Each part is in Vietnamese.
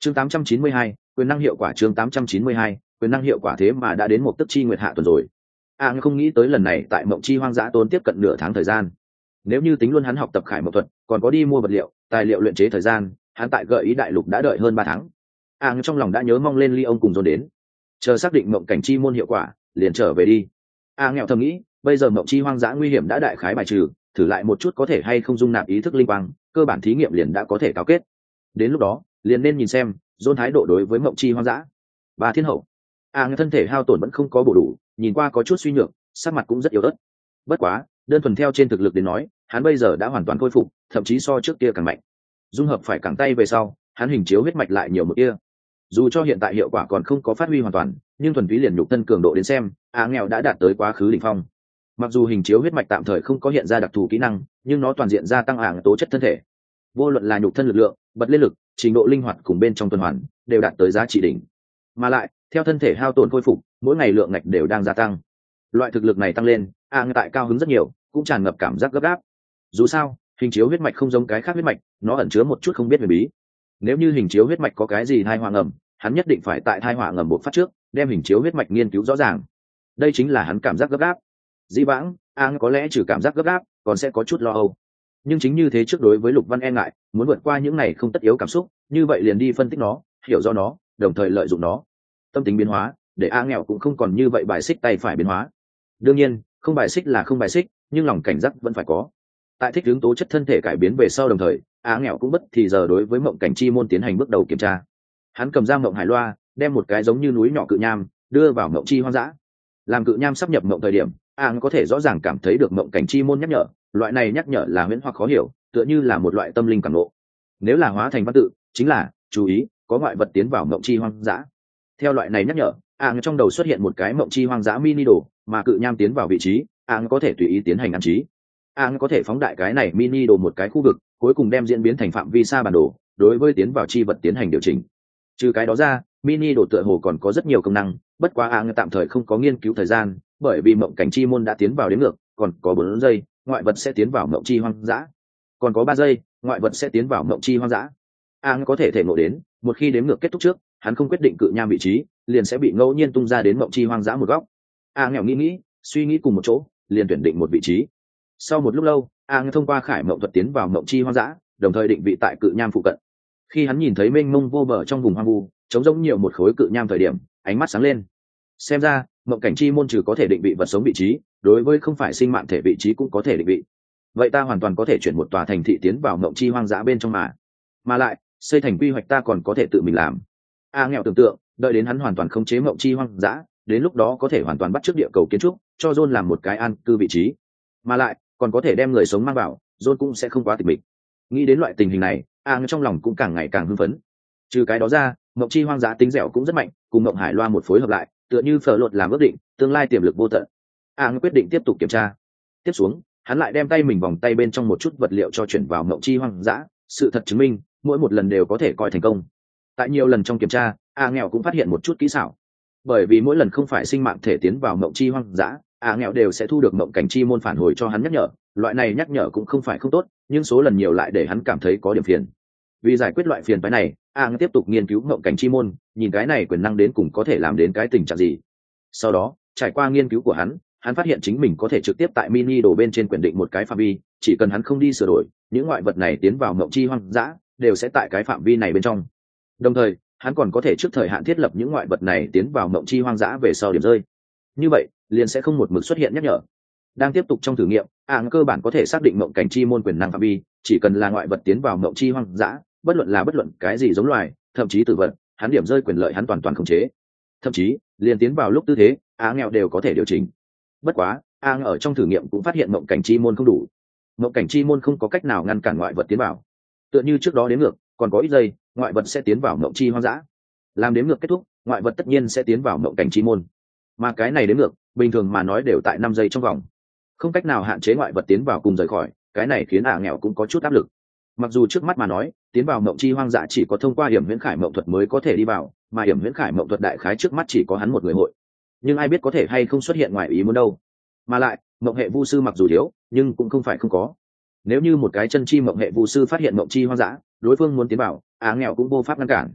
chương 892, quyền năng hiệu quả. chương 892, quyền năng hiệu quả. Thế mà đã đến một tức chi nguyệt hạ tuần rồi. Không nghĩ tới lần này tại mộng chi hoang dã tốn tiếp cận nửa tháng thời gian. Nếu như tính luôn hắn học tập khải mộng thuật, còn có đi mua vật liệu tài liệu luyện chế thời gian, hắn tại gợi ý đại lục đã đợi hơn 3 tháng. Trong lòng đã nhớ mong lên ly ông cùng dồn đến, chờ xác định mộng cảnh chi môn hiệu quả liền trở về đi. Nghèo thầm nghĩ, bây giờ mộng chi hoang dã nguy hiểm đã đại khái bài trừ, thử lại một chút có thể hay không dung nạp ý thức linh quang, cơ bản thí nghiệm liền đã có thể cáo kết. Đến lúc đó liền nên nhìn xem dồn thái độ đối với mộng chi hoang dã. Ba thiên hậu, thân thể hao tổn vẫn không có bổ đủ, nhìn qua có chút suy nhược, sắc mặt cũng rất yếu ớt. Bất quá đơn thuần theo trên thực lực đến nói, hắn bây giờ đã hoàn toàn khôi phục, thậm chí so trước kia càng mạnh. Dung hợp phải cẳng tay về sau, hắn hình chiếu huyết mạch lại nhiều một kia. Dù cho hiện tại hiệu quả còn không có phát huy hoàn toàn, nhưng thuần túy liền nhục thân cường độ đến xem, nghèo đã đạt tới quá khứ đỉnh phong. Mặc dù hình chiếu huyết mạch tạm thời không có hiện ra đặc thù kỹ năng, nhưng nó toàn diện gia tăng tố chất thân thể. Vô luận là nhục thân lực lượng, bật lên lực, trình độ linh hoạt cùng bên trong tuần hoàn đều đạt tới giá trị đỉnh. Mà lại theo thân thể hao tổn khôi phục, mỗi ngày lượng ngạch đều đang gia tăng. Loại thực lực này tăng lên, tại cao hứng rất nhiều, cũng tràn ngập cảm giác gấp gáp. Dù sao hình chiếu huyết mạch không giống cái khác huyết mạch, nó ẩn chứa một chút không biết huyền bí. Nếu như hình chiếu huyết mạch có cái gì thai họa ngầm, hắn nhất định phải tại thai họa ngầm bộc phát trước đem hình chiếu huyết mạch nghiên cứu rõ ràng. Đây chính là hắn cảm giác gấp gáp. Dĩ vãng có lẽ trừ cảm giác gấp gáp còn sẽ có chút lo âu, nhưng chính như thế, trước đối với Lục Văn e ngại, muốn vượt qua những này không tất yếu cảm xúc, như vậy liền đi phân tích nó, hiểu rõ nó, đồng thời lợi dụng nó. Tâm tính biến hóa để nghèo cũng không còn như vậy bài xích tay phải biến hóa. Đương nhiên không bài xích là không bài xích, nhưng lòng cảnh giác vẫn phải có. Tại thích ứng tố chất thân thể cải biến về sau, đồng thời nghèo cũng bất thì giờ đối với mộng cảnh chi môn tiến hành bước đầu kiểm tra. Hắn cầm ra mộng hải loa, đem một cái giống như núi nhỏ cự nham đưa vào mộng chi hoang dã. Làm cự nham sắp nhập mộng thời điểm, có thể rõ ràng cảm thấy được mộng cảnh chi môn nhắc nhở. Loại này nhắc nhở là huyễn hoặc khó hiểu, tựa như là một loại tâm linh cảm ngộ. Nếu là hóa thành văn tự, chính là chú ý, có ngoại vật tiến vào mộng chi hoang dã. Theo loại này nhắc nhở, trong đầu xuất hiện một cái mộng chi hoang dã mini đồ, mà cự nham tiến vào vị trí, có thể tùy ý tiến hành ăn trí. Có thể phóng đại cái này mini đồ một cái khu vực, cuối cùng đem diễn biến thành phạm vi xa bản đồ, đối với tiến vào chi vật tiến hành điều chỉnh. Trừ cái đó ra, mini đồ tựa hồ còn có rất nhiều công năng, bất quá tạm thời không có nghiên cứu thời gian, bởi vì mộng cảnh chi môn đã tiến vào đến ngược, còn có 4 giây, ngoại vật sẽ tiến vào mộng chi hoang dã. Còn có 3 giây, ngoại vật sẽ tiến vào mộng chi hoang dã. Có thể thể ngộ đến, một khi đếm ngược kết thúc trước, hắn không quyết định cự nham vị trí, liền sẽ bị ngẫu nhiên tung ra đến mộng chi hoang dã một góc. Nghèo nghĩ, suy nghĩ cùng một chỗ, liền tuyển định một vị trí. Sau một lúc lâu, thông qua khải mộng thuật tiến vào mộng chi hoang dã, đồng thời định vị tại cự nham phụ cận. Khi hắn nhìn thấy mênh mông vô bờ trong vùng hoang vu, trống rỗng nhiều một khối cự nham thời điểm, ánh mắt sáng lên. Xem ra mộng cảnh chi môn trừ có thể định vị vật sống vị trí, đối với không phải sinh mạng thể vị trí cũng có thể định vị. Vậy ta hoàn toàn có thể chuyển một tòa thành thị tiến vào mộng chi hoang dã bên trong mà lại xây thành quy hoạch ta còn có thể tự mình làm. Nghèo tưởng tượng, đợi đến hắn hoàn toàn khống chế mộng chi hoang dã, đến lúc đó có thể hoàn toàn bắt chước địa cầu kiến trúc, cho John làm một cái an cư vị trí, mà lại còn có thể đem người sống mang vào, John cũng sẽ không quá tịch mịch. Nghĩ đến loại tình hình này, trong lòng cũng càng ngày càng hưng phấn. Trừ cái đó ra, mộng chi hoang dã tính dẻo cũng rất mạnh, cùng mộng hải loa một phối hợp lại, tựa như phở lột làm ước định, tương lai tiềm lực vô tận. Quyết định tiếp tục kiểm tra. Tiếp xuống, hắn lại đem tay mình vòng tay bên trong một chút vật liệu cho chuyển vào mộng chi hoang dã. Sự thật chứng minh, mỗi một lần đều có thể coi thành công. Tại nhiều lần trong kiểm tra, nghèo cũng phát hiện một chút kỹ xảo. Bởi vì mỗi lần không phải sinh mạng thể tiến vào mộng chi hoang dã, nghèo đều sẽ thu được mộng cảnh chi môn phản hồi cho hắn nhắc nhở. Loại này nhắc nhở cũng không phải không tốt, nhưng số lần nhiều lại để hắn cảm thấy có điểm phiền. Vì giải quyết loại phiền phái này, tiếp tục nghiên cứu mộng cảnh chi môn, nhìn cái này quyền năng đến cùng có thể làm đến cái tình trạng gì. Sau đó, trải qua nghiên cứu của hắn phát hiện chính mình có thể trực tiếp tại mini đồ bên trên quyền định một cái phạm vi, chỉ cần hắn không đi sửa đổi, những ngoại vật này tiến vào mộng chi hoang dã đều sẽ tại cái phạm vi này bên trong. Đồng thời, hắn còn có thể trước thời hạn thiết lập những ngoại vật này tiến vào mộng chi hoang dã về sau điểm rơi. Như vậy, liền sẽ không một mực xuất hiện nhắc nhở. Đang tiếp tục trong thử nghiệm, cơ bản có thể xác định mộng cảnh chi môn quyền năng phạm vi, chỉ cần là ngoại vật tiến vào mộng chi hoang dã, bất luận cái gì giống loài, thậm chí tử vật, hắn điểm rơi quyền lợi hắn toàn khống chế. Thậm chí, liền tiến vào lúc tư thế, nghèo đều có thể điều chỉnh. Bất quá, ở trong thử nghiệm cũng phát hiện mộng cảnh chi môn không đủ. Mộng cảnh chi môn không có cách nào ngăn cản ngoại vật tiến vào. Tựa như trước đó đếm ngược, còn có ít giây, ngoại vật sẽ tiến vào mộng chi hoang dã. Làm đếm ngược kết thúc, ngoại vật tất nhiên sẽ tiến vào mộng cảnh chi môn. Mà cái này đếm ngược, bình thường mà nói đều tại 5 giây trong vòng. Không cách nào hạn chế ngoại vật tiến vào cùng rời khỏi, cái này khiến nghèo cũng có chút áp lực. Mặc dù trước mắt mà nói, tiến vào mộng chi hoang dã chỉ có thông qua hiểm huyễn khải mộng thuật mới có thể đi vào, mà hiểm huyễn khải mộng thuật đại khái trước mắt chỉ có hắn một người hội. Nhưng ai biết có thể hay không xuất hiện ngoài ý muốn đâu. Mà lại, mộng hệ vu sư mặc dù thiếu, nhưng cũng không phải không có. Nếu như một cái chân chi mộng hệ vu sư phát hiện mộng chi hoang dã, đối phương muốn tiến vào, nghèo cũng vô pháp ngăn cản.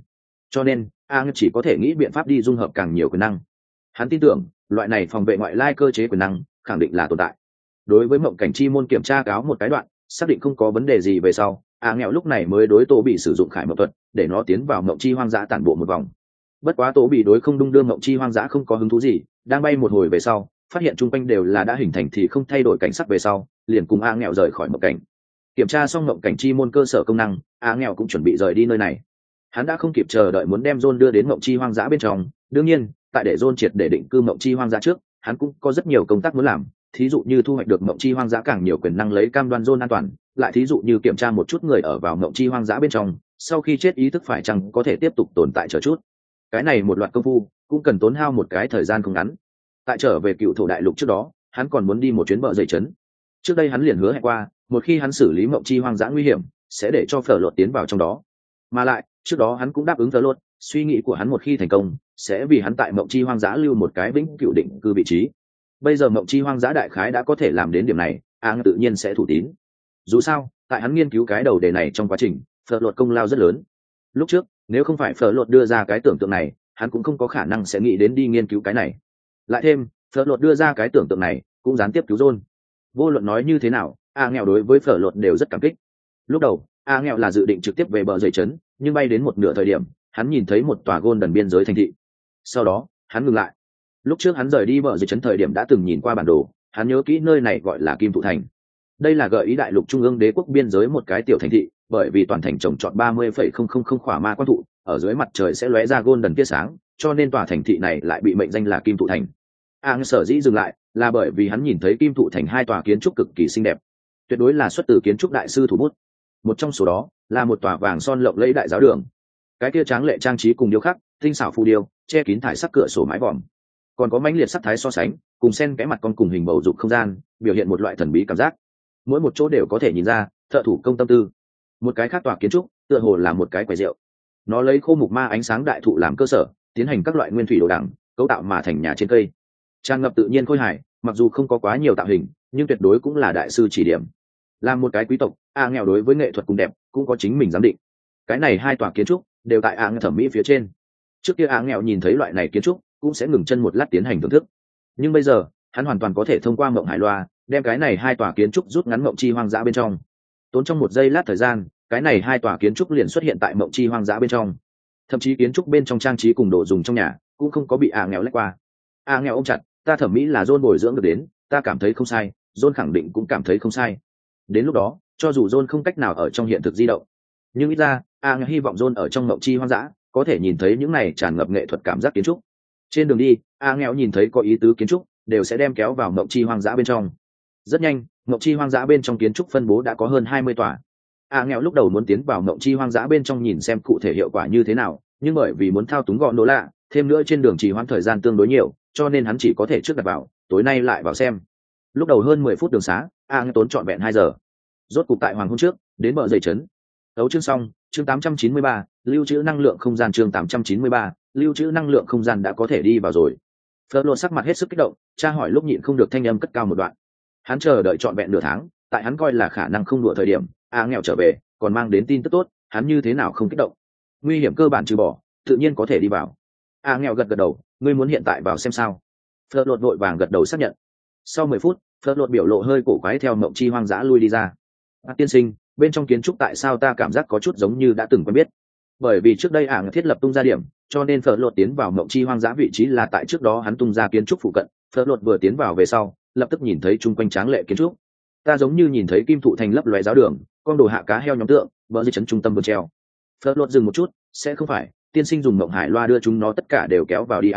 cho nên a chỉ có thể nghĩ biện pháp đi dung hợp càng nhiều quyền năng. Hắn tin tưởng loại này phòng vệ ngoại lai cơ chế quyền năng khẳng định là tồn tại. Đối với mộng cảnh chi môn kiểm tra cáo một cái đoạn, xác định không có vấn đề gì về sau, a nghèo lúc này mới đối Tô Bị sử dụng khải mộng thuật để nó tiến vào mộng chi hoang dã tản bộ một vòng. Bất quá Tô Bị đối không đung đưa mộng chi hoang dã không có hứng thú gì, đang bay một hồi về sau phát hiện chung quanh đều là đã hình thành thì không thay đổi cảnh sắc về sau, liền cùng a nghèo rời khỏi mộng cảnh. Kiểm tra xong mộng cảnh chi môn cơ sở công năng, a nghèo cũng chuẩn bị rời đi nơi này. Hắn đã không kịp chờ đợi muốn đem John đưa đến mộng chi hoang dã bên trong. Đương nhiên, tại để John triệt để định cư mộng chi hoang dã trước, hắn cũng có rất nhiều công tác muốn làm, thí dụ như thu hoạch được mộng chi hoang dã càng nhiều quyền năng lấy cam đoan John an toàn, lại thí dụ như kiểm tra một chút người ở vào mộng chi hoang dã bên trong, sau khi chết ý thức phải chăng có thể tiếp tục tồn tại chờ chút. Cái này một loạt công phu cũng cần tốn hao một cái thời gian không ngắn. Tại trở về Cựu Thổ Đại Lục trước đó, hắn còn muốn đi một chuyến bờ dày trấn. Trước đây hắn liền hứa hẹn qua, một khi hắn xử lý mộng chi hoang dã nguy hiểm, sẽ để cho Phở Lột tiến vào trong đó. Mà lại, trước đó hắn cũng đáp ứng Phở Lột, suy nghĩ của hắn một khi thành công, sẽ vì hắn tại mộng chi hoang dã lưu một cái vĩnh cửu định cư vị trí. Bây giờ mộng chi hoang dã đại khái đã có thể làm đến điểm này, tự nhiên sẽ thủ tín. Dù sao, tại hắn nghiên cứu cái đầu đề này trong quá trình, Phở Lột công lao rất lớn. Lúc trước, nếu không phải Phở Lột đưa ra cái tưởng tượng này, hắn cũng không có khả năng sẽ nghĩ đến đi nghiên cứu cái này. Lại thêm, Phở Lột đưa ra cái tưởng tượng này, cũng gián tiếp cứu John. Vô luận nói như thế nào, nghèo đối với Phở Lột đều rất cảm kích. Lúc đầu, nghèo là dự định trực tiếp về bờ dày trấn, nhưng bay đến một nửa thời điểm, hắn nhìn thấy một tòa Golden biên giới thành thị. Sau đó, hắn ngừng lại. Lúc trước hắn rời đi bờ dày trấn thời điểm đã từng nhìn qua bản đồ, hắn nhớ kỹ nơi này gọi là Kim Thụ Thành. Đây là gợi ý đại lục trung ương đế quốc biên giới một cái tiểu thành thị, bởi vì toàn thành trồng trọt 30,000 khỏa ma quang thụ, ở dưới mặt trời sẽ lóe ra Golden tia sáng, cho nên tòa thành thị này lại bị mệnh danh là Kim Thụ Thành. Sở dĩ dừng lại là bởi vì hắn nhìn thấy Kim Thụ Thành hai tòa kiến trúc cực kỳ xinh đẹp, tuyệt đối là xuất từ kiến trúc đại sư thủ bút. Một trong số đó là một tòa vàng son lộng lẫy đại giáo đường, cái kia tráng lệ trang trí cùng điêu khắc, tinh xảo phù điêu, che kín thải sắc cửa sổ mái vòm, còn có mãnh liệt sắc thái so sánh, cùng xen cái mặt con cùng hình bầu dục không gian, biểu hiện một loại thần bí cảm giác. Mỗi một chỗ đều có thể nhìn ra thợ thủ công tâm tư. Một cái khác tòa kiến trúc tựa hồ là một cái quầy rượu, nó lấy khô mục ma ánh sáng đại thụ làm cơ sở, tiến hành các loại nguyên thủy đồ đằng, cấu tạo mà thành nhà trên cây, tràn ngập tự nhiên khôi hài. Mặc dù không có quá nhiều tạo hình, nhưng tuyệt đối cũng là đại sư chỉ điểm. Là một cái quý tộc, nghèo đối với nghệ thuật cùng đẹp cũng có chính mình giám định. Cái này hai tòa kiến trúc đều tại thẩm mỹ phía trên. Trước kia nghèo nhìn thấy loại này kiến trúc cũng sẽ ngừng chân một lát tiến hành thưởng thức, nhưng bây giờ hắn hoàn toàn có thể thông qua mộng hải loa đem cái này hai tòa kiến trúc rút ngắn mộng chi hoang dã bên trong. Tốn trong một giây lát thời gian, cái này hai tòa kiến trúc liền xuất hiện tại mộng chi hoang dã bên trong. Thậm chí kiến trúc bên trong trang trí cùng đồ dùng trong nhà cũng không có bị nghèo lách qua. Nghèo ôm chặt, ta thẩm mỹ là John bồi dưỡng được đến, ta cảm thấy không sai, John khẳng định cũng cảm thấy không sai. Đến lúc đó, cho dù John không cách nào ở trong hiện thực di động, nhưng ít ra, nghèo hy vọng John ở trong mộng chi hoang dã có thể nhìn thấy những này tràn ngập nghệ thuật cảm giác kiến trúc. Trên đường đi, nghèo nhìn thấy có ý tứ kiến trúc đều sẽ đem kéo vào mộng chi hoang dã bên trong. Rất nhanh, mộng chi hoang dã bên trong kiến trúc phân bố đã có hơn 20 tòa. Nghèo lúc đầu muốn tiến vào mộng chi hoang dã bên trong nhìn xem cụ thể hiệu quả như thế nào, nhưng bởi vì muốn thao túng gọn đô lạ, thêm nữa trên đường trì hoãn thời gian tương đối nhiều, cho nên hắn chỉ có thể trước đặt vào, tối nay lại vào xem. Lúc đầu hơn 10 phút đường xá, tốn trọn vẹn 2 giờ. Rốt cục tại hoàng hôn trước, đến bờ dày trấn. Đấu chương xong, chương 893, lưu trữ năng lượng không gian chương 893, lưu trữ năng lượng không gian đã có thể đi vào rồi. Phớt lột sắc mặt hết sức kích động, tra hỏi lúc nhịn không được thanh âm cất cao một đoạn. Hắn chờ đợi trọn vẹn nửa tháng, tại hắn coi là khả năng không đùa thời điểm, nghèo trở về, còn mang đến tin tức tốt, hắn như thế nào không kích động. Nguy hiểm cơ bản trừ bỏ, tự nhiên có thể đi vào. Nghèo gật gật đầu, ngươi muốn hiện tại vào xem sao? Phớt lột vội vàng gật đầu xác nhận. Sau 10 phút, Phớt lột biểu lộ hơi cổ quái theo mộng chi hoang dã lui đi ra. Tiên sinh, bên trong kiến trúc tại sao ta cảm giác có chút giống như đã từng quen biết? Bởi vì trước đây thiết lập tung ra điểm, cho nên Phớt lột tiến vào mộng chi hoang dã vị trí là tại trước đó hắn tung ra kiến trúc phụ cận. Phớt lột vừa tiến vào về sau, lập tức nhìn thấy chung quanh tráng lệ kiến trúc. Ta giống như nhìn thấy Kim Thụ Thành lấp lóe giáo đường, con đồ hạ cá heo nhóm tượng, vợ dây chấn trung tâm vườn treo. Phớt lột dừng một chút, sẽ không phải tiên sinh dùng mộng hải loa đưa chúng nó tất cả đều kéo vào đi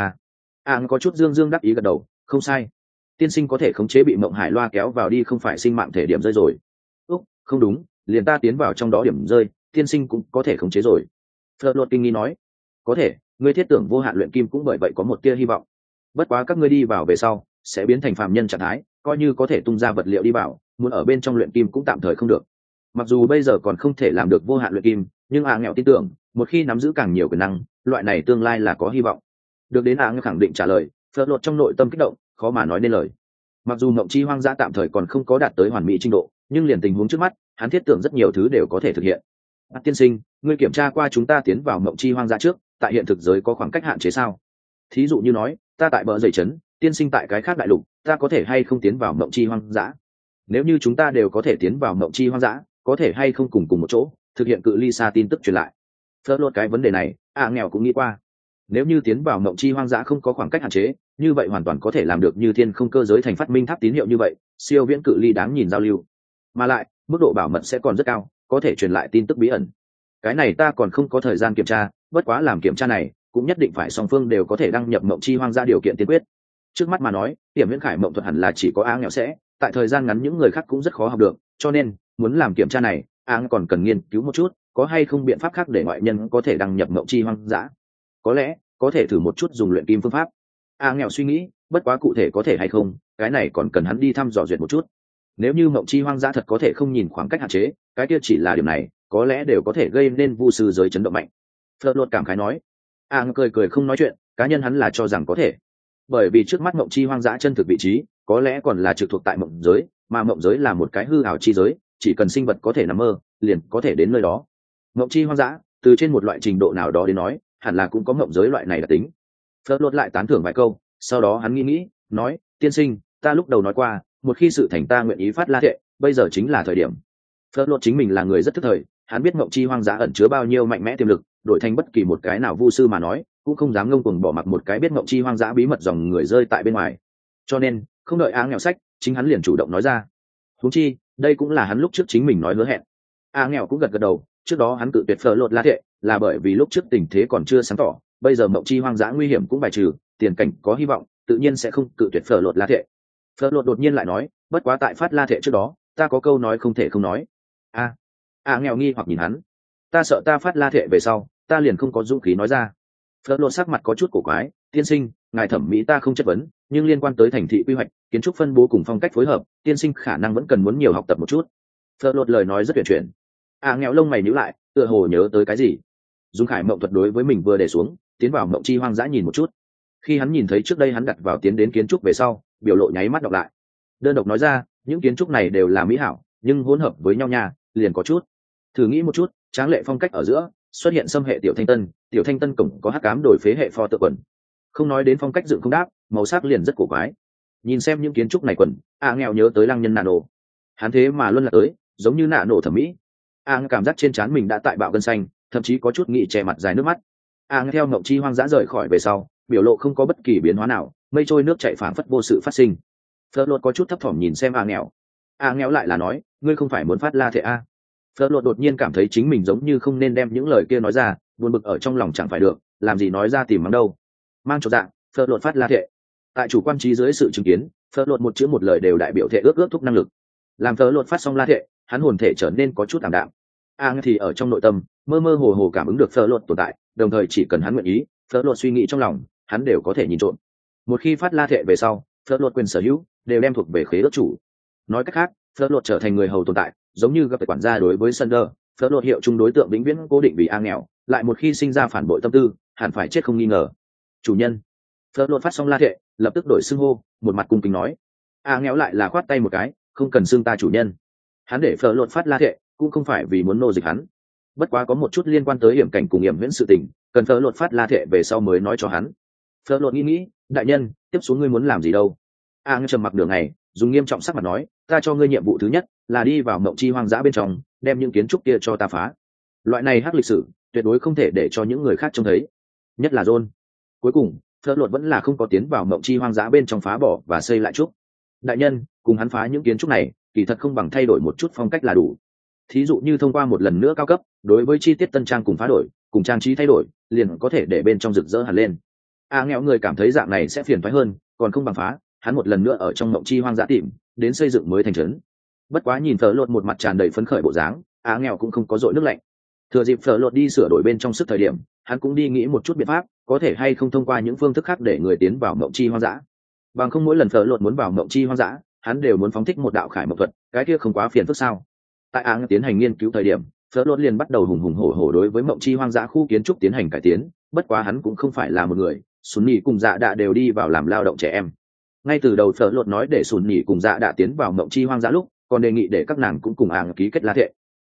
có chút dương dương đắc ý gật đầu, không sai, tiên sinh có thể khống chế bị mộng hải loa kéo vào đi, không phải sinh mạng thể điểm rơi rồi. Không đúng, liền ta tiến vào trong đó điểm rơi, tiên sinh cũng có thể khống chế rồi. Phớt lột kinh nghi nói, có thể, ngươi thiết tưởng vô hạn luyện kim cũng bởi vậy có một tia hy vọng. Bất quá các ngươi đi vào về sau sẽ biến thành phàm nhân trạng thái, coi như có thể tung ra vật liệu đi vào, muốn ở bên trong luyện kim cũng tạm thời không được. Mặc dù bây giờ còn không thể làm được vô hạn luyện kim, nhưng nghèo tin tưởng một khi nắm giữ càng nhiều quyền năng, loại này tương lai là có hy vọng. Được đến nghèo khẳng định trả lời, Phớt lột trong nội tâm kích động khó mà nói nên lời. Mặc dù mộng chi hoang dã tạm thời còn không có đạt tới hoàn mỹ trình độ, nhưng liền tình huống trước mắt, hắn thiết tưởng rất nhiều thứ đều có thể thực hiện. Tiên sinh, ngươi kiểm tra qua chúng ta tiến vào mộng chi hoang dã trước, tại hiện thực giới có khoảng cách hạn chế sao? Thí dụ như nói ta tại bờ dày trấn, tiên sinh tại cái khác đại lục, ta có thể hay không tiến vào mộng chi hoang dã? Nếu như chúng ta đều có thể tiến vào mộng chi hoang dã, có thể hay không cùng một chỗ thực hiện cự ly xa tin tức truyền lại? Phớt lột cái vấn đề này nghèo cũng nghĩ qua. Nếu như tiến vào mộng chi hoang dã không có khoảng cách hạn chế, như vậy hoàn toàn có thể làm được như thiên không cơ giới thành phát minh tháp tín hiệu như vậy, siêu viễn cự ly đáng nhìn giao lưu, mà lại mức độ bảo mật sẽ còn rất cao, có thể truyền lại tin tức bí ẩn. Cái này ta còn không có thời gian kiểm tra, bất quá làm kiểm tra này cũng nhất định phải song phương đều có thể đăng nhập mộng chi hoang dã điều kiện tiên quyết. Trước mắt mà nói, Tiểm Viễn Khải mộng thuật hẳn là chỉ có nghèo sẽ, tại thời gian ngắn những người khác cũng rất khó học được, cho nên muốn làm kiểm tra này còn cần nghiên cứu một chút có hay không biện pháp khác để ngoại nhân có thể đăng nhập mộng chi hoang dã. Có lẽ có thể thử một chút dùng luyện kim phương pháp. Nghèo suy nghĩ, bất quá cụ thể có thể hay không, cái này còn cần hắn đi thăm dò duyệt một chút. Nếu như mộng chi hoang dã thật có thể không nhìn khoảng cách hạn chế, cái kia chỉ là điểm này có lẽ đều có thể gây nên vu sư giới chấn động mạnh. Phật luật cảm khái nói. Cười cười không nói chuyện, cá nhân hắn là cho rằng có thể, bởi vì trước mắt mộng chi hoang dã chân thực vị trí có lẽ còn là trực thuộc tại mộng giới, mà mộng giới là một cái hư ảo chi giới, chỉ cần sinh vật có thể nằm mơ liền có thể đến nơi đó. Mộng chi hoang dã từ trên một loại trình độ nào đó đến nói hẳn là cũng có mộng giới loại này đặc tính. Phật luật lại tán thưởng vài câu, sau đó hắn nghĩ nói, tiên sinh, ta lúc đầu nói qua, một khi sự thành ta nguyện ý phát la thệ, bây giờ chính là thời điểm. Phật luật chính mình là người rất thức thời, hắn biết mộng chi hoang dã ẩn chứa bao nhiêu mạnh mẽ tiềm lực, đổi thành bất kỳ một cái nào vu sư mà nói cũng không dám ngông cuồng bỏ mặc một cái biết mộng chi hoang dã bí mật dòng người rơi tại bên ngoài, cho nên không đợi nghèo sách, chính hắn liền chủ động nói ra. Huống chi đây cũng là hắn lúc trước chính mình nói hứa hẹn. Nghèo cũng gật gật đầu, trước đó hắn tự tuyệt Phật luật la thệ là bởi vì lúc trước tình thế còn chưa sáng tỏ, bây giờ mộng chi hoang dã nguy hiểm cũng bài trừ, tiền cảnh có hy vọng, tự nhiên sẽ không cự tuyệt Phật luật la thệ. Phật luật đột nhiên lại nói, bất quá tại phát la thệ trước đó ta có câu nói không thể không nói. Nghèo nghi hoặc nhìn hắn, ta sợ ta phát la thệ về sau ta liền không có dũng khí nói ra. Phật luật sắc mặt có chút cổ quái, tiên sinh, ngài thẩm mỹ ta không chất vấn, nhưng liên quan tới thành thị quy hoạch, kiến trúc phân bố cùng phong cách phối hợp, tiên sinh khả năng vẫn cần muốn nhiều học tập một chút. Phật luật lời nói rất tuyệt chuyển. Nghèo lông mày nhíu lại, tựa hồ nhớ tới cái gì. Dung Khải mộng thuật đối với mình vừa để xuống, tiến vào mộng chi hoang dã nhìn một chút. Khi hắn nhìn thấy trước đây hắn đặt vào tiến đến kiến trúc về sau, biểu lộ nháy mắt đọc lại. Đơn độc nói ra, những kiến trúc này đều là mỹ hảo, nhưng hỗn hợp với nhau nha, liền có chút. Thử nghĩ một chút, tráng lệ phong cách ở giữa xuất hiện xâm hệ tiểu thanh tân cổng có hắc ám đổi phế hệ pho tượng quần, không nói đến phong cách dựng không đáp, màu sắc liền rất cổ quái. Nhìn xem những kiến trúc này quần, nghèo nhớ tới lăng nhân nạ nổ, hắn thế mà luôn là tới giống như nạ nổ thẩm mỹ. Cảm giác trên trán mình đã tại bạo gân xanh, thậm chí có chút nghị che mặt dài nước mắt. Theo mộng chi hoang dã rời khỏi về sau, biểu lộ không có bất kỳ biến hóa nào, mây trôi nước chảy phảng phất vô sự phát sinh. Phật luật có chút thấp thỏm nhìn xem nghèo. Nghèo lại là nói, ngươi không phải muốn phát la thệ a? Phật luật đột nhiên cảm thấy chính mình giống như không nên đem những lời kia nói ra, buồn bực ở trong lòng chẳng phải được, làm gì nói ra tìm mắng đâu. Mang cho dạng, Phật luật phát la thệ. Tại chủ quan trí dưới sự chứng kiến, Phật luật một chữ một lời đều đại biểu thệ ước thúc năng lực. Làm Phật luật phát xong la thệ, hắn hồn thể trở nên có chút ảm đạm. Thì ở trong nội tâm mơ mơ hồ hồ cảm ứng được Phật luật tồn tại, đồng thời chỉ cần hắn nguyện ý, Phật luật suy nghĩ trong lòng hắn đều có thể nhìn trộm. Một khi phát la thệ về sau, Phật luật quyền sở hữu đều đem thuộc về khế ước chủ. Nói cách khác, Phật luật trở thành người hầu tồn tại, giống như gặp phải quản gia đối với Sunder, Phật luật hiệu chung đối tượng vĩnh viễn cố định vì nghèo, lại một khi sinh ra phản bội tâm tư, hẳn phải chết không nghi ngờ. Chủ nhân. Phật luật phát xong la thệ, lập tức đổi xưng hô, một mặt cung kính nói. Nghèo lại là khoát tay một cái, không cần xưng ta chủ nhân. Hắn để Phật luật phát la thệ cũng không phải vì muốn nô dịch hắn, bất quá có một chút liên quan tới hiểm cảnh cùng hiểm viễn sự tình, cần Phật luật phát la thệ về sau mới nói cho hắn. Phật luật nghĩ, đại nhân, tiếp xuống ngươi muốn làm gì đâu? Trầm mặc đường này, dùng nghiêm trọng sắc mặt nói, ta cho ngươi nhiệm vụ thứ nhất là đi vào mộng chi hoang dã bên trong, đem những kiến trúc kia cho ta phá. Loại này hắc lịch sử tuyệt đối không thể để cho những người khác trông thấy, nhất là John. Cuối cùng Phật luật vẫn là không có tiến vào mộng chi hoang dã bên trong phá bỏ và xây lại trúc. Đại nhân, cùng hắn phá những kiến trúc này kỳ thật không bằng thay đổi một chút phong cách là đủ. Thí dụ như thông qua một lần nữa cao cấp, đối với chi tiết tân trang cùng phá đổi, cùng trang trí thay đổi, liền có thể để bên trong rực rỡ hẳn lên. Nghèo người cảm thấy dạng này sẽ phiền phái hơn, còn không bằng phá, hắn một lần nữa ở trong mộng chi hoang dã tìm đến xây dựng mới thành trấn. Bất quá nhìn Phở Lột một mặt tràn đầy phấn khởi bộ dáng, nghèo cũng không có dội nước lạnh. Thừa dịp Phở Lột đi sửa đổi bên trong sức thời điểm, hắn cũng đi nghĩ một chút biện pháp, có thể hay không thông qua những phương thức khác để người tiến vào mộng chi hoang dã. Bằng không mỗi lần Phở Lột muốn vào mộng chi hoang dã, hắn đều muốn phóng thích một đạo khải mộng thuật, cái kia không quá phiền phức sao? Tại tiến hành nghiên cứu thời điểm, Phở Lột liền bắt đầu hùng hùng hổ hổ đối với mộng chi hoang dã khu kiến trúc tiến hành cải tiến. Bất quá hắn cũng không phải là một người, Sùn Nhị cùng Dạ Đạ đều đi vào làm lao động trẻ em. Ngay từ đầu Phở Lột nói để Sùn Nhị cùng Dạ Đạ tiến vào mộng chi hoang dã lúc, còn đề nghị để các nàng cũng cùng ký kết la thệ.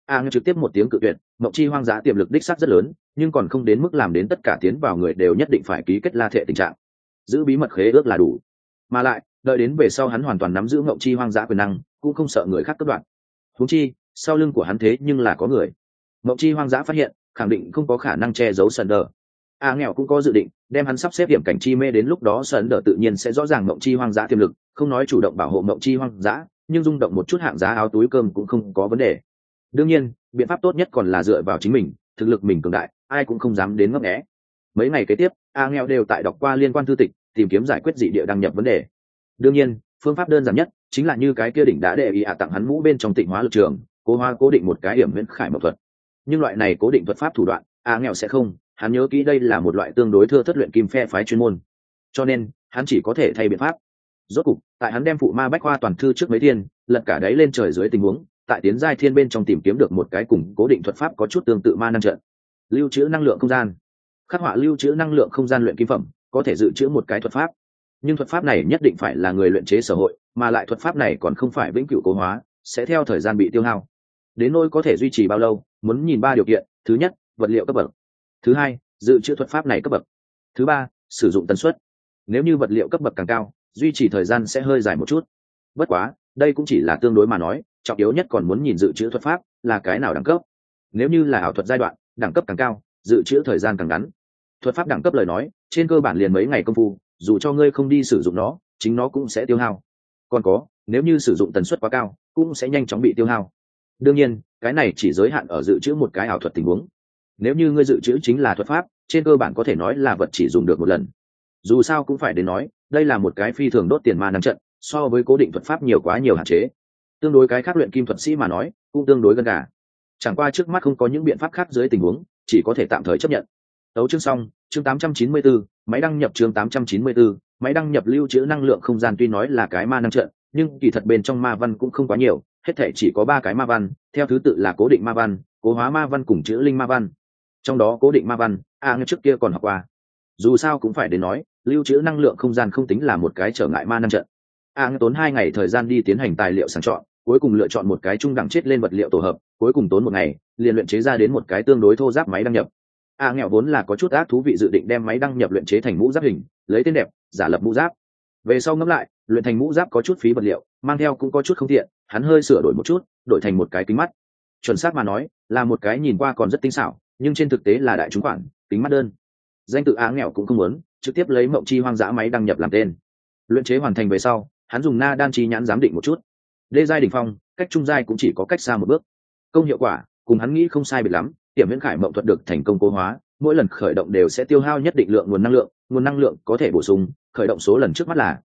trực tiếp một tiếng cự tuyệt. Mộng chi hoang dã tiềm lực đích xác rất lớn, nhưng còn không đến mức làm đến tất cả tiến vào người đều nhất định phải ký kết la thệ tình trạng. Giữ bí mật khế ước là đủ, mà lại đợi đến về sau hắn hoàn toàn nắm giữ mộng chi hoang dã quyền năng, cũng không sợ người khác cắt đoạn. Huống chi sau lưng của hắn thế nhưng là có người. Mộng chi hoang dã phát hiện khẳng định không có khả năng che giấu sần đờ. Nghèo cũng có dự định đem hắn sắp xếp hiểm cảnh chi mê, đến lúc đó sần đờ tự nhiên sẽ rõ ràng mộng chi hoang dã tiềm lực, không nói chủ động bảo hộ mộng chi hoang dã, nhưng rung động một chút hạng giá áo túi cơm cũng không có vấn đề. Đương nhiên biện pháp tốt nhất còn là dựa vào chính mình, thực lực mình cường đại, ai cũng không dám đến ngấp nghé. Mấy ngày kế tiếp nghèo đều tại đọc qua liên quan thư tịch, tìm kiếm giải quyết dị địa đăng nhập vấn đề. Đương nhiên phương pháp đơn giản nhất chính là như cái kia đỉnh đã để ý tặng hắn mũ bên trong Tịnh Hóa lực trường, cố định một cái hiểm huyễn khải mộc thuật. Nhưng loại này cố định thuật pháp thủ đoạn nghèo sẽ không, hắn nhớ kỹ đây là một loại tương đối thưa thất luyện kim phe phái chuyên môn, cho nên hắn chỉ có thể thay biện pháp. Rốt cục tại hắn đem phụ ma bách khoa toàn thư trước mấy thiên lật cả đáy lên trời dưới tình huống, tại tiến giai thiên bên trong tìm kiếm được một cái cùng cố định thuật pháp có chút tương tự ma năng trận. Lưu trữ năng lượng không gian, khắc họa lưu trữ năng lượng không gian luyện kim phẩm, có thể dự trữ một cái thuật pháp, nhưng thuật pháp này nhất định phải là người luyện chế sở hội, mà lại thuật pháp này còn không phải vĩnh cửu cố hóa, sẽ theo thời gian bị tiêu hao. Đến nỗi có thể duy trì bao lâu, muốn nhìn ba điều kiện: thứ nhất, vật liệu cấp bậc; thứ hai, dự trữ thuật pháp này cấp bậc; thứ ba, sử dụng tần suất. Nếu như vật liệu cấp bậc càng cao, duy trì thời gian sẽ hơi dài một chút. Bất quá đây cũng chỉ là tương đối mà nói, trọng yếu nhất còn muốn nhìn dự trữ thuật pháp là cái nào đẳng cấp. Nếu như là ảo thuật giai đoạn, đẳng cấp càng cao, dự trữ thời gian càng ngắn. Thuật pháp đẳng cấp lời nói, trên cơ bản liền mấy ngày công phu, dù cho ngươi không đi sử dụng nó, chính nó cũng sẽ tiêu hao. Còn có, nếu như sử dụng tần suất quá cao, cũng sẽ nhanh chóng bị tiêu hao. Đương nhiên cái này chỉ giới hạn ở dự trữ một cái ảo thuật tình huống. Nếu như ngươi dự trữ chính là thuật pháp, trên cơ bản có thể nói là vật chỉ dùng được một lần. Dù sao cũng phải đến nói, đây là một cái phi thường đốt tiền ma năng trận, so với cố định thuật pháp nhiều quá nhiều hạn chế. Tương đối cái khác luyện kim thuật sĩ mà nói, cũng tương đối gần gà. Chẳng qua trước mắt không có những biện pháp khác dưới tình huống, chỉ có thể tạm thời chấp nhận. Tấu chương xong, chương 894, máy đăng nhập chương 894, máy đăng nhập lưu trữ năng lượng không gian. Tuy nói là cái ma năng trận, nhưng kỳ thật bên trong ma văn cũng không quá nhiều, hết thể chỉ có 3 cái ma văn, theo thứ tự là cố định ma văn, cố hóa ma văn cùng chữ linh ma văn. Trong đó cố định ma văn, như trước kia còn học qua. Dù sao cũng phải đến nói, lưu trữ năng lượng không gian không tính là một cái trở ngại ma năng trận. Tốn 2 ngày thời gian đi tiến hành tài liệu sàng chọn, cuối cùng lựa chọn một cái trung đẳng chết lên vật liệu tổ hợp, cuối cùng tốn 1 ngày liền luyện chế ra đến một cái tương đối thô ráp máy đăng nhập. Nghèo vốn là có chút ác thú vị, dự định đem máy đăng nhập luyện chế thành mũ giáp hình, lấy tên đẹp giả lập mũ giáp. Về sau ngẫm lại, luyện thành mũ giáp có chút phí vật liệu, mang theo cũng có chút không tiện, hắn hơi sửa đổi một chút, đổi thành một cái kính mắt. Chuẩn xác mà nói là một cái nhìn qua còn rất tinh xảo, nhưng trên thực tế là đại chúng khoản kính mắt đơn. Danh tự nghèo cũng không muốn, trực tiếp lấy mộng chi hoang dã máy đăng nhập làm tên. Luyện chế hoàn thành về sau, hắn dùng na đan chi nhãn giám định một chút, đê giai đỉnh phong, cách trung giai cũng chỉ có cách xa một bước. Công hiệu quả cùng hắn nghĩ không sai biệt lắm, tiềm viễn khải mộng thuật được thành công cố hóa, mỗi lần khởi động đều sẽ tiêu hao nhất định lượng nguồn năng lượng có thể bổ sung, khởi động số lần trước mắt là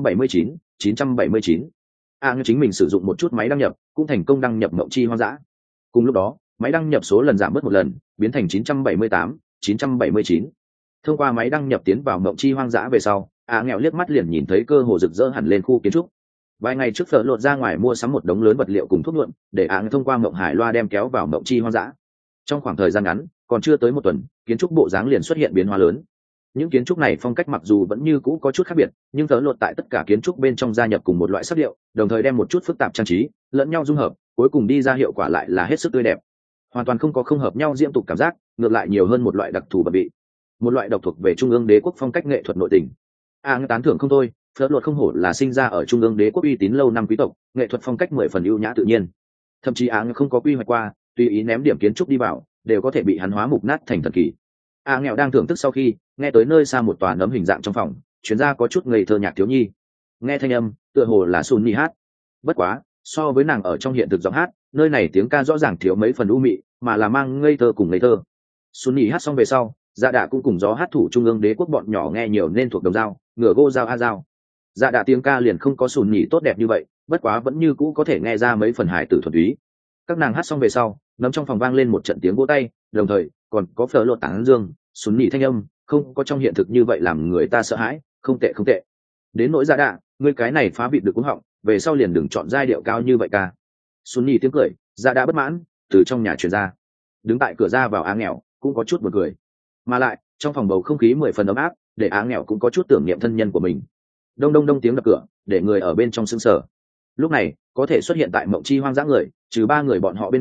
979. Như chính mình sử dụng một chút máy đăng nhập, cũng thành công đăng nhập mộng chi hoang dã. Cùng lúc đó máy đăng nhập số lần giảm bớt một lần, biến thành 979. Thông qua máy đăng nhập tiến vào mộng chi hoang dã về sau, nghèo liếc mắt liền nhìn thấy cơ hồ rực rỡ hẳn lên khu kiến trúc. Vài ngày trước Phở Lột ra ngoài mua sắm một đống lớn vật liệu cùng thuốc nhuộm, để thông qua mộng hải loa đem kéo vào mộng chi hoang dã. Trong khoảng thời gian ngắn, còn chưa tới 1 tuần, kiến trúc bộ dáng liền xuất hiện biến hóa lớn. Những kiến trúc này phong cách mặc dù vẫn như cũ có chút khác biệt, nhưng Phở Lột tại tất cả kiến trúc bên trong gia nhập cùng một loại sắc điệu, đồng thời đem một chút phức tạp trang trí lẫn nhau dung hợp, cuối cùng đi ra hiệu quả lại là hết sức tươi đẹp. Hoàn toàn không có không hợp nhau diễm tục cảm giác, ngược lại nhiều hơn một loại đặc thù bẩm bị, một loại độc thuộc về trung ương đế quốc phong cách nghệ thuật nội tình. Tán thưởng không thôi, Phở Lột không hổ là sinh ra ở trung ương đế quốc uy tín lâu năm quý tộc, nghệ thuật phong cách 10 phần ưu nhã tự nhiên. Thậm chí không có quy hoạch qua, tùy ý ném điểm kiến trúc đi vào, đều có thể bị hắn hóa mục nát thành thần kỳ. Nghèo đang thưởng thức sau khi nghe tới nơi xa một tòa nấm hình dạng trong phòng chuyến ra có chút ngây thơ nhạc thiếu nhi, nghe thanh âm tựa hồ là Sunny hát. Bất quá so với nàng ở trong hiện thực giọng hát, nơi này tiếng ca rõ ràng thiếu mấy phần u mị, mà là mang ngây thơ cùng ngây thơ. Sunny hát xong về sau, Dạ Đạ cũng cùng gió hát thủ trung ương đế quốc bọn nhỏ nghe nhiều nên thuộc đồng dao, ngửa gô dao a dao. Dạ Đạ tiếng ca liền không có Sunny tốt đẹp như vậy, bất quá vẫn như cũ có thể nghe ra mấy phần hài tử thuần túy. Các nàng hát xong về sau, nấm trong phòng vang lên một trận tiếng vỗ tay, đồng thời còn có Phở Lột tán dương, Sunny thanh âm không có trong hiện thực như vậy làm người ta sợ hãi, không tệ. Đến nỗi Dạ Đạ, ngươi cái này phá vịt được cũng họng, về sau liền đừng chọn giai điệu cao như vậy ca. Sunny tiếng cười, Dạ Đạ bất mãn từ trong nhà truyền ra. Đứng tại cửa ra vào nghèo cũng có chút buồn cười, mà lại trong phòng bầu không khí 10 phần ấm áp, để nghèo cũng có chút tưởng niệm thân nhân của mình. Đông tiếng đập cửa, để người ở bên trong sững sờ. Lúc này có thể xuất hiện tại mộng chi hoang dã người, trừ 3 người bọn họ bên ngoài,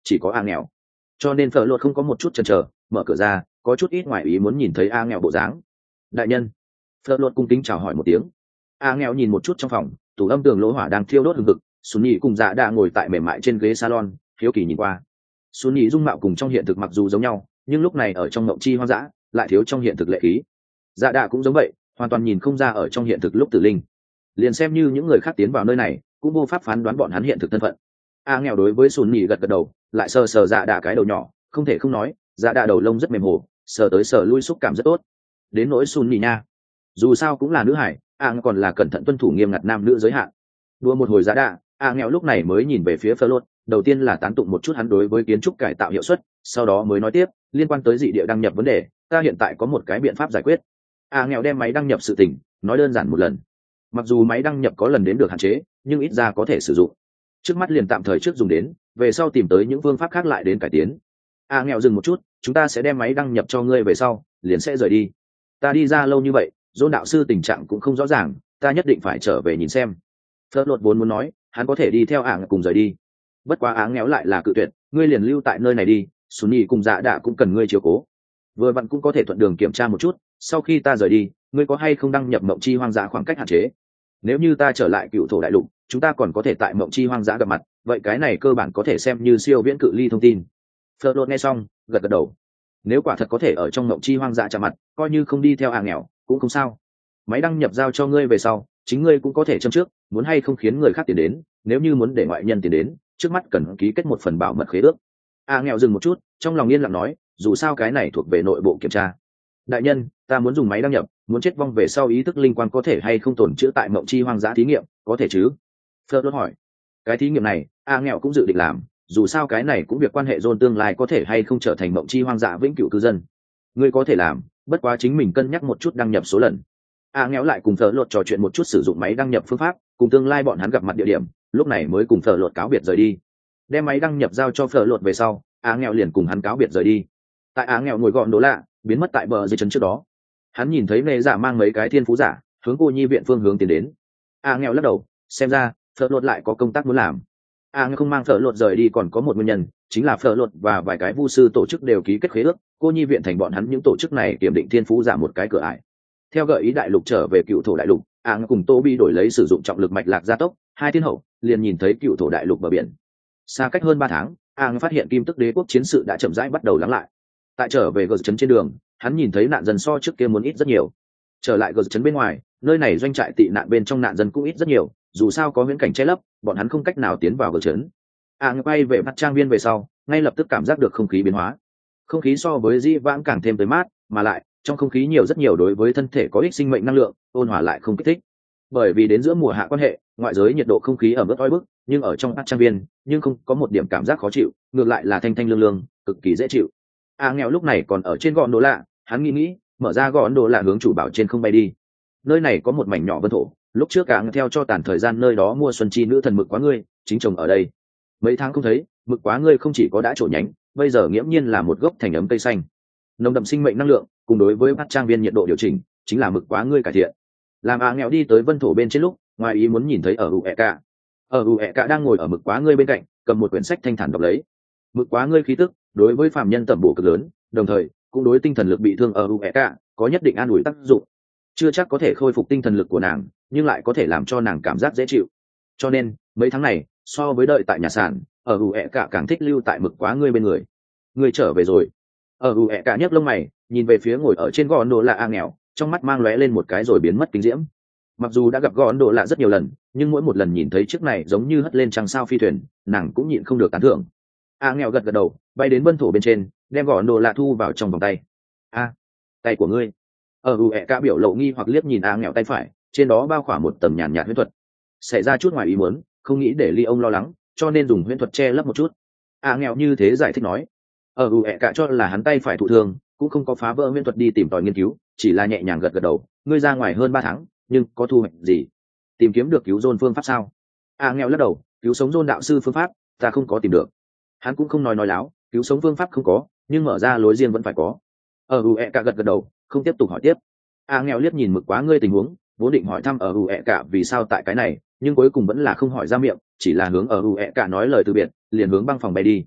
chỉ có a nghèo. Cho nên phở lột không có một chút chần chờ, mở cửa ra, có chút ít ngoài ý muốn nhìn thấy a nghèo bộ dáng. Đại nhân. Phở lột cung kính chào hỏi một tiếng. A nghèo nhìn một chút trong phòng, tủ âm tường lỗ hỏa đang thiêu đốt hừng hực, Xuân Nhị cùng Dạ đã ngồi tại mềm mại trên ghế salon, hiếu kỳ nhìn qua. Xuân Nhị dung mạo cùng trong hiện thực mặc dù giống nhau, nhưng lúc này ở trong mộng chi hoang dã lại thiếu trong hiện thực lệ khí. Dạ đã cũng giống vậy, hoàn toàn nhìn không ra ở trong hiện thực lúc tử linh. Liền xem như những người khác tiến vào nơi này, cũng vô pháp phán đoán bọn hắn hiện thực thân phận. A nghèo đối với Xuân Nhị gật gật đầu, lại sờ sờ Dạ đã cái đầu nhỏ, không thể không nói, Dạ đã đầu lông rất mềm hồ, sờ tới sờ lui xúc cảm rất tốt. Đến nỗi Xuân Nhị nha, dù sao cũng là nữ hải, A còn là cẩn thận tuân thủ nghiêm ngặt nam nữ giới hạn. Đua một hồi Dạ đã, A nghèo lúc này mới nhìn về phía Phở Lột, đầu tiên là tán tụng một chút hắn đối với kiến trúc cải tạo hiệu suất, sau đó mới nói tiếp, liên quan tới dị địa đăng nhập vấn đề, ta hiện tại có một cái biện pháp giải quyết. A nghèo đem máy đăng nhập sự tình nói đơn giản một lần. Mặc dù máy đăng nhập có lần đến được hạn chế, nhưng ít ra có thể sử dụng. Trước mắt liền tạm thời trước dùng đến, về sau tìm tới những phương pháp khác lại đến cải tiến. A nghèo dừng một chút, chúng ta sẽ đem máy đăng nhập cho ngươi về sau, liền sẽ rời đi. Ta đi ra lâu như vậy, Dôn đạo sư tình trạng cũng không rõ ràng, ta nhất định phải trở về nhìn xem. Phở Lột vốn muốn nói, hắn có thể đi theo ảng cùng rời đi. Bất quá áng nghèo lại là cự tuyệt, ngươi liền lưu tại nơi này đi, Sunny cùng Dạ đã cũng cần ngươi chiếu cố. Vừa vặn cũng có thể thuận đường kiểm tra một chút, sau khi ta rời đi, ngươi có hay không đăng nhập mộng chi hoang dã khoảng cách hạn chế. Nếu như ta trở lại cựu thổ đại lục, chúng ta còn có thể tại mộng chi hoang dã gặp mặt, vậy cái này cơ bản có thể xem như siêu viễn cự ly thông tin. Phở Lột nghe xong, gật gật đầu. Nếu quả thật có thể ở trong mộng chi hoang dã chạm mặt, coi như không đi theo áng nghèo, cũng không sao. Máy đăng nhập giao cho ngươi về sau, chính ngươi cũng có thể châm trước, muốn hay không khiến người khác tiền đến, nếu như muốn để ngoại nhân tiền đến, trước mắt cần ký kết một phần bảo mật khế ước. A nghèo dừng một chút, trong lòng yên lặng nói, dù sao cái này thuộc về nội bộ kiểm tra. Đại nhân, ta muốn dùng máy đăng nhập, muốn chết vong về sau ý thức linh quan có thể hay không tồn chữa tại mộng chi hoang dã thí nghiệm, có thể chứ? Phở Lột hỏi. Cái thí nghiệm này, A nghèo cũng dự định làm, dù sao cái này cũng việc quan hệ Dôn tương lai có thể hay không trở thành mộng chi hoang dã vĩnh cửu cư dân. Ngươi có thể làm, bất quá chính mình cân nhắc một chút đăng nhập số lần. A nghèo lại cùng Phở Lột trò chuyện một chút sử dụng máy đăng nhập phương pháp, cùng tương lai bọn hắn gặp mặt địa điểm, lúc này mới cùng Phở Lột cáo biệt rời đi. Đem máy đăng nhập giao cho Phở Lột về sau, A nghèo liền cùng hắn cáo biệt rời đi. Tại A nghèo ngồi gọn đố lạ, biến mất tại bờ dưới chân trước đó, hắn nhìn thấy nệ giả mang mấy cái thiên phú giả hướng cô nhi viện phương hướng tiến đến. A nghèo lắc đầu, xem ra Phở Lột lại có công tác muốn làm. A nghèo không mang Phở Lột rời đi còn có một nguyên nhân, chính là Phở Lột và vài cái vu sư tổ chức đều ký kết khế ước, cô nhi viện thành bọn hắn những tổ chức này kiểm định thiên phú giả một cái cửa ải. Theo gợi ý đại lục trở về cựu thổ đại lục, A nghèo cùng Toby đổi lấy sử dụng trọng lực mạch lạc gia tốc, hai thiên hậu liền nhìn thấy cựu thổ đại lục bờ biển. Xa cách hơn 3 tháng, A nghèo phát hiện kim tức đế quốc chiến sự đã chậm rãi bắt đầu lắng lại. Tại trở về gờ trấn trên đường, hắn nhìn thấy nạn dân so trước kia muốn ít rất nhiều. Trở lại gờ trấn bên ngoài, nơi này doanh trại tị nạn bên trong nạn dân cũng ít rất nhiều, dù sao có viễn cảnh che lấp, bọn hắn không cách nào tiến vào gờ trấn. A nghèo quay về mặt trang viên về sau, ngay lập tức cảm giác được không khí biến hóa. Không khí so với di vãng càng thêm tới mát, mà lại trong không khí nhiều rất nhiều đối với thân thể có ích sinh mệnh năng lượng, ôn hòa lại không kích thích. Bởi vì đến giữa mùa hạ quan hệ, ngoại giới nhiệt độ không khí ẩm ướt oi bức, nhưng ở trong ác trang viên nhưng không có một điểm cảm giác khó chịu, ngược lại là thanh thanh lương lương, cực kỳ dễ chịu. A nghèo lúc này còn ở trên gọn đồ lạ, hắn nghĩ mở ra gọn đồ lạ hướng chủ bảo trên không bay đi. Nơi này có một mảnh nhỏ vân thổ, lúc trước cả theo cho tàn thời gian nơi đó mua xuân chi nữ thần mực quá ngươi chính trồng ở đây. Mấy tháng không thấy, mực quá ngươi không chỉ có đã trổ nhánh, bây giờ nghiễm nhiên là một gốc thành ấm cây xanh. Nồng đậm sinh mệnh năng lượng, cùng đối với bát trang viên nhiệt độ điều chỉnh, chính là mực quá ngươi cải thiện. Làm A nghèo đi tới vân thổ bên trên lúc, ngoài ý muốn nhìn thấy ở Ueka. Ở Ueka đang ngồi ở mực quá ngươi bên cạnh, cầm một quyển sách thanh thản đọc lấy. Mực quá ngươi khí tức, đối với phàm nhân tẩm bổ cực lớn, đồng thời cũng đối tinh thần lực bị thương ở Ueka có nhất định an ủi tác dụng. Chưa chắc có thể khôi phục tinh thần lực của nàng, nhưng lại có thể làm cho nàng cảm giác dễ chịu. Cho nên mấy tháng này, so với đợi tại nhà sản, ở Ueka càng thích lưu tại mực quá ngươi bên người. Ngươi trở về rồi. Ở Ueka nhấc lông mày, nhìn về phía ngồi ở trên gò nổ là A nghèo, trong mắt mang lóe lên một cái rồi biến mất kinh diễm. Mặc dù đã gặp gòn độ lạ rất nhiều lần, nhưng mỗi một lần nhìn thấy chiếc này giống như hất lên trăng sao phi thuyền, nàng cũng nhịn không được tán thưởng. A nghèo gật gật đầu, bay đến vân thổ bên trên, đem gòn độ lạ thu vào trong vòng tay. A, tay của ngươi. Ở Ueka biểu lộ nghi hoặc liếc nhìn A nghèo tay phải, trên đó bao khỏa một tầng nhàn nhạt huyễn thuật. Xảy ra chút ngoài ý muốn, không nghĩ để ly ông lo lắng, cho nên dùng huyễn thuật che lấp một chút. A nghèo như thế giải thích nói. Ở Ueka cho là hắn tay phải thụ thương, cũng không có phá vỡ huyễn thuật đi tìm tòi nghiên cứu, chỉ là nhẹ nhàng gật gật đầu. Ngươi ra ngoài hơn 3 tháng, nhưng có thu hoạch gì? Tìm kiếm được cứu Dôn phương pháp sao? A nghèo lắc đầu, cứu sống Dôn đạo sư phương pháp ta không có tìm được. Hắn cũng không nói láo, cứu sống phương pháp không có, nhưng mở ra lối riêng vẫn phải có. Ở Ueka gật gật đầu, không tiếp tục hỏi tiếp. A nghèo liếc nhìn mực quá ngươi tình huống, vốn định hỏi thăm ở Ueka vì sao tại cái này, nhưng cuối cùng vẫn là không hỏi ra miệng, chỉ là hướng ở Ueka nói lời từ biệt, liền hướng băng phòng bay đi.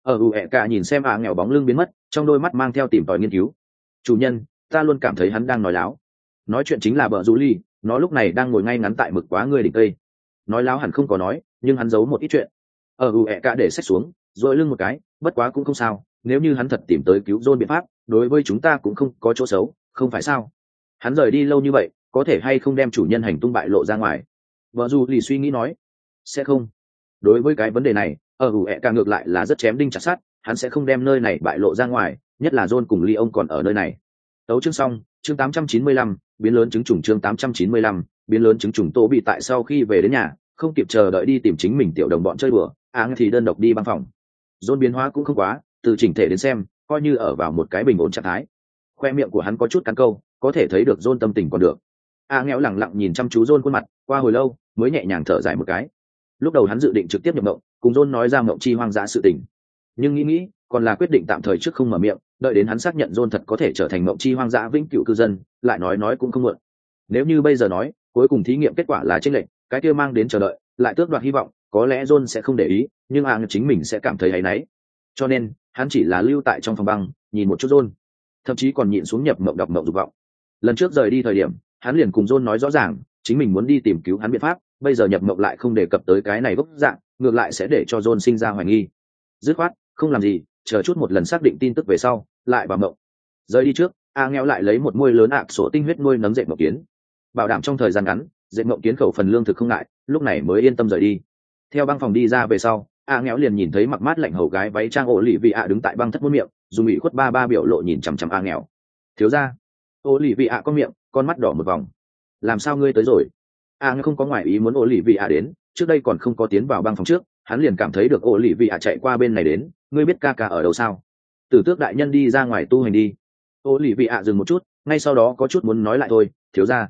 Ở ẹ cả nhìn xem nghèo bóng lưng biến mất, trong đôi mắt mang theo tìm tòi nghiên cứu. Chủ nhân, ta luôn cảm thấy hắn đang nói láo. Nói chuyện chính là bờ rú ly, nó lúc này đang ngồi ngay ngắn tại mực quá người đỉnh cây. Nói láo hẳn không có nói, nhưng hắn giấu một ít chuyện. Ở ẹ cả để xách xuống, rồi lưng một cái, bất quá cũng không sao, nếu như hắn thật tìm tới cứu John biện pháp, đối với chúng ta cũng không có chỗ xấu, không phải sao? Hắn rời đi lâu như vậy, có thể hay không đem chủ nhân hành tung bại lộ ra ngoài? Vợ dù lì suy nghĩ nói, sẽ không. Đối với cái vấn đề này, ở ẹ cả ngược lại là rất chém đinh chặt sắt, hắn sẽ không đem nơi này bại lộ ra ngoài, nhất là John cùng Ly ông còn ở nơi này. Tấu chương xong, chương 895, biến lớn chứng trùng chương 895, biến lớn chứng trùng Tô bị tại sau khi về đến nhà, không kịp chờ đợi đi tìm chính mình tiểu đồng bọn chơi đùa, thì đơn độc đi băng phòng. John biến hóa cũng không quá, từ chỉnh thể đến xem, coi như ở vào một cái bình ổn trạng thái. Khoe miệng của hắn có chút cắn câu, có thể thấy được John tâm tình còn được. Nghèo lẳng lặng nhìn chăm chú John khuôn mặt, qua hồi lâu mới nhẹ nhàng thở dài một cái. Lúc đầu hắn dự định trực tiếp nhập mộng, cùng John nói ra mộng chi hoang dã sự tình, nhưng nghĩ còn là quyết định tạm thời trước không mở miệng, đợi đến hắn xác nhận John thật có thể trở thành mộng chi hoang dã vĩnh cửu cư dân, lại nói cũng không muộn. Nếu như bây giờ nói, cuối cùng thí nghiệm kết quả là chênh lệch, cái kia mang đến chờ đợi, lại tước đoạt hy vọng, có lẽ John sẽ không để ý, nhưng chính mình sẽ cảm thấy áy náy. Cho nên, hắn chỉ là lưu tại trong phòng băng, nhìn một chút John, thậm chí còn nhịn xuống nhập mộng đọc mộng dục vọng. Lần trước rời đi thời điểm, hắn liền cùng John nói rõ ràng, chính mình muốn đi tìm cứu hắn biện pháp, bây giờ nhập mộng lại không đề cập tới cái này gốc dạng, ngược lại sẽ để cho John sinh ra hoài nghi. Dứt khoát, không làm gì, chờ chút một lần xác định tin tức về sau, lại vào mộng. Rời đi trước, nghèo lại lấy một muôi lớn sổ tinh huyết nuôi nấng dệt mộng kiến, bảo đảm trong thời gian ngắn, dệt mộng kiến khẩu phần lương thực không ngại, lúc này mới yên tâm rời đi. Theo băng phòng đi ra về sau, nghèo liền nhìn thấy mặc mát lạnh hầu gái váy trang ổ lì vị đứng tại băng thất muôn miệng, dùng ủy khuất ba biểu lộ nhìn chằm chằm nghèo. Thiếu gia, ổ lì vị có miệng, con mắt đỏ một vòng. Làm sao ngươi tới rồi? Nghèo không có ngoại ý muốn ổ lì vị đến, trước đây còn không có tiến vào băng phòng trước, hắn liền cảm thấy được ổ lì vị chạy qua bên này đến. Ngươi biết ca ở đâu sao? Tử Tước đại nhân đi ra ngoài tu hành đi. Ổ lì vị dừng một chút, ngay sau đó có chút muốn nói lại thôi. Thiếu gia,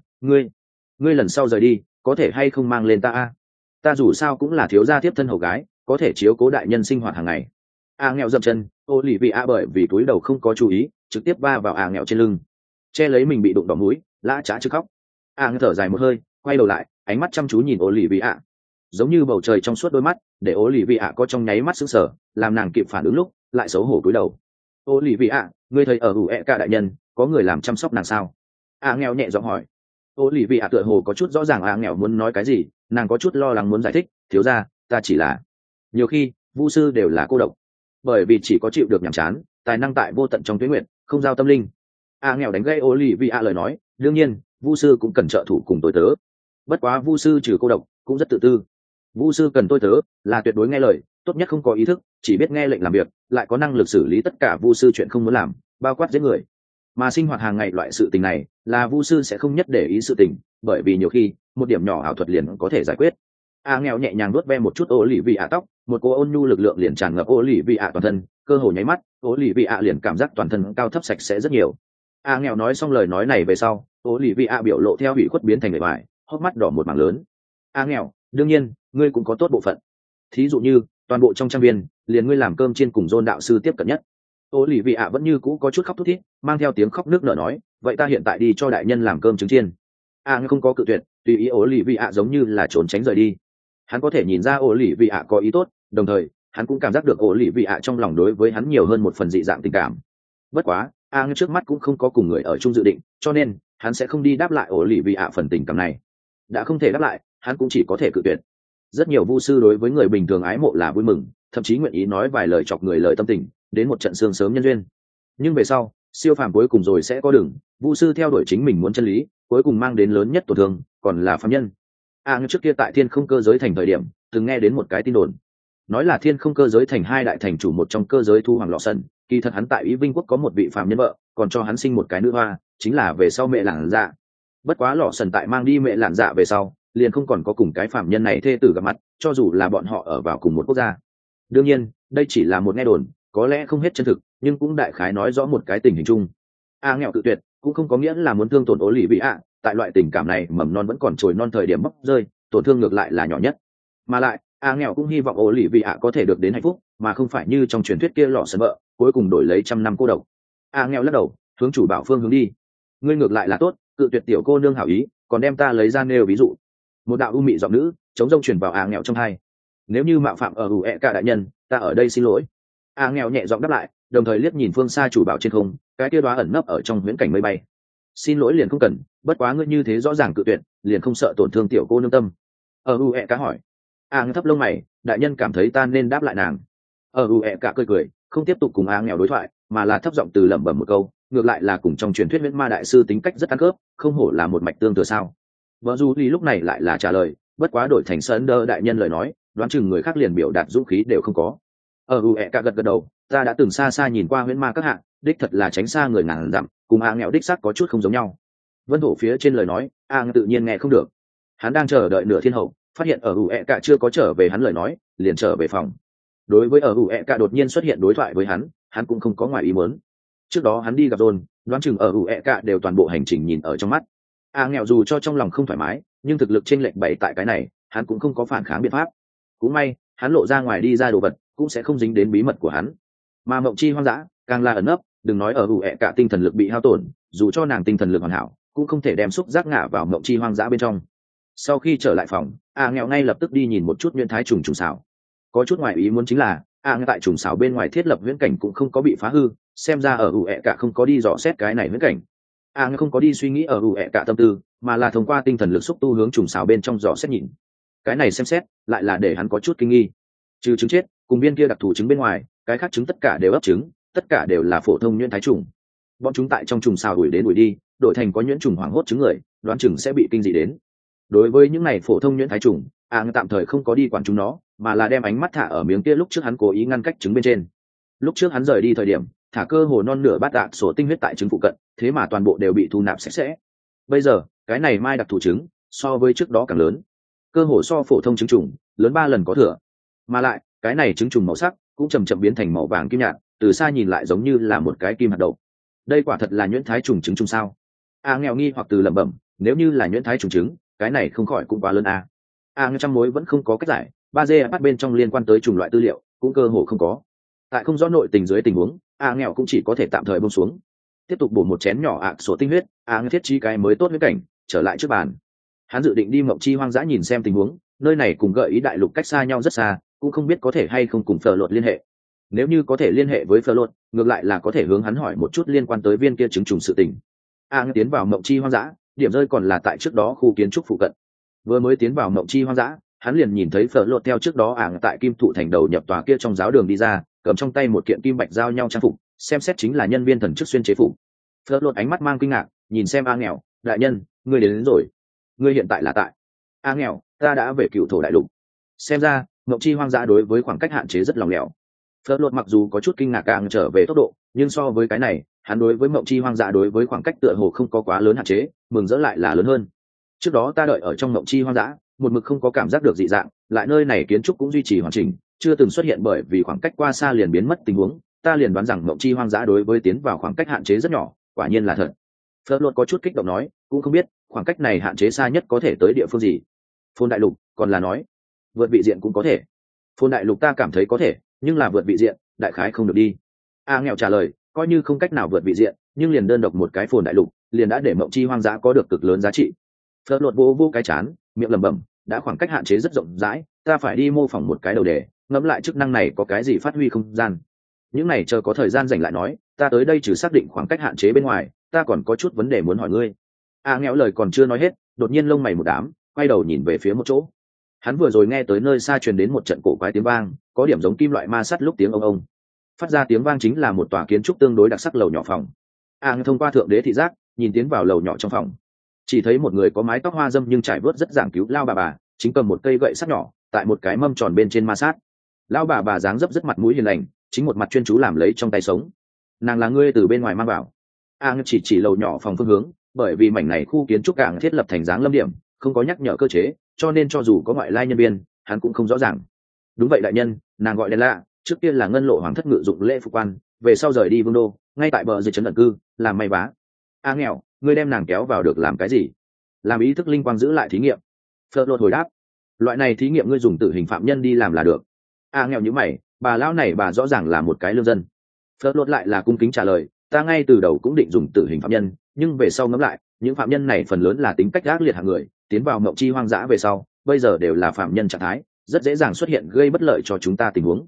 ngươi lần sau rời đi, có thể hay không mang lên ta ta dù sao cũng là thiếu gia tiếp thân hầu gái, có thể chiếu cố đại nhân sinh hoạt hàng ngày. Nghèo dậm chân, ô lì vị bởi vì túi đầu không có chú ý, trực tiếp va vào nghèo trên lưng, che lấy mình bị đụng đỏ mũi, lã chả chứ khóc. Nghèo thở dài một hơi, quay đầu lại, ánh mắt chăm chú nhìn ô lì vị giống như bầu trời trong suốt đôi mắt, để ô lì vị có trong nháy mắt sững sờ, làm nàng kịp phản ứng lúc lại xấu hổ cúi đầu. Ô lì vị ngươi thấy ở cả đại nhân có người làm chăm sóc nàng sao? Nghèo nhẹ giọng hỏi. Ô lì vị tựa hồ có chút rõ ràng nghèo muốn nói cái gì, nàng có chút lo lắng muốn giải thích. Thiếu gia, ta chỉ là nhiều khi vu sư đều là cô độc, bởi vì chỉ có chịu được nhàm chán, tài năng tại vô tận trong tuyết nguyện, không giao tâm linh. Nghèo đánh gây ô lì vị lời nói, đương nhiên vu sư cũng cần trợ thủ cùng tôi tớ, bất quá vu sư trừ cô độc cũng rất tự tư. Vu sư cần tôi tớ là tuyệt đối nghe lời, tốt nhất không có ý thức, chỉ biết nghe lệnh làm việc, lại có năng lực xử lý tất cả vu sư chuyện không muốn làm, bao quát giết người. Mà sinh hoạt hàng ngày loại sự tình này là vu sư sẽ không nhất để ý sự tình, bởi vì nhiều khi một điểm nhỏ ảo thuật liền có thể giải quyết. Nghèo nhẹ nhàng nuốt ve một chút ô lì vị tóc, một cô ôn nhu lực lượng liền tràn ngập ô lì vị toàn thân, cơ hồ nháy mắt ô lì vị liền cảm giác toàn thân cao thấp sạch sẽ rất nhiều. Nghèo nói xong lời nói này về sau, ô lì vị biểu lộ theo ủy khuất biến thành người ngoài, hốc mắt đỏ một mảng lớn. Nghèo, đương nhiên ngươi cũng có tốt bộ phận, thí dụ như toàn bộ trong trang viên liền ngươi làm cơm chiên cùng John đạo sư tiếp cận nhất. Ô lì vị vẫn như cũ có chút khóc thút thít, mang theo tiếng khóc nước nở nói, vậy ta hiện tại đi cho đại nhân làm cơm trứng chiên. Không có cự tuyệt, tùy ý ô lì vị giống như là trốn tránh rời đi. Hắn có thể nhìn ra ô lì vị có ý tốt, đồng thời hắn cũng cảm giác được ô lì vị trong lòng đối với hắn nhiều hơn một phần dị dạng tình cảm. Bất quá trước mắt cũng không có cùng người ở chung dự định, cho nên hắn sẽ không đi đáp lại ô lì vị phần tình cảm này. Đã không thể đáp lại, hắn cũng chỉ có thể cự tuyệt. Rất nhiều vu sư đối với người bình thường ái mộ là vui mừng, thậm chí nguyện ý nói vài lời chọc người lời tâm tình, đến một trận sương sớm nhân duyên. Nhưng về sau siêu phàm cuối cùng rồi sẽ có đường, vu sư theo đuổi chính mình muốn chân lý, cuối cùng mang đến lớn nhất tổn thương còn là phàm nhân. Trước kia tại thiên không cơ giới thành thời điểm từng nghe đến một cái tin đồn, nói là thiên không cơ giới thành hai đại thành chủ một trong cơ giới thu hoàng lọ sân, kỳ thật hắn tại Ý Vinh quốc có một vị phàm nhân vợ, còn cho hắn sinh một cái nữ hoa, chính là về sau mẹ lản dạ. Bất quá lọ sần tại mang đi mẹ lản dạ về sau liền không còn có cùng cái phàm nhân này thê tử gặp mặt, cho dù là bọn họ ở vào cùng một quốc gia. Đương nhiên đây chỉ là một nghe đồn, có lẽ không hết chân thực, nhưng cũng đại khái nói rõ một cái tình hình chung. Nghèo cự tuyệt cũng không có nghĩa là muốn thương tổn ố lì vị tại loại tình cảm này mầm non vẫn còn trồi non thời điểm bóc rơi, tổn thương ngược lại là nhỏ nhất. Mà lại nghèo cũng hy vọng ố lì vị có thể được đến hạnh phúc, mà không phải như trong truyền thuyết kia lọ sần vợ cuối cùng đổi lấy 100 năm cô độc. Nghèo lắc đầu, hướng chủ bảo phương hướng đi. Ngươi ngược lại là tốt, cự tuyệt tiểu cô nương hảo ý, còn đem ta lấy ra nêu ví dụ. Một đạo u mị giọng nữ chống rông truyền vào nghèo trong hai. Nếu như mạo phạm ở cả đại nhân, ta ở đây xin lỗi. Nghèo nhẹ giọng đáp lại, đồng thời liếc nhìn phương xa chủ bảo trên không, cái kia đóa ẩn nấp ở trong viễn cảnh mây bay. Xin lỗi liền không cần, bất quá ngươi như thế rõ ràng cự tuyệt, liền không sợ tổn thương tiểu cô nương tâm. Cả hỏi. Thấp lông mày, đại nhân cảm thấy ta nên đáp lại nàng. Cả cười cười, không tiếp tục cùng nghèo đối thoại, mà là thấp giọng từ lẩm bẩm một câu, ngược lại là cùng trong truyền thuyết viễn ma đại sư tính cách rất ăn khớp, không hổ là một mạch tương thừa sao. Vợ Du Ly lúc này lại là trả lời, bất quá đổi thành sơn đơ đại nhân lời nói, đoán chừng người khác liền biểu đạt dũng khí đều không có. Cả gật gật đầu, ta đã từng xa xa nhìn qua huyễn ma các hạng, đích thật là tránh xa người ngàn dặm, cùng nghèo đích xác có chút không giống nhau. Vân Thổ phía trên lời nói, tự nhiên nghe không được. Hắn đang chờ đợi nửa thiên hậu, phát hiện cả chưa có trở về hắn lời nói, liền trở về phòng. Đối với cả đột nhiên xuất hiện đối thoại với hắn cũng không có ngoài ý muốn. Trước đó hắn đi gặp John, đoán chừng cả đều toàn bộ hành trình nhìn ở trong mắt. Nghèo dù cho trong lòng không thoải mái, nhưng thực lực chênh lệch bày tại cái này, hắn cũng không có phản kháng biện pháp. Cũng may, hắn lộ ra ngoài đi ra đồ vật, cũng sẽ không dính đến bí mật của hắn. Mà Mộng Chi hoang dã, càng là ẩn nấp, đừng nói cả tinh thần lực bị hao tổn, dù cho nàng tinh thần lực hoàn hảo, cũng không thể đem xúc giác ngã vào Mộng Chi hoang dã bên trong. Sau khi trở lại phòng, nghèo ngay lập tức đi nhìn một chút Nguyên Thái trùng xảo. Có chút ngoài ý muốn chính là, tại trùng xảo bên ngoài thiết lập viễn cảnh cũng không có bị phá hư, xem ra cả không có đi dò xét cái này viễn cảnh. Không có đi suy nghĩ cả tâm tư, mà là thông qua tinh thần lực xúc tu hướng trùng xảo bên trong dò xét nhìn. Cái này xem xét, lại là để hắn có chút kinh nghi. Trừ trứng chết, cùng viên kia đặc thù trứng bên ngoài, cái khác trứng tất cả đều ấp trứng, tất cả đều là phổ thông nhuyễn thái trùng. Bọn chúng tại trong trùng xào đuổi đến đuổi đi, đổi thành có nhuyễn trùng hoảng hốt trứng người, đoán chừng sẽ bị kinh dị đến. Đối với những này phổ thông nhuyễn thái trùng, tạm thời không có đi quản chúng nó, mà là đem ánh mắt thả ở miếng kia lúc trước hắn cố ý ngăn cách trứng bên trên. Lúc trước hắn rời đi thời điểm, thả cơ hồ non nửa bát đạn sổ tinh huyết tại trứng phụ cận, thế mà toàn bộ đều bị thu nạp sạch sẽ. Bây giờ, cái này mai đặc thù trứng, so với trước đó càng lớn, cơ hồ so phổ thông trứng trùng lớn 3 lần có thừa. Mà lại, cái này trứng trùng màu sắc cũng chậm chậm biến thành màu vàng kim nhạt, từ xa nhìn lại giống như là một cái kim hạt đậu. Đây quả thật là nhuyễn thái trùng trứng trùng sao? Nghèo nghi hoặc từ lẩm bẩm, nếu như là nhuyễn thái trùng trứng, cái này không khỏi cũng quá lớn trong mối vẫn không có cách giải, 3D bắt bên trong liên quan tới chủng loại tư liệu cũng cơ hồ không có. Tại không rõ nội tình dưới tình huống, nghèo cũng chỉ có thể tạm thời buông xuống, tiếp tục bổ một chén nhỏ sổ tinh huyết, thiết trí cái mới tốt với cảnh, trở lại trước bàn. Hắn dự định đi Mộng Chi hoang dã nhìn xem tình huống, nơi này cùng gợi ý đại lục cách xa nhau rất xa, cũng không biết có thể hay không cùng Phở Lột liên hệ. Nếu như có thể liên hệ với Phở Lột, ngược lại là có thể hướng hắn hỏi một chút liên quan tới viên kia trứng trùng sự tình. Tiến vào Mộng Chi hoang dã, điểm rơi còn là tại trước đó khu kiến trúc phụ cận. Vừa mới tiến vào Mộng Chi hoang dã, hắn liền nhìn thấy Phở Lột theo trước đó tại Kim Thụ thành đầu nhập tòa kia trong giáo đường đi ra, cầm trong tay một kiện kim bạch giao nhau trang phục, xem xét chính là nhân viên thần chức xuyên chế phục. Phở Lột ánh mắt mang kinh ngạc, nhìn xem nghèo, đại nhân, ngươi đến rồi. Ngươi hiện tại là tại nghèo, ta đã về Cựu Thổ đại lục. Xem ra Mộng Chi hoang dã đối với khoảng cách hạn chế rất lòng lẻo. Phớt Lột mặc dù có chút kinh ngạc càng trở về tốc độ, nhưng so với cái này, hắn đối với Mộng Chi hoang dã đối với khoảng cách tựa hồ không có quá lớn hạn chế, mừng rỡ lại là lớn hơn. Trước đó ta đợi ở trong Mộng Chi hoang dã, một mực không có cảm giác được dị dạng, lại nơi này kiến trúc cũng duy trì hoàn chỉnh, chưa từng xuất hiện bởi vì khoảng cách qua xa liền biến mất tình huống, ta liền đoán rằng Mộng Chi hoang dã đối với tiến vào khoảng cách hạn chế rất nhỏ, quả nhiên là thật. Phớt Lột có chút kích động nói, cũng không biết khoảng cách này hạn chế xa nhất có thể tới địa phương gì. Phồn đại lục, còn là nói vượt vị diện cũng có thể. Phồn đại lục ta cảm thấy có thể, nhưng là vượt vị diện đại khái không được đi. Nghèo trả lời, coi như không cách nào vượt vị diện, nhưng liền đơn độc một cái Phồn đại lục liền đã để Mộng Chi hoang dã có được cực lớn giá trị. Phớt Lột vô cái chán, miệng lẩm bẩm, đã khoảng cách hạn chế rất rộng rãi, ta phải đi mô phỏng một cái đầu đề, ngẫm lại chức năng này có cái gì phát huy không gian. Những này chờ có thời gian dành lại nói, ta tới đây trừ xác định khoảng cách hạn chế bên ngoài, ta còn có chút vấn đề muốn hỏi ngươi. Nghèo lời còn chưa nói hết, đột nhiên lông mày một đám, quay đầu nhìn về phía một chỗ. Hắn vừa rồi nghe tới nơi xa truyền đến một trận cổ quái tiếng vang, có điểm giống kim loại ma sắt lúc tiếng ông. Phát ra tiếng vang chính là một tòa kiến trúc tương đối đặc sắc lầu nhỏ phòng. Thông qua thượng đế thị giác, nhìn tiến vào lầu nhỏ trong phòng. Chỉ thấy một người có mái tóc hoa râm nhưng trải vớt rất giảng cứu lao bà, chính cầm một cây gậy sắt nhỏ, tại một cái mâm tròn bên trên ma sát. Lao bà dáng dấp rất mặt mũi hiền lành, chính một mặt chuyên chú làm lấy trong tay sống. Nàng là ngươi từ bên ngoài mang vào. Chỉ lầu nhỏ phòng phương hướng, bởi vì mảnh này khu kiến trúc cảng thiết lập thành dáng lâm điểm, không có nhắc nhở cơ chế, cho nên cho dù có ngoại lai nhân viên, hắn cũng không rõ ràng. Đúng vậy đại nhân, nàng gọi đèn lạ, trước kia là ngân lộ hoàng thất ngự dụng lễ phục quan, về sau rời đi vương đô, ngay tại bờ dưới trấn ẩn cư, làm may vá. Nghèo, ngươi đem nàng kéo vào được làm cái gì? Làm ý thức linh quang giữ lại thí nghiệm. Phớt Lột hồi đáp, loại này thí nghiệm ngươi dùng tử hình phạm nhân đi làm là được. Nghèo nhíu mày, bà lão này bà rõ ràng là một cái lương dân. Phớt Lột lại là cung kính trả lời, ta ngay từ đầu cũng định dùng tử hình phạm nhân, nhưng về sau ngẫm lại, những phạm nhân này phần lớn là tính cách ác liệt hạng người, tiến vào Mộng Chi hoang dã về sau, bây giờ đều là phạm nhân trạng thái, rất dễ dàng xuất hiện gây bất lợi cho chúng ta tình huống.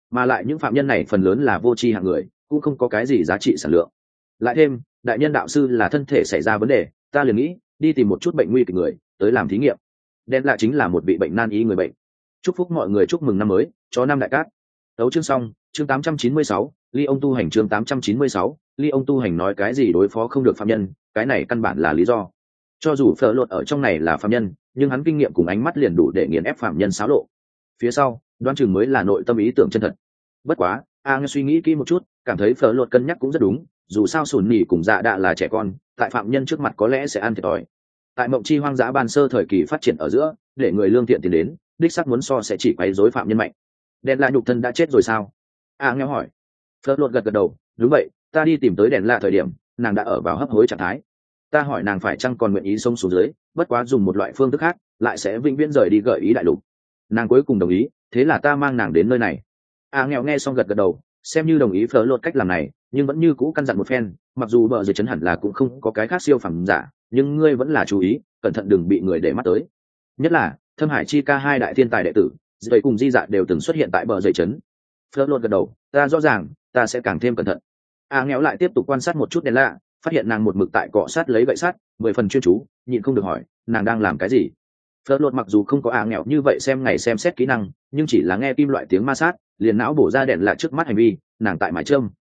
mà lại những phạm nhân này phần lớn là vô tri hạng người, cũng không có cái gì giá trị sản lượng. Lại thêm đại nhân đạo sư là thân thể xảy ra vấn đề, ta liền nghĩ đi tìm một chút bệnh nguy kịch người tới làm thí nghiệm. Đen lạ chính là một vị bệnh nan y người bệnh. Chúc phúc mọi người, chúc mừng năm mới cho năm đại cát. Đấu chương xong, chương 896, ly ông tu hành chương 896, ly ông tu hành nói cái gì đối phó không được phạm nhân, cái này căn bản là lý do. Cho dù phở lột ở trong này là phạm nhân, nhưng hắn kinh nghiệm cùng ánh mắt liền đủ để nghiền ép phạm nhân xáo lộ. Phía sau đoán chừng mới là nội tâm ý tưởng chân thật. Bất quá nghe suy nghĩ kỹ một chút, cảm thấy phở lột cân nhắc cũng rất đúng, dù sao sùn nhỉ cùng dạ đạ là trẻ con, tại phạm nhân trước mặt có lẽ sẽ ăn thiệt thòi. Tại mộng chi hoang dã ban sơ thời kỳ phát triển ở giữa, để người lương thiện tiến đến, đích xác muốn so sẽ chỉ quấy rối phạm nhân mạnh. Đèn lạ nhục thân đã chết rồi sao? Nghe hỏi. Phớt lột gật gật đầu, đúng vậy, ta đi tìm tới đèn lạ thời điểm nàng đã ở vào hấp hối trạng thái. Ta hỏi nàng phải chăng còn nguyện ý sống xuống dưới, bất quá dùng một loại phương thức khác lại sẽ vĩnh viễn rời đi gợi ý đại lục. Nàng cuối cùng đồng ý, thế là ta mang nàng đến nơi này. Nghèo nghe xong gật gật đầu, xem như đồng ý phớt lột cách làm này, nhưng vẫn như cũ căn dặn một phen, mặc dù bờ dưới chấn hẳn là cũng không có cái khác siêu phẩm giả, nhưng ngươi vẫn là chú ý cẩn thận đừng bị người để mắt tới, nhất là Thâm Hải Chi Ca hai đại thiên tài đệ tử dậy cùng di dạ đều từng xuất hiện tại bờ dây chấn. Phớt lột gật đầu, ta rõ ràng, ta sẽ càng thêm cẩn thận. Nghèo lại tiếp tục quan sát một chút đèn lạ, phát hiện nàng một mực tại cọ sát lấy gậy sắt, 10 phần chuyên chú, nhịn không được hỏi nàng đang làm cái gì. Phớt lột mặc dù không có nghèo như vậy xem ngày xem xét kỹ năng, nhưng chỉ là nghe kim loại tiếng ma sát liền não bổ ra đèn lạ trước mắt hành vi, nàng tại mái châm.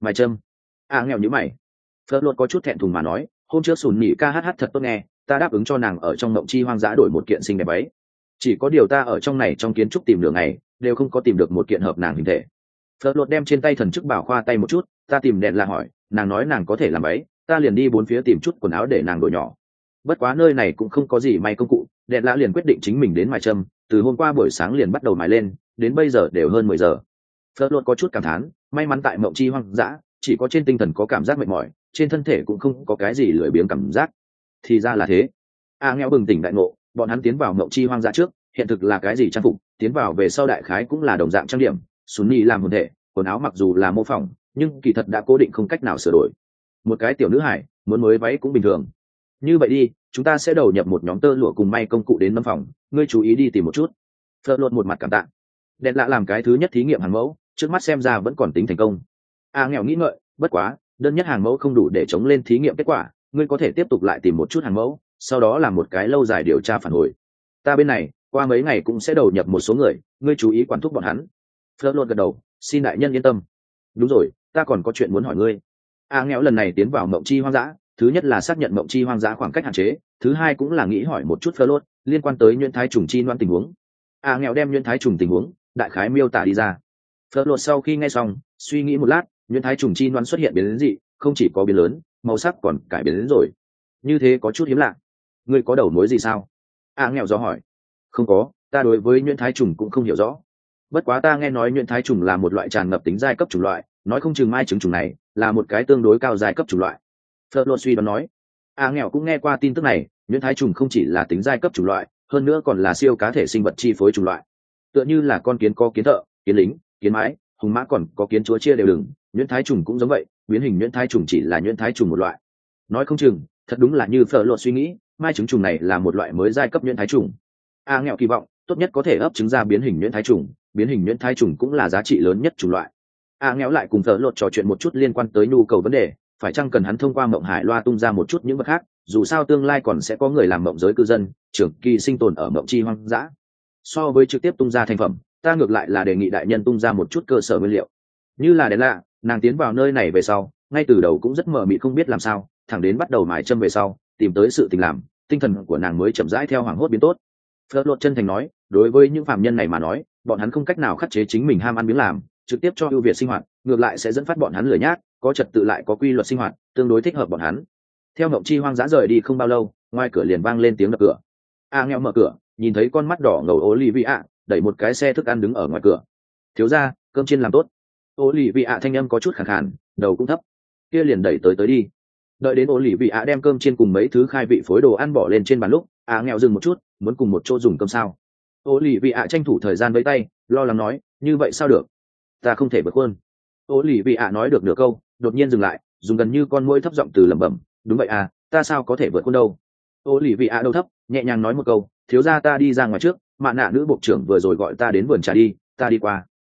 Nghèo nhíu mày. Phớt lột có chút thẹn thùng mà nói, hôm trước sùn nhị ca hát thật tốt nghe, ta đáp ứng cho nàng ở trong mộng chi hoang dã đổi một kiện xinh đẹp ấy, chỉ có điều ta ở trong này trong kiến trúc tìm nửa ngày đều không có tìm được một kiện hợp nàng hình thể. Phớt lột đem trên tay thần chức bảo khoa tay một chút, ta tìm đèn là hỏi, nàng nói nàng có thể làm ấy, ta liền đi bốn phía tìm chút quần áo để nàng đổi nhỏ. Bất quá nơi này cũng không có gì may công cụ, đèn lã liền quyết định chính mình đến mài châm, từ hôm qua buổi sáng liền bắt đầu mài lên, đến bây giờ đều hơn 10 giờ. Phớt lột có chút cảm thán, may mắn tại mộng chi hoang dã chỉ có trên tinh thần có cảm giác mệt mỏi, trên thân thể cũng không có cái gì lười biếng cảm giác. Thì ra là thế. Nghèo bừng tỉnh đại ngộ, bọn hắn tiến vào mộng chi hoang dã trước hiện thực là cái gì trang phục, tiến vào về sau đại khái cũng là đồng dạng trang điểm. Sunni làm hồn thể, quần áo mặc dù là mô phỏng nhưng kỳ thật đã cố định không cách nào sửa đổi. Một cái tiểu nữ hải muốn mới váy cũng bình thường. Như vậy đi, chúng ta sẽ đầu nhập một nhóm tơ lụa cùng may công cụ đến nấm phòng, ngươi chú ý đi tìm một chút. Phớt lột một mặt cảm tạ. Đèn lạ làm cái thứ nhất thí nghiệm hàng mẫu, trước mắt xem ra vẫn còn tính thành công. Nghèo nghĩ ngợi, bất quá đơn nhất hàng mẫu không đủ để chống lên thí nghiệm kết quả, ngươi có thể tiếp tục lại tìm một chút hàng mẫu, sau đó làm một cái lâu dài điều tra phản hồi. Ta bên này qua mấy ngày cũng sẽ đầu nhập một số người, ngươi chú ý quản thúc bọn hắn. Phớt lột gật đầu, xin đại nhân yên tâm. Đúng rồi, ta còn có chuyện muốn hỏi ngươi. Nghèo lần này tiến vào mộng chi hoang dã, thứ nhất là xác nhận mộng chi hoang dã khoảng cách hạn chế, thứ hai cũng là nghĩ hỏi một chút Phớt lột liên quan tới nhuyễn thái trùng chi loan tình huống. Nghèo đem nhuyễn thái trùng tình huống đại khái miêu tả đi ra. Phớt lột sau khi nghe xong suy nghĩ một lát, nhuyễn thái trùng chi loan xuất hiện biến đến dị, không chỉ có biến lớn, màu sắc còn cải biến đến rồi. Như thế có chút hiếm lạ, ngươi có đầu mối gì sao? Nghèo do hỏi. Không có, ta đối với nhuyễn thái trùng cũng không hiểu rõ. Bất quá ta nghe nói nhuyễn thái trùng là một loại tràn ngập tính giai cấp chủng loại, nói không chừng mai trứng trùng này là một cái tương đối cao giai cấp chủng loại. Phớt lột suy đoán nói. Nghèo cũng nghe qua tin tức này, nhuyễn thái trùng không chỉ là tính giai cấp chủng loại, hơn nữa còn là siêu cá thể sinh vật chi phối chủng loại. Tựa như là con kiến có kiến thợ, kiến lính, kiến mãi, hùng mã còn có kiến chúa chia đều đừng, nhuyễn thái trùng cũng giống vậy, biến hình nhuyễn thái trùng chỉ là nhuyễn thái trùng một loại. Nói không chừng thật đúng là như Phớt lột suy nghĩ, mai trứng trùng này là một loại mới giai cấp nhuyễn thái trùng. Nghèo kỳ vọng tốt nhất có thể ấp trứng ra biến hình nhuyễn thái trùng, biến hình nhuyễn thái trùng cũng là giá trị lớn nhất chủng loại. Nghèo lại cùng Phớt lột trò chuyện một chút liên quan tới nhu cầu vấn đề, phải chăng cần hắn thông qua mộng hải loa tung ra một chút những vật khác, dù sao tương lai còn sẽ có người làm mộng giới cư dân trưởng kỳ sinh tồn ở mộng chi hoang dã. So với trực tiếp tung ra thành phẩm, ta ngược lại là đề nghị đại nhân tung ra một chút cơ sở nguyên liệu. Như là đèn lạ, nàng tiến vào nơi này về sau ngay từ đầu cũng rất mờ mịt không biết làm sao, thẳng đến bắt đầu mài châm về sau tìm tới sự tình làm, tinh thần của nàng mới chậm rãi theo hoảng hốt biến tốt. Phớt lột chân thành nói, đối với những phạm nhân này mà nói, bọn hắn không cách nào khắc chế chính mình ham ăn miếng làm, trực tiếp cho ưu việt sinh hoạt, ngược lại sẽ dẫn phát bọn hắn lười nhác, có trật tự lại có quy luật sinh hoạt, tương đối thích hợp bọn hắn. Theo mộng chi hoang dã rời đi không bao lâu, ngoài cửa liền vang lên tiếng đập cửa. Nghèo mở cửa, nhìn thấy con mắt đỏ ngầu Olivia đẩy một cái xe thức ăn đứng ở ngoài cửa. Thiếu gia, cơm chiên làm tốt. Olivia thanh âm có chút khàn khàn, đầu cũng thấp. Kia liền đẩy tới đi. Đợi đến Olivia đem cơm chiên cùng mấy thứ khai vị phối đồ ăn bỏ lên trên bàn lúc, nghèo dừng một chút, muốn cùng một chỗ dùng cơm sao? Olivia tranh thủ thời gian với tay, lo lắng nói, như vậy sao được? Ta không thể vượt khuôn. Olivia nói được nửa câu, đột nhiên dừng lại, dùng gần như con muỗi thấp giọng từ lẩm bẩm, đúng vậy ta sao có thể vượt khuôn đâu? Olivia đầu thấp, nhẹ nhàng nói một câu, thiếu gia ta đi ra ngoài trước, mạ nạ nữ bộ trưởng vừa rồi gọi ta đến vườn trà đi, ta đi qua.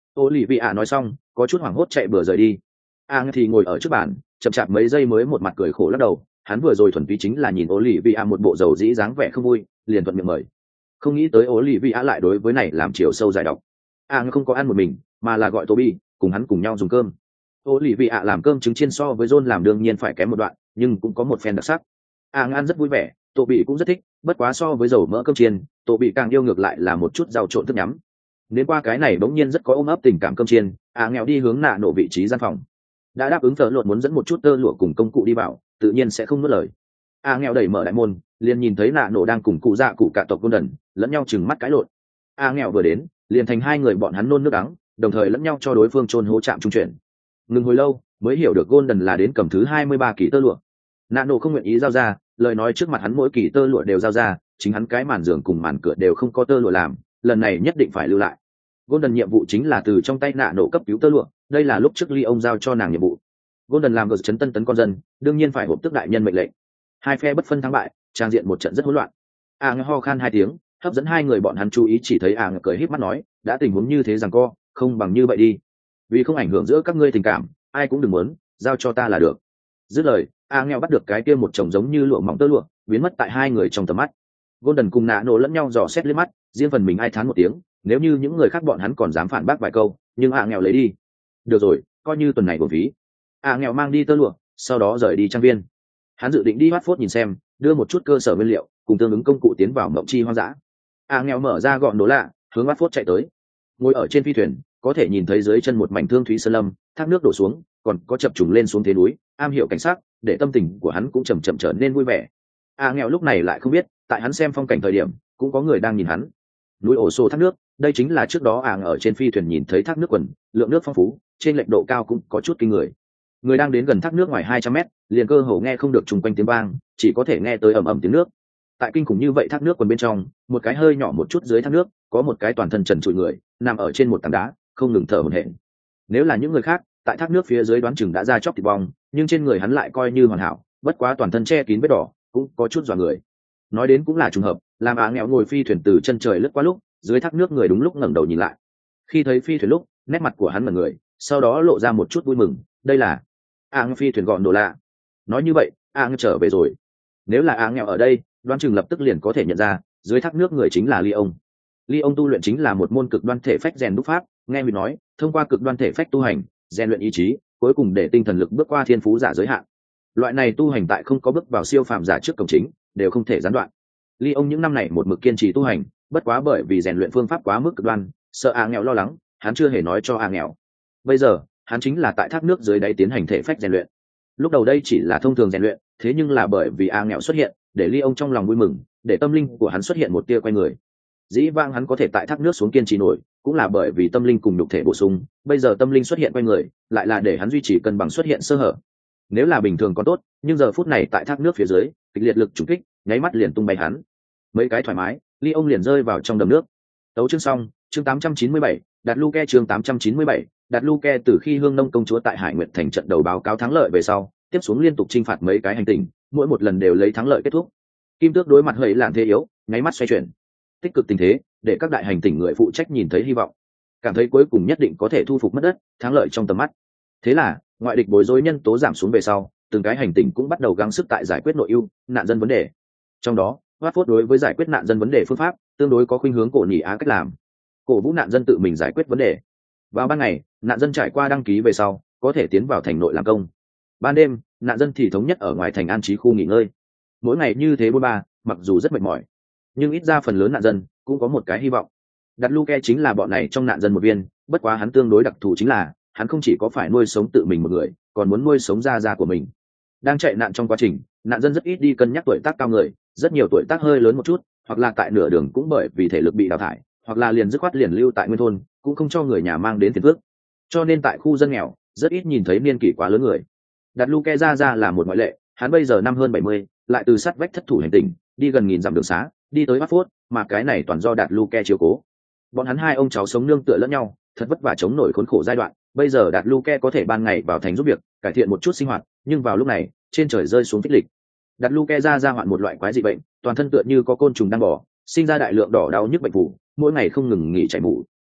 Olivia nói xong có chút hoảng hốt chạy bừa rời đi. Thì ngồi ở trước bàn chậm chạp mấy giây mới một mặt cười khổ lắc đầu, hắn vừa rồi thuần túy chính là nhìn Olivia một bộ dầu dĩ dáng vẻ không vui, liền thuận miệng mời. Không nghĩ tới Olivia lại đối với này làm chiều sâu dài độc. Không có ăn một mình, mà là gọi Toby cùng hắn cùng nhau dùng cơm. Olivia làm cơm trứng chiên so với John làm đương nhiên phải kém một đoạn, nhưng cũng có một phen đặc sắc. Ăn rất vui vẻ, Toby cũng rất thích, bất quá so với dầu mỡ cơm chiên, Toby càng yêu ngược lại là một chút rau trộn thức nhắm. Đến qua cái này bỗng nhiên rất có ôm ấp tình cảm cơm chiên, nghèo đi hướng nạ nổ vị trí gian phòng. Đã đáp ứng thợ lột muốn dẫn một chút tơ lụa cùng công cụ đi vào, tự nhiên sẽ không nuốt lời. Nghèo đẩy mở đại môn, liền nhìn thấy nạ nổ đang cùng cụ dạ cụ cả tộc Golden lẫn nhau chừng mắt cãi lộn. Nghèo vừa đến, liền thành hai người bọn hắn nôn nước đắng, đồng thời lẫn nhau cho đối phương chôn hố chạm trung chuyển. Ngừng hồi lâu mới hiểu được Golden là đến cầm thứ 23 kỳ tơ lụa. Nạ nổ không nguyện ý giao ra, lời nói trước mặt hắn mỗi kỳ tơ lụa đều giao ra, chính hắn cái màn giường cùng màn cửa đều không có tơ lụa làm, lần này nhất định phải lưu lại. Golden nhiệm vụ chính là từ trong tay nạ nổ cấp cứu tơ lụa, đây là lúc trước Ly ông giao cho nàng nhiệm vụ. Golden làm gờ chấn tân tấn con dân, đương nhiên phải hộp tức đại nhân mệnh lệnh. Hai phe bất phân thắng bại, trang diện một trận rất hỗn loạn. Ho khan hai tiếng, hấp dẫn hai người bọn hắn chú ý, chỉ thấy cười híp mắt nói, đã tình huống như thế rằng co, không bằng như vậy đi. Vì không ảnh hưởng giữa các ngươi tình cảm, ai cũng đừng muốn, giao cho ta là được. Dứt lời, nghèo bắt được cái kia một chồng giống như lụa mỏng tơ lụa, biến mất tại hai người trong tầm mắt. Golden cùng nạ nổ lẫn nhau dò xét liếc mắt, riêng phần mình ai thán một tiếng, nếu như những người khác bọn hắn còn dám phản bác vài câu, nhưng nghèo lấy đi. Được rồi, coi như tuần này của phí. Nghèo mang đi tơ lụa, sau đó rời đi trang viên. Hắn dự định đi Watford nhìn xem, đưa một chút cơ sở nguyên liệu cùng tương ứng công cụ tiến vào mộng chi hoang dã. Nghèo mở ra gọn đồ lạ, hướng Watford chạy tới. Ngồi ở trên phi thuyền, có thể nhìn thấy dưới chân một mảnh thương thúy sơn lâm, thác nước đổ xuống, còn có chập trùng lên xuống thế núi, am hiểu cảnh sát, để tâm tình của hắn cũng chậm chậm trở nên vui vẻ. Nghèo lúc này lại không biết, tại hắn xem phong cảnh thời điểm, cũng có người đang nhìn hắn. Núi ổ xô thác nước, đây chính là trước đó ở trên phi thuyền nhìn thấy thác nước quần, lượng nước phong phú, trên lệch độ cao cũng có chút kinh người. Người đang đến gần thác nước ngoài 200 mét, liền cơ hồ nghe không được chung quanh tiếng vang, chỉ có thể nghe tới ầm ầm tiếng nước. Tại kinh khủng như vậy thác nước quần bên trong, một cái hơi nhỏ một chút dưới thác nước, có một cái toàn thân trần trụi người, nằm ở trên một tảng đá, không ngừng thở hổn hển. Nếu là những người khác, tại thác nước phía dưới đoán chừng đã ra chóc thịt bong, nhưng trên người hắn lại coi như hoàn hảo, bất quá toàn thân che kín vết đỏ, cũng có chút dọa người. Nói đến cũng là trùng hợp, làm nghèo ngồi phi thuyền từ chân trời lướt qua lúc, dưới thác nước người đúng lúc ngẩng đầu nhìn lại. Khi thấy phi thuyền lúc, nét mặt của hắn mở người, sau đó lộ ra một chút vui mừng, đây là phi thuyền gọn đồ lạ. Nói như vậy, trở về rồi. Nếu là nghèo ở đây, đoán chừng lập tức liền có thể nhận ra, dưới thác nước người chính là Ly ông. Ly ông tu luyện chính là một môn cực đoan thể phách rèn đúc pháp, nghe mình nói, thông qua cực đoan thể phách tu hành, rèn luyện ý chí, cuối cùng để tinh thần lực bước qua thiên phú giả giới hạn. Loại này tu hành tại không có bước vào siêu phàm giả trước cổng chính, đều không thể gián đoạn. Ly ông những năm này một mực kiên trì tu hành, bất quá bởi vì rèn luyện phương pháp quá mức cực đoan, sợ nghèo lo lắng, hắn chưa hề nói cho nghèo. Bây giờ, hắn chính là tại thác nước dưới đáy tiến hành thể phách rèn luyện. Lúc đầu đây chỉ là thông thường rèn luyện, thế nhưng là bởi vì nghèo xuất hiện, để Ly ông trong lòng vui mừng, để tâm linh của hắn xuất hiện một tia quay người. Dĩ vãng hắn có thể tại thác nước xuống kiên trì nổi, cũng là bởi vì tâm linh cùng nhục thể bổ sung, bây giờ tâm linh xuất hiện quay người, lại là để hắn duy trì cân bằng xuất hiện sơ hở. Nếu là bình thường còn tốt, nhưng giờ phút này tại thác nước phía dưới, kịch liệt lực trùng kích, nháy mắt liền tung bay hắn. Mấy cái thoải mái, Ly ông liền rơi vào trong đầm nước. Tấu chương xong, chương 897, Đạt Luke chương 897, Đạt Luke từ khi Hương Nông công chúa tại Hải Nguyệt thành trận đầu báo cáo thắng lợi về sau, tiếp xuống liên tục chinh phạt mấy cái hành tinh, mỗi một lần đều lấy thắng lợi kết thúc. Kim Tước đối mặt hơi lạn thế yếu, nháy mắt xoay chuyển. Tích cực tình thế, để các đại hành tinh người phụ trách nhìn thấy hy vọng, cảm thấy cuối cùng nhất định có thể thu phục mất đất, thắng lợi trong tầm mắt. Thế là, ngoại địch bối rối nhân tố giảm xuống về sau, từng cái hành tinh cũng bắt đầu gắng sức tại giải quyết nội ưu, nạn dân vấn đề. Trong đó, Watford đối với giải quyết nạn dân vấn đề phương pháp, tương đối có khuynh hướng cổ nhị á cách làm. Cổ vũ nạn dân tự mình giải quyết vấn đề. Vào ban ngày, nạn dân trải qua đăng ký về sau, có thể tiến vào thành nội làm công. Ban đêm, nạn dân thì thống nhất ở ngoài thành an trí khu nghỉ ngơi. Mỗi ngày như thế bôn ba, mặc dù rất mệt mỏi, nhưng ít ra phần lớn nạn dân cũng có một cái hy vọng. Đặt Luke chính là bọn này trong nạn dân một viên, bất quá hắn tương đối đặc thù chính là, hắn không chỉ có phải nuôi sống tự mình một người, còn muốn nuôi sống gia gia của mình. Đang chạy nạn trong quá trình, nạn dân rất ít đi cân nhắc tuổi tác cao người, rất nhiều tuổi tác hơi lớn một chút, hoặc là tại nửa đường cũng bởi vì thể lực bị đào thải, hoặc là liền dứt khoát liền lưu tại nguyên thôn, cũng không cho người nhà mang đến phiền phức. Cho nên tại khu dân nghèo, rất ít nhìn thấy niên kỷ quá lớn người. Đặt Luke ra là một ngoại lệ, hắn bây giờ năm hơn 70, lại từ sát vách thất thủ hành tinh, đi gần nghìn dặm đường xá, đi tới Watford, mà cái này toàn do Đạt Luke chiếu cố. Bọn hắn hai ông cháu sống nương tựa lẫn nhau, thật vất vả chống nổi khốn khổ giai đoạn, bây giờ Đạt Luke có thể ban ngày vào thành giúp việc, cải thiện một chút sinh hoạt, nhưng vào lúc này, trên trời rơi xuống phích lịch. Đạt Luke ra hoạn một loại quái dị bệnh, toàn thân tựa như có côn trùng đang bò, sinh ra đại lượng đỏ đau nhức bệnh vụ, mỗi ngày không ngừng nghỉ chảy mủ.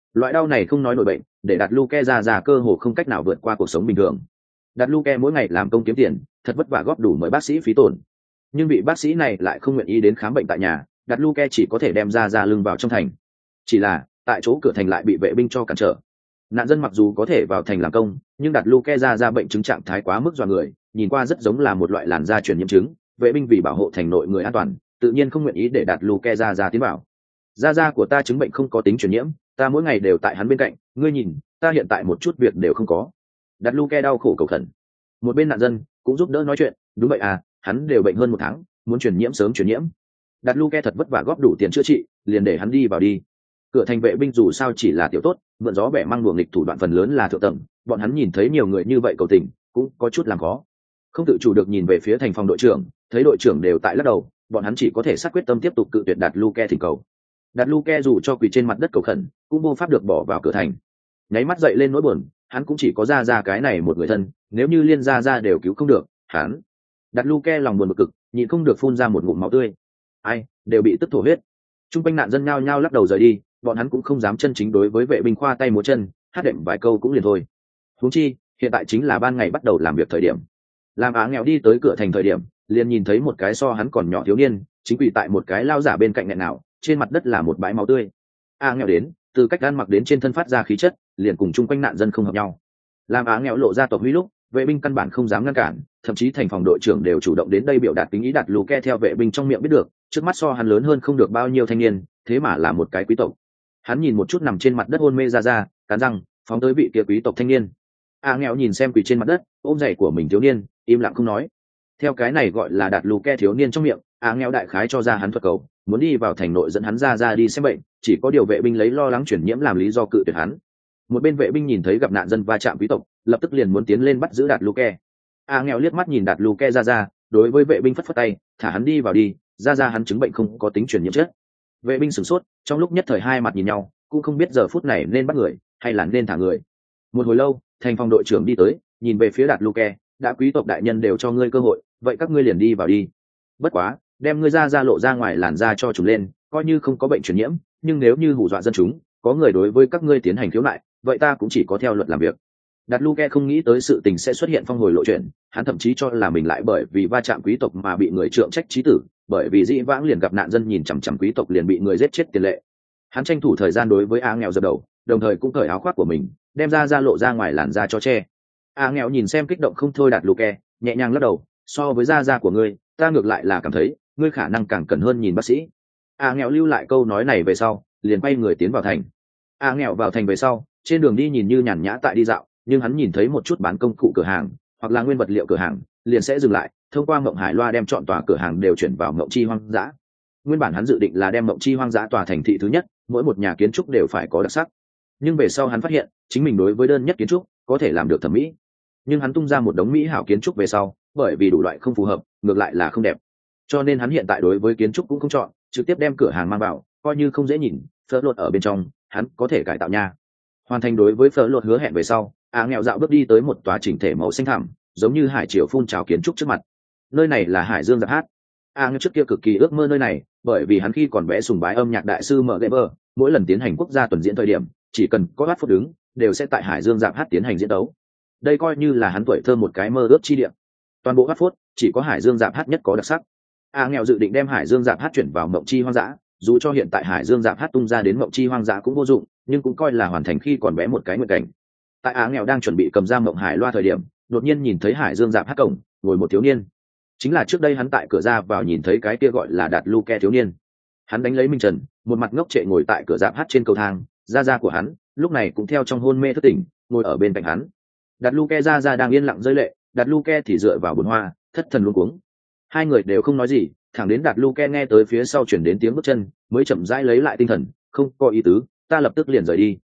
Loại đau này không nói nổi bệnh, để đặt Luke ra cơ hồ không cách nào vượt qua cuộc sống bình thường. Đặt Luke mỗi ngày làm công kiếm tiền, thật vất vả góp đủ mời bác sĩ phí tổn, nhưng vị bác sĩ này lại không nguyện ý đến khám bệnh tại nhà, đặt Luke chỉ có thể đem ra lưng vào trong thành. Chỉ là tại chỗ cửa thành lại bị vệ binh cho cản trở. Nạn dân mặc dù có thể vào thành làm công, nhưng đặt Luke ra bệnh chứng trạng thái quá mức dọa người, nhìn qua rất giống là một loại làn da truyền nhiễm chứng. Vệ binh vì bảo hộ thành nội người an toàn, tự nhiên không nguyện ý để đặt Luke ra tiến vào. Da của ta chứng bệnh không có tính truyền nhiễm, ta mỗi ngày đều tại hắn bên cạnh, ngươi nhìn, ta hiện tại một chút việc đều không có. Đặt Luke đau khổ cầu khẩn. Một bên nạn dân cũng giúp đỡ nói chuyện, đúng vậy à, hắn đều bệnh hơn 1 tháng, muốn truyền nhiễm sớm truyền nhiễm. Đặt Luke thật vất vả góp đủ tiền chữa trị, liền để hắn đi vào đi. Cửa thành vệ binh dù sao chỉ là tiểu tốt, mượn gió bẻ măng đuổi nghịch thủ đoạn phần lớn là thượng tầng, bọn hắn nhìn thấy nhiều người như vậy cầu tình, cũng có chút làm khó. Không tự chủ được nhìn về phía thành phòng đội trưởng, thấy đội trưởng đều tại lắc đầu, bọn hắn chỉ có thể xác quyết tâm tiếp tục cự tuyệt Đạt Luke thỉnh cầu. Đạt Luke dù cho quỳ trên mặt đất cầu khẩn, cũng vô pháp được bỏ vào cửa thành. Nháy mắt dậy lên nỗi buồn, hắn cũng chỉ có ra cái này một người thân, nếu như liên ra đều cứu không được, hắn. Đạt Luke lòng buồn bực cực, nhịn không được phun ra một ngụm máu tươi. Ai, đều bị tức thổ huyết. Trung quanh nạn dân nhao nhao lắc đầu rời đi, bọn hắn cũng không dám chân chính đối với vệ binh khoa tay múa chân, hát đệm vài câu cũng liền thôi. Huống chi, hiện tại chính là ban ngày bắt đầu làm việc thời điểm. Làm Á nghèo đi tới cửa thành thời điểm, liền nhìn thấy một cái so hắn còn nhỏ thiếu niên, chính quỳ tại một cái lao giả bên cạnh nghẹn nào, trên mặt đất là một bãi máu tươi. Á nghèo đến, từ cách ăn mặc đến trên thân phát ra khí chất, liền cùng chung quanh nạn dân không hợp nhau. Làm Á nghèo lộ ra tộc huy lúc, vệ binh căn bản không dám ngăn cản, thậm chí thành phòng đội trưởng đều chủ động đến đây biểu đạt tính ý. Đạt Luke theo vệ binh trong miệng biết được, trước mắt so hắn lớn hơn không được bao nhiêu thanh niên, thế mà là một cái quý tộc. Hắn nhìn một chút nằm trên mặt đất hôn mê ra, cắn răng phóng tới vị kia quý tộc thanh niên. Nghèo nhìn xem quỳ trên mặt đất ôm giày của mình thiếu niên, im lặng không nói. Theo cái này gọi là Đạt Luke thiếu niên trong miệng, nghèo đại khái cho ra hắn thuật cầu, muốn đi vào thành nội dẫn hắn ra đi xem bệnh, chỉ có điều vệ binh lấy lo lắng chuyển nhiễm làm lý do cự tuyệt hắn. Một bên vệ binh nhìn thấy gặp nạn dân va chạm quý tộc, lập tức liền muốn tiến lên bắt giữ Đạt Luke. Nghèo liếc mắt nhìn Đạt Luke ra, đối với vệ binh phất phất tay, thả hắn đi vào đi, ra hắn chứng bệnh không có tính truyền nhiễm chất. Vệ binh sửng sốt, trong lúc nhất thời hai mặt nhìn nhau, cũng không biết giờ phút này nên bắt người hay là nên thả người. Một hồi lâu, thành phòng đội trưởng đi tới, nhìn về phía Đạt Luke, đã quý tộc đại nhân đều cho ngươi cơ hội, vậy các ngươi liền đi vào đi. Bất quá, đem ngươi ra lộ ra ngoài làn da cho chúng lên, coi như không có bệnh truyền nhiễm, nhưng nếu như hù dọa dân chúng, có người đối với các ngươi tiến hành khiếu nại, vậy ta cũng chỉ có theo luật làm việc. Đạt Luke không nghĩ tới sự tình sẽ xuất hiện phong hồi lộ chuyện, hắn thậm chí cho là mình lại bởi vì va chạm quý tộc mà bị người trượng trách chí tử, bởi vì dĩ vãng liền gặp nạn dân nhìn chằm chằm quý tộc liền bị người giết chết tiền lệ. Hắn tranh thủ thời gian đối với nghèo dập đầu, đồng thời cũng cởi áo khoác của mình, đem ra lộ ra ngoài làn da cho che. Nghèo nhìn xem kích động không thôi Đạt Luke, nhẹ nhàng lắc đầu, so với da của ngươi, ta ngược lại là cảm thấy ngươi khả năng càng cần hơn nhìn bác sĩ. Nghèo lưu lại câu nói này về sau, liền quay người tiến vào thành. Nghèo vào thành về sau, trên đường đi nhìn như nhàn nhã tại đi dạo, nhưng hắn nhìn thấy một chút bán công cụ cửa hàng hoặc là nguyên vật liệu cửa hàng, liền sẽ dừng lại, thông qua Ngộng Hải loa đem chọn tòa cửa hàng đều chuyển vào Ngộng Chi Hoang Dã. Nguyên bản hắn dự định là đem Ngộng Chi Hoang Dã tòa thành thị thứ nhất, mỗi một nhà kiến trúc đều phải có đặc sắc. Nhưng về sau hắn phát hiện, chính mình đối với đơn nhất kiến trúc có thể làm được thẩm mỹ. Nhưng hắn tung ra một đống mỹ hảo kiến trúc về sau, bởi vì đủ loại không phù hợp, ngược lại là không đẹp. Cho nên hắn hiện tại đối với kiến trúc cũng không chọn, trực tiếp đem cửa hàng mang vào, coi như không dễ nhìn, phở lột ở bên trong, hắn có thể cải tạo nha. Hoàn thành đối với phở lột hứa hẹn về sau, nghèo dạo bước đi tới một tòa chỉnh thể màu xanh thẳm, giống như hải triều phun trào kiến trúc trước mặt. Nơi này là Hải Dương Giáp Hát. nghèo trước kia cực kỳ ước mơ nơi này, bởi vì hắn khi còn bé sùng bái âm nhạc đại sư mở Gaber, mỗi lần tiến hành quốc gia tuần diễn thời điểm, chỉ cần có hát phút đứng, đều sẽ tại Hải Dương Giáp Hát tiến hành diễn đấu. Đây coi như là hắn tuổi thơ một cái mơ ước chi địa. Toàn bộ hát phút chỉ có Hải Dương Giáp Hát nhất có đặc sắc. nghèo dự định đem Hải Dương Giáp Hát chuyển vào Mộng Chi Hoang Dã, dù cho hiện tại Hải Dương Giáp Hát tung ra đến Mộng Chi Hoang Dã cũng vô dụng, nhưng cũng coi là hoàn thành khi còn bé một cái nguyện cảnh. Tại nghèo đang chuẩn bị cầm ra Mộng Hải loa thời điểm, đột nhiên nhìn thấy Hải Dương Giáp Hát cổng ngồi một thiếu niên, chính là trước đây hắn tại cửa ra vào nhìn thấy cái kia gọi là Đạt Luke thiếu niên. Hắn đánh lấy minh trần, một mặt ngốc trệ ngồi tại cửa Giáp Hát trên cầu thang, ra của hắn lúc này cũng theo trong hôn mê thức tỉnh, ngồi ở bên cạnh hắn. Đạt Luke ra đang yên lặng rơi lệ, Đạt Luke thì dựa vào bồn hoa, thất thần luống cuống. Hai người đều không nói gì, thẳng đến Đạt Luke nghe tới phía sau chuyển đến tiếng bước chân, mới chậm rãi lấy lại tinh thần, không có ý tứ, ta lập tức liền rời đi.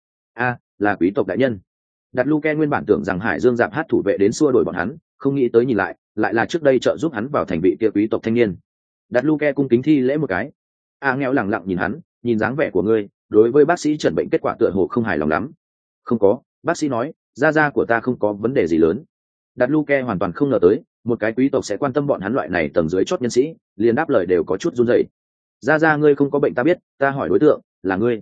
Là quý tộc đại nhân. Đạt Luke nguyên bản tưởng rằng Hải Dương Giáp Hát thủ vệ đến xua đuổi bọn hắn, không nghĩ tới nhìn lại là trước đây trợ giúp hắn vào thành vị kia quý tộc thanh niên. Đạt Luke cung kính thi lễ một cái. Nghèo lẳng lặng nhìn hắn, nhìn dáng vẻ của ngươi, đối với bác sĩ chẩn bệnh kết quả tựa hồ không hài lòng lắm. Không có, bác sĩ nói, da của ta không có vấn đề gì lớn. Đạt Luke hoàn toàn không ngờ tới, một cái quý tộc sẽ quan tâm bọn hắn loại này tầng dưới chót nhân sĩ, liền đáp lời đều có chút run rẩy. Da ngươi không có bệnh ta biết, ta hỏi đối tượng là ngươi.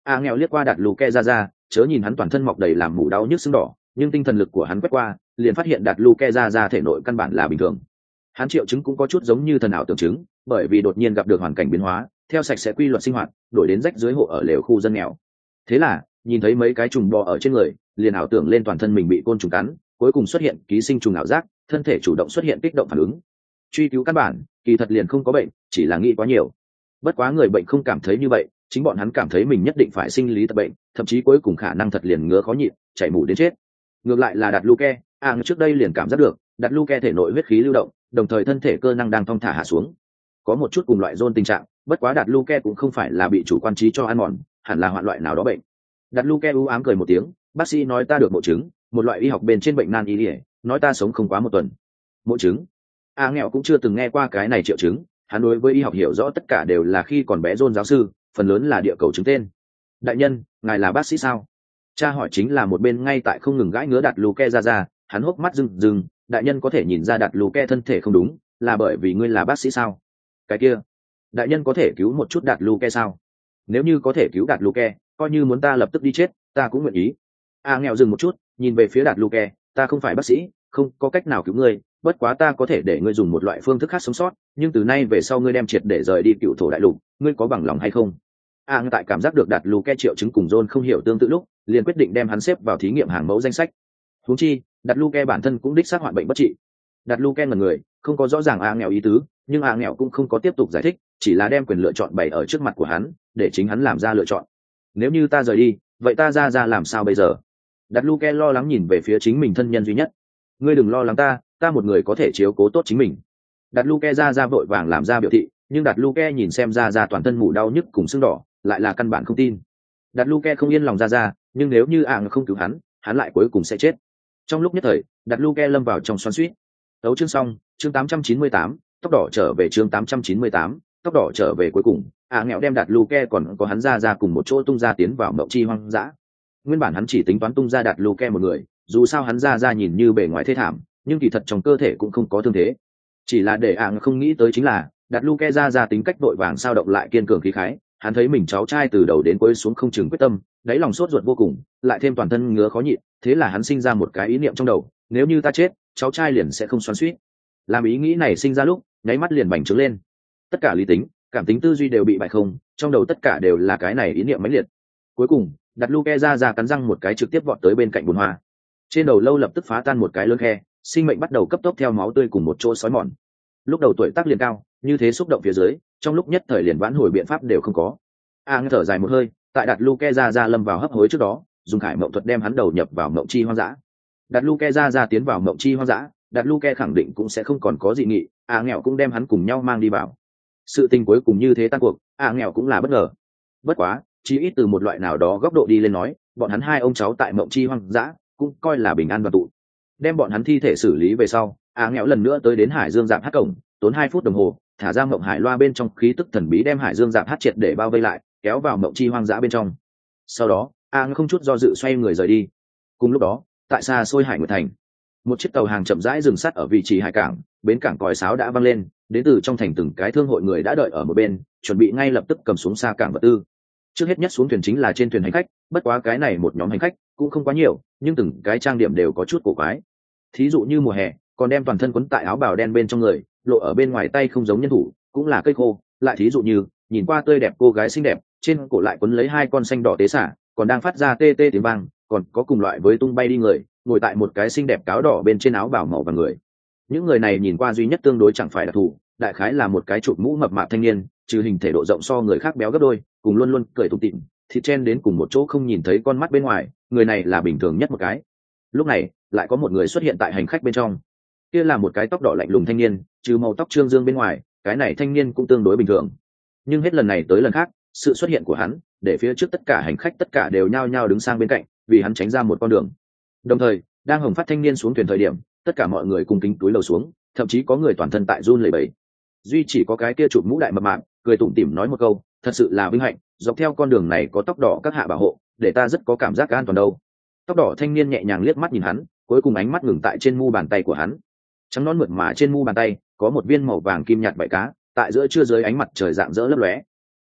Nghèo liếc qua đặt Luke ra, chớ nhìn hắn toàn thân mọc đầy làm mủ đau nhức sưng đỏ, nhưng tinh thần lực của hắn quét qua, liền phát hiện đặt Luke ra thể nội căn bản là bình thường. Hắn triệu chứng cũng có chút giống như thần ảo tưởng chứng, bởi vì đột nhiên gặp được hoàn cảnh biến hóa, theo sạch sẽ quy luật sinh hoạt, đổi đến rách dưới hộ ở lều khu dân nghèo. Thế là, nhìn thấy mấy cái trùng bò ở trên người, liền ảo tưởng lên toàn thân mình bị côn trùng cắn, cuối cùng xuất hiện ký sinh trùng ảo giác, thân thể chủ động xuất hiện kích động phản ứng. Truy cứu căn bản, kỳ thật liền không có bệnh, chỉ là nghĩ quá nhiều. Bất quá người bệnh không cảm thấy như vậy, chính bọn hắn cảm thấy mình nhất định phải sinh lý tật bệnh, thậm chí cuối cùng khả năng thật liền ngứa khó nhịn, chảy mủ đến chết. Ngược lại là đặt Luke, trước đây liền cảm giác được, đặt Luke thể nội huyết khí lưu động, đồng thời thân thể cơ năng đang thong thả hạ xuống. Có một chút cùng loại zone tình trạng, bất quá đặt Luke cũng không phải là bị chủ quan trí cho ăn mòn, hẳn là hoạn loại nào đó bệnh. Đặt Luke u ám cười một tiếng, bác sĩ nói ta được mộ chứng, một loại y học bên trên bệnh nan y, nói ta sống không quá một tuần. Mộ chứng? Nghèo cũng chưa từng nghe qua cái này triệu chứng, hắn đối với y học hiểu rõ tất cả đều là khi còn bé John giáo sư, phần lớn là địa cầu chứng tên. Đại nhân, ngài là bác sĩ sao? Cha hỏi chính là một bên ngay tại không ngừng gãi ngứa đặt Luke ra, hắn hốc mắt rừng rừng, đại nhân có thể nhìn ra đặt Luke thân thể không đúng, là bởi vì ngươi là bác sĩ sao? Cái kia, đại nhân có thể cứu một chút đặt Luke sao? Nếu như có thể cứu đặt Luke, coi như muốn ta lập tức đi chết, ta cũng nguyện ý. Nghèo dừng một chút, nhìn về phía đặt Luke, ta không phải bác sĩ, không có cách nào cứu ngươi, bất quá ta có thể để ngươi dùng một loại phương thức khác sống sót, nhưng từ nay về sau ngươi đem triệt để rời đi cựu thổ đại lục, ngươi có bằng lòng hay không? Tại cảm giác được đặt Luke triệu chứng cùng John không hiểu tương tự lúc, liền quyết định đem hắn xếp vào thí nghiệm hàng mẫu danh sách. Huống chi, đặt Luke bản thân cũng đích xác hoạn bệnh bất trị. Đặt Luke ngẩn người, không có rõ ràng nghèo ý tứ, nhưng nghèo cũng không có tiếp tục giải thích, chỉ là đem quyền lựa chọn bày ở trước mặt của hắn, để chính hắn làm ra lựa chọn. Nếu như ta rời đi, vậy ta ra làm sao bây giờ? Đặt Luke lo lắng nhìn về phía chính mình thân nhân duy nhất. Ngươi đừng lo lắng ta một người có thể chiếu cố tốt chính mình. Đặt Luke ra vội vàng làm ra biểu thị, nhưng đặt Luke nhìn xem ra toàn thân mủ đau nhức cùng sưng đỏ, lại là căn bản không tin. Đặt Luke không yên lòng ra, nhưng nếu như không cứu hắn lại cuối cùng sẽ chết. Trong lúc nhất thời, đặt Luke lâm vào trong xoắn xuýt. Đấu chương xong, chương 898, tóc đỏ trở về chương 898, tóc đỏ trở về cuối cùng, nghèo đem đặt Luke còn có hắn ra cùng một chỗ tung ra tiến vào mộng chi hoang dã. Nguyên bản hắn chỉ tính toán tung ra đặt Luke một người, dù sao hắn ra nhìn như bề ngoài thê thảm, nhưng kỳ thật trong cơ thể cũng không có thương thế. Chỉ là để không nghĩ tới chính là, đặt Luke ra tính cách vội vàng sao động lại kiên cường khí khái, hắn thấy mình cháu trai từ đầu đến cuối xuống không chừng quyết tâm, đáy lòng sốt ruột vô cùng, lại thêm toàn thân ngứa khó nhịn, thế là hắn sinh ra một cái ý niệm trong đầu, nếu như ta chết, cháu trai liền sẽ không xoắn xuýt. Làm ý nghĩ này sinh ra lúc, nháy mắt liền bành trướng lên. Tất cả lý tính, cảm tính tư duy đều bị bại không, trong đầu tất cả đều là cái này ý niệm mãnh liệt. Cuối cùng, đặt Luke ra cắn răng một cái trực tiếp vọt tới bên cạnh bồn hoa. Trên đầu lâu lập tức phá tan một cái lớn khe, sinh mệnh bắt đầu cấp tốc theo máu tươi cùng một chỗ xói mòn. Lúc đầu tuổi tác liền cao, như thế xúc động phía dưới, trong lúc nhất thời liền vãn hồi biện pháp đều không có. Thở dài một hơi, tại đặt Luke ra lâm vào hấp hối trước đó, dùng khải mộng thuật đem hắn đầu nhập vào mộng chi hoang dã. Đặt Luke ra tiến vào mộng chi hoang dã, đặt Luke khẳng định cũng sẽ không còn có dị nghị, nghèo cũng đem hắn cùng nhau mang đi vào. Sự tình cuối cùng như thế tan cuộc, nghèo cũng là bất ngờ. Bất quá, chỉ ít từ một loại nào đó góc độ đi lên nói, bọn hắn hai ông cháu tại mộng chi hoang dã cũng coi là bình an và tụ. Đem bọn hắn thi thể xử lý về sau, nghèo lần nữa tới đến Hải Dương Dạp Hát cổng, tốn 2 phút đồng hồ, thả ra mộng hải loa bên trong khí tức thần bí đem Hải Dương Dạp Hát triệt để bao vây lại, kéo vào mộng chi hoang dã bên trong. Sau đó, không chút do dự xoay người rời đi. Cùng lúc đó, tại xa xôi Hải Nguyệt Thành, một chiếc tàu hàng chậm rãi dừng sắt ở vị trí hải cảng, bến cảng còi sáo đã vang lên, đến từ trong thành từng cái thương hội người đã đợi ở một bên, chuẩn bị ngay lập tức cầm xuống xa cảng vật tư. Trước hết nhất xuống thuyền chính là trên thuyền hành khách, bất quá cái này một nhóm hành khách cũng không quá nhiều, nhưng từng cái trang điểm đều có chút cổ quái. Thí dụ như mùa hè, còn đem toàn thân quấn tại áo bào đen bên trong người, lộ ở bên ngoài tay không giống nhân thủ, cũng là cây khô. Lại thí dụ như, nhìn qua tươi đẹp cô gái xinh đẹp, trên cổ lại quấn lấy 2 con xanh đỏ tế xả, còn đang phát ra tê tê tiếng vang, còn có cùng loại với tung bay đi người, ngồi tại một cái xinh đẹp cáo đỏ bên trên áo bào màu vàng người. Những người này nhìn qua duy nhất tương đối chẳng phải đặc thù, đại khái là một cái chụp mũ mập mạp thanh niên, trừ hình thể độ rộng so người khác béo gấp đôi, cùng luôn luôn cười tủm tỉm, thịt chen đến cùng một chỗ không nhìn thấy con mắt bên ngoài, người này là bình thường nhất một cái. Lúc này, lại có một người xuất hiện tại hành khách bên trong. Kia là một cái tóc đỏ lạnh lùng thanh niên, trừ màu tóc trương dương bên ngoài, cái này thanh niên cũng tương đối bình thường. Nhưng hết lần này tới lần khác, sự xuất hiện của hắn, để phía trước tất cả hành khách tất cả đều nhao nhao đứng sang bên cạnh, vì hắn tránh ra một con đường. Đồng thời, đang hồng phát thanh niên xuống thuyền thời điểm, tất cả mọi người cùng kính túi lầu xuống, thậm chí có người toàn thân tại run lẩy bẩy. Duy chỉ có cái kia chụp mũ đại mập mạp, cười tủm tỉm nói một câu, thật sự là vinh hạnh, dọc theo con đường này có tóc đỏ các hạ bảo hộ, để ta rất có cảm giác an toàn đâu. Tóc đỏ thanh niên nhẹ nhàng liếc mắt nhìn hắn, cuối cùng ánh mắt ngừng tại trên mu bàn tay của hắn. Trắng nõn mượt mà trên mu bàn tay có một viên màu vàng kim nhạt vảy cá, tại giữa trưa dưới ánh mặt trời rạng rỡ lấp lóe.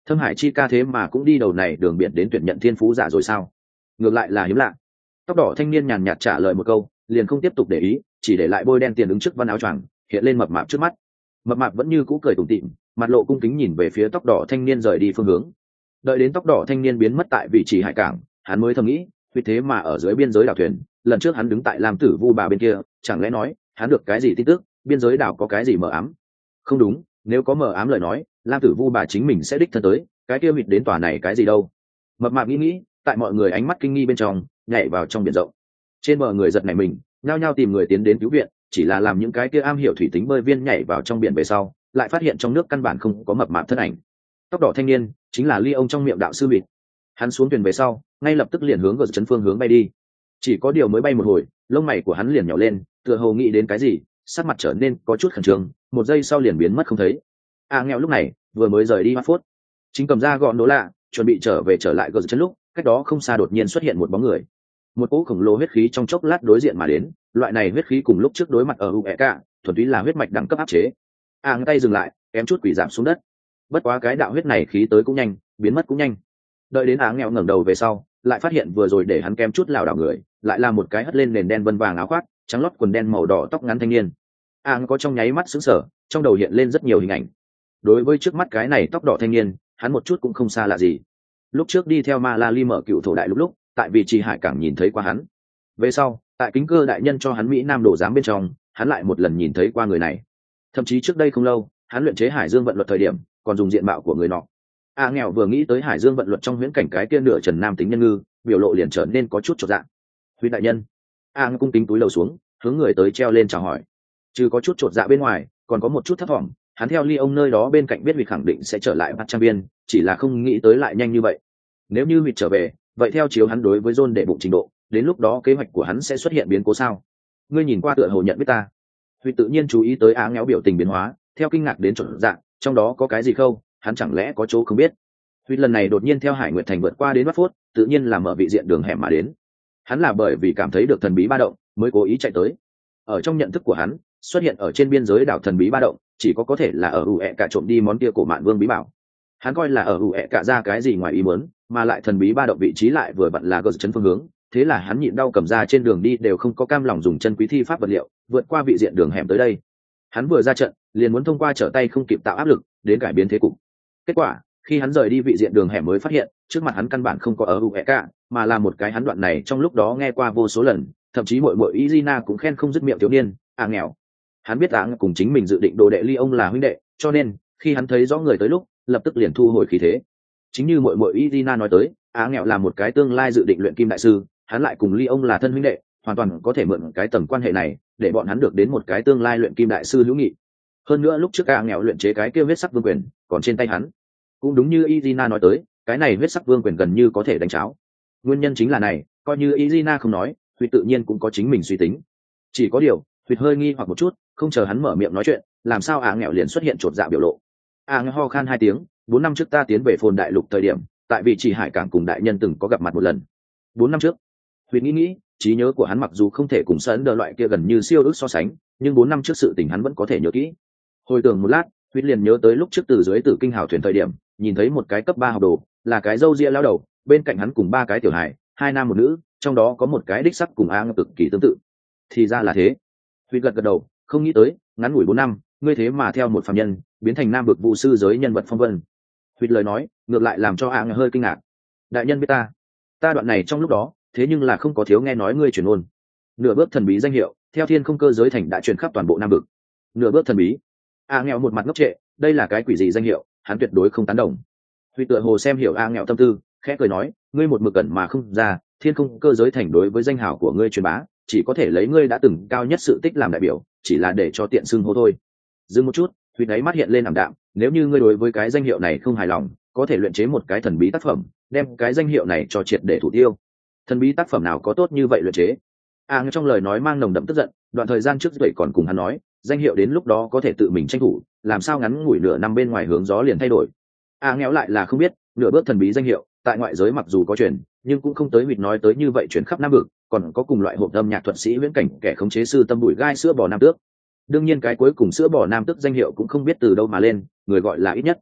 Thâm Hải chi ca thế mà cũng đi đầu này đường biển đến tuyển nhận thiên phú giả rồi sao? Ngược lại là hiếm lạ. Tóc đỏ thanh niên nhàn nhạt trả lời một câu, liền không tiếp tục để ý, chỉ để lại bôi đen tiền ứng trước văn áo choàng hiện lên mập mạp trước mắt. Mập mạp vẫn như cũ cười tủm tỉm, mặt lộ cung kính nhìn về phía tóc đỏ thanh niên rời đi phương hướng. Đợi đến tóc đỏ thanh niên biến mất tại vị trí hải cảng, hắn mới thầm nghĩ, vì thế mà ở dưới biên giới đảo thuyền, lần trước hắn đứng tại Lam Tử Vu bà bên kia, chẳng lẽ nói hắn được cái gì tin tức, biên giới đảo có cái gì mờ ám? Không đúng, nếu có mờ ám lời nói, Lam Tử Vu bà chính mình sẽ đích thân tới, cái kia mịt đến tòa này cái gì đâu? Mập mạp nghĩ, tại mọi người ánh mắt kinh nghi bên trong, nhảy vào trong biển rộng. Trên bờ người giật nảy mình, nhao nhao tìm người tiến đến cứu viện, chỉ là làm những cái kia am hiểu thủy tính bơi viên nhảy vào trong biển về sau, lại phát hiện trong nước căn bản không có mập mạp thân ảnh. Tóc đỏ thanh niên chính là Ly ông trong miệng đạo sư mịt. Hắn xuống thuyền về sau, ngay lập tức liền hướng gờ chấn phương hướng bay đi. Chỉ có điều mới bay một hồi, lông mày của hắn liền nhảy lên, tựa hồ nghĩ đến cái gì, sắc mặt trở nên có chút khẩn trương, một giây sau liền biến mất không thấy. Nghèo lúc này vừa mới rời đi Watford, chính cầm ra gọn đố lạ, chuẩn bị trở lại gờ chấn lúc, cách đó không xa đột nhiên xuất hiện một bóng người. Một cỗ khổng lồ huyết khí trong chốc lát đối diện mà đến, loại này huyết khí cùng lúc trước đối mặt ở UEK, thuần túy là huyết mạch đẳng cấp áp chế. Tay dừng lại, kém chút quỷ giảm xuống đất. Bất quá cái đạo huyết này khí tới cũng nhanh, biến mất cũng nhanh. Đợi đến nghèo ngẩng đầu về sau, lại phát hiện vừa rồi để hắn kém chút lảo đảo người, lại là một cái hất lên nền đen vân vàng áo khoác, trắng lót quần đen màu đỏ tóc ngắn thanh niên. Có trong nháy mắt sững sờ, trong đầu hiện lên rất nhiều hình ảnh. Đối với trước mắt cái này tóc đỏ thanh niên, hắn một chút cũng không xa lạ gì. Lúc trước đi theo Malali mở cựu thổ đại lúc, tại vị trí hải cảng nhìn thấy qua hắn. Về sau, tại kính cơ đại nhân cho hắn Mỹ Nam đổ giám bên trong, hắn lại một lần nhìn thấy qua người này. Thậm chí trước đây không lâu, hắn luyện chế Hải Dương vận luật thời điểm, còn dùng diện mạo của người nọ. Nghèo vừa nghĩ tới Hải Dương vận luật trong huyễn cảnh cái kia nửa trần nam tính nhân ngư, biểu lộ liền trở nên có chút chột dạ. Huy đại nhân. Cung kính túi lầu xuống, hướng người tới treo lên chào hỏi. Trừ có chút chột dạ bên ngoài, còn có một chút thất vọng. Hắn theo Ly ông nơi đó bên cạnh biết Huy khẳng định sẽ trở lại bắt trang biên, chỉ là không nghĩ tới lại nhanh như vậy. Nếu như Huy trở về, vậy theo chiếu hắn đối với John để bụng trình độ, đến lúc đó kế hoạch của hắn sẽ xuất hiện biến cố sao? Ngươi nhìn qua tựa hồ nhận biết ta. Huy tự nhiên chú ý tới nghèo biểu tình biến hóa, theo kinh ngạc đến chột dạ, trong đó có cái gì không? Hắn chẳng lẽ có chỗ không biết? Huy lần này đột nhiên theo Hải Nguyệt Thành vượt qua đến Watford, tự nhiên là mở vị diện đường hẻm mà đến. Hắn là bởi vì cảm thấy được thần bí ba động, mới cố ý chạy tới. Ở trong nhận thức của hắn, xuất hiện ở trên biên giới đảo thần bí ba động, chỉ có thể là ở UEK trộm đi món kia cổ Mạn Vương bí bảo. Hắn coi là ở UEK ra cái gì ngoài ý muốn, mà lại thần bí ba động vị trí lại vừa vặn là gờ chấn phương hướng, thế là hắn nhịn đau cầm ra trên đường đi đều không có cam lòng dùng chân quý thi pháp vật liệu, vượt qua vị diện đường hẻm tới đây. Hắn vừa ra trận, liền muốn thông qua trở tay không kịp tạo áp lực, đến cải biến thế cục. Kết quả, khi hắn rời đi vị diện đường hẻm mới phát hiện, trước mặt hắn căn bản không có ở UEK, mà là một cái hắn đoạn này trong lúc đó nghe qua vô số lần, thậm chí muội muội Izina cũng khen không dứt miệng thiếu niên, nghèo. Hắn biết cùng chính mình dự định đồ đệ ly ông là huynh đệ, cho nên khi hắn thấy rõ người tới lúc, lập tức liền thu hồi khí thế. Chính như muội muội Izina nói tới, nghèo là một cái tương lai dự định luyện kim đại sư, hắn lại cùng ly ông là thân huynh đệ, hoàn toàn có thể mượn cái tầng quan hệ này để bọn hắn được đến một cái tương lai luyện kim đại sư hữu nghị. Hơn nữa lúc trước nghèo luyện chế cái kia huyết sắc vương quyền còn trên tay hắn, cũng đúng như Izina nói tới, cái này huyết sắc vương quyền gần như có thể đánh cháo. Nguyên nhân chính là này, coi như Izina không nói, Huy tự nhiên cũng có chính mình suy tính. Chỉ có điều, Huy hơi nghi hoặc một chút, không chờ hắn mở miệng nói chuyện, làm sao nghèo liền xuất hiện chột dạ biểu lộ. Nghèo ho khan 2 tiếng, 4 năm trước ta tiến về Phồn Đại Lục thời điểm, tại vị chỉ hải cảng cùng đại nhân từng có gặp mặt một lần. 4 năm trước. Huy nghĩ, trí nhớ của hắn mặc dù không thể cùng sấn đờ loại kia gần như siêu ước so sánh, nhưng 4 năm trước sự tình hắn vẫn có thể nhớ kỹ. Hồi tưởng một lát, Huy liền nhớ tới lúc trước từ dưới Tử Kinh Hào thuyền thời điểm, nhìn thấy một cái cấp 3 học đồ, là cái râu ria lao đầu, bên cạnh hắn cùng 3 cái tiểu hài, 2 nam một nữ, trong đó có một cái đích sắc cùng cực kỳ tương tự. Thì ra là thế. Huy gật gật đầu, không nghĩ tới, ngắn ngủi 4 năm, ngươi thế mà theo một phàm nhân, biến thành nam vực vụ sư giới nhân vật phong vân. Huy lời nói, ngược lại làm cho hơi kinh ngạc. Đại nhân biết ta đoạn này trong lúc đó, thế nhưng là không có thiếu nghe nói ngươi truyền ngôn. Nửa bước thần bí danh hiệu, theo thiên không cơ giới thành đã truyền khắp toàn bộ nam vực. Nửa bước thần bí. Nghèo một mặt ngốc trệ, đây là cái quỷ gì danh hiệu, hắn tuyệt đối không tán đồng. Huy tựa hồ xem hiểu nghèo tâm tư, khẽ cười nói, ngươi một mực ẩn mà không ra, thiên không cơ giới thành đối với danh hào của ngươi truyền bá, chỉ có thể lấy ngươi đã từng cao nhất sự tích làm đại biểu, chỉ là để cho tiện xưng hô thôi. Dừng một chút, Huy đáy mắt hiện lên ảm đạm, nếu như ngươi đối với cái danh hiệu này không hài lòng, có thể luyện chế một cái thần bí tác phẩm, đem cái danh hiệu này cho triệt để thủ tiêu. Thần bí tác phẩm nào có tốt như vậy luyện chế? Trong lời nói mang nồng đậm tức giận, đoạn thời gian trước vậy còn cùng hắn nói, danh hiệu đến lúc đó có thể tự mình tranh thủ, làm sao ngắn ngủi nửa năm bên ngoài hướng gió liền thay đổi. Nghèo lại là không biết, nửa bước thần bí danh hiệu, tại ngoại giới mặc dù có truyền, nhưng cũng không tới Huy nói tới như vậy truyền khắp nam vực, còn có cùng loại hộp âm nhạc thuật sĩ viễn cảnh kẻ khống chế sư tâm bụi gai sữa bò nam tước. Đương nhiên cái cuối cùng sữa bò nam tước danh hiệu cũng không biết từ đâu mà lên, người gọi là ít nhất.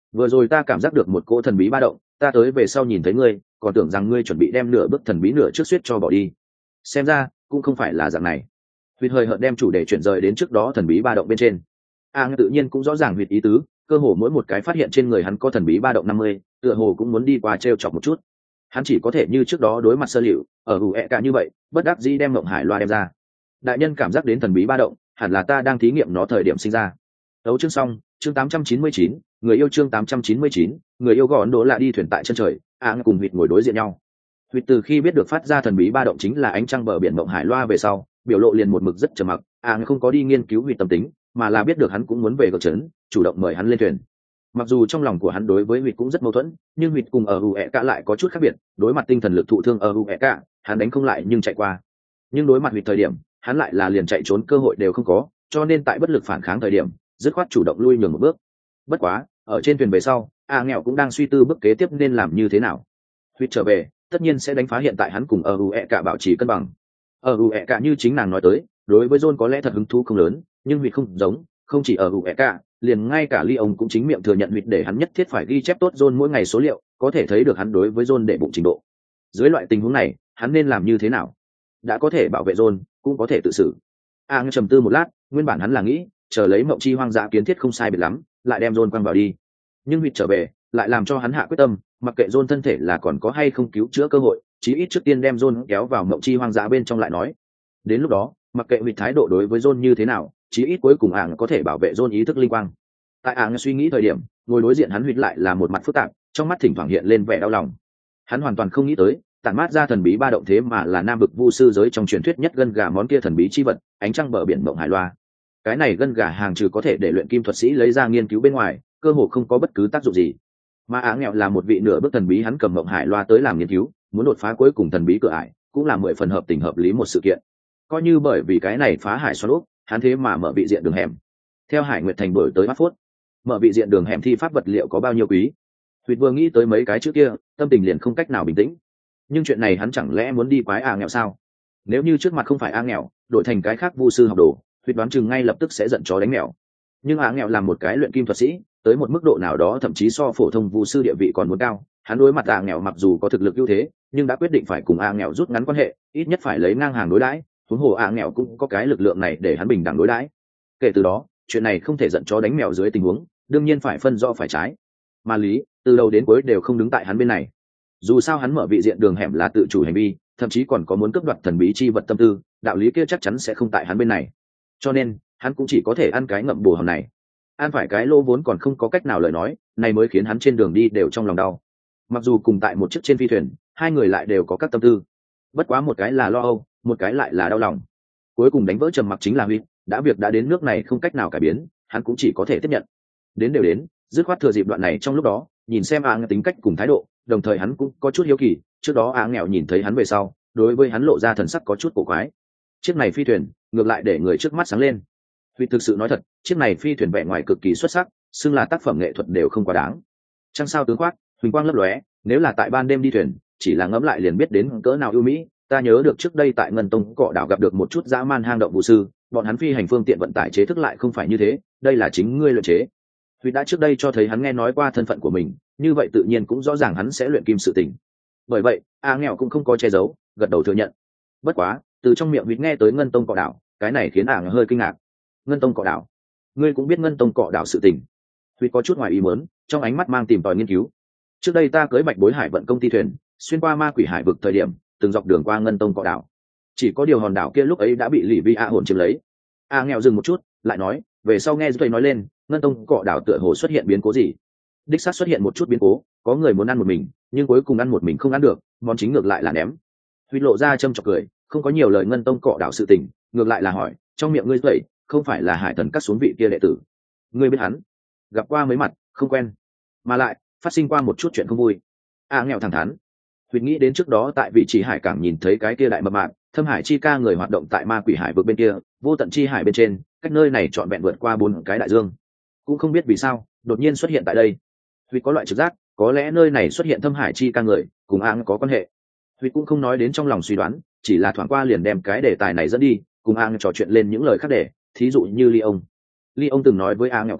vừa rồi ta cảm giác được một cỗ thần bí ba động, ta tới về sau nhìn thấy ngươi còn tưởng rằng ngươi chuẩn bị đem nửa bước thần bí nửa trước suýt cho bỏ đi, xem ra cũng không phải là dạng này. Huyệt hơi hợt đem chủ đề chuyển rời đến trước đó thần bí ba động bên trên. Tự nhiên cũng rõ ràng huyệt ý tứ, cơ hồ mỗi một cái phát hiện trên người hắn có thần bí ba động 50, tựa hồ cũng muốn đi qua treo chọc một chút. Hắn chỉ có thể như trước đó đối mặt Sơ Liệu, ở hủ ẹ cả như vậy, bất đắc dĩ đem Mộng Hải loa đem ra. Đại nhân cảm giác đến thần bí ba động, hẳn là ta đang thí nghiệm nó thời điểm sinh ra. Đấu chương xong, chương 899, người yêu chương 899, người yêu gọn đố là đi thuyền tại chân trời, cùng huyệt ngồi đối diện nhau. Huyệt từ khi biết được phát ra thần bí ba động chính là ánh trăng bờ biển Mộng Hải loa về sau, biểu lộ liền một mực rất trầm mặc. Không có đi nghiên cứu huyệt tâm tính, mà là biết được hắn cũng muốn về cực trấn, chủ động mời hắn lên thuyền. Mặc dù trong lòng của hắn đối với huyệt cũng rất mâu thuẫn, nhưng huyệt cùng ở Uệ cả lại có chút khác biệt. Đối mặt tinh thần lực thụ thương ở Uệ cả, hắn đánh không lại nhưng chạy qua. Nhưng đối mặt huyệt thời điểm, hắn lại là liền chạy trốn cơ hội đều không có, cho nên tại bất lực phản kháng thời điểm, dứt khoát chủ động lui nhường một bước. Bất quá, ở trên thuyền về sau, nghèo cũng đang suy tư bước kế tiếp nên làm như thế nào. Huyệt trở về, tất nhiên sẽ đánh phá hiện tại hắn cùng ở Uệ cả bảo trì cân bằng. Ở Uệ cả như chính nàng nói tới, đối với John có lẽ thật hứng thú không lớn, nhưng huyệt không giống, không chỉ ở Uệ cả, liền ngay cả Ly ông cũng chính miệng thừa nhận huyệt để hắn nhất thiết phải ghi chép tốt John mỗi ngày số liệu, có thể thấy được hắn đối với John để bụng trình độ. Dưới loại tình huống này, hắn nên làm như thế nào? Đã có thể bảo vệ John, cũng có thể tự xử. Trầm tư một lát, nguyên bản hắn là nghĩ chờ lấy Mộng Chi hoang dã kiến thiết không sai biệt lắm, lại đem John quăng vào đi. Nhưng huyệt trở về, lại làm cho hắn hạ quyết tâm, mặc kệ John thân thể là còn có hay không cứu chữa cơ hội, chí ít trước tiên đem John kéo vào Mộng Chi hoang dã bên trong lại nói. Đến lúc đó, mặc kệ huyệt thái độ đối với John như thế nào, chí ít cuối cùng có thể bảo vệ John ý thức linh quang. Tại suy nghĩ thời điểm, ngồi đối diện hắn huyệt lại là một mặt phức tạp, trong mắt thỉnh thoảng hiện lên vẻ đau lòng. Hắn hoàn toàn không nghĩ tới, tản mát ra thần bí ba động thế mà là nam vực vu sư giới trong truyền thuyết nhất gân gà món kia thần bí chi vật, ánh trăng bờ biển Mộng Hải loa. Cái này gân gà hàng trừ có thể để luyện kim thuật sĩ lấy ra nghiên cứu bên ngoài, cơ hồ không có bất cứ tác dụng gì. Mà nghèo là một vị nửa bước thần bí, hắn cầm Mộng Hải loa tới làm nghiên cứu, muốn đột phá cuối cùng thần bí cửa ải, cũng là 10 phần hợp tình hợp lý một sự kiện. Coi như bởi vì cái này phá hải xoắn úp, hắn thế mà mở vị diện đường hẻm. Theo Hải Nguyệt Thành đổi tới Bát, mở vị diện đường hẻm thi pháp vật liệu có bao nhiêu quý. Huyệt vừa nghĩ tới mấy cái trước kia, tâm tình liền không cách nào bình tĩnh. Nhưng chuyện này hắn chẳng lẽ muốn đi quái nghèo sao? Nếu như trước mặt không phải nghèo, đổi thành cái khác vu sư học đồ, Huyệt đoán chừng ngay lập tức sẽ giận chó đánh mèo. Nhưng nghèo làm một cái luyện kim thuật sĩ, tới một mức độ nào đó thậm chí so phổ thông vu sư địa vị còn muốn cao. Hắn đối mặt nghèo mặc dù có thực lực ưu thế, nhưng đã quyết định phải cùng nghèo rút ngắn quan hệ, ít nhất phải lấy ngang hàng đối đãi. Huống hồ nghèo cũng có cái lực lượng này để hắn bình đẳng đối đãi. Kể từ đó, chuyện này không thể giận chó đánh mèo dưới tình huống, đương nhiên phải phân rõ phải trái. Mà lý, từ đầu đến cuối đều không đứng tại hắn bên này. Dù sao hắn mở vị diện đường hẻm là tự chủ hành vi, thậm chí còn có muốn cướp đoạt thần bí chi vật tâm tư, đạo lý kia chắc chắn sẽ không tại hắn bên này. Cho nên, hắn cũng chỉ có thể ăn cái ngậm bồ hòn này. Ăn phải cái lỗ vốn còn không có cách nào lời nói, này mới khiến hắn trên đường đi đều trong lòng đau. Mặc dù cùng tại một chiếc trên phi thuyền, hai người lại đều có các tâm tư. Bất quá một cái là lo âu, một cái lại là đau lòng. Cuối cùng đánh vỡ trầm mặc chính là Huy, việc đã đến nước này không cách nào cải biến, hắn cũng chỉ có thể tiếp nhận. Đến đều đến, dứt khoát thừa dịp đoạn này trong lúc đó, nhìn xem tính cách cùng thái độ, đồng thời hắn cũng có chút hiếu kỳ, trước đó nghèo nhìn thấy hắn về sau, đối với hắn lộ ra thần sắc có chút cổ quái. Chiếc này phi thuyền, ngược lại để người trước mắt sáng lên. Huy thực sự nói thật, chiếc này phi thuyền vẻ ngoài cực kỳ xuất sắc, xưng là tác phẩm nghệ thuật đều không quá đáng. Trăng sao tướng khoác, huỳnh quang lấp lóe, nếu là tại ban đêm đi thuyền, chỉ là ngẫm lại liền biết đến cỡ nào ưu mỹ. Ta nhớ được trước đây tại Ngân Tông Cọ đảo gặp được một chút dã man hang động vũ sư, bọn hắn phi hành phương tiện vận tải chế thức lại không phải như thế, đây là chính ngươi luyện chế. Huy đã trước đây cho thấy hắn nghe nói qua thân phận của mình, như vậy tự nhiên cũng rõ ràng hắn sẽ luyện kim sự tình. Bởi vậy, nghèo cũng không có che giấu, gật đầu thừa nhận. Bất quá, từ trong miệng Huy nghe tới Ngân Tông Cọ đảo, cái này khiến hơi kinh ngạc. Ngân Tông Cọ đảo? Ngươi cũng biết Ngân Tông Cọ đảo sự tình? Huy có chút ngoài ý muốn, trong ánh mắt mang tìm tòi nghiên cứu. Trước đây ta cưới Bạch Bối Hải vận công ty thuyền, xuyên qua Ma Quỷ Hải vực thời điểm, từng dọc đường qua Ngân Tông Cọ đảo. Chỉ có điều hòn đảo kia lúc ấy đã bị Lỷ Vi A hồn chiếm lấy. Nghèo dừng một chút, lại nói, về sau nghe Duy nói lên, Ngân Tông Cọ đảo tựa hồ xuất hiện biến cố gì. Đích xác xuất hiện một chút biến cố, có người muốn ăn một mình, nhưng cuối cùng ăn một mình không ăn được, món chính ngược lại là ném. Huy lộ ra châm chọc cười, không có nhiều lời Ngân Tông Cọ đảo sự tình, ngược lại là hỏi, trong miệng ngươi vậy, không phải là Hải Thần cắt xuống vị kia đệ tử? Ngươi biết hắn? Gặp qua mấy mặt, không quen, mà lại phát sinh qua một chút chuyện không vui. Nghèo thẳng thắn. Huy nghĩ đến trước đó tại vị trí hải cảng nhìn thấy cái kia đại mập mạp, Thâm Hải chi ca người hoạt động tại Ma Quỷ Hải vực bên kia, Vô Tận chi hải bên trên, cách nơi này trọn vẹn vượt qua 4 cái đại dương. Cũng không biết vì sao, đột nhiên xuất hiện tại đây. Huy có loại trực giác, có lẽ nơi này xuất hiện Thâm Hải chi ca người, cùng có quan hệ. Huy cũng không nói đến trong lòng suy đoán, chỉ là thoáng qua liền đem cái đề tài này dẫn đi, cùng trò chuyện lên những lời khác để, thí dụ như Ly ông từng nói với nghèo qua,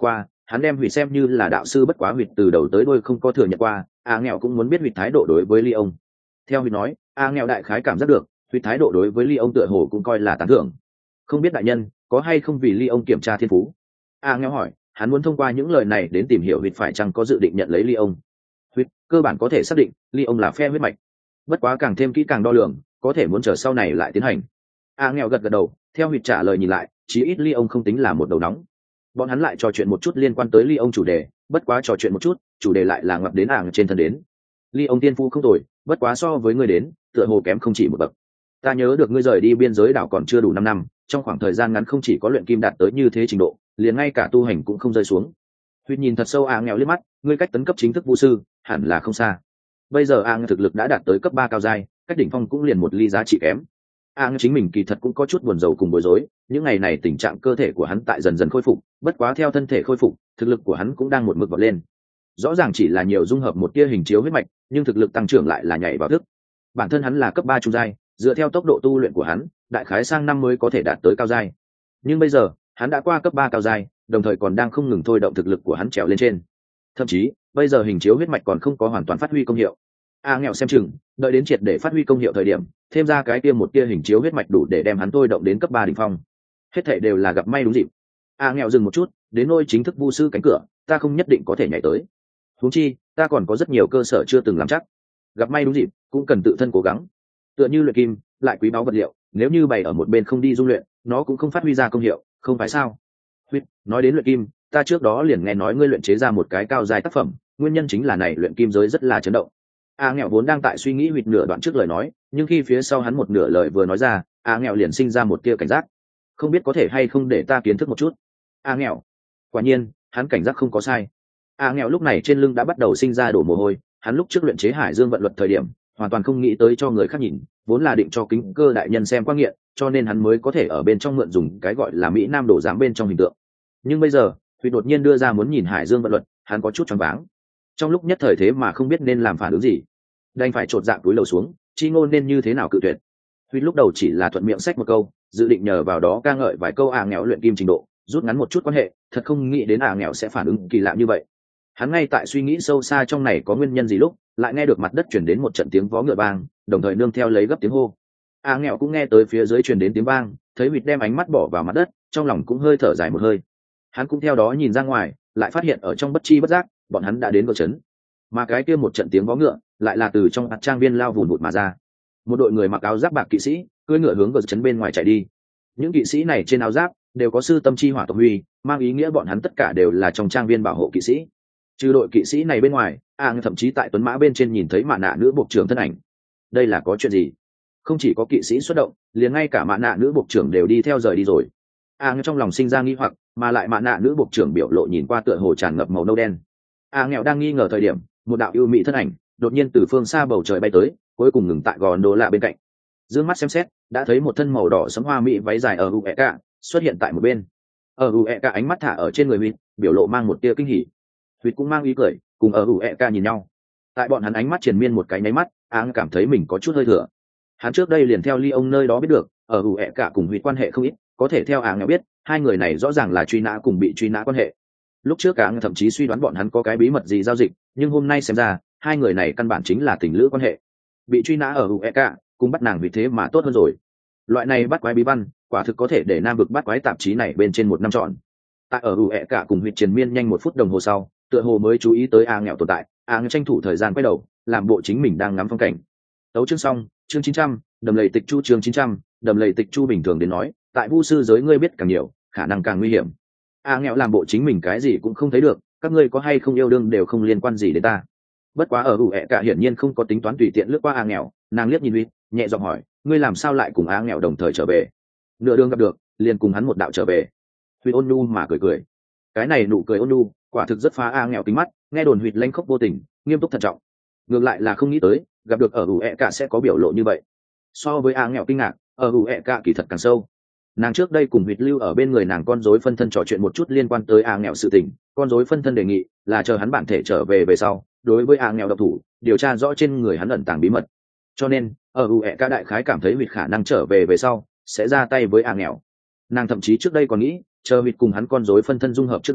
hắn đem Huy xem như là đạo sư, bất quá Huy từ đầu tới đuôi không có thừa nhận qua. Nghèo cũng muốn biết Huy thái độ đối với Ly ông. Theo Huy nói, nghèo đại khái cảm giác được Huy thái độ đối với Ly ông tựa hồ cũng coi là tán thưởng. Không biết đại nhân có hay không vì Ly ông kiểm tra thiên phú? Nghèo hỏi, hắn muốn thông qua những lời này đến tìm hiểu Huy phải chăng có dự định nhận lấy Ly ông. Huy cơ bản có thể xác định Ly ông là phe huyết mạch, bất quá càng thêm kỹ càng đo lường, có thể muốn chờ sau này lại tiến hành. Nghèo gật gật đầu, theo Huy trả lời nhìn lại, chí ít Ly ông không tính là một đầu nóng. Bọn hắn lại trò chuyện một chút liên quan tới Ly ông chủ đề, bất quá trò chuyện một chút, chủ đề lại là ngập đến trên thân đến. Ly ông tiên phu không tồi, bất quá so với ngươi đến, tựa hồ kém không chỉ một bậc. Ta nhớ được ngươi rời đi biên giới đảo còn chưa đủ 5 năm, trong khoảng thời gian ngắn không chỉ có luyện kim đạt tới như thế trình độ, liền ngay cả tu hành cũng không rơi xuống. Huy nhìn thật sâu nghèo liếc mắt, ngươi cách tấn cấp chính thức vũ sư hẳn là không xa. Bây giờ thực lực đã đạt tới cấp 3 cao giai, cách đỉnh phong cũng liền một ly giá trị kém. Chính mình kỳ thật cũng có chút buồn rầu cùng bối rối, những ngày này tình trạng cơ thể của hắn tại dần dần khôi phục, bất quá theo thân thể khôi phục, thực lực của hắn cũng đang một mực vọt lên. Rõ ràng chỉ là nhiều dung hợp một tia hình chiếu huyết mạch, nhưng thực lực tăng trưởng lại là nhảy vào thức. Bản thân hắn là cấp 3 trung giai, dựa theo tốc độ tu luyện của hắn, đại khái sang năm mới có thể đạt tới cao giai. Nhưng bây giờ, hắn đã qua cấp 3 cao giai, đồng thời còn đang không ngừng thôi động thực lực của hắn trèo lên trên. Thậm chí, bây giờ hình chiếu huyết mạch còn không có hoàn toàn phát huy công hiệu. Nghèo xem chừng, đợi đến triệt để phát huy công hiệu thời điểm, thêm ra cái tia một tia hình chiếu huyết mạch đủ để đem hắn thôi động đến cấp 3 đỉnh phong. Hết thảy đều là gặp may đúng dịp. Nghèo dừng một chút, đến nôi chính thức vu sư cánh cửa, ta không nhất định có thể nhảy tới. Huống chi, ta còn có rất nhiều cơ sở chưa từng làm chắc. Gặp may đúng dịp, cũng cần tự thân cố gắng. Tựa như luyện kim, lại quý báu vật liệu, nếu như bày ở một bên không đi dung luyện, nó cũng không phát huy ra công hiệu, không phải sao? Nói đến luyện kim, ta trước đó liền nghe nói ngươi luyện chế ra một cái cao giai tác phẩm, nguyên nhân chính là này luyện kim giới rất là chấn động. Nghèo vốn đang tại suy nghĩ huyệt nửa đoạn trước lời nói, nhưng khi phía sau hắn một nửa lời vừa nói ra, nghèo liền sinh ra một tia cảnh giác. Không biết có thể hay không để ta kiến thức một chút. Nghèo, quả nhiên, hắn cảnh giác không có sai. Nghèo lúc này trên lưng đã bắt đầu sinh ra đổ mồ hôi, hắn lúc trước luyện chế Hải Dương vận luật thời điểm, hoàn toàn không nghĩ tới cho người khác nhìn, vốn là định cho Kính Cơ đại nhân xem qua nghiện, cho nên hắn mới có thể ở bên trong mượn dùng cái gọi là Mỹ Nam đồ giám bên trong hình tượng. Nhưng bây giờ, Huy đột nhiên đưa ra muốn nhìn Hải Dương vận luật, hắn có chút choáng váng. Trong lúc nhất thời thế mà không biết nên làm phản ứng gì, đành phải chột dạ túi lầu xuống, chi ngôn nên như thế nào cự tuyệt. Huy lúc đầu chỉ là thuận miệng xách một câu, dự định nhờ vào đó ca ngợi vài câu nghèo luyện kim trình độ, rút ngắn một chút quan hệ, thật không nghĩ đến nghèo sẽ phản ứng kỳ lạ như vậy. Hắn ngay tại suy nghĩ sâu xa trong này có nguyên nhân gì lúc, lại nghe được mặt đất chuyển đến một trận tiếng vó ngựa vang, đồng thời nương theo lấy gấp tiếng hô. Nghèo cũng nghe tới phía dưới truyền đến tiếng vang, thấy Huy đem ánh mắt bỏ vào mặt đất, trong lòng cũng hơi thở dài một hơi. Hắn cũng theo đó nhìn ra ngoài, lại phát hiện ở trong bất chi bất giác, bọn hắn đã đến ngựa trấn. Mà cái kia một trận tiếng vó ngựa, lại là từ trong hạt trang viên lao vùn vụt mà ra. Một đội người mặc áo giáp bạc kỵ sĩ, cưỡi ngựa hướng ngựa trấn bên ngoài chạy đi. Những kỵ sĩ này trên áo giáp đều có sư tâm chi hỏa tộc huy, mang ý nghĩa bọn hắn tất cả đều là trong trang viên bảo hộ kỵ sĩ. Trừ đội kỵ sĩ này bên ngoài, thậm chí tại tuấn mã bên trên nhìn thấy mạ nạ nữ bộ trưởng thân ảnh. Đây là có chuyện gì? Không chỉ có kỵ sĩ xuất động, liền ngay cả mạ nạ nữ bộ trưởng đều đi theo rời đi rồi. Trong lòng sinh ra nghi hoặc, mà lại mạ nạ nữ bộ trưởng biểu lộ nhìn qua tựa hồ tràn ngập màu nâu đen. Nghèo đang nghi ngờ thời điểm, một đạo yêu mị thân ảnh đột nhiên từ phương xa bầu trời bay tới, cuối cùng ngừng tại gòn đồ lạ bên cạnh. Dương mắt xem xét, đã thấy một thân màu đỏ sẫm hoa mỹ váy dài ở Ueka xuất hiện tại một bên. Ở Ueka ánh mắt thả ở trên người Huy, biểu lộ mang một tia kinh hỉ. Huy cũng mang ý cười, cùng ở Ueka nhìn nhau. Tại bọn hắn ánh mắt triền miên một cái nháy mắt, cảm thấy mình có chút hơi thừa. Hắn trước đây liền theo Ly ông nơi đó biết được, ở Ueka cùng Huy quan hệ không ít, có thể theo nghèo biết, hai người này rõ ràng là truy nã cùng bị truy nã quan hệ. Lúc trước thậm chí suy đoán bọn hắn có cái bí mật gì giao dịch, nhưng hôm nay xem ra, hai người này căn bản chính là tình lữ quan hệ. Bị truy nã ở Ueka, cùng bắt nàng vì thế mà tốt hơn rồi. Loại này bắt quái bí văn, quả thực có thể để nam vực bắt quái tạp chí này bên trên một năm trọn. Tại ở Ueka cùng Huy triền miên nhanh 1 phút đồng hồ sau, tựa hồ mới chú ý tới nghèo tồn tại. Nghèo tranh thủ thời gian quay đầu, làm bộ chính mình đang ngắm phong cảnh. Tấu chương xong, chương 900, đầm lầy tịch chu chương 900, đầm lầy tịch chu bình thường đến nói, tại vu sư giới ngươi biết càng nhiều, khả năng càng nguy hiểm. Nghèo làm bộ chính mình cái gì cũng không thấy được, các ngươi có hay không yêu đương đều không liên quan gì đến ta. Bất quá ở Ueka hiển nhiên không có tính toán tùy tiện lướt qua nghèo, nàng liếc nhìn Huy, nhẹ giọng hỏi, ngươi làm sao lại cùng nghèo đồng thời trở về? Nửa đường gặp được, liền cùng hắn một đạo trở về. Huy ôn nhu mà cười cười. Cái này nụ cười ôn nhu, quả thực rất phá nghèo kính mắt, nghe đồn Huy lanh khốc vô tình, nghiêm túc thận trọng. Ngược lại là không nghĩ tới, gặp được ở Ueka sẽ có biểu lộ như vậy. So với nghèo kinh ngạc, ở Ueka kỳ thật càng sâu. Nàng trước đây cùng Huy lưu ở bên người nàng con rối phân thân trò chuyện một chút liên quan tới nghèo sự tình, con rối phân thân đề nghị là chờ hắn bản thể trở về sau, đối với nghèo độc thủ, điều tra rõ trên người hắn ẩn tàng bí mật. Cho nên, ở Ueka đại khái cảm thấy Huy khả năng trở về sau sẽ ra tay với nghèo. Nàng thậm chí trước đây còn nghĩ, chờ Huy cùng hắn con rối phân thân dung hợp trước đó,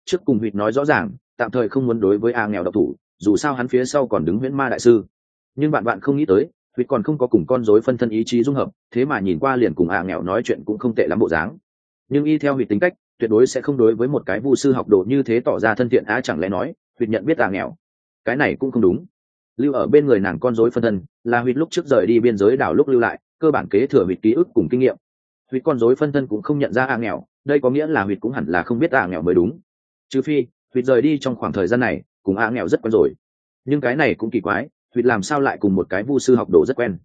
trước cùng huyệt nói rõ ràng tạm thời không muốn đối với a nghèo độc thủ, dù sao hắn phía sau còn đứng huyễn ma đại sư. Nhưng bạn bạn không nghĩ tới huyệt còn không có cùng con rối phân thân ý chí dung hợp, thế mà nhìn qua liền cùng a nghèo nói chuyện cũng không tệ lắm bộ dáng. Nhưng y theo huyệt tính cách tuyệt đối sẽ không đối với một cái vu sư học đồ như thế tỏ ra thân thiện. Chẳng lẽ nói huyệt nhận biết a nghèo? Cái này cũng không đúng. Lưu ở bên người nàng con rối phân thân là huyệt lúc trước rời đi biên giới đảo lúc lưu lại, cơ bản kế thừa huyệt ký ức cùng kinh nghiệm. Huyệt con rối phân thân cũng không nhận ra a nghèo, đây có nghĩa là huyệt cũng hẳn là không biết a nghèo mới đúng. Trừ phi huyệt rời đi trong khoảng thời gian này cùng a nghèo rất quen rồi. Nhưng cái này cũng kỳ quái, huyệt làm sao lại cùng một cái vu sư học đồ rất quen?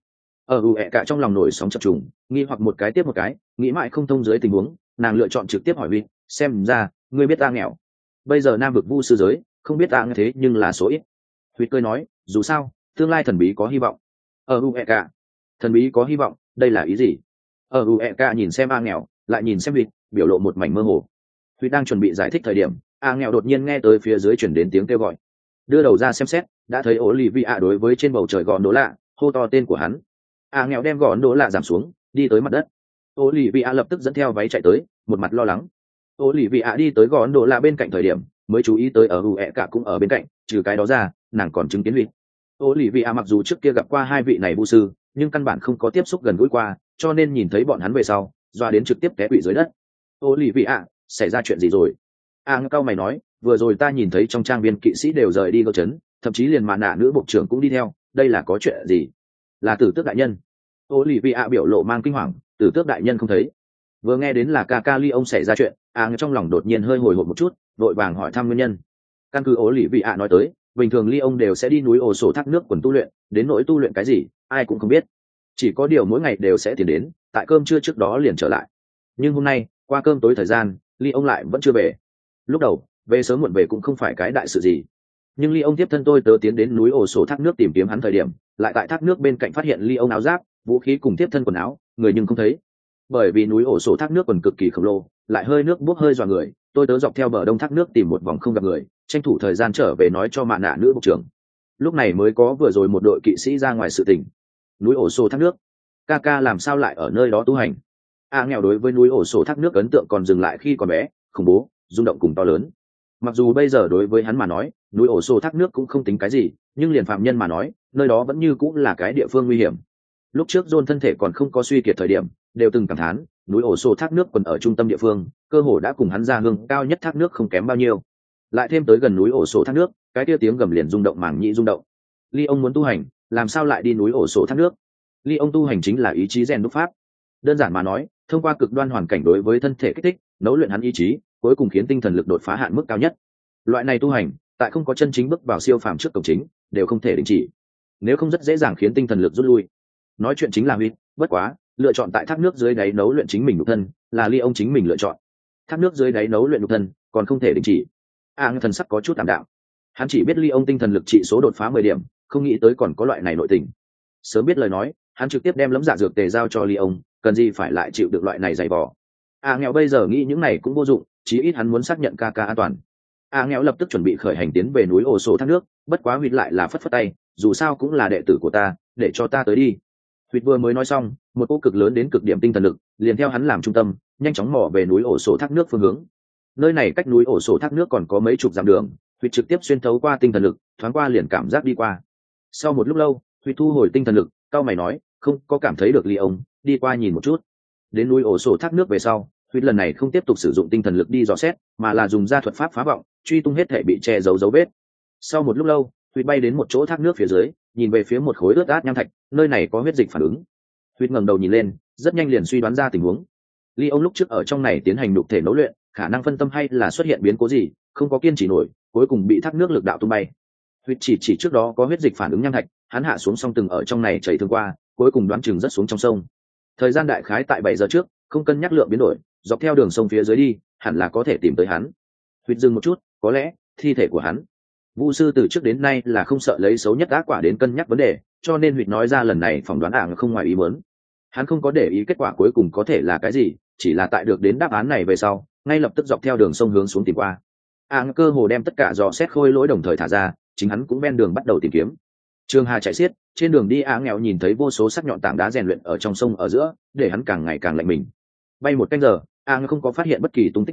Cả trong lòng nổi sóng chập trùng, nghi hoặc một cái tiếp một cái, nghĩ mãi không thông dưới tình huống, nàng lựa chọn trực tiếp hỏi huyệt, xem ra ngươi biết a nghèo. Bây giờ nam vực vu sư giới không biết a nghèo thế nhưng là số ít. Huyệt cười nói, dù sao tương lai thần bí có hy vọng. Cả thần bí có hy vọng, đây là ý gì? Cả nhìn xem a nghèo lại nhìn xem huyệt, biểu lộ một mảnh mơ hồ. Huyệt đang chuẩn bị giải thích thời điểm, a nghèo đột nhiên nghe tới phía dưới chuyển đến tiếng kêu gọi. Đưa đầu ra xem xét, đã thấy Olivia đối với trên bầu trời gọn đố lạ hô to tên của hắn. A nghèo đem gọn đố lạ giảm xuống, đi tới mặt đất. Olivia lập tức dẫn theo váy chạy tới, một mặt lo lắng. Olivia đi tới gọn đố lạ bên cạnh thời điểm mới chú ý tới cả cũng ở bên cạnh, trừ cái đó ra nàng còn chứng kiến huyệt. Olivia mặc dù trước kia gặp qua hai vị này vu sư, nhưng căn bản không có tiếp xúc gần gũi qua, cho nên nhìn thấy bọn hắn về sau doa đến trực tiếp té quỵ dưới đất. Olivia, xảy ra chuyện gì rồi? Cao mày nói, vừa rồi ta nhìn thấy trong trang viên kỵ sĩ đều rời đi gơ chấn, thậm chí liền mạ nạ nữ bộ trưởng cũng đi theo, đây là có chuyện gì? Là Tử Tước đại nhân. Olivia biểu lộ mang kinh hoàng, Tử Tước đại nhân không thấy. Vừa nghe đến là ca ly ông xảy ra chuyện, trong lòng đột nhiên hơi hồi hộp một chút, vội vàng hỏi thăm nguyên nhân. Căn cứ Olivia nói tới, bình thường ly ông đều sẽ đi núi ổ sổ thác nước quần tu luyện, đến nỗi tu luyện cái gì ai cũng không biết, chỉ có điều mỗi ngày đều sẽ tiến đến, tại cơm trưa trước đó liền trở lại. Nhưng hôm nay qua cơm tối thời gian ly ông lại vẫn chưa về. Lúc đầu về sớm muộn về cũng không phải cái đại sự gì, nhưng ly ông tiếp thân tôi tớ tiến đến núi ổ sổ thác nước tìm kiếm hắn thời điểm, lại tại thác nước bên cạnh phát hiện ly ông áo giáp, vũ khí cùng tiếp thân quần áo, người nhưng không thấy. Bởi vì núi ổ sổ thác nước quần cực kỳ khổng lồ, lại hơi nước bốc hơi dọa người, tôi tớ dọc theo bờ đông thác nước tìm một vòng không gặp người, tranh thủ thời gian trở về nói cho mạ nạ nữ bộ trưởng. Lúc này mới có vừa rồi một đội kỵ sĩ ra ngoài sự tình. Núi ổ sổ thác nước, ca làm sao lại ở nơi đó tu hành? Nghèo đối với núi ổ sổ thác nước ấn tượng còn dừng lại khi còn bé, khủng bố, rung động cùng to lớn. Mặc dù bây giờ đối với hắn mà nói núi ổ sổ thác nước cũng không tính cái gì, nhưng liền phạm nhân mà nói nơi đó vẫn như cũng là cái địa phương nguy hiểm. Lúc trước John thân thể còn không có suy kiệt thời điểm đều từng cảm thán núi ổ sổ thác nước còn ở trung tâm địa phương, cơ hồ đã cùng hắn ra hương cao nhất thác nước không kém bao nhiêu. Lại thêm tới gần núi ổ sổ thác nước, cái kia tiếng gầm liền rung động màng nhĩ rung động. Ly ông muốn tu hành làm sao lại đi núi ổ sổ thác nước? Ly ông tu hành chính là ý chí rèn đúc pháp. Đơn giản mà nói, thông qua cực đoan hoàn cảnh đối với thân thể kích thích nấu luyện hắn ý chí, cuối cùng khiến tinh thần lực đột phá hạn mức cao nhất. Loại này tu hành tại không có chân chính bước vào siêu phàm trước cổng chính đều không thể đình chỉ, nếu không rất dễ dàng khiến tinh thần lực rút lui. Nói chuyện chính là huy, bất quá lựa chọn tại thác nước dưới đáy nấu luyện chính mình nhục thân là Ly ông chính mình lựa chọn. Thác nước dưới đáy nấu luyện nhục thân còn không thể đình chỉ. Thần sắc có chút tạm đạo, hắn chỉ biết Ly ông tinh thần lực trị số đột phá 10 điểm, không nghĩ tới còn có loại này nội tình. Sớm biết lời nói hắn trực tiếp đem lẫm dạ dược tề giao cho Ly ông, cần gì phải lại chịu được loại này dày vò. Nghèo bây giờ nghĩ những này cũng vô dụng, chí ít hắn muốn xác nhận ca an toàn. Nghèo lập tức chuẩn bị khởi hành tiến về núi ổ sổ thác nước, bất quá Huyệt lại là phất phất tay, dù sao cũng là đệ tử của ta, để cho ta tới đi. Huyệt vừa mới nói xong, một cỗ cực lớn đến cực điểm tinh thần lực liền theo hắn làm trung tâm nhanh chóng mò về núi ổ sổ thác nước phương hướng. Nơi này cách núi ổ sổ thác nước còn có mấy chục dặm đường, Huyệt trực tiếp xuyên thấu qua tinh thần lực, thoáng qua liền cảm giác đi qua. Sau một lúc lâu Huyệt thu hồi tinh thần lực, cao mày nói, không có cảm thấy được Ly ông, đi qua nhìn một chút. Đến núi ổ sổ thác nước về sau, Huyệt lần này không tiếp tục sử dụng tinh thần lực đi dò xét, mà là dùng ra thuật pháp phá vọng, truy tung hết thể bị che giấu dấu vết. Sau một lúc lâu Huyệt bay đến một chỗ thác nước phía dưới, nhìn về phía một khối ướt át nham thạch, nơi này có huyết dịch phản ứng. Huyệt ngẩng đầu nhìn lên, rất nhanh liền suy đoán ra tình huống. Ly ông lúc trước ở trong này tiến hành nhục thể nấu luyện, khả năng phân tâm hay là xuất hiện biến cố gì, không có kiên trì nổi, cuối cùng bị thác nước lực đạo tung bay. Huyệt chỉ trước đó có huyết dịch phản ứng nham thạch, hắn hạ xuống sông từng ở trong này chảy thương qua, cuối cùng đoán chừng rất xuống trong sông. Thời gian đại khái tại 7 giờ trước, không cân nhắc lượng biến đổi, dọc theo đường sông phía dưới đi, hẳn là có thể tìm tới hắn. Huyệt dừng một chút, có lẽ thi thể của hắn. Vu sư từ trước đến nay là không sợ lấy xấu nhất ác quả đến cân nhắc vấn đề, cho nên Huyệt nói ra lần này phỏng đoán không ngoài ý muốn. Hắn không có để ý kết quả cuối cùng có thể là cái gì, chỉ là tại được đến đáp án này về sau, ngay lập tức dọc theo đường sông hướng xuống tìm qua. Cơ hồ đem tất cả dò xét khôi lỗi đồng thời thả ra, chính hắn cũng ven đường bắt đầu tìm kiếm. Trường Hà chạy xiết, trên đường đi nghèo nhìn thấy vô số sắc nhọn tảng đá rèn luyện ở trong sông ở giữa, để hắn càng ngày càng lạnh mình. Bay một canh giờ, không có phát hiện bất kỳ tung tích nào,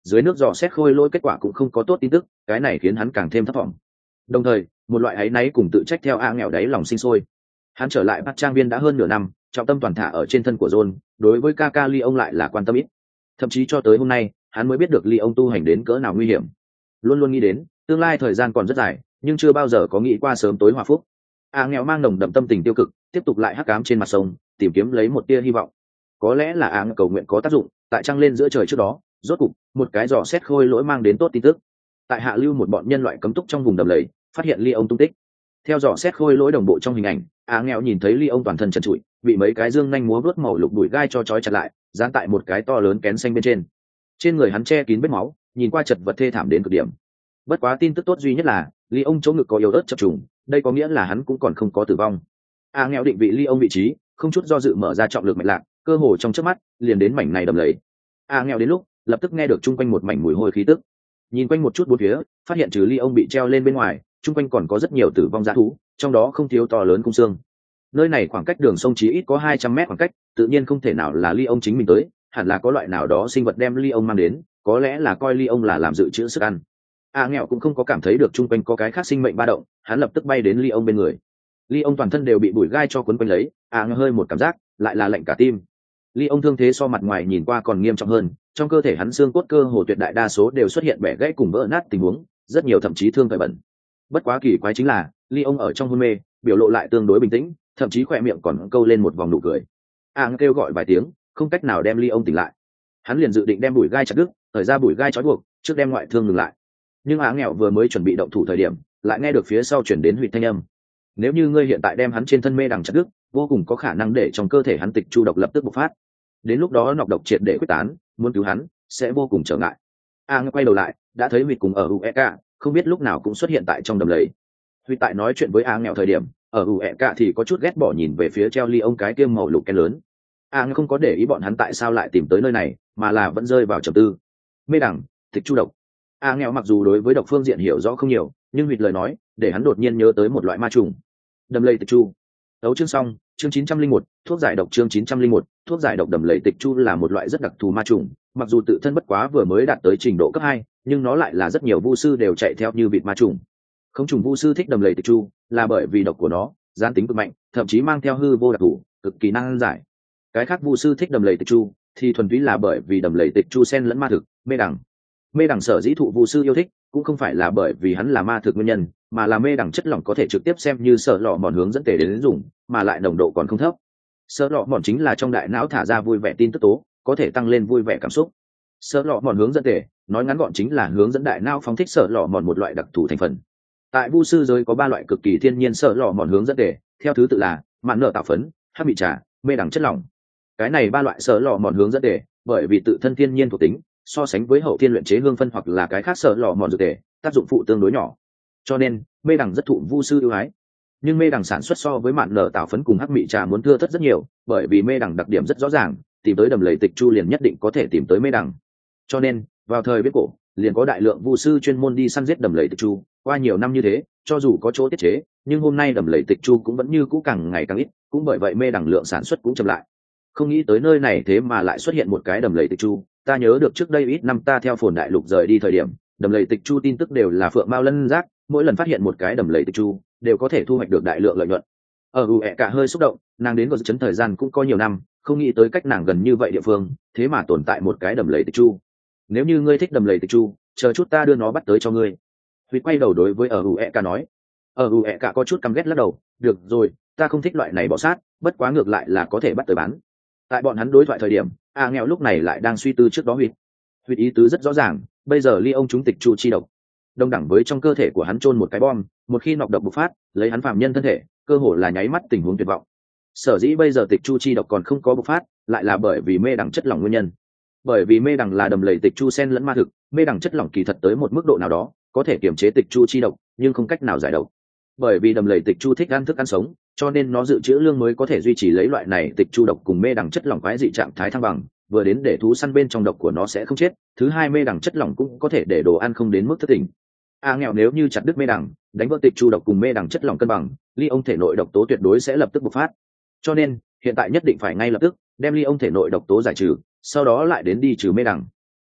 dưới nước dò xét khôi lỗi kết quả cũng không có tốt tin tức, cái này khiến hắn càng thêm thất vọng. Đồng thời một loại áy náy cùng tự trách theo nghèo đáy lòng sinh sôi. Hắn trở lại bắt trang viên đã hơn nửa năm, trọng tâm toàn thả ở trên thân của John, đối với Kaka Ly ông lại là quan tâm ít. Thậm chí cho tới hôm nay hắn mới biết được Ly ông tu hành đến cỡ nào nguy hiểm. Luôn luôn nghĩ đến tương lai thời gian còn rất dài, nhưng chưa bao giờ có nghĩ qua sớm tối hòa phúc. Nghèo mang nồng đậm tâm tình tiêu cực, tiếp tục lại hắc ám trên mặt sông, tìm kiếm lấy một tia hy vọng. Có lẽ là cầu nguyện có tác dụng, tại trăng lên giữa trời trước đó, rốt cục một cái dò xét khôi lỗi mang đến tốt tin tức. Tại hạ lưu một bọn nhân loại cấm túc trong vùng đầm lầy, phát hiện Ly ông tung tích. Theo dò xét khôi lỗi đồng bộ trong hình ảnh, nghèo nhìn thấy Ly ông toàn thân trần trụi, bị mấy cái dương nhanh múa vuốt màu lục đùi gai cho trói chặt lại, dán tại một cái to lớn kén xanh bên trên. Trên người hắn che kín vết máu, nhìn qua chật vật thê thảm đến cực điểm. Bất quá tin tức tốt duy nhất là Ly ông chỗ ngực có yếu ớt chập trùng, đây có nghĩa là hắn cũng còn không có tử vong. Nghèo định vị Ly ông vị trí, không chút do dự mở ra trọng lực mạch lạc, cơ hồ trong chớp mắt liền đến mảnh này đầm lầy. Nghèo đến lúc lập tức nghe được chung quanh một mảnh mùi hôi khí tức, nhìn quanh một chút bốn phía, phát hiện trừ Ly ông bị treo lên bên ngoài, chung quanh còn có rất nhiều tử vong dã thú, trong đó không thiếu to lớn cung xương. Nơi này khoảng cách đường sông chí ít có 200 mét khoảng cách, tự nhiên không thể nào là Ly ông chính mình tới, hẳn là có loại nào đó sinh vật đem Ly ông mang đến, có lẽ là coi Ly ông là làm dự trữ sức ăn. Nghèo cũng không có cảm thấy được chung quanh có cái khác sinh mệnh ba động, hắn lập tức bay đến Ly ông bên người. Ly ông toàn thân đều bị bụi gai cho quấn quanh lấy, nghèo hơi một cảm giác, lại là lạnh cả tim. Ly ông thương thế so mặt ngoài nhìn qua còn nghiêm trọng hơn, trong cơ thể hắn xương cốt cơ hồ tuyệt đại đa số đều xuất hiện bẻ gãy cùng vỡ nát tình huống, rất nhiều thậm chí thương phải bẩn. Bất quá kỳ quái chính là, Ly ông ở trong hôn mê, biểu lộ lại tương đối bình tĩnh, thậm chí khỏe miệng còn câu lên một vòng nụ cười. Kêu gọi vài tiếng, không cách nào đem Ly ông tỉnh lại. Hắn liền dự định đem bụi gai chặt đứt, thời ra bụi gai trói buộc, trước đem ngoại thương ngừng lại. Nhưng nghèo vừa mới chuẩn bị động thủ thời điểm, lại nghe được phía sau chuyển đến hụt thanh âm. Nếu như ngươi hiện tại đem hắn trên thân mê đằng chặt đứt, vô cùng có khả năng để trong cơ thể hắn tịch chu độc lập tức bộc phát. Đến lúc đó nọc độc triệt để quyết tán, muốn cứu hắn sẽ vô cùng trở ngại. Quay đầu lại, đã thấy Huyệt cùng ở Ueka, không biết lúc nào cũng xuất hiện tại trong đầm lầy. Huyệt tại nói chuyện với nghèo thời điểm, ở Ueka thì có chút ghét bỏ nhìn về phía treo Ly ông cái kiêm màu lục kén lớn. Không có để ý bọn hắn tại sao lại tìm tới nơi này, mà là vẫn rơi vào trầm tư. Mê đằng, tịch chu độc. Nghèo mặc dù đối với độc phương diện hiểu rõ không nhiều, nhưng Huyệt lời nói để hắn đột nhiên nhớ tới một loại ma trùng. Đầm lầy tịch chu. Tấu chương xong, chương 901, thuốc giải độc chương 901, thuốc giải độc. Đầm lầy tịch chu là một loại rất đặc thù ma trùng, mặc dù tự thân bất quá vừa mới đạt tới trình độ cấp 2, nhưng nó lại là rất nhiều vu sư đều chạy theo như vịt ma trùng. Không trùng vu sư thích đầm lầy tịch chu, là bởi vì độc của nó gián tính cực mạnh, thậm chí mang theo hư vô đặc thù, cực kỳ năng giải. Cái khác vu sư thích đầm lầy tịch chu, thì thuần túy là bởi vì đầm lầy tịch chu xen lẫn ma thực, mê đằng. Mê đằng sở dĩ thụ vu sư yêu thích, cũng không phải là bởi vì hắn là ma thực nguyên nhân, mà là mê đằng chất lỏng có thể trực tiếp xem như sợ lọ mòn hướng dẫn tể đến dùng, mà lại nồng độ còn không thấp. Sợ lọ mòn chính là trong đại não thả ra vui vẻ tin tức tố, có thể tăng lên vui vẻ cảm xúc. Sợ lọ mòn hướng dẫn tể, nói ngắn gọn chính là hướng dẫn đại não phóng thích sợ lọ mòn một loại đặc thù thành phần. Tại vu sư giới có 3 loại cực kỳ thiên nhiên sợ lọ mòn hướng dẫn tể, theo thứ tự là mạn nợ tạo phấn, hắc bị trà, mê đằng chất lỏng. Cái này 3 loại sợ lọ mòn hướng dẫn tể, bởi vì tự thân thiên nhiên thuộc tính, so sánh với hậu thiên luyện chế hương phân hoặc là cái khác sợ lọ mòn dược tể, tác dụng phụ tương đối nhỏ, cho nên mê đằng rất thụ vu sư ưu ái. Nhưng mê đằng sản xuất so với mạn nở tạo phấn cùng hắc mị trà muốn thưa thớt rất nhiều, bởi vì mê đằng đặc điểm rất rõ ràng, tìm tới đầm lầy tịch chu liền nhất định có thể tìm tới mê đằng. Cho nên vào thời viết cổ liền có đại lượng vu sư chuyên môn đi săn giết đầm lầy tịch chu. Qua nhiều năm như thế, cho dù có chỗ tiết chế, nhưng hôm nay đầm lầy tịch chu cũng vẫn như cũ càng ngày càng ít, cũng bởi vậy mê đằng lượng sản xuất cũng chậm lại. Không nghĩ tới nơi này thế mà lại xuất hiện một cái đầm lầy tịch chu. Ta nhớ được trước đây ít năm ta theo phồn đại lục rời đi thời điểm, đầm lầy tịch chu tin tức đều là phượng mao lân giác, mỗi lần phát hiện một cái đầm lầy tịch chu đều có thể thu hoạch được đại lượng lợi nhuận. Ở Ueka hơi xúc động, nàng đến có chấn thời gian cũng có nhiều năm, không nghĩ tới cách nàng gần như vậy địa phương thế mà tồn tại một cái đầm lầy tịch chu. Nếu như ngươi thích đầm lầy tịch chu, chờ chút ta đưa nó bắt tới cho ngươi. Huy quay đầu đối với ở Ueka nói. Ở Ueka có chút căm ghét lắc đầu, được rồi, ta không thích loại này bọ sát, bất quá ngược lại là có thể bắt tới bán. Tại bọn hắn đối thoại thời điểm, nghèo lúc này lại đang suy tư trước đó Huy ý tứ rất rõ ràng, bây giờ Ly ông chúng tịch chu chi độc đồng đẳng với trong cơ thể của hắn chôn một cái bom, một khi nọc độc bộc phát, lấy hắn phạm nhân thân thể, cơ hồ là nháy mắt tình huống tuyệt vọng. Sở dĩ bây giờ tịch chu chi độc còn không có bộc phát, lại là bởi vì mê đằng chất lỏng nguyên nhân. Bởi vì mê đằng là đầm lầy tịch chu sen lẫn ma thực, mê đằng chất lỏng kỳ thật tới một mức độ nào đó, có thể kiềm chế tịch chu chi độc, nhưng không cách nào giải độc. Bởi vì đầm lầy tịch chu thích ăn thức ăn sống, cho nên nó dự trữ lương mới có thể duy trì lấy loại này tịch chu độc cùng mê đằng chất lỏng quái dị trạng thái thăng bằng, vừa đến để thú săn bên trong độc của nó sẽ không chết, thứ hai mê đằng chất lỏng cũng có thể để đồ ăn không đến mức thất tình. Nghèo nếu như chặt đứt mê đằng, đánh vỡ tịch chu độc cùng mê đằng chất lỏng cân bằng, Ly ông thể nội độc tố tuyệt đối sẽ lập tức bộc phát. Cho nên hiện tại nhất định phải ngay lập tức đem Ly ông thể nội độc tố giải trừ, sau đó lại đến đi trừ mê đằng.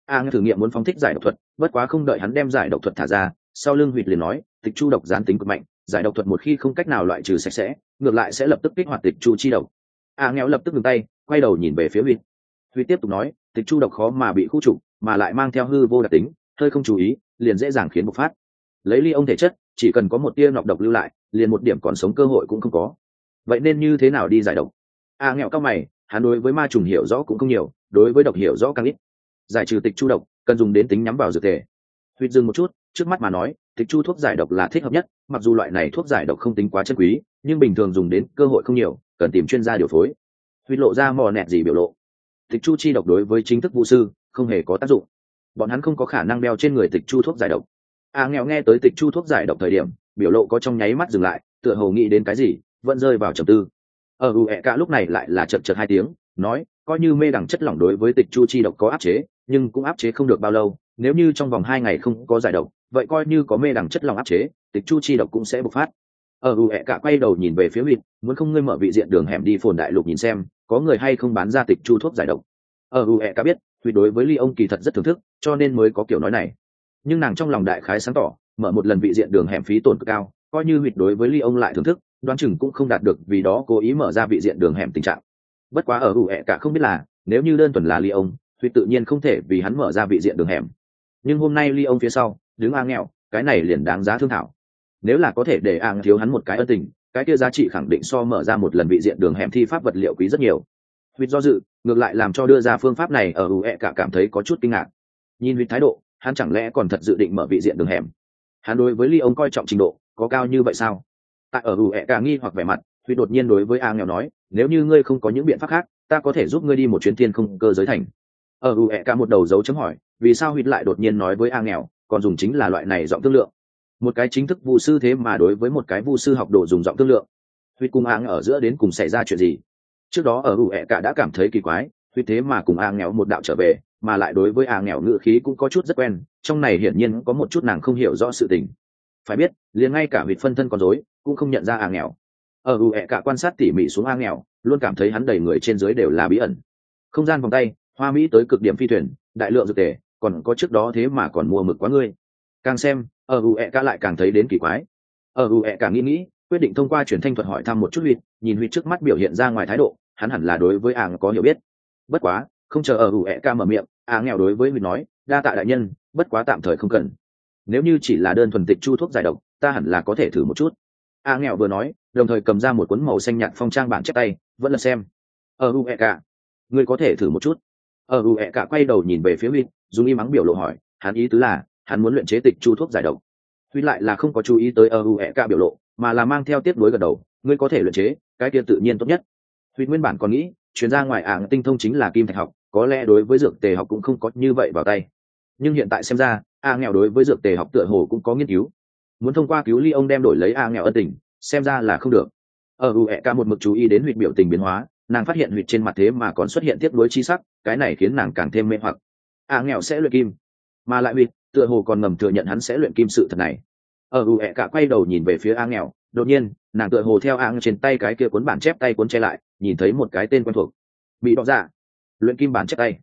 thử nghiệm muốn phóng thích giải độc thuật, bất quá không đợi hắn đem giải độc thuật thả ra, sau lưng huyệt liền nói tịch chu độc gián tính cực mạnh, giải độc thuật một khi không cách nào loại trừ sạch sẽ, ngược lại sẽ lập tức kích hoạt tịch chu chi độc. Nghèo lập tức ngừng tay, quay đầu nhìn về phía huyệt. Huyệt tiếp tục nói tịch chu độc khó mà bị khu trục, mà lại mang theo hư vô đặc tính, hơi không chú ý liền dễ dàng khiến bộc phát. Lấy ly ông thể chất, chỉ cần có một tia nọc độc lưu lại, liền một điểm còn sống cơ hội cũng không có. Vậy nên như thế nào đi giải độc? Nghèo cao mày, hắn đối với ma trùng hiểu rõ cũng không nhiều, đối với độc hiểu rõ càng ít. Giải trừ tịch chu độc cần dùng đến tính nhắm vào dược thể. Huyệt dừng một chút, trước mắt mà nói tịch chu thuốc giải độc là thích hợp nhất, mặc dù loại này thuốc giải độc không tính quá chân quý, nhưng bình thường dùng đến cơ hội không nhiều, cần tìm chuyên gia điều phối. Huyệt lộ ra mò nẹt gì biểu lộ. Tịch chu chi độc đối với chính thức vũ sư không hề có tác dụng, bọn hắn không có khả năng đeo trên người tịch chu thuốc giải độc. Nghèo nghe tới tịch chu thuốc giải độc thời điểm, biểu lộ có trong nháy mắt dừng lại, tựa hồ nghĩ đến cái gì, vẫn rơi vào trầm tư. Cả lúc này lại là chật chật hai tiếng, nói coi như mê đẳng chất lỏng đối với tịch chu chi độc có áp chế, nhưng cũng áp chế không được bao lâu, nếu như trong vòng 2 ngày không có giải độc, vậy coi như có mê đẳng chất lỏng áp chế, tịch chu chi độc cũng sẽ bộc phát. Cả quay đầu nhìn về phía huyệt, muốn không ngươi mở vị diện đường hẻm đi phồn đại lục nhìn xem có người hay không bán ra tịch chu thuốc giải độc. Cả biết huyệt đối với ly ông kỳ thật rất thưởng thức, cho nên mới có kiểu nói này, nhưng nàng trong lòng đại khái sáng tỏ, mở một lần vị diện đường hẻm phí tổn cực cao, coi như huyệt đối với ly ông lại thưởng thức, đoán chừng cũng không đạt được vì đó cố ý mở ra vị diện đường hẻm tình trạng. Bất quá cả không biết là nếu như đơn thuần là ly ông, huyệt tự nhiên không thể vì hắn mở ra vị diện đường hẻm, nhưng hôm nay ly ông phía sau đứng nghèo, cái này liền đáng giá thương thảo. Nếu là có thể để thiếu hắn một cái ân tình, cái kia giá trị khẳng định so mở ra một lần vị diện đường hẻm thi pháp vật liệu quý rất nhiều. Huyệt do dự, ngược lại làm cho đưa ra phương pháp này cả cảm thấy có chút kinh ngạc. Nhìn huyệt thái độ, hắn chẳng lẽ còn thật dự định mở vị diện đường hẻm? Hắn đối với ly ông coi trọng trình độ có cao như vậy sao? Tại cả nghi hoặc vẻ mặt, huyệt đột nhiên đối với nghèo nói nếu như ngươi không có những biện pháp khác, ta có thể giúp ngươi đi một chuyến thiên không cơ giới thành. Cả một đầu dấu chấm hỏi, vì sao huyệt lại đột nhiên nói với nghèo, còn dùng chính là loại này giọng thương lượng? Một cái chính thức vu sư thế mà đối với một cái vu sư học đồ dùng giọng thương lượng, huyệt cùng ở giữa đến cùng xảy ra chuyện gì? Trước đó cả đã cảm thấy kỳ quái, huyệt thế mà cùng nghèo một đạo trở về, mà lại đối với nghèo ngữ khí cũng có chút rất quen, trong này hiển nhiên có một chút nàng không hiểu rõ sự tình. Phải biết liền ngay cả huyệt phân thân con rối cũng không nhận ra nghèo. Cả quan sát tỉ mỉ xuống nghèo, luôn cảm thấy hắn đầy người trên dưới đều là bí ẩn. Không gian vòng tay, hoa mỹ tới cực điểm phi thuyền, đại lượng dược tề, còn có trước đó thế mà còn mua mực quá ngươi. Càng xem cả lại càng thấy đến kỳ quái. Cả nghĩ quyết định thông qua truyền thanh thuật hỏi thăm một chút huyệt, nhìn huyệt trước mắt biểu hiện ra ngoài thái độ, hắn hẳn là đối với có hiểu biết. Bất quá không chờ cả mở miệng, nghèo đối với huyệt nói đa tạ đại nhân, bất quá tạm thời không cần. Nếu như chỉ là đơn thuần tịch chu thuốc giải độc, ta hẳn là có thể thử một chút. Nghèo vừa nói, đồng thời cầm ra một cuốn màu xanh nhạt phong trang bản chép tay, vẫn là xem. Cả, ngươi có thể thử một chút. Cả quay đầu nhìn về phía huyệt, dùng im mắng biểu lộ hỏi, hắn ý tứ là hắn muốn luyện chế tịch chu thuốc giải độc. Huyệt lại là không có chú ý tới cả biểu lộ, mà là mang theo tiếp nối gật đầu, ngươi có thể luyện chế, cái kia tự nhiên tốt nhất. Huyệt nguyên bản còn nghĩ chuyên gia ngoài tinh thông chính là kim thạch học, có lẽ đối với dược tề học cũng không có như vậy vào tay, nhưng hiện tại xem ra nghèo đối với dược tề học tựa hồ cũng có nghiên cứu, muốn thông qua cứu ly ông đem đổi lấy nghèo ân tình, xem ra là không được. cả một mực chú ý đến huyệt biểu tình biến hóa, nàng phát hiện huyệt trên mặt thế mà còn xuất hiện tiếp nối chi sắc, cái này khiến nàng càng thêm mê hoặc. nghèo sẽ luyện kim, mà lại huyệt tựa hồ còn ngầm thừa nhận hắn sẽ luyện kim sự thật này. Cả quay đầu nhìn về phía nghèo, đột nhiên nàng tựa hồ theo trên tay cái kia cuốn bản chép tay cuốn che lại, nhìn thấy một cái tên quen thuộc, bị đọ dạ luyện kim bản chép tay.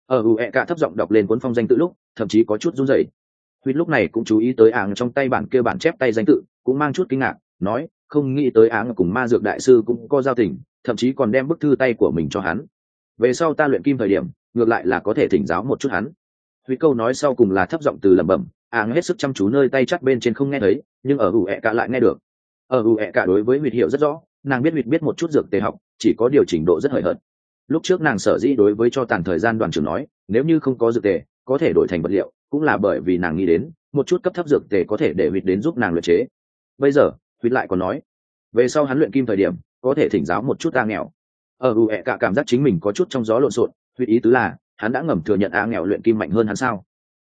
Cả thấp giọng đọc lên cuốn phong danh tự lúc thậm chí có chút run rẩy. Huyết lúc này cũng chú ý tới trong tay bản kia bản chép tay danh tự, cũng mang chút kinh ngạc, nói không nghĩ tới cùng ma dược đại sư cũng có giao tình, thậm chí còn đem bức thư tay của mình cho hắn. Về sau ta luyện kim thời điểm ngược lại là có thể thỉnh giáo một chút hắn. Huyết câu nói sau cùng là thấp giọng từ lẩm bẩm, hết sức chăm chú nơi tay chắc bên trên không nghe thấy, nhưng cả lại nghe được. Cả đối với Huyết hiểu rất rõ, nàng biết Huyết biết một chút dược tề học, chỉ có điều chỉnh độ rất hời hợt. Lúc trước nàng sở dĩ đối với cho tàn thời gian đoàn trưởng nói nếu như không có dược tề có thể đổi thành vật liệu, cũng là bởi vì nàng nghĩ đến một chút cấp thấp dược tề có thể để Huyết đến giúp nàng luyện chế. Bây giờ Huyết lại còn nói về sau hắn luyện kim thời điểm có thể thỉnh giáo một chút nghèo. Cả cảm giác chính mình có chút trong gió lộn xộn. Huyết ý tứ là hắn đã ngầm thừa nhận nghèo luyện kim mạnh hơn hắn sao?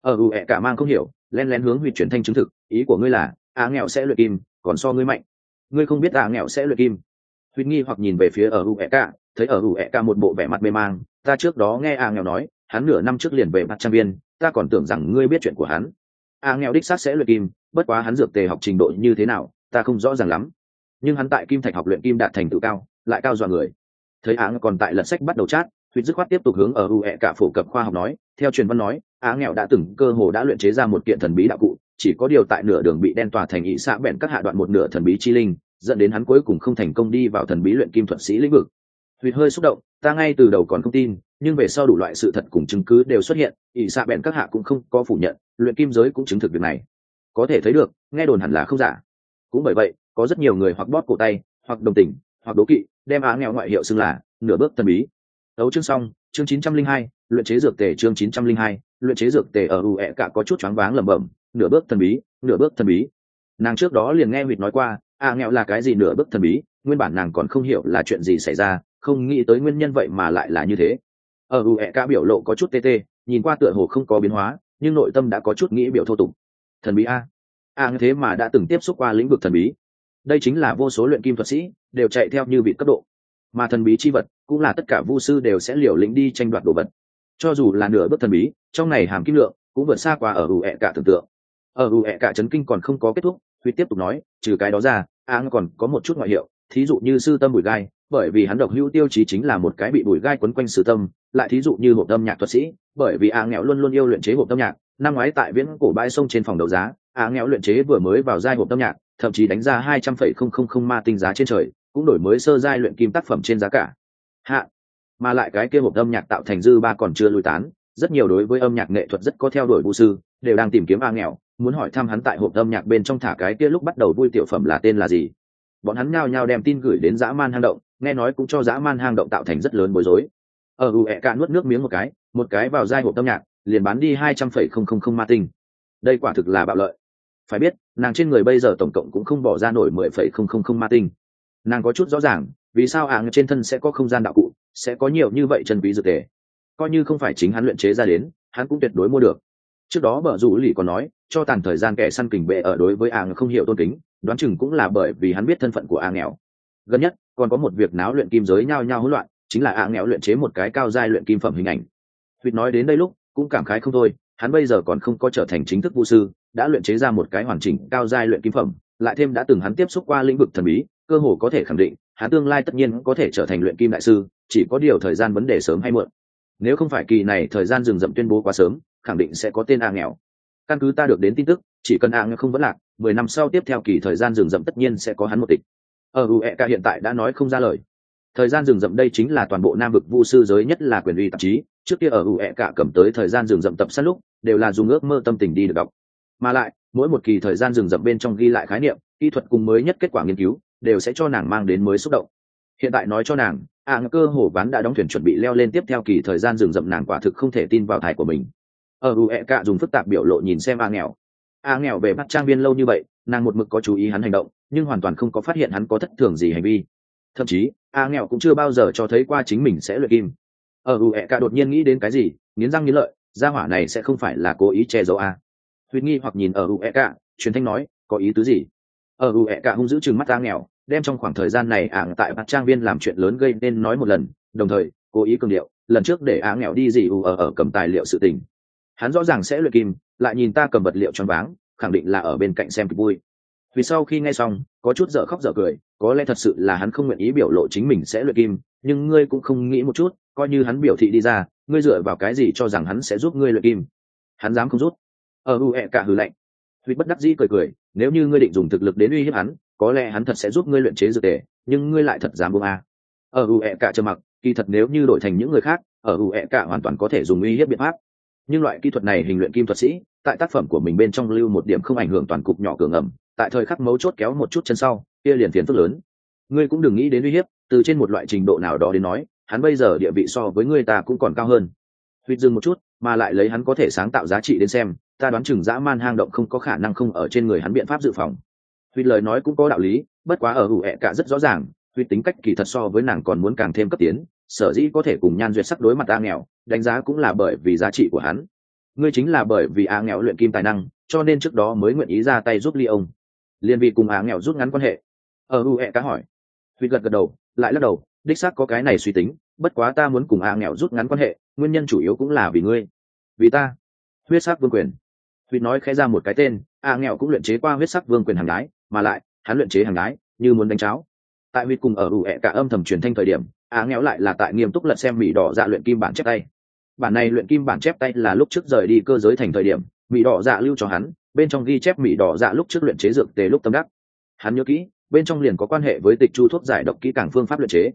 Cả mang không hiểu, lén lén hướng Huyết chuyển thanh chứng thực, ý của ngươi là nghèo sẽ luyện kim còn so ngươi mạnh? Ngươi không biết nghèo sẽ luyện kim? Huyết nghi hoặc nhìn về phía cả, thấy cả một bộ vẻ mặt mê mang, ta trước đó nghe nghèo nói hắn nửa năm trước liền về mặt trang viên, ta còn tưởng rằng ngươi biết chuyện của hắn. Nghèo đích xác sẽ luyện kim, bất quá hắn dược tề học trình độ như thế nào ta không rõ ràng lắm, nhưng hắn tại kim thạch học luyện kim đạt thành tựu cao, lại cao dọa người. Thấy còn tại lật sách bắt đầu chát, Huyết dứt khoát tiếp tục hướng ở UE cả phổ cập khoa học nói, theo truyền văn nói, Á nghèo đã từng cơ hồ đã luyện chế ra một kiện thần bí đạo cụ, chỉ có điều tại nửa đường bị đen tòa thành ỷ xạ bèn các hạ đoạn một nửa thần bí chi linh, dẫn đến hắn cuối cùng không thành công đi vào thần bí luyện kim thuật sĩ lĩnh vực. Huyết hơi xúc động, ta ngay từ đầu còn không tin, nhưng về sau đủ loại sự thật cùng chứng cứ đều xuất hiện, ỷ xạ bèn các hạ cũng không có phủ nhận, luyện kim giới cũng chứng thực việc này. Có thể thấy được, nghe đồn hẳn là không giả. Cũng bởi vậy, có rất nhiều người hoặc bóp cổ tay, hoặc đồng tình, hoặc đố kỵ, đem Á nghèo ngoại hiệu xưng là nửa bước thần bí. Đấu chương xong, chương 902, luyện chế dược tề chương 902, luyện chế dược tề ở UE cả có chút choáng váng lẩm bẩm, nửa bước thần bí, nửa bước thần bí. Nàng trước đó liền nghe Huyệt nói qua, nghèo là cái gì nửa bước thần bí, nguyên bản nàng còn không hiểu là chuyện gì xảy ra, không nghĩ tới nguyên nhân vậy mà lại là như thế. Ở UE cả biểu lộ có chút tê tê, nhìn qua tựa hồ không có biến hóa, nhưng nội tâm đã có chút nghĩ biểu thô tục. Thần bí thế mà đã từng tiếp xúc qua lĩnh vực thần bí. Đây chính là vô số luyện kim thuật sĩ đều chạy theo như vị cấp độ, mà thần bí chi vật cũng là tất cả vu sư đều sẽ liều lĩnh đi tranh đoạt đồ vật. Cho dù là nửa bước thần bí, trong này hàm kim lượng cũng vượt xa qua ở UE cả tưởng tượng. Ở UE cả chấn kinh còn không có kết thúc, Huy tiếp tục nói, trừ cái đó ra, còn có một chút ngoại hiệu, thí dụ như sư tâm bùi gai, bởi vì hắn độc hữu tiêu chí chính là một cái bị bùi gai quấn quanh sư tâm, lại thí dụ như hộp âm nhạc thuật sĩ, bởi vì nghèo luôn luôn yêu luyện chế hộp âm nhạc, năm ngoái tại viễn cổ bãi sông trên phòng đấu giá, nghèo luyện chế vừa mới vào giai hộp âm nhạc, thậm chí đánh ra 200,000 ma tinh giá trên trời, cũng đổi mới sơ giai luyện kim tác phẩm trên giá cả mà lại cái kia hộp âm nhạc tạo thành dư ba còn chưa lui tán, rất nhiều đối với âm nhạc nghệ thuật rất có theo đuổi vũ sư đều đang tìm kiếm nghèo, muốn hỏi thăm hắn tại hộp âm nhạc bên trong thả cái kia lúc bắt đầu vui tiểu phẩm là tên là gì. Bọn hắn nhao nhao đem tin gửi đến dã man hang động, nghe nói cũng cho dã man hang động tạo thành rất lớn bối rối. Ở UE nuốt nước miếng một cái vào giai hộp âm nhạc liền bán đi 200,000 ma tinh. Đây quả thực là bạo lợi. Phải biết nàng trên người bây giờ tổng cộng cũng không bỏ ra nổi 10,000 ma tinh. Nàng có chút rõ ràng vì sao trên thân sẽ có không gian đạo cụ, sẽ có nhiều như vậy chân quý dược tề. Coi như không phải chính hắn luyện chế ra đến, hắn cũng tuyệt đối mua được. Trước đó bờ rủ lì còn nói cho tàn thời gian kẻ săn kình bệ ở đối với không hiểu tôn kính, đoán chừng cũng là bởi vì hắn biết thân phận của nghèo. Gần nhất còn có một việc náo luyện kim giới nhao nhao hỗn loạn, chính là nghèo luyện chế một cái cao giai luyện kim phẩm hình ảnh. Huyệt nói đến đây lúc cũng cảm khái không thôi, hắn bây giờ còn không có trở thành chính thức vũ sư, đã luyện chế ra một cái hoàn chỉnh cao giai luyện kim phẩm, lại thêm đã từng hắn tiếp xúc qua lĩnh vực thần bí, cơ hồ có thể khẳng định hắn tương lai tất nhiên có thể trở thành luyện kim đại sư, chỉ có điều thời gian vấn đề sớm hay muộn. Nếu không phải kỳ này thời gian rừng rậm tuyên bố quá sớm, khẳng định sẽ có tên nghèo. Căn cứ ta được đến tin tức, chỉ cần nghèo không vấn lạc, 10 năm sau tiếp theo kỳ thời gian rừng rậm tất nhiên sẽ có hắn một tịch. Ở UE hiện tại đã nói không ra lời. Thời gian rừng rậm đây chính là toàn bộ nam vực vu sư giới nhất là quyền uy tạp chí, trước kia ở UE cầm tới thời gian rừng rậm tập sát lúc đều là dùng ước mơ tâm tình đi được đọc. Mà lại mỗi một kỳ thời gian rừng rậm bên trong ghi lại khái niệm, kỹ thuật cùng mới nhất kết quả nghiên cứu đều sẽ cho nàng mang đến mới xúc động. Hiện tại nói cho nàng cơ hồ ván đã đóng thuyền chuẩn bị leo lên tiếp theo kỳ thời gian rừng rậm, nàng quả thực không thể tin vào thải của mình. Ở UE dùng phức tạp biểu lộ nhìn xem nghèo về bắt trang viên lâu như vậy, nàng một mực có chú ý hắn hành động, nhưng hoàn toàn không có phát hiện hắn có thất thường gì hành vi. Thậm chí nghèo cũng chưa bao giờ cho thấy qua chính mình sẽ luyện kim. Ở UE đột nhiên nghĩ đến cái gì, nghiến răng nghiến lợi, gia hỏa này sẽ không phải là cố ý che giấu Huyết nghi hoặc nhìn ở UE truyền thanh nói, có ý tứ gì? Ở UE hung dữ trừng mắt nghèo, đem trong khoảng thời gian này tại mặt trang viên làm chuyện lớn gây nên nói một lần, đồng thời cố ý cường điệu lần trước để nghèo đi gì ở cầm tài liệu sự tình. Hắn rõ ràng sẽ luyện kim, lại nhìn ta cầm vật liệu choáng váng, khẳng định là ở bên cạnh xem kịch vui. Vì sau khi nghe xong có chút dở khóc dở cười, có lẽ thật sự là hắn không nguyện ý biểu lộ chính mình sẽ luyện kim, nhưng ngươi cũng không nghĩ một chút, coi như hắn biểu thị đi ra, ngươi dựa vào cái gì cho rằng hắn sẽ giúp ngươi luyện kim? Hắn dám không rút? Ở UE hừ lạnh. Huy bất đắc dĩ cười, nếu như ngươi định dùng thực lực đến uy hiếp hắn, có lẽ hắn thật sẽ giúp ngươi luyện chế dược tề, nhưng ngươi lại thật dám buông Ở UE trầm mặc, kỳ thật nếu như đổi thành những người khác, ở UE hoàn toàn có thể dùng uy hiếp biện pháp. Nhưng loại kỹ thuật này hình luyện kim thuật sĩ, tại tác phẩm của mình bên trong lưu một điểm không ảnh hưởng toàn cục nhỏ cửa ngầm, tại thời khắc mấu chốt kéo một chút chân sau, kia liền phiền phức lớn. Ngươi cũng đừng nghĩ đến uy hiếp, từ trên một loại trình độ nào đó đến nói, hắn bây giờ địa vị so với ngươi ta cũng còn cao hơn. Huy dừng một chút, mà lại lấy hắn có thể sáng tạo giá trị đến xem, ta đoán chừng dã man hang động không có khả năng không ở trên người hắn biện pháp dự phòng. Huy lời nói cũng có đạo lý, bất quá ở UE rất rõ ràng, Huy tính cách kỳ thật so với nàng còn muốn càng thêm cấp tiến, sở dĩ có thể cùng Nhan Duyệt sắc đối mặt nghèo, đánh giá cũng là bởi vì giá trị của hắn. Ngươi chính là bởi vì nghèo luyện kim tài năng, cho nên trước đó mới nguyện ý ra tay giúp Ly ông. Liên vì cùng nghèo rút ngắn quan hệ. Ở UE hỏi. Huy gật đầu, lại lắc đầu, đích xác có cái này suy tính, bất quá ta muốn cùng nghèo rút ngắn quan hệ, nguyên nhân chủ yếu cũng là vì ngươi. Vì ta? Huyết sắc vương quyền. Huy nói khẽ ra một cái tên, nghèo cũng luyện chế qua huyết sắc vương quyền hàng đái, mà lại hắn luyện chế hàng đái như muốn đánh cháo. Tại huy cùng ở ủ ẹ cả âm thầm truyền thanh thời điểm, nghèo lại là tại nghiêm túc lật xem mỹ đỏ dạ luyện kim bản chép tay. Bản này luyện kim bản chép tay là lúc trước rời đi cơ giới thành thời điểm mỹ đỏ dạ lưu cho hắn, bên trong ghi chép mỹ đỏ dạ lúc trước luyện chế dược tề lúc tâm đắc. Hắn nhớ kỹ bên trong liền có quan hệ với tịch chu thuốc giải độc kỹ càng phương pháp luyện chế.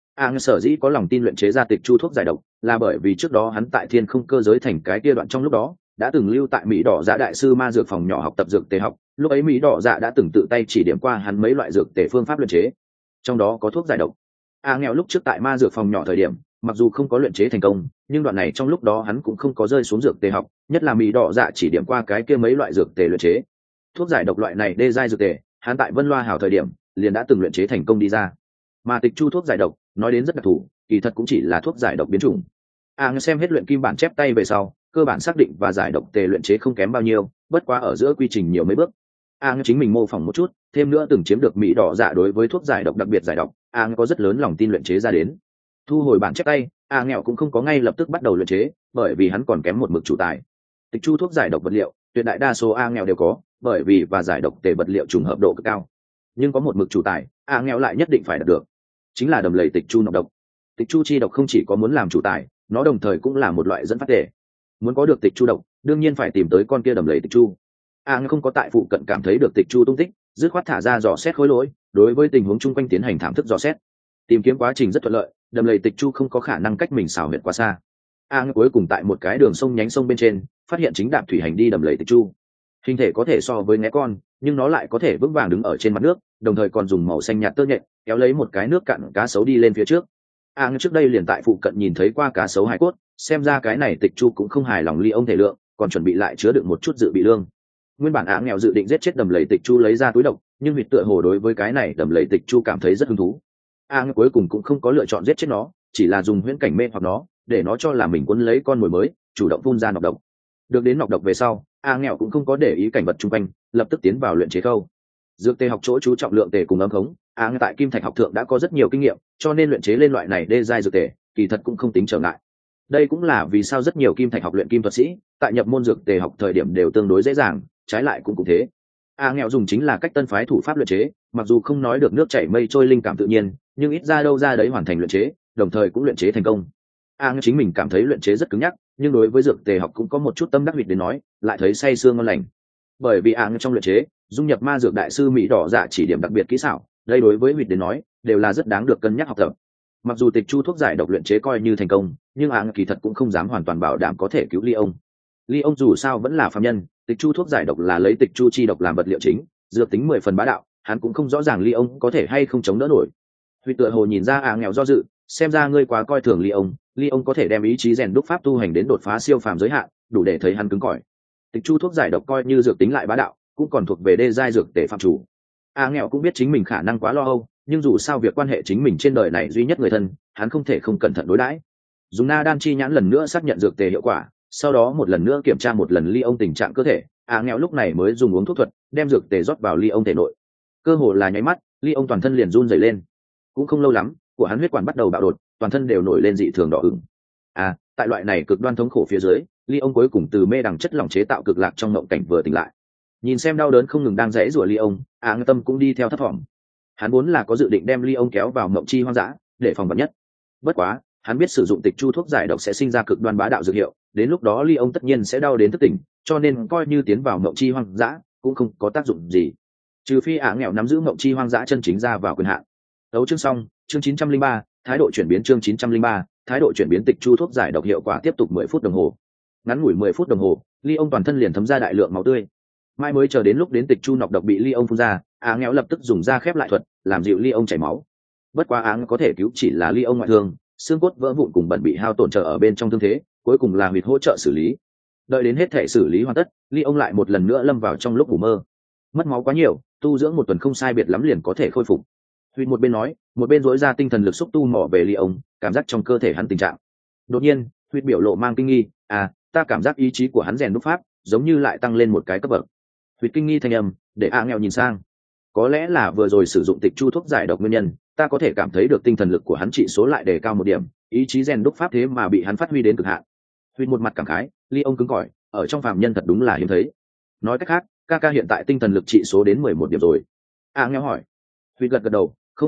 Sở dĩ có lòng tin luyện chế ra tịch chu thuốc giải độc là bởi vì trước đó hắn tại thiên không cơ giới thành cái kia đoạn trong lúc đó đã từng lưu tại mỹ đỏ dạ đại sư ma dược phòng nhỏ học tập dược tề học, lúc ấy mỹ đỏ dạ đã từng tự tay chỉ điểm qua hắn mấy loại dược tề phương pháp luyện chế, trong đó có thuốc giải độc. Nghèo lúc trước tại ma dược phòng nhỏ thời điểm mặc dù không có luyện chế thành công, nhưng đoạn này trong lúc đó hắn cũng không có rơi xuống dược tề học, nhất là mỹ đỏ dạ chỉ điểm qua cái kia mấy loại dược tề luyện chế. Thuốc giải độc loại này đê giai dược tề hắn tại Vân Loa Hào thời điểm liền đã từng luyện chế thành công đi ra. Mà tịch chu thuốc giải độc nói đến rất đặc thù, kỳ thật cũng chỉ là thuốc giải độc biến chủng. Xem hết luyện kim bản chép tay về sau, cơ bản xác định và giải độc tề luyện chế không kém bao nhiêu, bất quá ở giữa quy trình nhiều mấy bước. Chính mình mô phỏng một chút, thêm nữa từng chiếm được mỹ đỏ dạ đối với thuốc giải độc đặc biệt giải độc, có rất lớn lòng tin luyện chế ra đến. Thu hồi bản chép tay, nghèo cũng không có ngay lập tức bắt đầu luyện chế, bởi vì hắn còn kém một mực chủ tài. Tịch chu thuốc giải độc vật liệu, tuyệt đại đa số nghèo đều có, bởi vì và giải độc tề vật liệu trùng hợp độ cực cao. Nhưng có một mực chủ tài, nghèo lại nhất định phải đạt được, chính là đầm lầy tịch chu nọc độc. Tịch chu chi độc không chỉ có muốn làm chủ tài, nó đồng thời cũng là một loại dẫn phát tề. Muốn có được tịch chu độc, đương nhiên phải tìm tới con kia đầm lầy tịch chu. Không có tại phụ cận cảm thấy được tịch chu tung tích, dứt khoát thả ra dò xét khối lỗi, đối với tình huống chung quanh tiến hành thảm thức dò xét. Tìm kiếm quá trình rất thuận lợi, đầm lầy tịch chu không có khả năng cách mình xảo huyệt quá xa. Cuối cùng tại một cái đường sông nhánh sông bên trên phát hiện chính đạp thủy hành đi đầm lầy tịch chu. Hình thể có thể so với né con, nhưng nó lại có thể vững vàng đứng ở trên mặt nước, đồng thời còn dùng màu xanh nhạt tơ nhện kéo lấy một cái nước cạn cá sấu đi lên phía trước. Trước đây liền tại phụ cận nhìn thấy qua cá sấu hải cốt, xem ra cái này tịch chu cũng không hài lòng ly ông thể lượng, còn chuẩn bị lại chứa đựng một chút dự bị lương. Nguyên bản nghèo dự định giết chết đầm lầy tịch chu lấy ra túi độc, nhưng vịt tựa hồ đối với cái này đầm lầy tịch chu cảm thấy rất hứng thú. Cuối cùng cũng không có lựa chọn giết chết nó, chỉ là dùng huyễn cảnh mê hoặc nó, để nó cho là mình cuốn lấy con mồi mới, chủ động phun ra nọc độc. Được đến nọc độc về sau, nghèo cũng không có để ý cảnh vật chung quanh, lập tức tiến vào luyện chế khâu. Dược tề học chỗ chú trọng lượng tề cùng âm khống, tại kim thạch học thượng đã có rất nhiều kinh nghiệm, cho nên luyện chế lên loại này đê giai dược tề kỳ thật cũng không tính trở ngại. Đây cũng là vì sao rất nhiều kim thạch học luyện kim thuật sĩ tại nhập môn dược tề học thời điểm đều tương đối dễ dàng, trái lại cũng thế. Nghèo dùng chính là cách tân phái thủ pháp luyện chế, mặc dù không nói được nước chảy mây trôi linh cảm tự nhiên, nhưng ít ra đâu ra đấy hoàn thành luyện chế, đồng thời cũng luyện chế thành công. Chính mình cảm thấy luyện chế rất cứng nhắc, nhưng đối với dược tề học cũng có một chút tâm đắc huyệt đến nói, lại thấy say sương ngon lành. Bởi vì trong luyện chế dung nhập ma dược đại sư mỹ đỏ dạ chỉ điểm đặc biệt kỹ xảo, đây đối với huyệt đến nói đều là rất đáng được cân nhắc học tập. Mặc dù tịch chu thuốc giải độc luyện chế coi như thành công, nhưng kỳ thật cũng không dám hoàn toàn bảo đảm có thể cứu ly ông. Ly ông dù sao vẫn là phàm nhân, tịch chu thuốc giải độc là lấy tịch chu chi độc làm vật liệu chính, dược tính 10 phần bá đạo, hắn cũng không rõ ràng ly ông có thể hay không chống đỡ nổi. Huyệt tựa hồ nhìn ra nghèo do dự, xem ra ngươi quá coi thường ly ông có thể đem ý chí rèn đúc pháp tu hành đến đột phá siêu phàm giới hạn, đủ để thấy hắn cứng cỏi. Tịch chu thuốc giải độc coi như dược tính lại bá đạo, cũng còn thuộc về đê giai dược tề phạm chủ. Nghèo cũng biết chính mình khả năng quá lo âu, nhưng dù sao việc quan hệ chính mình trên đời này duy nhất người thân, hắn không thể không cẩn thận đối đãi. Dùng na đan chi nhãn lần nữa xác nhận dược tề hiệu quả, sau đó một lần nữa kiểm tra một lần ly ông tình trạng cơ thể. Nghèo lúc này mới dùng uống thuốc thuật đem dược tề rót vào ly ông thể nội. Cơ hồ là nháy mắt, ly ông toàn thân liền run rẩy lên. Cũng không lâu lắm, của hắn huyết quản bắt đầu bạo đột, toàn thân đều nổi lên dị thường đỏ ửng. Tại loại này cực đoan thống khổ phía dưới, ly ông cuối cùng từ mê đằng chất lỏng chế tạo cực lạc trong mộng cảnh vừa tỉnh lại. Nhìn xem đau đớn không ngừng đang rẽ rủa ly ông, tâm cũng đi theo thấp thỏm. Hắn vốn là có dự định đem ly ông kéo vào mộng chi hoang dã để phòng vật nhất. Bất quá, hắn biết sử dụng tịch chu thuốc giải độc sẽ sinh ra cực đoan bá đạo dược hiệu, đến lúc đó ly ông tất nhiên sẽ đau đến thức tỉnh, cho nên coi như tiến vào mộng chi hoang dã cũng không có tác dụng gì. Trừ phi nghèo nắm giữ mộng chi hoang dã chân chính ra vào quyền hạn. Tấu chương xong, chương 903, thái độ chuyển biến chương 903, thái độ chuyển biến tịch chu thuốc giải độc hiệu quả tiếp tục 10 phút đồng hồ. Ngắn ngủi 10 phút đồng hồ, ly ông toàn thân liền thấm ra đại lượng máu tươi. Mai mới chờ đến lúc đến tịch chu nọc độc bị ly ông phun ra, nghèo lập tức dùng da khép lại thuật làm dịu ly ông chảy máu. Bất quá có thể cứu chỉ là ly ông ngoại thương, xương cốt vỡ vụn cùng bẩn bị hao tổn trở ở bên trong thương thế, cuối cùng là huyệt hỗ trợ xử lý. Đợi đến hết thể xử lý hoàn tất, ly ông lại một lần nữa lâm vào trong lúc ngủ mơ. Mất máu quá nhiều, tu dưỡng 1 tuần không sai biệt lắm liền có thể khôi phục. Huyệt một bên nói, một bên dối ra tinh thần lực xúc tu mỏ về ly ông, cảm giác trong cơ thể hắn tình trạng. Đột nhiên, huyệt biểu lộ mang kinh nghi, ta cảm giác ý chí của hắn rèn đúc pháp giống như lại tăng lên một cái cấp bậc. Huyệt kinh nghi thanh âm, để nghèo nhìn sang. Có lẽ là vừa rồi sử dụng tịch chu thuốc giải độc nguyên nhân, ta có thể cảm thấy được tinh thần lực của hắn trị số lại đề cao 1 điểm, ý chí rèn đúc pháp thế mà bị hắn phát huy đến cực hạn. Huyệt một mặt cảm khái, ly ông cứng cỏi, ở trong phàm nhân thật đúng là hiếm thấy. Nói cách khác, ca hiện tại tinh thần lực trị số đến 11 điểm rồi. Nghèo hỏi. Huyệt gật gật đầu, không sai,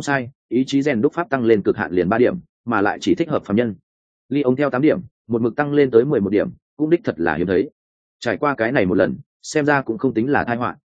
ý chí rèn đúc pháp tăng lên cực hạn liền 3 điểm, mà lại chỉ thích hợp phàm nhân. Ly ông theo 8 điểm, một mực tăng lên tới 11 điểm, cũng đích thật là hiếm thấy. Trải qua cái này một lần, xem ra cũng không tính là tai họa.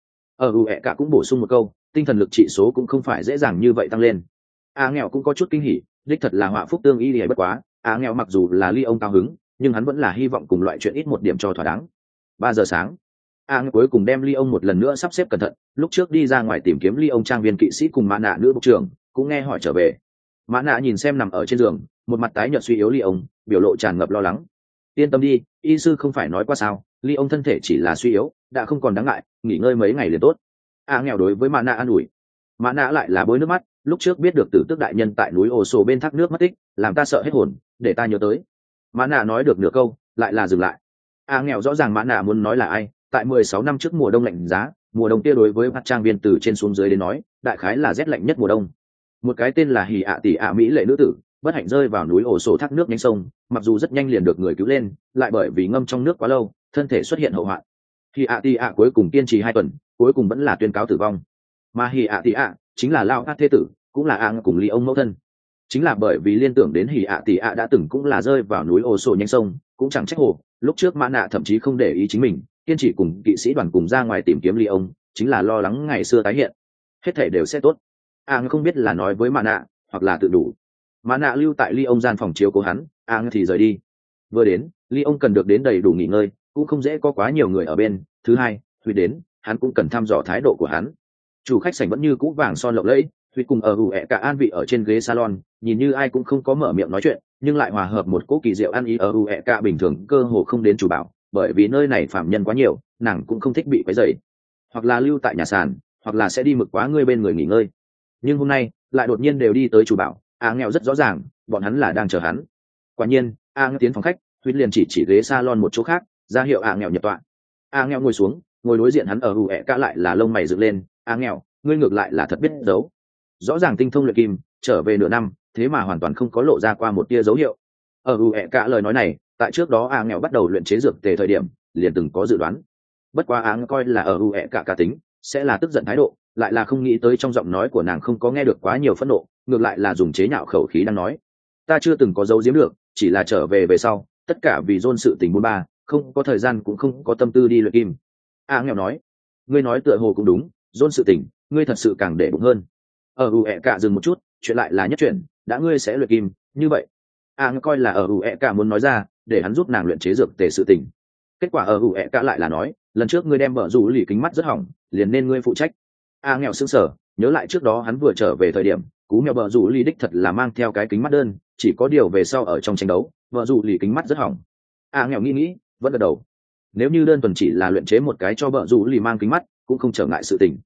Cả cũng bổ sung một câu, tinh thần lực trị số cũng không phải dễ dàng như vậy tăng lên. Nghèo cũng có chút kinh hỉ, đích thật là họa phúc tương y, bất quá nghèo mặc dù là Ly ông cao hứng, nhưng hắn vẫn là hy vọng cùng loại chuyện ít một điểm cho thỏa đáng. 3 giờ sáng, cuối cùng đem Ly ông một lần nữa sắp xếp cẩn thận, lúc trước đi ra ngoài tìm kiếm Ly ông trang viên kỵ sĩ cùng Mã Nạ nữ bộ trưởng cũng nghe hỏi trở về. Mã Nạ nhìn xem nằm ở trên giường, một mặt tái nhợt suy yếu Ly ông, biểu lộ tràn ngập lo lắng. Yên tâm đi, y sư không phải nói qua sao, Ly ông thân thể chỉ là suy yếu, đã không còn đáng ngại, nghỉ ngơi mấy ngày liền tốt. Nghèo đối với Mã Nạ an ủi. Mã Nạ lại là bối nước mắt, lúc trước biết được Tử Tước đại nhân tại núi Ổ Sổ bên thác nước mất tích, làm ta sợ hết hồn, để ta nhớ tới. Mã Nạ nói được nửa câu, lại là dừng lại. Nghèo rõ ràng Mã Nạ muốn nói là ai, tại 16 năm trước mùa đông lạnh giá, mùa đông kia đối với mặt trang viên từ trên xuống dưới đến nói, đại khái là rét lạnh nhất mùa đông. Một cái tên là Hỉ ạ tỷ ạ mỹ lệ nữ tử, bất hạnh rơi vào núi Ổ Sổ thác nước nhánh sông, mặc dù rất nhanh liền được người cứu lên, lại bởi vì ngâm trong nước quá lâu, thân thể xuất hiện hậu hoạn. Hỉ ạ tỷ ạ cuối cùng kiên trì 2 tuần, cuối cùng vẫn là tuyên cáo tử vong. Mà Hỉ ạ tỷ ạ chính là Lao Hát thế tử, cũng là cùng Ly ông mẫu thân. Chính là bởi vì liên tưởng đến Hỉ ạ tỷ ạ đã từng cũng là rơi vào núi Ổ Sổ nhánh sông, cũng chẳng trách hồ, lúc trước Mã Nạ thậm chí không để ý chính mình, kiên trì cùng kỵ sĩ đoàn cùng ra ngoài tìm kiếm Ly ông, chính là lo lắng ngày xưa tái hiện. Hết thảy đều sẽ tốt. Không biết là nói với Mã Nạ, hoặc là tự đủ. Mã Nạ lưu tại Ly ông gian phòng chiếu cố hắn, thì rời đi. Vừa đến, Ly ông cần được đến đầy đủ nghỉ ngơi, cũng không dễ có quá nhiều người ở bên. Thứ hai, Huy đến, hắn cũng cần thăm dò thái độ của hắn. Chủ khách sảnh vẫn như cũ vàng son lộng lẫy, Huy cùng cả an vị ở trên ghế salon, nhìn như ai cũng không có mở miệng nói chuyện, nhưng lại hòa hợp một cỗ kỳ diệu ăn ý. Cả bình thường cơ hồ không đến chủ bảo, bởi vì nơi này phạm nhân quá nhiều, nàng cũng không thích bị quấy rầy, hoặc là lưu tại nhà sàn, hoặc là sẽ đi mực quá người bên người nghỉ ngơi. Nhưng hôm nay lại đột nhiên đều đi tới chủ bảo. Nghèo rất rõ ràng bọn hắn là đang chờ hắn. Quả nhiên nghèo tiến phòng khách, Huy liền chỉ ghế salon một chỗ khác, ra hiệu nghèo nhập tọa. Nghèo ngồi xuống, ngồi đối diện hắn. Cả lại là lông mày dựng lên. Nghèo, ngươi ngược lại là thật biết giấu, rõ ràng tinh thông luyện kim, trở về nửa năm, thế mà hoàn toàn không có lộ ra qua một tia dấu hiệu. Cả lời nói này, tại trước đó nghèo bắt đầu luyện chế dược tề thời điểm, liền từng có dự đoán. Bất quá coi là cả cá tính sẽ là tức giận thái độ, lại là không nghĩ tới trong giọng nói của nàng không có nghe được quá nhiều phẫn nộ, ngược lại là dùng chế nhạo khẩu khí đang nói. Ta chưa từng có giấu giếm được, chỉ là trở về sau, tất cả vì John sự tình buôn ba, không có thời gian cũng không có tâm tư đi luyện kim. Nghèo nói, ngươi nói tựa hồ cũng đúng, John sự tình, ngươi thật sự càng để bụng hơn. Cả dừng một chút, chuyện lại là nhất chuyện, đã ngươi sẽ luyện kim, như vậy. Coi là cả muốn nói ra, để hắn giúp nàng luyện chế dược tề sự tình. Kết quả cả lại là nói, lần trước ngươi đem vợ rủ lì kính mắt rất hỏng, liền nên ngươi phụ trách. Nghèo sững sờ, nhớ lại trước đó hắn vừa trở về thời điểm, cú mèo vợ rủ lì đích thật là mang theo cái kính mắt đơn, chỉ có điều về sau ở trong tranh đấu, vợ rủ lì kính mắt rất hỏng. Nghèo nghĩ, vẫn gật đầu. Nếu như đơn thuần chỉ là luyện chế một cái cho vợ rủ lì mang kính mắt, cũng không trở ngại sự tình.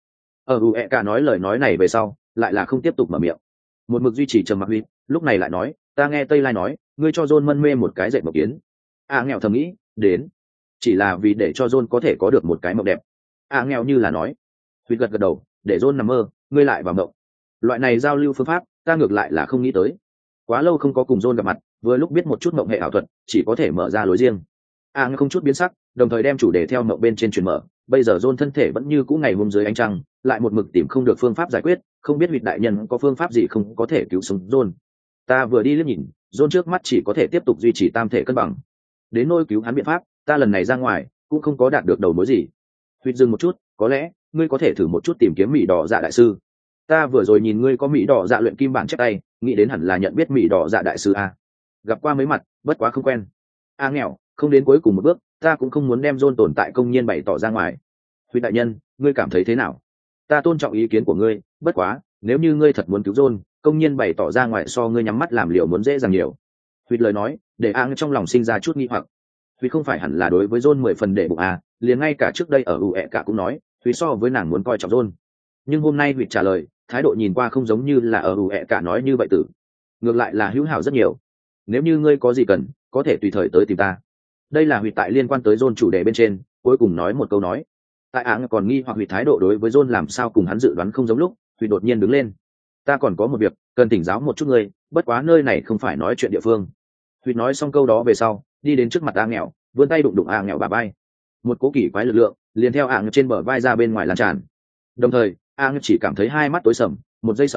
Cả nói lời nói này về sau, lại là không tiếp tục mở miệng. Một mực duy trì trầm mặc Huy, lúc này lại nói, ta nghe Tây Lai nói, ngươi cho John mân mê một cái dệt mộc kiến. Nghèo thầm nghĩ, đến, chỉ là vì để cho John có thể có được một cái mộng đẹp. Nghèo như là nói. Huy gật đầu, để John nằm mơ, ngươi lại vào mộng. Loại này giao lưu phương pháp, ta ngược lại là không nghĩ tới. Quá lâu không có cùng John gặp mặt, vừa lúc biết một chút mộng hệ ảo thuật, chỉ có thể mở ra lối riêng. Không chút biến sắc, đồng thời đem chủ đề theo mộng bên trên truyền mở. Bây giờ John thân thể vẫn như cũ ngày hôm dưới ánh trăng, lại một mực tìm không được phương pháp giải quyết, không biết Huy đại nhân có phương pháp gì không có thể cứu sống John. Ta vừa đi liếc nhìn, John trước mắt chỉ có thể tiếp tục duy trì tam thể cân bằng. Đến nôi cứu hắn biện pháp, ta lần này ra ngoài cũng không có đạt được đầu mối gì. Huy dừng một chút, có lẽ ngươi có thể thử một chút tìm kiếm Mỹ Đỏ Dạ đại sư. Ta vừa rồi nhìn ngươi có Mỹ Đỏ Dạ luyện kim bản chép tay, nghĩ đến hẳn là nhận biết Mỹ Đỏ Dạ đại sư a. Gặp qua mấy mặt, bất quá không quen. Nghèo, không đến cuối cùng một bước, ta cũng không muốn đem John tồn tại công nhiên bày tỏ ra ngoài. Huy đại nhân, ngươi cảm thấy thế nào? Ta tôn trọng ý kiến của ngươi, bất quá nếu như ngươi thật muốn cứu John, công nhiên bày tỏ ra ngoài so ngươi nhắm mắt làm liều muốn dễ dàng nhiều. Huy lời nói để trong lòng sinh ra chút nghi hoặc. Huy không phải hẳn là đối với John 10 phần để bụng liền ngay cả trước đây ở cả cũng nói Huy so với nàng muốn coi trọng John. Nhưng hôm nay Huy trả lời thái độ nhìn qua không giống như là ở cả nói như vậy tử, ngược lại là hữu hảo rất nhiều. Nếu như ngươi có gì cần, có thể tùy thời tới tìm ta. Đây là Huy tại liên quan tới John chủ đề bên trên cuối cùng nói một câu nói. Tại còn nghi hoặc Huy thái độ đối với John làm sao cùng hắn dự đoán không giống lúc, Huy đột nhiên đứng lên. Ta còn có một việc cần thỉnh giáo một chút ngươi, bất quá nơi này không phải nói chuyện địa phương. Huy nói xong câu đó về sau, đi đến trước mặt nghèo, vươn tay đụng nghèo bả vai. Một cố kỳ quái lực lượng liền theo trên bờ vai ra bên ngoài lan tràn. Đồng thời chỉ cảm thấy hai mắt tối sầm, một giây sau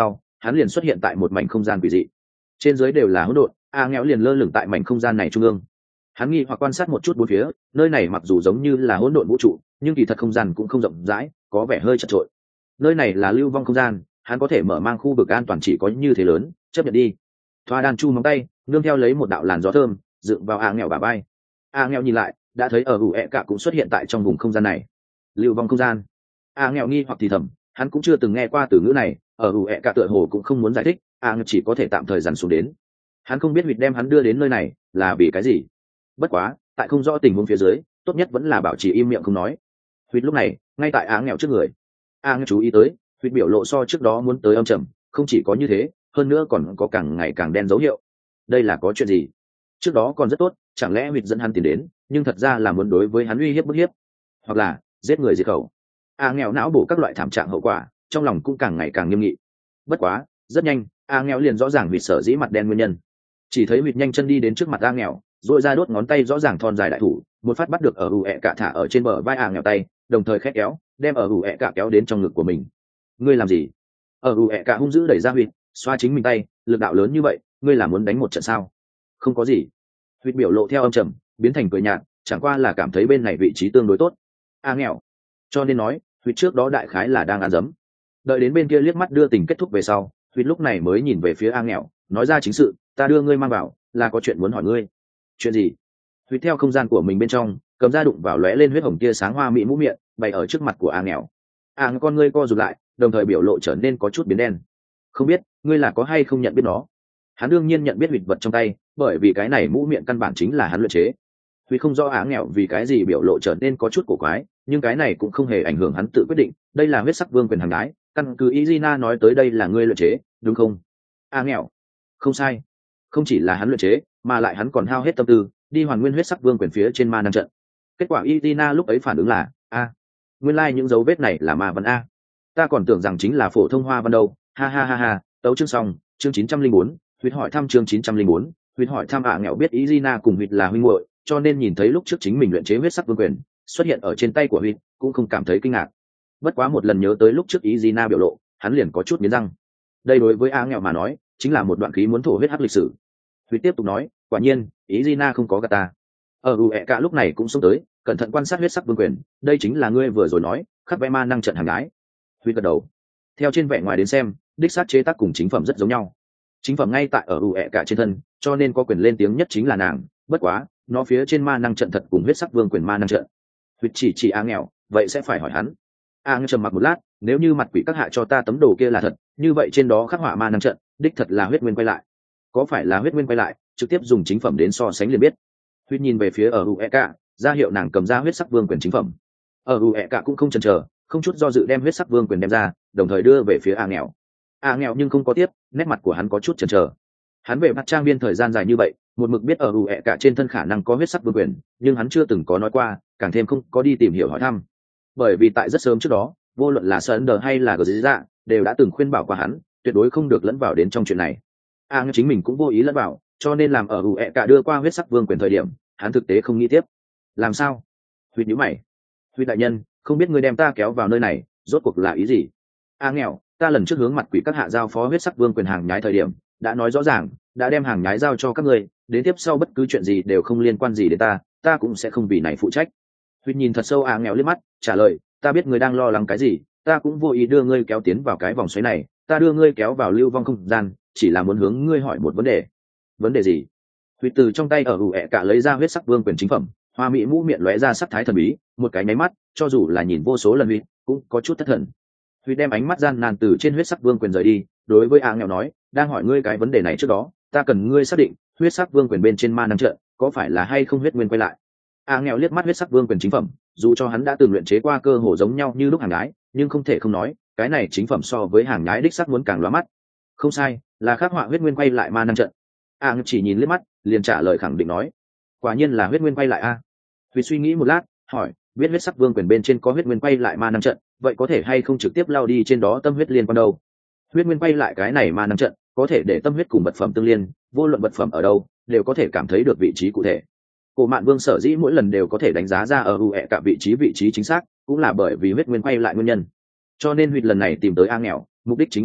hắn liền xuất hiện tại một mảnh không gian quỷ dị, trên dưới đều là hỗn độn. A nghèo liền lơ lửng tại mảnh không gian này trung ương. Hắn nghi hoặc quan sát một chút bốn phía, nơi này mặc dù giống như là hỗn độn vũ trụ, nhưng kỳ thật không gian cũng không rộng rãi, có vẻ hơi chật trội. Nơi này là lưu vong không gian, hắn có thể mở mang khu vực an toàn chỉ có như thế lớn, chấp nhận đi. Thoa đan chu móng tay, nương theo lấy một đạo làn gió thơm, dựng vào A nghèo bả vai. A nghèo nhìn lại, đã thấy ở ủ ẹ cả cũng xuất hiện tại trong vùng không gian này. Lưu vong không gian. A nghèo nghi hoặc thì thầm, hắn cũng chưa từng nghe qua từ ngữ này, ở ủ ẹ cả tựa hồ cũng không muốn giải thích. A nghèo chỉ có thể tạm thời dằn xuống đến. Hắn không biết vịt đem hắn đưa đến nơi này là vì cái gì. Bất quá tại không rõ tình huống phía dưới, tốt nhất vẫn là bảo trì im miệng không nói. Huyết lúc này ngay tại Á nghèo trước người. Á nghèo chú ý tới Huyết biểu lộ so trước đó muốn tới âm trầm, không chỉ có như thế, hơn nữa còn có càng ngày càng đen dấu hiệu. Đây là có chuyện gì? Trước đó còn rất tốt, chẳng lẽ Huyết dẫn hắn tiến đến, nhưng thật ra là muốn đối với hắn uy hiếp bức hiếp, hoặc là giết người diệt khẩu. Á nghèo não bổ các loại thảm trạng hậu quả, trong lòng cũng càng ngày càng nghiêm nghị. Bất quá rất nhanh, Á nghèo liền rõ ràng Huyết sở dĩ mặt đen nguyên nhân. Chỉ thấy Huyết nhanh chân đi đến trước mặt Á nghèo, rồi ra đốt ngón tay rõ ràng thon dài đại thủ, một phát bắt được ở ủ ẹ cả thả ở trên bờ vai A nghèo tay, đồng thời khét kéo, đem ở ủ ẹ cả kéo đến trong ngực của mình. Ngươi làm gì? Ở ủ ẹ cả hung dữ đẩy ra Huyết, xoa chính mình tay, lực đạo lớn như vậy, ngươi là muốn đánh một trận sao? Không có gì. Huyết biểu lộ theo âm trầm, biến thành cười nhạt, chẳng qua là cảm thấy bên này vị trí tương đối tốt. A nghèo. Cho nên nói, Huyết trước đó đại khái là đang ăn dấm. Đợi đến bên kia liếc mắt đưa tình kết thúc về sau, Huyết lúc này mới nhìn về phía A nghèo, nói ra chính sự, ta đưa ngươi mang vào, là có chuyện muốn hỏi ngươi. Chuyện gì? Huyết theo không gian của mình bên trong cầm ra đụng vào lóe lên huyết hồng tia sáng hoa mỹ mũ miệng bày ở trước mặt của A nghèo. A nghèo con ngươi co rụt lại, đồng thời biểu lộ trở nên có chút biến đen. Không biết ngươi là có hay không nhận biết nó? Hắn đương nhiên nhận biết Huyết vật trong tay, bởi vì cái này mũ miệng căn bản chính là hắn luyện chế. Huyết không rõ A nghèo vì cái gì biểu lộ trở nên có chút cổ quái, nhưng cái này cũng không hề ảnh hưởng hắn tự quyết định. Đây là huyết sắc vương quyền hàng đái, căn cứ Izina nói tới đây là ngươi luyện chế, đúng không? A nghèo. Không sai. Không chỉ là hắn luyện chế, mà lại hắn còn hao hết tâm tư đi hoàn nguyên huyết sắc vương quyền phía trên ma năng trận. Kết quả Itina lúc ấy phản ứng là nguyên lai những dấu vết này là ma văn a. Ta còn tưởng rằng chính là phổ thông hoa văn đâu. Ha ha ha ha. Tấu chương xong, chương 904, Huyết hỏi thăm chương 904, Huyết hỏi thăm nghèo biết Itina cùng Huyết là huynh muội, cho nên nhìn thấy lúc trước chính mình luyện chế huyết sắc vương quyền xuất hiện ở trên tay của Huyết, cũng không cảm thấy kinh ngạc. Bất quá một lần nhớ tới lúc trước Itina biểu lộ, hắn liền có chút nghiến răng. Đây đối với nghèo mà nói, chính là một đoạn khí muốn thổ huyết hắc lịch sử. Huyết tiếp tục nói, quả nhiên Izina không có gạt ta. Ở ủ ẹ cả lúc này cũng xông tới, cẩn thận quan sát huyết sắc vương quyền, đây chính là ngươi vừa rồi nói khắc vẽ ma năng trận hàng gái. Huyết gật đầu. Theo trên vẻ ngoài đến xem, đích xác chế tác cùng chính phẩm rất giống nhau. Chính phẩm ngay tại ở ủ ẹ cả trên thân, cho nên có quyền lên tiếng nhất chính là nàng. Bất quá nó phía trên ma năng trận thật cùng huyết sắc vương quyền ma năng trận. Huyết chỉ A nghèo, vậy sẽ phải hỏi hắn. A nghèo trầm mặc một lát, nếu như mặt quỷ các hạ cho ta tấm đồ kia là thật, như vậy trên đó khắc họa ma năng trận đích thật là huyết nguyên quay lại. Có phải là huyết nguyên quay lại, trực tiếp dùng chính phẩm đến so sánh liền biết. Huyết nhìn về phía ở ueka, ra hiệu nàng cầm ra huyết sắc vương quyền chính phẩm. Ở ueka cũng không chần chờ, không chút do dự đem huyết sắc vương quyền đem ra, đồng thời đưa về phía A nghèo. A nghèo nhưng không có tiếp, nét mặt của hắn có chút chần chờ. Hắn về mặt trang biên thời gian dài như vậy, một mực biết ở ueka trên thân khả năng có huyết sắc vương quyền, nhưng hắn chưa từng có nói qua, càng thêm không có đi tìm hiểu hỏi thăm. Bởi vì tại rất sớm trước đó, vô luận là Sunder hay là Gziza, đều đã từng khuyên bảo qua hắn, tuyệt đối không được lẫn vào đến trong chuyện này. Chính mình cũng vô ý lẫn vào, cho nên làm ở ueka đưa qua huyết sắc vương quyền thời điểm, hắn thực tế không nghĩ tiếp. Làm sao? Huyết nhíu mày. Huyết đại nhân, không biết ngươi đem ta kéo vào nơi này, rốt cuộc là ý gì? Nghèo, ta lần trước hướng mặt quỷ các hạ giao phó huyết sắc vương quyền hàng nhái thời điểm, đã nói rõ ràng, đã đem hàng nhái giao cho các ngươi, đến tiếp sau bất cứ chuyện gì đều không liên quan gì đến ta cũng sẽ không vì này phụ trách. Huyết nhìn thật sâu nghèo liếc mắt, trả lời, ta biết ngươi đang lo lắng cái gì, ta cũng vô ý đưa ngươi kéo tiến vào cái vòng xoáy này, ta đưa ngươi kéo vào lưu vong không gian, chỉ là muốn hướng ngươi hỏi một vấn đề. Vấn đề gì? Huyết từ trong tay ở cả lấy ra huyết sắc vương quyền chính phẩm, hoa mỹ mũ miệng lóe ra sắc thái thần bí, một cái nháy mắt, cho dù là nhìn vô số lần Huyết cũng có chút thất thần. Huyết đem ánh mắt gian nan từ trên huyết sắc vương quyền rời đi, đối với nghèo nói, đang hỏi ngươi cái vấn đề này trước đó, ta cần ngươi xác định huyết sắc vương quyền bên trên ma năng trận có phải là hay không huyết nguyên quay lại. Nghèo liếc mắt huyết sắc vương quyền chính phẩm, dù cho hắn đã từng luyện chế qua cơ hồ giống nhau như lúc hàng nhái, nhưng không thể không nói, cái này chính phẩm so với hàng nhái đích sắc muốn càng lóa mắt. Không sai, là khắc họa huyết nguyên quay lại ma năng trận. Chỉ nhìn liếc mắt, liền trả lời khẳng định nói, quả nhiên là huyết nguyên quay lại a. Huyết suy nghĩ một lát, hỏi, biết huyết sắc vương quyền bên trên có huyết nguyên quay lại ma năng trận, vậy có thể hay không trực tiếp lao đi trên đó tâm huyết liên quan đâu? Huyết nguyên quay lại cái này ma năng trận, có thể để tâm huyết cùng vật phẩm tương liên, vô luận vật phẩm ở đâu, đều có thể cảm thấy được vị trí cụ thể. Cổ Mạn Vương sở dĩ mỗi lần đều có thể đánh giá ra ở cả vị trí chính xác, cũng là bởi vì huyết nguyên quay lại nguyên nhân. Cho nên Huyết lần này tìm tới nghèo, mục đích chính yếu nhất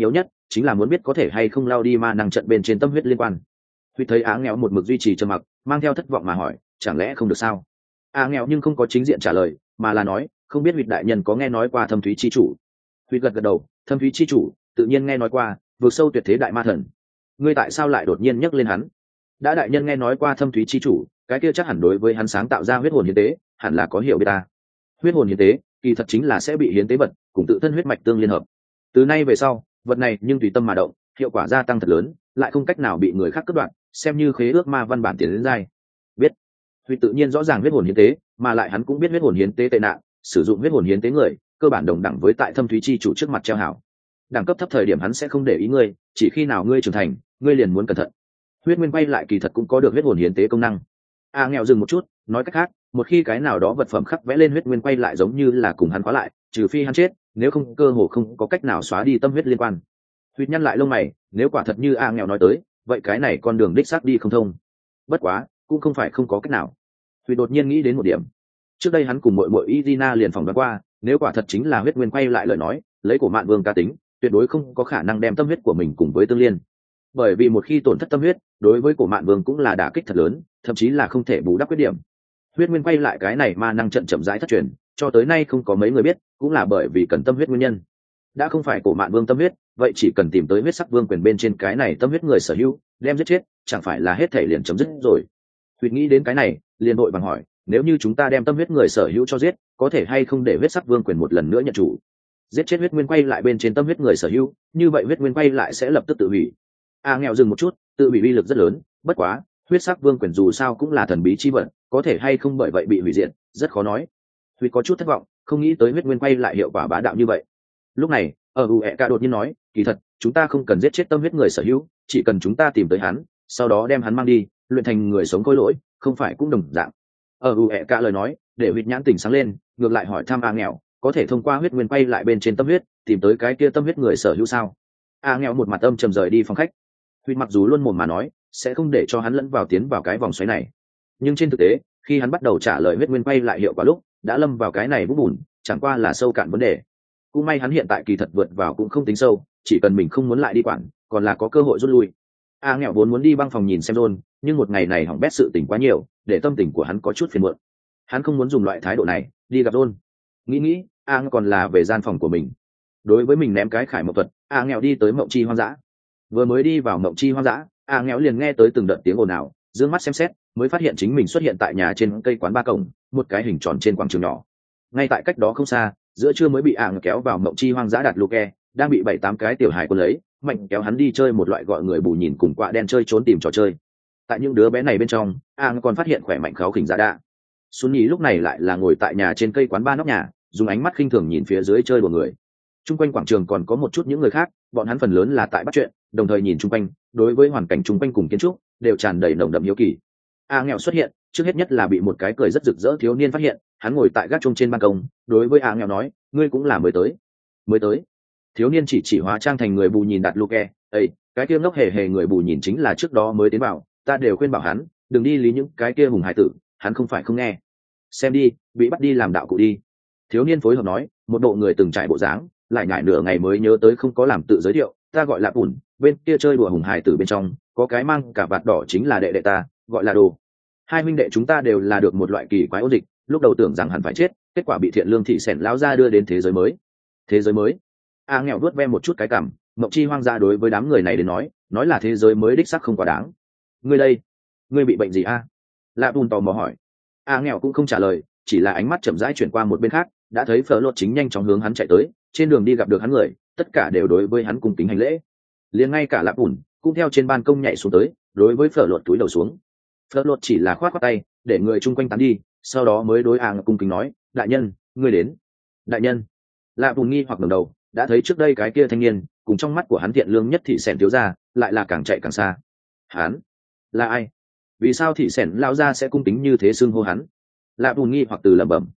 chính là muốn biết có thể hay không lao đi ma năng trận bên trên tâm huyết liên quan. Huyết thấy Á Nghèo một mực duy trì trầm mặc, mang theo thất vọng mà hỏi, chẳng lẽ không được sao? Á Nghèo nhưng không có chính diện trả lời, mà là nói, không biết Huyết đại nhân có nghe nói qua Thâm Thúy chi chủ. Huyết gật gật đầu, Thâm Thúy chi chủ, tự nhiên nghe nói qua, vượt sâu tuyệt thế đại ma thần. Ngươi tại sao lại đột nhiên nhắc lên hắn? Đã đại nhân nghe nói qua Thâm Thúy chi chủ, cái kia chắc hẳn đối với hắn sáng tạo ra huyết hồn hiến tế, hẳn là có hiểu biết ta. Huyết hồn hiến tế, kỳ thật chính là sẽ bị hiến tế vật, cùng tự thân huyết mạch tương liên hợp. Từ nay về sau, vật này nhưng tùy tâm mà động, hiệu quả gia tăng thật lớn, lại không cách nào bị người khác cắt đoạn, xem như khế ước ma văn bản tiến đến giai. Biết. Huy tự nhiên rõ ràng huyết hồn hiến tế, mà lại hắn cũng biết huyết hồn hiến tế tệ nạn, sử dụng huyết hồn hiến tế người, cơ bản đồng đẳng với tại Thâm Thúy chi chủ trước mặt treo hảo. Đẳng cấp thấp thời điểm hắn sẽ không để ý ngươi, chỉ khi nào ngươi trưởng thành, ngươi liền muốn cẩn thận. Huyết nguyên quay lại kỳ thật cũng có được huyết hồn hiến tế công năng. Nghèo dừng một chút, nói cách khác, một khi cái nào đó vật phẩm khắc vẽ lên huyết nguyên quay lại giống như là cùng hắn khóa lại, trừ phi hắn chết, nếu không cơ hồ không có cách nào xóa đi tâm huyết liên quan. Huyết nhăn lại lông mày, nếu quả thật như nghèo nói tới, vậy cái này con đường đích xác đi không thông. Bất quá, cũng không phải không có cách nào. Huyết đột nhiên nghĩ đến một điểm. Trước đây hắn cùng muội Izina liền phỏng đoán qua, nếu quả thật chính là huyết nguyên quay lại lời nói, lấy của Mạn Vương cá tính, tuyệt đối không có khả năng đem tâm huyết của mình cùng với tương liên. Bởi vì một khi tổn thất tâm huyết, đối với cổ Mạn Vương cũng là đả kích thật lớn, thậm chí là không thể bù đắp khuyết điểm. Huyết nguyên quay lại cái này ma năng trận chậm rãi thất truyền, cho tới nay không có mấy người biết, cũng là bởi vì cần tâm huyết nguyên nhân. Đã không phải cổ Mạn Vương tâm huyết, vậy chỉ cần tìm tới huyết sắc vương quyền bên trên cái này tâm huyết người sở hữu, đem giết chết, chẳng phải là hết thể liền chấm dứt rồi. Huyết nghĩ đến cái này, liền vội vàng hỏi, nếu như chúng ta đem tâm huyết người sở hữu cho giết, có thể hay không để huyết sắc vương quyền một lần nữa nhận chủ? Giết chết huyết nguyên quay lại bên trên tâm huyết người sở hữu, như vậy huyết nguyên quay lại sẽ lập tức tự hủy. Nghèo dừng một chút, tự hủy uy lực rất lớn, bất quá huyết sắc vương quyền dù sao cũng là thần bí chi vật, có thể hay không bởi vậy bị hủy diệt, rất khó nói. Huyết có chút thất vọng, không nghĩ tới huyết nguyên quay lại hiệu quả bá đạo như vậy. Lúc này, Ueka đột nhiên nói, kỳ thật chúng ta không cần giết chết tâm huyết người sở hữu, chỉ cần chúng ta tìm tới hắn, sau đó đem hắn mang đi, luyện thành người sống khôi lỗi, không phải cũng đồng dạng. Ueka lời nói để Huyết nhãn tỉnh sáng lên, ngược lại hỏi thăm nghèo, có thể thông qua huyết nguyên quay lại bên trên tâm huyết, tìm tới cái kia tâm huyết người sở hữu sao? Nghèo một mặt âm trầm rời đi phòng khách. Huyết mặc dù luôn mồm mà nói sẽ không để cho hắn lẫn vào tiến vào cái vòng xoáy này, nhưng trên thực tế khi hắn bắt đầu trả lời huyết nguyên quay lại hiệu quả lúc đã lâm vào cái này bút bùn, chẳng qua là sâu cạn vấn đề. Cũng may hắn hiện tại kỳ thật vượt vào cũng không tính sâu, chỉ cần mình không muốn lại đi quản, còn là có cơ hội rút lui. Nghèo vốn muốn đi băng phòng nhìn xem John, nhưng một ngày này hỏng bét sự tình quá nhiều, để tâm tình của hắn có chút phiền muộn. Hắn không muốn dùng loại thái độ này đi gặp John. Nghĩ còn là về gian phòng của mình. Đối với mình ném cái khải mộng thuật, nghèo đi tới mộng chi hoang dã. Vừa mới đi vào mộng chi hoang dã, nghèo liền nghe tới từng đợt tiếng ồn ào, dương mắt xem xét mới phát hiện chính mình xuất hiện tại nhà trên cây quán ba cổng, một cái hình tròn trên quảng trường nhỏ. Ngay tại cách đó không xa, giữa trưa mới bị kéo vào mộng chi hoang dã đặt luke, đang bị 7-8 cái tiểu hài quân lấy, mạnh kéo hắn đi chơi một loại gọi người bù nhìn cùng quạ đen chơi trốn tìm trò chơi. Tại những đứa bé này bên trong, còn phát hiện khỏe mạnh kháu khỉnh giá đa. Xuân Nhi lúc này lại là ngồi tại nhà trên cây quán ba nóc nhà, dùng ánh mắt khinh thường nhìn phía dưới chơi đùa người. Trung quanh quảng trường còn có một chút những người khác, bọn hắn phần lớn là tại bắt chuyện, đồng thời nhìn chung quanh, đối với hoàn cảnh chung quanh cùng kiến trúc đều tràn đầy nồng đậm hiếu kỳ. Nghèo xuất hiện, trước hết nhất là bị một cái cười rất rực rỡ thiếu niên phát hiện, hắn ngồi tại gác chuông trên ban công, đối với nghèo nói, ngươi cũng là mới tới. Thiếu niên chỉ hóa trang thành người bù nhìn đặt luke, ấy, cái kia ngốc hề hề người bù nhìn chính là trước đó mới tiến vào, ta đều khuyên bảo hắn, đừng đi lý những cái kia hùng hải tử, hắn không phải không nghe. Xem đi, bị bắt đi làm đạo cụ đi. Thiếu niên phối hợp nói, một bộ người từng trải bộ dáng, lại nhại nửa ngày mới nhớ tới không có làm tự giới thiệu, ta gọi là Bùn, bên kia chơi đùa hùng hải tử bên trong, có cái mang cả vạt đỏ chính là đệ đệ ta, gọi là Đồ. Hai huynh đệ chúng ta đều là được một loại kỳ quái ôn dịch, lúc đầu tưởng rằng hẳn phải chết, kết quả bị thiện lương thị sẻn lão ra đưa đến thế giới mới. Thế giới mới? Nghèo vuốt ve một chút cái cằm, mộng chi hoang gia đối với đám người này đến nói là thế giới mới đích xác không quá đáng. Ngươi đây, ngươi bị bệnh gì a? Lạ Bùn tò mò hỏi. Nghèo cũng không trả lời, chỉ là ánh mắt chậm rãi chuyển qua một bên khác, đã thấy Phở Lột chính nhanh chóng hướng hắn chạy tới, trên đường đi gặp được hắn người, tất cả đều đối với hắn cung kính hành lễ. Liền ngay cả Lạ Bùn cũng theo trên ban công nhảy xuống tới, đối với Phở Lột cúi đầu xuống. Phở Lột chỉ là khoát tay, để người chung quanh tán đi, sau đó mới đối cung kính nói, đại nhân, ngươi đến. Đại nhân. Lạ Bùn nghi hoặc ngẩng đầu, đã thấy trước đây cái kia thanh niên, cùng trong mắt của hắn thiện lương nhất thị sẻn thiếu gia, lại là càng chạy càng xa. Hắn là ai? Vì sao thị sẻn lão gia sẽ cung kính như thế xưng hô hắn? Lạ Bùn nghi hoặc từ lẩm bẩm.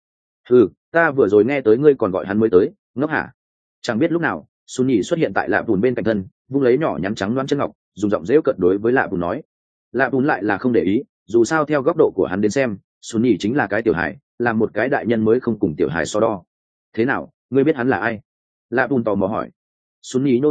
Ta vừa rồi nghe tới ngươi còn gọi hắn mới tới, ngốc hả? Chẳng biết lúc nào, Xuân Nhị xuất hiện tại Lạ Bùn bên cạnh thân, vung lấy nhỏ nhắn trắng loáng chân ngọc, dùng giọng dễu cợt đối với Lạ Bùn nói. Lạ Bùn lại là không để ý, dù sao theo góc độ của hắn đến xem, Xuân Nhị chính là cái tiểu hài, là một cái đại nhân mới không cùng tiểu hài so đo. Thế nào, ngươi biết hắn là ai? Lạ Bùn tò mò hỏi. Xuân Nhị nhô nhô miệng,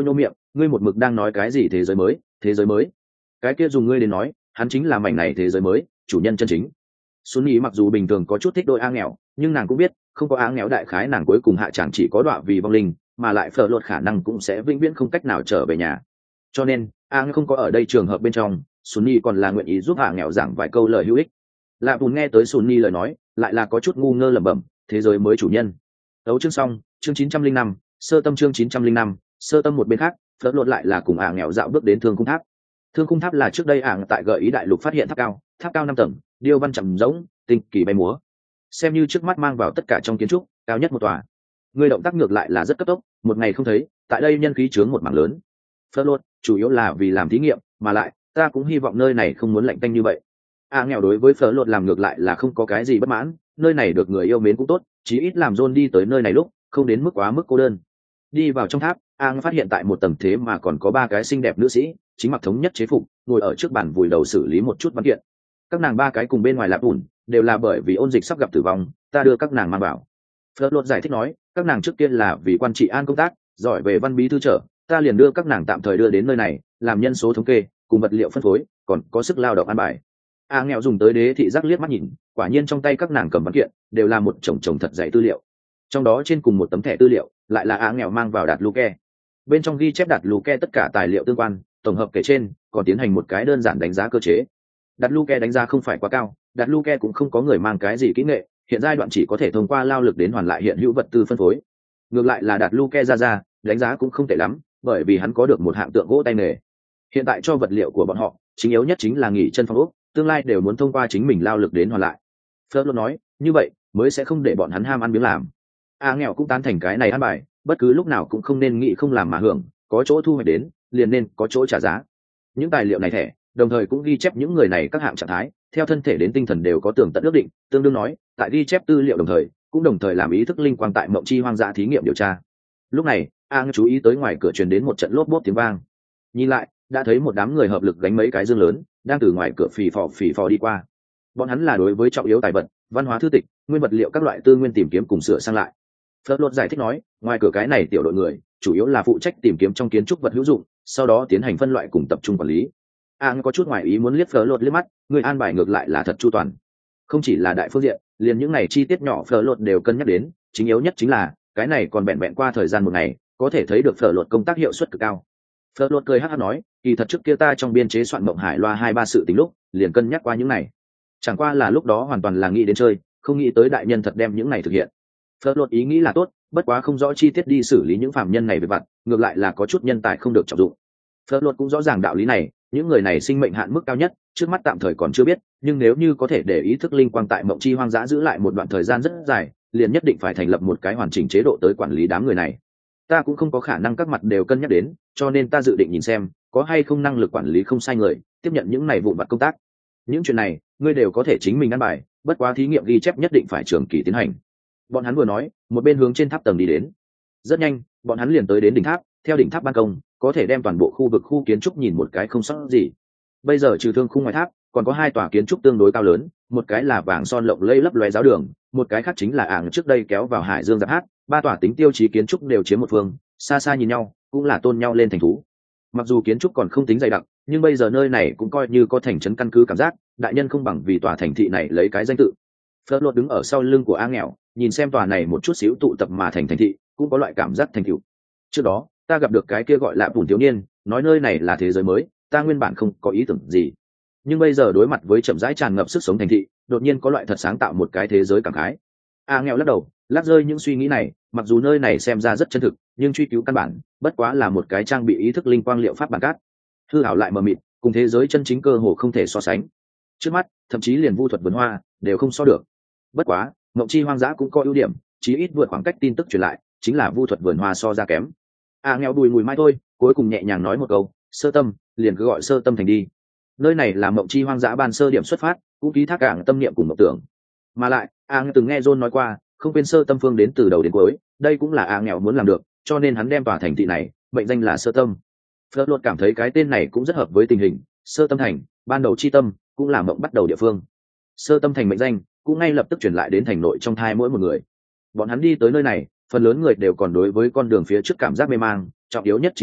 ngươi một mực đang nói cái gì thế giới mới, thế giới mới? Cái kia dùng ngươi đến nói, hắn chính là mảnh này thế giới mới, chủ nhân chân chính. Xuân Nhi mặc dù bình thường có chút thích đôi A nghèo, nhưng nàng cũng biết, không có A nghèo đại khái nàng cuối cùng hạ chẳng chỉ có đọa vì vong linh, mà lại phở lột khả năng cũng sẽ vĩnh viễn không cách nào trở về nhà. Cho nên, A nghèo không có ở đây trường hợp bên trong, Xuân Nhi còn là nguyện ý giúp A nghèo giảng vài câu lời hữu ích. Lạ Bùn nghe tới Xuân Nhi lời nói, lại là có chút ngu ngơ lẩm bẩm, thế giới mới chủ nhân. Đấu chương xong, chương 905, sơ tâm chương 905, sơ tâm một bên khác, phở lột lại là cùng A nghèo dạo bước đến Thương Khung Tháp. Thương Khung Tháp là trước đây ảng tại gợi ý đại lục phát hiện tháp cao 5 tầng, điêu văn chậm rỗng, tinh kỳ bay múa. Xem như trước mắt mang vào tất cả trong kiến trúc, cao nhất một tòa. Người động tác ngược lại là rất cấp tốc, một ngày không thấy, tại đây nhân khí chướng một mảng lớn. Fleur chủ yếu là vì làm thí nghiệm, mà lại, ta cũng hy vọng nơi này không muốn lạnh tanh như vậy. Nghèo đối với Fleur làm ngược lại là không có cái gì bất mãn, nơi này được người yêu mến cũng tốt, chí ít làm John đi tới nơi này lúc, không đến mức quá mức cô đơn. Đi vào trong tháp, phát hiện tại một tầng thế mà còn có 3 cái xinh đẹp nữ sĩ, chính mặc thống nhất chế phục, ngồi ở trước bàn vùi đầu xử lý một chút văn kiện. Các nàng 3 cái cùng bên ngoài Lạp Bùn, đều là bởi vì ôn dịch sắp gặp tử vong, ta đưa các nàng mang vào. Fleur giải thích nói, các nàng trước tiên là vì quan trị an công tác, giỏi về văn bí thư trở, ta liền đưa các nàng tạm thời đưa đến nơi này, làm nhân số thống kê, cùng vật liệu phân phối, còn có sức lao động an bài. Nghèo dùng tới đế thị giác liếc mắt nhìn, quả nhiên trong tay các nàng cầm văn kiện, đều là một chồng thật dày tư liệu. Trong đó trên cùng một tấm thẻ tư liệu, lại là nghèo mang vào đạt luke. Bên trong ghi chép đạt luke tất cả tài liệu tương quan, tổng hợp kể trên, còn tiến hành một cái đơn giản đánh giá cơ chế. Đạt luke đánh giá không phải quá cao, đạt luke cũng không có người mang cái gì kỹ nghệ, hiện giai đoạn chỉ có thể thông qua lao lực đến hoàn lại hiện hữu vật tư phân phối. Ngược lại là đạt luke ra đánh giá cũng không tệ lắm, bởi vì hắn có được một hạng tượng gỗ tay nghề. Hiện tại cho vật liệu của bọn họ, chính yếu nhất chính là nghỉ chân phong ốc, tương lai đều muốn thông qua chính mình lao lực đến hoàn lại. Fleur nói, như vậy mới sẽ không để bọn hắn ham ăn miếng làm. Nghèo cũng tán thành cái này ăn bài, bất cứ lúc nào cũng không nên nghĩ không làm mà hưởng, có chỗ thu hoạch đến, liền nên có chỗ trả giá. Những tài liệu này thẻ, đồng thời cũng ghi chép những người này các hạng trạng thái, theo thân thể đến tinh thần đều có tường tận ước định, tương đương nói, tại ghi chép tư liệu cũng đồng thời làm ý thức linh quang tại mộng chi hoang dã thí nghiệm điều tra. Lúc này, chú ý tới ngoài cửa truyền đến một trận lốp bốp tiếng vang. Nhìn lại, đã thấy một đám người hợp lực gánh mấy cái dương lớn, đang từ ngoài cửa phì phò đi qua. Bọn hắn là đối với trọng yếu tài vật, văn hóa thư tịch, nguyên vật liệu các loại tư nguyên tìm kiếm cùng sửa sang lại. Fleur giải thích nói, ngoài cửa cái này tiểu đội người, chủ yếu là phụ trách tìm kiếm trong kiến trúc vật hữu dụng, sau đó tiến hành phân loại cùng tập trung quản lý. Có chút ngoài ý muốn liếc Fleur liếc mắt, người an bài ngược lại là thật chu toàn. Không chỉ là đại phương diện, liền những này chi tiết nhỏ Fleur đều cân nhắc đến, chính yếu nhất chính là cái này còn vẹn qua thời gian một ngày, có thể thấy được Fleur công tác hiệu suất cực cao. Fleur cười hắc hắc nói, kỳ thật trước kia ta trong biên chế soạn mộng hải loa 2-3 sự tình lúc, liền cân nhắc qua những này. Chẳng qua là lúc đó hoàn toàn là nghĩ đến chơi, không nghĩ tới đại nhân thật đem những này thực hiện. Fleur ý nghĩ là tốt, bất quá không rõ chi tiết đi xử lý những phạm nhân này về vặt, ngược lại là có chút nhân tài không được trọng dụng. Fleur cũng rõ ràng đạo lý này, những người này sinh mệnh hạn mức cao nhất, trước mắt tạm thời còn chưa biết, nhưng nếu như có thể để ý thức linh quang tại mộng chi hoang dã giữ lại một đoạn thời gian rất dài, liền nhất định phải thành lập một cái hoàn chỉnh chế độ tới quản lý đám người này. Ta cũng không có khả năng các mặt đều cân nhắc đến, cho nên ta dự định nhìn xem có hay không năng lực quản lý không sai người, tiếp nhận những này vụn vặt công tác. Những chuyện này, ngươi đều có thể chính mình ăn bài, bất quá thí nghiệm ghi chép nhất định phải trường kỳ tiến hành. Bọn hắn vừa nói, một bên hướng trên tháp tầng đi đến. Rất nhanh, bọn hắn liền tới đến đỉnh tháp, theo đỉnh tháp ban công, có thể đem toàn bộ khu kiến trúc nhìn một cái không sót gì. Bây giờ trừ thương khung ngoài tháp, còn có 2 tòa kiến trúc tương đối cao lớn, một cái là vàng son lộng lẫy lấp lóe giáo đường, một cái khác chính là trước đây kéo vào hải dương giáp hát, 3 tòa tính tiêu chí kiến trúc đều chiếm một phương, xa xa nhìn nhau, cũng là tôn nhau lên thành thú. Mặc dù kiến trúc còn không tính dày đặc, nhưng bây giờ nơi này cũng coi như có thành trấn căn cứ cảm giác, đại nhân không bằng vì tòa thành thị này lấy cái danh tự. Fleur đứng ở sau lưng của nghèo, nhìn xem tòa này một chút xíu tụ tập mà thành thị, cũng có loại cảm giác thành tựu. Trước đó, ta gặp được cái kia gọi là bùn thiếu niên, nói nơi này là thế giới mới, ta nguyên bản không có ý tưởng gì. Nhưng bây giờ đối mặt với chậm rãi tràn ngập sức sống thành thị, đột nhiên có loại thật sáng tạo một cái thế giới cảm khái. Nghèo lắc đầu, lắc rơi những suy nghĩ này, mặc dù nơi này xem ra rất chân thực, nhưng truy cứu căn bản, bất quá là một cái trang bị ý thức linh quang liệu pháp bản cát. Hư ảo lại mờ mịt, cùng thế giới chân chính cơ hồ không thể so sánh. Trước mắt, thậm chí liền vu thuật vườn hoa đều không so được. Bất quá, mộng chi hoang dã cũng có ưu điểm, chí ít vượt khoảng cách tin tức truyền lại, chính là vu thuật vườn hoa so ra kém. Nghèo đùi mùi mai thôi, cuối cùng nhẹ nhàng nói một câu, sơ tâm, liền cứ gọi sơ tâm thành đi. Nơi này là mộng chi hoang dã ban sơ điểm xuất phát, cũng ký thác cảng tâm niệm cùng mộng tưởng. Mà lại, từng nghe John nói qua, không quên sơ tâm phương đến từ đầu đến cuối, đây cũng là nghèo muốn làm được, cho nên hắn đem tòa thành thị này mệnh danh là sơ tâm. Fleur cảm thấy cái tên này cũng rất hợp với tình hình, sơ tâm thành, ban đầu chi tâm, cũng là mộng bắt đầu địa phương. Sơ tâm thành mệnh danh cũng ngay lập tức truyền lại đến thành nội trong thai mỗi một người. Bọn hắn đi tới nơi này, phần lớn người đều còn đối với con đường phía trước cảm giác mê mang, trọng yếu nhất chính là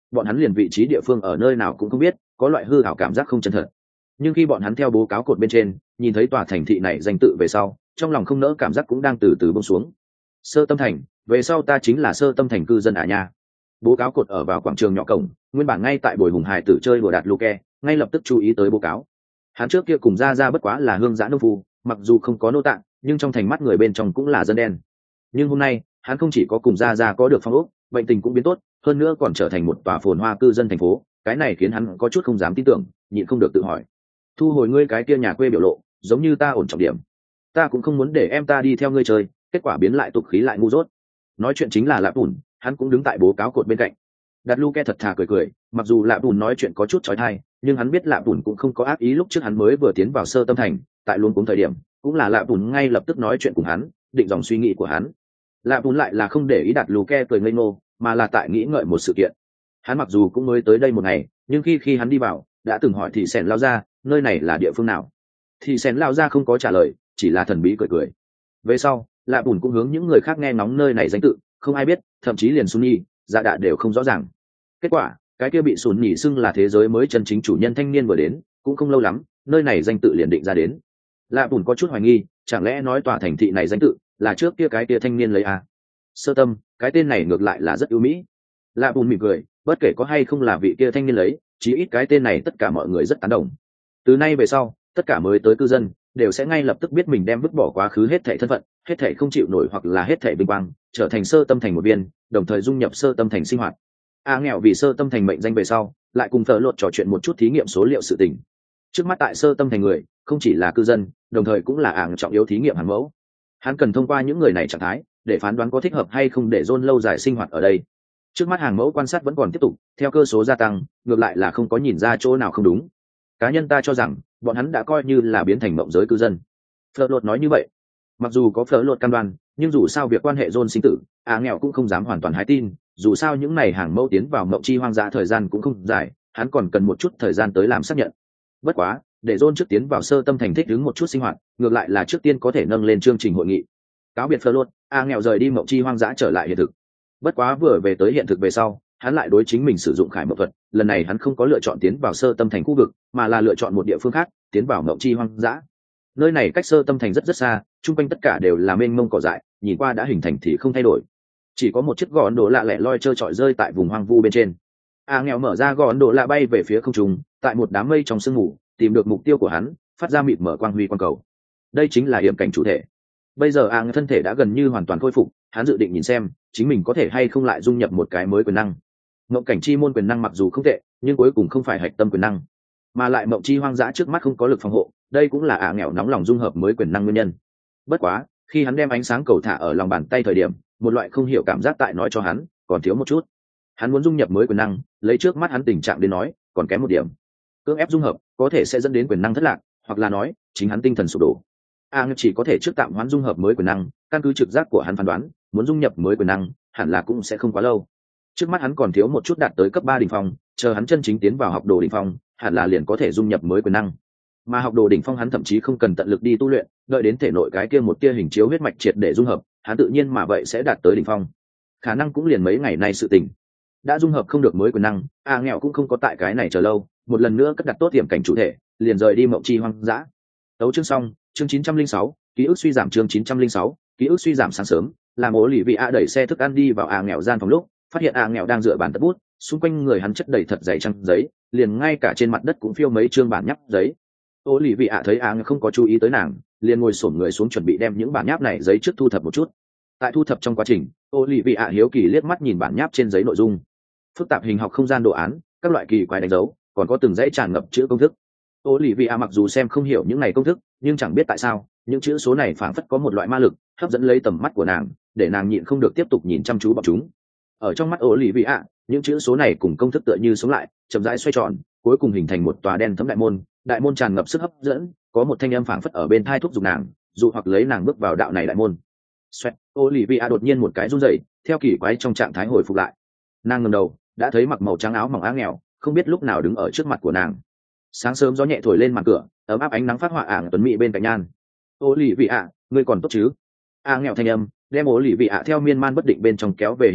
bọn hắn liền vị trí địa phương ở nơi nào cũng không biết, có loại hư ảo cảm giác không chân thật. Nhưng khi bọn hắn theo bố cáo cột bên trên nhìn thấy tòa thành thị này danh tự về sau, trong lòng không nỡ cảm giác cũng đang từ từ bông xuống. Sơ Tâm Thành, về sau ta chính là Sơ Tâm Thành cư dân à nha. Bố cáo cột ở vào quảng trường nhỏ cổng, nguyên bản ngay tại buổi hùng hải tử chơi đùa đạt Luke, ngay lập tức chú ý tới bố cáo. Hắn trước kia cùng ra bất quá là hương giã nông phu, mặc dù không có nô tạng, nhưng trong thành mắt người bên trong cũng là dân đen. Nhưng hôm nay hắn không chỉ có cùng ra có được phong ốc, bệnh tình cũng biến tốt, hơn nữa còn trở thành một tòa phồn hoa cư dân thành phố. Cái này khiến hắn có chút không dám tin tưởng, nhịn không được tự hỏi. Thu hồi ngươi cái kia nhà quê biểu lộ, giống như ta ổn trọng điểm. Ta cũng không muốn để em ta đi theo ngươi chơi, kết quả biến lại tục khí lại ngu dốt. Nói chuyện chính là Lạp Bùn, hắn cũng đứng tại bố cáo cột bên cạnh. Đặt Luke thật thà cười, mặc dù Lạp Bùn nói chuyện có chút chói tai, nhưng hắn biết Lạp Bùn cũng không có ác ý. Lúc trước hắn mới vừa tiến vào Sơ Tâm Thành, tại luôn cũng thời điểm, cũng là Lạp Bùn ngay lập tức nói chuyện cùng hắn, định dòng suy nghĩ của hắn. Lạp Bùn lại là không để ý Đặt Luke cười ngây ngô, mà là tại nghĩ ngợi một sự kiện. Hắn mặc dù cũng mới tới đây một ngày, nhưng khi hắn đi vào, đã từng hỏi Thị Sẻn lao ra, nơi này là địa phương nào. Thị Sẻn lao ra không có trả lời, chỉ là thần bí cười. Về sau, Lạp Bùn cũng hướng những người khác nghe ngóng nơi này danh tự, không ai biết, thậm chí liền Sunny, Dạ Đạ đều không rõ ràng. Kết quả, cái kia bị Sùn nhỉ xưng là thế giới mới chân chính chủ nhân thanh niên vừa đến, cũng không lâu lắm, nơi này danh tự liền định ra đến. Lạp Bùn có chút hoài nghi, chẳng lẽ nói tòa thành thị này danh tự là trước kia cái kia thanh niên lấy à? Sơ Tâm, cái tên này ngược lại là rất ưu mỹ. Lạp Bùn mỉm cười, bất kể có hay không là vị kia thanh niên lấy, chí ít cái tên này tất cả mọi người rất tán đồng. Từ nay về sau, tất cả mới tới cư dân đều sẽ ngay lập tức biết mình đem vứt bỏ quá khứ hết thảy thân phận, hết thảy không chịu nổi hoặc là hết thảy vinh quang, trở thành Sơ Tâm Thành một viên, đồng thời dung nhập Sơ Tâm Thành sinh hoạt. Nghèo vì Sơ Tâm Thành mệnh danh về sau, lại cùng Phở Lột trò chuyện một chút thí nghiệm số liệu sự tình. Trước mắt tại Sơ Tâm Thành người, không chỉ là cư dân, đồng thời cũng là trọng yếu thí nghiệm hàng mẫu. Hắn cần thông qua những người này trạng thái, để phán đoán có thích hợp hay không để John lâu dài sinh hoạt ở đây. Trước mắt hàng mẫu quan sát vẫn còn tiếp tục, theo cơ số gia tăng, ngược lại là không có nhìn ra chỗ nào không đúng. Cá nhân ta cho rằng, bọn hắn đã coi như là biến thành mộng giới cư dân. Phở Lột nói như vậy. Mặc dù có Phở Lột cam đoan, nhưng dù sao việc quan hệ John sinh tử, nghèo cũng không dám hoàn toàn hái tin. Dù sao những này hàng mẫu tiến vào mộng chi hoang dã thời gian cũng không dài, hắn còn cần một chút thời gian tới làm xác nhận. Bất quá, để John trước tiến vào Sơ Tâm Thành thích ứng một chút sinh hoạt, ngược lại là trước tiên có thể nâng lên chương trình hội nghị. Cáo biệt Phở Lột, nghèo rời đi mộng chi hoang dã trở lại hiện thực. Bất quá vừa về tới hiện thực về sau, hắn lại đối chính mình sử dụng khải mộng thuật. Lần này hắn không có lựa chọn tiến vào Sơ Tâm Thành khu vực, mà là lựa chọn một địa phương khác, tiến vào mộng chi hoang dã. Nơi này cách Sơ Tâm Thành rất xa, chung quanh tất cả đều là mênh mông cỏ dại, nhìn qua đã hình thành thì không thay đổi. Chỉ có một chiếc gò Ấn Độ lạ lẻ loi trơ trọi rơi tại vùng hoang vu bên trên. Nghèo mở ra gò Ấn Độ lạ bay về phía không trung, tại một đám mây trong sương mù tìm được mục tiêu của hắn, phát ra mịt mở quang huy quang cầu. Đây chính là hiểm cảnh chủ thể. Bây giờ thân thể đã gần như hoàn toàn khôi phục, hắn dự định nhìn xem chính mình có thể hay không lại dung nhập một cái mới quyền năng. Mộng cảnh chi môn quyền năng mặc dù không tệ, nhưng cuối cùng không phải hạch tâm quyền năng, mà lại mộng chi hoang dã trước mắt không có lực phòng hộ, đây cũng là nghèo nóng lòng dung hợp mới quyền năng nguyên nhân. Bất quá, khi hắn đem ánh sáng cầu thả ở lòng bàn tay thời điểm, một loại không hiểu cảm giác tại nói cho hắn còn thiếu một chút. Hắn muốn dung nhập mới quyền năng, lấy trước mắt hắn tình trạng đến nói, còn kém một điểm. Cưỡng ép dung hợp có thể sẽ dẫn đến quyền năng thất lạc, hoặc là nói chính hắn tinh thần sụp đổ. Chỉ có thể trước tạm hoãn dung hợp mới quyền năng, căn cứ trực giác của hắn phán đoán, muốn dung nhập mới quyền năng, hẳn là cũng sẽ không quá lâu. Trước mắt hắn còn thiếu một chút đạt tới cấp 3 đỉnh phong, chờ hắn chân chính tiến vào học đồ đỉnh phong, hẳn là liền có thể dung nhập mới quyền năng. Mà học đồ đỉnh phong hắn thậm chí không cần tận lực đi tu luyện, đợi đến thể nội cái kia một tia hình chiếu huyết mạch triệt để dung hợp, hắn tự nhiên mà vậy sẽ đạt tới đỉnh phong. Khả năng cũng liền mấy ngày nay sự tình. Đã dung hợp không được mới quyền năng, nghèo cũng không có tại cái này chờ lâu, một lần nữa cất đặt tốt điểm cảnh chủ thể, liền rời đi mộng chi hoang dã. Tấu chương xong, chương 906, ký ức suy giảm chương 906, ký ức suy giảm. Sáng sớm, làm ố lì vị đẩy xe thức ăn đi vào nghèo gian phòng lúc, phát hiện nghèo đang dựa bàn tất bút, xung quanh người hắn chất đầy thật dày trang giấy, liền ngay cả trên mặt đất cũng phiêu mấy chương bản nháp giấy. Ô lì vị thấy không có chú ý tới nàng, liền ngồi xổm người xuống chuẩn bị đem những bản nháp này giấy trước thu thập một chút. Tại thu thập trong quá trình, ô lì vị hiếu kỳ liếc mắt nhìn bản nháp trên giấy nội dung, phức tạp hình học không gian đồ án, các loại kỳ quái đánh dấu, còn có từng dãy tràn ngập chữ công thức. Ô lì vị mặc dù xem không hiểu những này công thức, nhưng chẳng biết tại sao những chữ số này phảng phất có một loại ma lực hấp dẫn lấy tầm mắt của nàng, để nàng nhịn không được tiếp tục nhìn chăm chú vào chúng. Ở trong mắt ô lì vị những chữ số này cùng công thức tựa như sống lại, chậm rãi xoay tròn, cuối cùng hình thành một tòa đen thấm đại môn. Đại môn tràn ngập sức hấp dẫn, có một thanh âm phảng phất ở bên thai thúc giục nàng, dụ hoặc lấy nàng bước vào đạo này đại môn. Xoẹt, Olivia đột nhiên một cái run rẩy, theo kỳ quái trong trạng thái hồi phục lại. Nàng ngẩng đầu, đã thấy mặc màu trắng áo mỏng nghèo, không biết lúc nào đứng ở trước mặt của nàng. Sáng sớm gió nhẹ thổi lên màn cửa, ấm áp ánh nắng phát họa tuấn mỹ bên cạnh nhan. Olivia, ngươi còn tốt chứ? Nghèo thanh âm, đem Olivia theo miên man bất định bên trong kéo về hiện thực,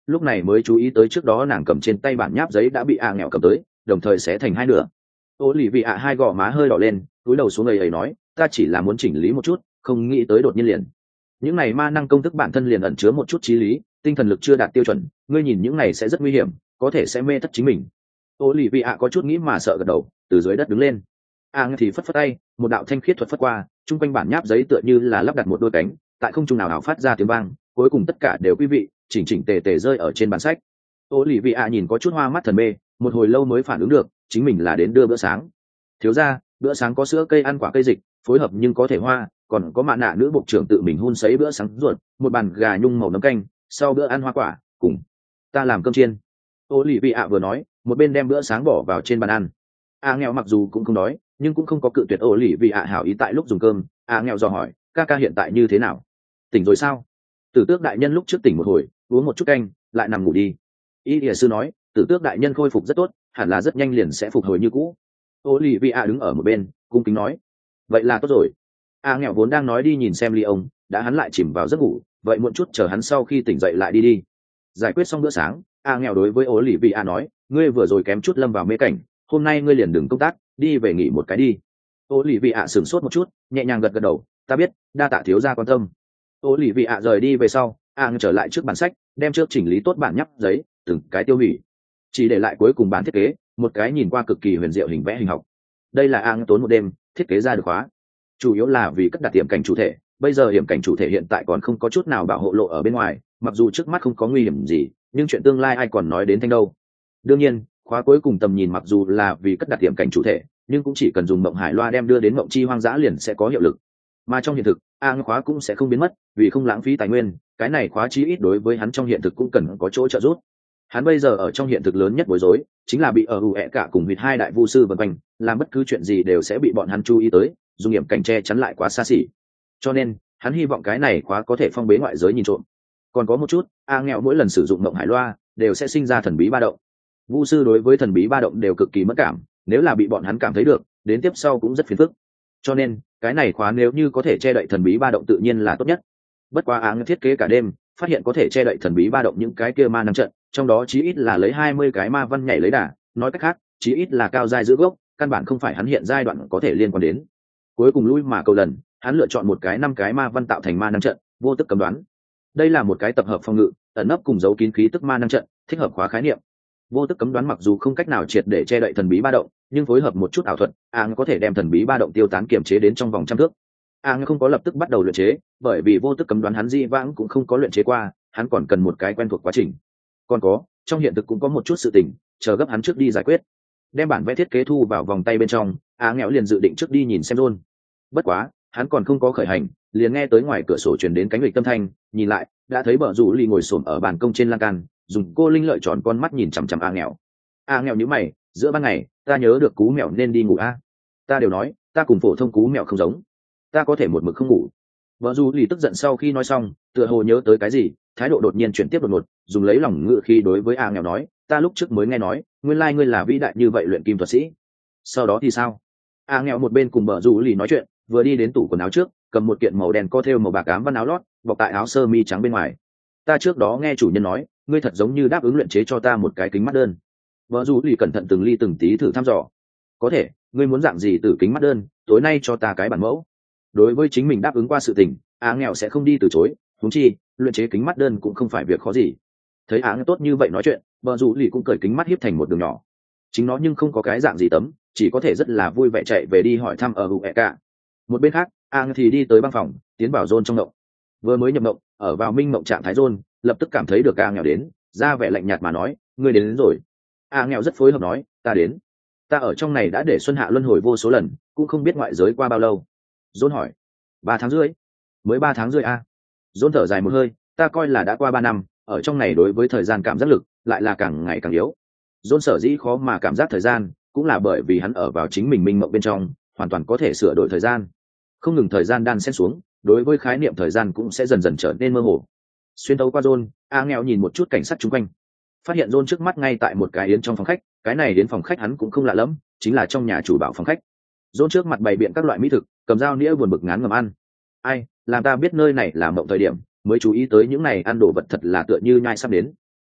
lúc này mới chú ý tới trước đó nàng cầm trên tay bản nháp giấy đã bị nghèo cầm tới, đồng thời xé thành hai nửa. Ô lì vị hai gò má hơi đỏ lên, cúi đầu xuống ấy nói, ta chỉ là muốn chỉnh lý một chút, không nghĩ tới đột nhiên liền. Những này ma năng công thức bản thân liền ẩn chứa một chút trí lý, tinh thần lực chưa đạt tiêu chuẩn, ngươi nhìn những này sẽ rất nguy hiểm, có thể sẽ mê thất chính mình. Ô lì vị có chút nghĩ mà sợ gật đầu, từ dưới đất đứng lên. Thì phất phất tay, một đạo thanh khiết thuật phất qua, trung quanh bản nháp giấy tựa như là lắp đặt một đôi cánh, tại không trung nào ảo phát ra tiếng vang, cuối cùng tất cả đều quý vị chỉnh chỉnh tề tề rơi ở trên bản sách. Ô lì vị nhìn có chút hoa mắt thần mê, một hồi lâu mới phản ứng được chính mình là đến đưa bữa sáng. Thiếu ra, bữa sáng có sữa cây ăn quả cây dịch, phối hợp nhưng có thể hoa, còn có mạ nạ nữ bộ trưởng tự mình hun sấy bữa sáng ruột, một bàn gà nhung màu nấm canh, sau bữa ăn hoa quả cùng ta làm cơm chiên. Ô lì vị vừa nói, một bên đem bữa sáng bỏ vào trên bàn ăn. Nghèo mặc dù cũng không đói, nhưng cũng không có cự tuyệt ô lì vị hảo ý tại lúc dùng cơm. Nghèo dò hỏi, ca ca hiện tại như thế nào, tỉnh rồi sao? Tử Tước đại nhân lúc trước tỉnh một hồi, uống một chút canh lại nằm ngủ đi. Y Lìa sư nói, Tử Tước đại nhân khôi phục rất tốt, hẳn là rất nhanh liền sẽ phục hồi như cũ. Ô lì vị đứng ở một bên cung kính nói, vậy là tốt rồi. Nghèo vốn đang nói đi nhìn xem ly ông, đã hắn lại chìm vào giấc ngủ, vậy muộn chút chờ hắn sau khi tỉnh dậy lại đi. Giải quyết xong bữa sáng, nghèo đối với ô lì vị nói, ngươi vừa rồi kém chút lâm vào mê cảnh, hôm nay ngươi liền đừng công tác, đi về nghỉ một cái đi. Ô lì vị sửng sốt một chút, nhẹ nhàng gật gật đầu, ta biết, đa tạ thiếu gia quan tâm. Ô lì vị rời đi về sau, trở lại trước bản sách, đem trước chỉnh lý tốt bản nháp giấy, từng cái tiêu hủy, chỉ để lại cuối cùng bản thiết kế, một cái nhìn qua cực kỳ huyền diệu hình vẽ hình học. Đây là tốn một đêm thiết kế ra được khóa, chủ yếu là vì cất đặt hiểm cảnh chủ thể. Bây giờ hiểm cảnh chủ thể hiện tại còn không có chút nào bảo hộ lộ ở bên ngoài, mặc dù trước mắt không có nguy hiểm gì, nhưng chuyện tương lai ai còn nói đến thanh đâu. Đương nhiên, khóa cuối cùng tầm nhìn mặc dù là vì cất đặt hiểm cảnh chủ thể, nhưng cũng chỉ cần dùng mộng hải loa đem đưa đến mộng chi hoang dã liền sẽ có hiệu lực. Mà trong hiện thực, khóa cũng sẽ không biến mất, vì không lãng phí tài nguyên, cái này khóa chí ít đối với hắn trong hiện thực cũng cần có chỗ trợ giúp. Hắn bây giờ ở trong hiện thực lớn nhất bối rối chính là bị ở hủ cả cùng huyệt hai đại vu sư vần quanh, làm bất cứ chuyện gì đều sẽ bị bọn hắn chú ý tới, dùng hiểm cảnh che chắn lại quá xa xỉ. Cho nên hắn hy vọng cái này khóa có thể phong bế ngoại giới nhìn trộm. Còn có một chút, nghèo mỗi lần sử dụng mộng hải loa đều sẽ sinh ra thần bí ba động. Vu sư đối với thần bí ba động đều cực kỳ mất cảm, nếu là bị bọn hắn cảm thấy được, đến tiếp sau cũng rất phiền phức. Cho nên cái này khóa nếu như có thể che đậy thần bí ba động tự nhiên là tốt nhất. Bất quá thiết kế cả đêm, phát hiện có thể che đậy thần bí ba động những cái kia ma năng trận, trong đó chí ít là lấy 20 cái ma văn nhảy lấy đà, nói cách khác, chí ít là cao giai giữ gốc, căn bản không phải hắn hiện giai đoạn có thể liên quan đến. Cuối cùng lui mà cầu lần, hắn lựa chọn một cái 5 cái ma văn tạo thành ma năng trận, vô tức cấm đoán. Đây là một cái tập hợp phòng ngự, ẩn nấp cùng giấu kín khí tức ma năng trận, thích hợp khóa khái niệm. Vô tức cấm đoán mặc dù không cách nào triệt để che đậy thần bí ba động, nhưng phối hợp một chút ảo thuật, có thể đem thần bí ba động tiêu tán kiềm chế đến trong vòng trăm thước. Không có lập tức bắt đầu luyện chế, bởi vì vô tức cấm đoán hắn di vãng cũng không có luyện chế qua, hắn còn cần một cái quen thuộc quá trình. Còn có, trong hiện thực cũng có một chút sự tình, chờ gấp hắn trước đi giải quyết. Đem bản vẽ thiết kế thu vào vòng tay bên trong, nghèo liền dự định trước đi nhìn xem luôn. Bất quá, hắn còn không có khởi hành, liền nghe tới ngoài cửa sổ truyền đến cánh lịch tâm thanh, nhìn lại, đã thấy Bờ Rủ Ly ngồi xổm ở bàn công trên lan can, dùng cô linh lợi tròn con mắt nhìn chằm chằm nghèo. Nghèo nhíu mày, giữa ban ngày, ta nhớ được cú mèo nên đi ngủ ta đều nói, ta cùng phổ thông cú mèo không giống, ta có thể một mực không ngủ. Bờ Rủ Ly tức giận sau khi nói xong, tựa hồ nhớ tới cái gì, thái độ đột nhiên chuyển tiếp đột ngột, dùng lấy lòng ngự khi đối với nghèo nói, ta lúc trước mới nghe nói, nguyên lai ngươi là vĩ đại như vậy luyện kim thuật sĩ. Sau đó thì sao? Nghèo một bên cùng Bờ Rủ Ly nói chuyện, vừa đi đến tủ quần áo trước, cầm một kiện màu đen co thêu màu bạc ám văn áo lót, bọc tại áo sơ mi trắng bên ngoài. Ta trước đó nghe chủ nhân nói, ngươi thật giống như đáp ứng luyện chế cho ta một cái kính mắt đơn. Vợ Du Lì cẩn thận từng ly từng tí thử thăm dò. Có thể, ngươi muốn dạng gì từ kính mắt đơn, tối nay cho ta cái bản mẫu. Đối với chính mình đáp ứng qua sự tình, nghèo sẽ không đi từ chối, huống chi, luyện chế kính mắt đơn cũng không phải việc khó gì. Thấy nghèo tốt như vậy nói chuyện, vợ Du Lì cũng cởi kính mắt hiếp thành một đường nhỏ. Chính nó nhưng không có cái dạng gì tấm, chỉ có thể rất là vui vẻ chạy về đi hỏi thăm ở hữu cả. Một bên khác, thì đi tới băng phòng, tiến vào John trong động. Vừa mới nhập động, ở vào minh mộng trạng thái John, lập tức cảm thấy được nghèo đến, ra vẻ lạnh nhạt mà nói, ngươi đến rồi. Nghèo rất phối hợp nói, ta đến. Ta ở trong này đã để xuân hạ luân hồi vô số lần, cũng không biết ngoại giới qua bao lâu. John hỏi, 3 tháng rưỡi. Mới 3 tháng rưỡi John thở dài một hơi, ta coi là đã qua 3 năm, ở trong này đối với thời gian cảm giác lực lại là càng ngày càng yếu. John sở dĩ khó mà cảm giác thời gian, cũng là bởi vì hắn ở vào chính mình minh mộng bên trong, hoàn toàn có thể sửa đổi thời gian. Không ngừng thời gian đan xen xuống, đối với khái niệm thời gian cũng sẽ dần dần trở nên mơ hồ. Xuyên tấu qua John, nghèo nhìn một chút cảnh sát chung quanh, phát hiện John trước mắt ngay tại một cái yến trong phòng khách, cái này đến phòng khách hắn cũng không lạ lẫm, chính là trong nhà chủ bảo phòng khách. John trước mặt bày biện các loại mỹ thực, cầm dao nĩa buồn bực ngán ngẩm ăn. Ai, làm ta biết nơi này là mộng thời điểm, mới chú ý tới những này ăn đồ vật thật là tựa như nhai sắp đến.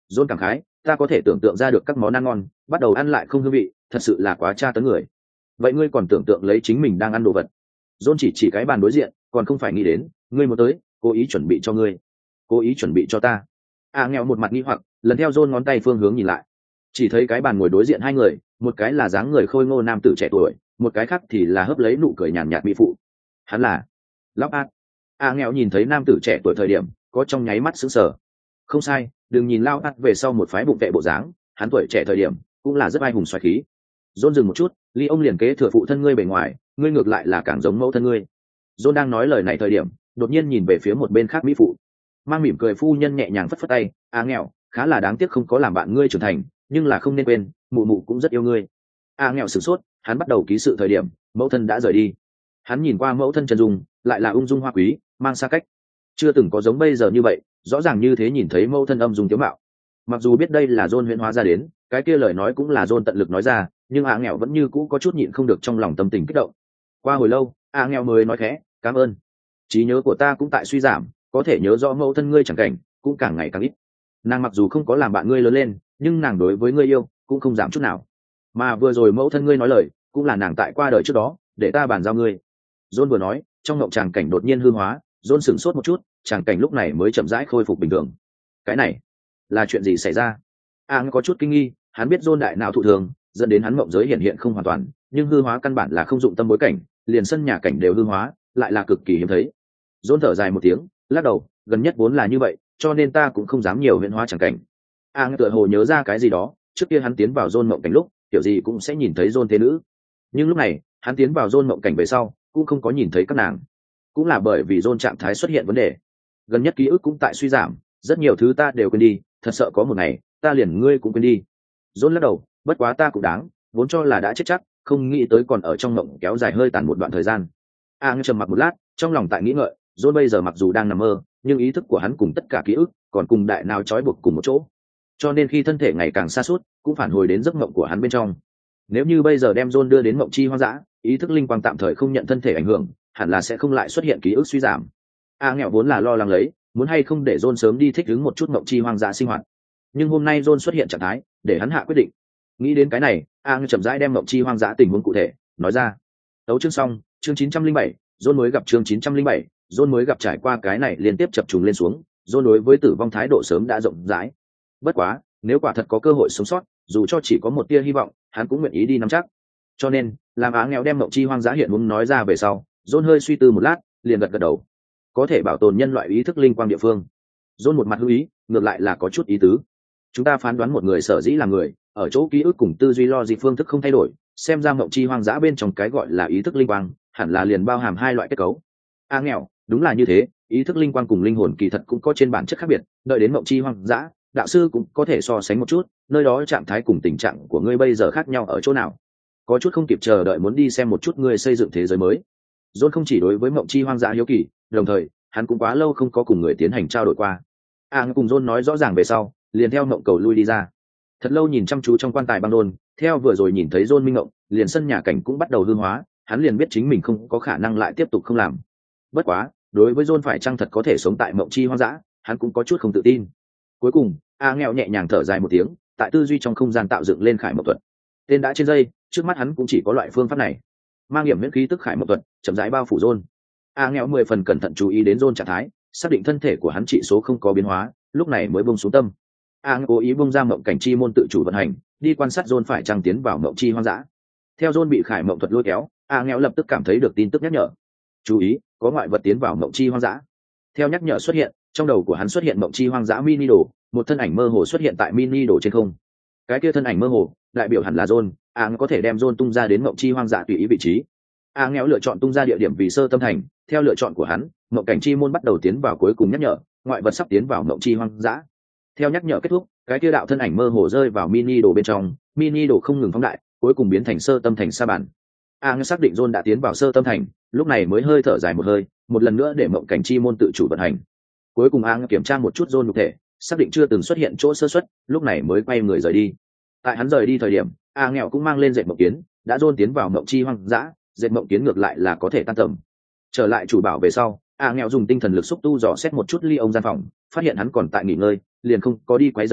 John cảm khái, ta có thể tưởng tượng ra được các món ăn ngon, bắt đầu ăn lại không hương vị, thật sự là quá tra tấn người. Vậy ngươi còn tưởng tượng lấy chính mình đang ăn đồ vật? John chỉ cái bàn đối diện, còn không phải nghĩ đến, ngươi muốn tới, cố ý chuẩn bị cho ngươi, cố ý chuẩn bị cho ta. Nghèo một mặt nghi hoặc, lần theo John ngón tay phương hướng nhìn lại, chỉ thấy cái bàn ngồi đối diện hai người, một cái là dáng người khôi ngô nam tử trẻ tuổi, một cái khác thì là hớp lấy nụ cười nhàn nhạt mỹ phụ. Hắn là Lóc Át. Nghèo nhìn thấy nam tử trẻ tuổi thời điểm, có trong nháy mắt sững sờ. Không sai, đừng nhìn Lao Át về sau một phái bụng vệ bộ dáng, hắn tuổi trẻ thời điểm cũng là rất ai hùng xoáy khí. John dừng một chút, Ly ông liền kế thừa phụ thân ngươi bề ngoài, ngươi ngược lại là càng giống mẫu thân ngươi. John đang nói lời này thời điểm, đột nhiên nhìn về phía một bên khác mỹ phụ, mang mỉm cười phu nhân nhẹ nhàng phất phất tay. Nghèo, khá là đáng tiếc không có làm bạn ngươi trưởng thành, nhưng là không nên quên, mụ mụ cũng rất yêu ngươi. Nghèo sửng sốt, hắn bắt đầu ký sự thời điểm, mẫu thân đã rời đi. Hắn nhìn qua mẫu thân chân dung, lại là ung dung hoa quý, mang xa cách, chưa từng có giống bây giờ như vậy, rõ ràng như thế nhìn thấy mẫu thân âm dung tiếu mạo. Mặc dù biết đây là John huyễn hóa ra đến, cái kia lời nói cũng là John tận lực nói ra, nhưng Nghèo vẫn như cũ có chút nhịn không được trong lòng tâm tình kích động. Qua hồi lâu, Nghèo mới nói khẽ, cảm ơn. Trí nhớ của ta cũng tại suy giảm, có thể nhớ rõ mẫu thân ngươi chẳng cảnh cũng càng ngày càng ít. Nàng mặc dù không có làm bạn ngươi lớn lên, nhưng nàng đối với ngươi yêu cũng không giảm chút nào. Mà vừa rồi mẫu thân ngươi nói lời, cũng là nàng tại qua đời trước đó để ta bàn giao ngươi. John vừa nói, trong ngộng tràng cảnh đột nhiên hư hóa. John sửng sốt một chút, tràng cảnh lúc này mới chậm rãi khôi phục bình thường. Cái này là chuyện gì xảy ra? Có chút kinh nghi, hắn biết John đại não thụ thường, dẫn đến hắn mộng giới hiện không hoàn toàn, nhưng hư hóa căn bản là không dụng tâm bối cảnh, liền sân nhà cảnh đều hư hóa, lại là cực kỳ hiếm thấy. John thở dài một tiếng, lắc đầu, gần nhất vốn là như vậy, cho nên ta cũng không dám nhiều huyễn hóa tràng cảnh. Tựa hồ nhớ ra cái gì đó, trước kia hắn tiến vào John mộng cảnh lúc, kiểu gì cũng sẽ nhìn thấy John thế nữ, nhưng lúc này hắn tiến vào John mộng cảnh về sau, cũng không có nhìn thấy các nàng. Cũng là bởi vì John trạng thái xuất hiện vấn đề, gần nhất ký ức cũng tại suy giảm, rất nhiều thứ ta đều quên đi, thật sợ có một ngày ta liền ngươi cũng quên đi. John lắc đầu, bất quá ta cũng đáng, vốn cho là đã chết chắc, không nghĩ tới còn ở trong mộng kéo dài hơi tàn một đoạn thời gian. Trầm mặc một lát, trong lòng tại nghĩ ngợi, John bây giờ mặc dù đang nằm mơ, nhưng ý thức của hắn cùng tất cả ký ức còn cùng đại não trói buộc cùng một chỗ, cho nên khi thân thể ngày càng xa suốt, cũng phản hồi đến giấc mộng của hắn bên trong. Nếu như bây giờ đem John đưa đến mộng chi hoang dã, ý thức linh quang tạm thời không nhận thân thể ảnh hưởng, hẳn là sẽ không lại xuất hiện ký ức suy giảm. Nghèo vốn là lo lắng lấy, muốn hay không để John sớm đi thích ứng một chút mộng chi hoang dã sinh hoạt, nhưng hôm nay John xuất hiện trạng thái, để hắn hạ quyết định. Nghĩ đến cái này, chậm rãi đem mộng chi hoang dã tình huống cụ thể nói ra. Tấu chương xong, chương 907, John mới gặp chương 907, John mới gặp. Trải qua cái này liên tiếp chập trùng lên xuống, John đối với tử vong thái độ sớm đã rộng rãi. Bất quá, nếu quả thật có cơ hội sống sót, dù cho chỉ có một tia hy vọng, hắn cũng nguyện ý đi nắm chắc. Cho nên, làm nghèo đem mộng chi hoang dã hiện muốn nói ra về sau, John hơi suy tư một lát, liền gật đầu. Có thể bảo tồn nhân loại ý thức linh quang địa phương. John một mặt hữu ý, ngược lại là có chút ý tứ. Chúng ta phán đoán một người sở dĩ là người, ở chỗ ký ức cùng tư duy logic phương thức không thay đổi, xem ra mộng chi hoang dã bên trong cái gọi là ý thức linh quang, hẳn là liền bao hàm hai loại kết cấu. Nghèo, đúng là như thế, ý thức linh quang cùng linh hồn kỳ thật cũng có trên bản chất khác biệt, đợi đến mộng chi hoang dã, đạo sư cũng có thể so sánh một chút, nơi đó trạng thái cùng tình trạng của ngươi bây giờ khác nhau ở chỗ nào. Có chút không kịp chờ đợi muốn đi xem một chút ngươi xây dựng thế giới mới. John không chỉ đối với mộng chi hoang dã hiếu kỳ, đồng thời hắn cũng quá lâu không có cùng người tiến hành trao đổi qua. Cùng John nói rõ ràng về sau, liền theo mộng cầu lui đi ra. Thật lâu nhìn chăm chú trong quan tài băng đôn, theo vừa rồi nhìn thấy John minh mộng, liền sân nhà cảnh cũng bắt đầu hư hóa, hắn liền biết chính mình không có khả năng lại tiếp tục không làm. Bất quá, đối với John phải chăng thật có thể sống tại mộng chi hoang dã, hắn cũng có chút không tự tin. Cuối cùng, nghèo nhẹ nhàng thở dài một tiếng, tại tư duy trong không gian tạo dựng lên khải mộng thuật. Tên đã trên dây, trước mắt hắn cũng chỉ có loại phương pháp này. Mang nghiệm miễn khí tức khải mộng thuật, chậm rãi bao phủ John. Nghèo 10 phần cẩn thận chú ý đến John trạng thái, xác định thân thể của hắn trị số không có biến hóa, lúc này mới buông xuống tâm. Cố ý buông ra mộng cảnh chi môn tự chủ vận hành, đi quan sát John phải chăng tiến vào mộng chi hoang dã. Theo John bị khải mộng thuật lôi kéo, nghèo lập tức cảm thấy được tin tức nhắc nhở. Chú ý, có ngoại vật tiến vào mộng chi hoang dã. Theo nhắc nhở xuất hiện, trong đầu của hắn xuất hiện mộng chi hoang dã mini đồ, một thân ảnh mơ hồ xuất hiện tại mini đồ trên không. Cái kia thân ảnh mơ hồ, đại biểu hẳn là John. Có thể đem John tung ra đến mộng chi hoang dã tùy ý vị trí. Nghèo lựa chọn tung ra địa điểm vì sơ tâm thành, theo lựa chọn của hắn, mộng cảnh chi môn bắt đầu tiến vào cuối cùng nhắc nhở, ngoại vật sắp tiến vào mộng chi hoang dã. Theo nhắc nhở kết thúc, cái kia đạo thân ảnh mơ hồ rơi vào mini đồ bên trong, mini đồ không ngừng phóng đại, cuối cùng biến thành sơ tâm thành sa bản. Xác định John đã tiến vào sơ tâm thành, lúc này mới hơi thở dài một hơi, một lần nữa để mộng cảnh chi môn tự chủ vận hành. Cuối cùng kiểm tra một chút John nhục thể, xác định chưa từng xuất hiện chỗ sơ suất, lúc này mới quay người rời đi. Tại hắn rời đi thời điểm, nghèo cũng mang lên dệt mộng kiến, đã John tiến vào mộng chi hoang dã, dệt mộng kiến ngược lại là có thể tan tầm. Trở lại chủ bảo về sau, nghèo dùng tinh thần lực xúc tu dò xét một chút ly ông gian phòng, phát hiện hắn còn tại nghỉ ngơi, liền không có đi quấy rầy hắn,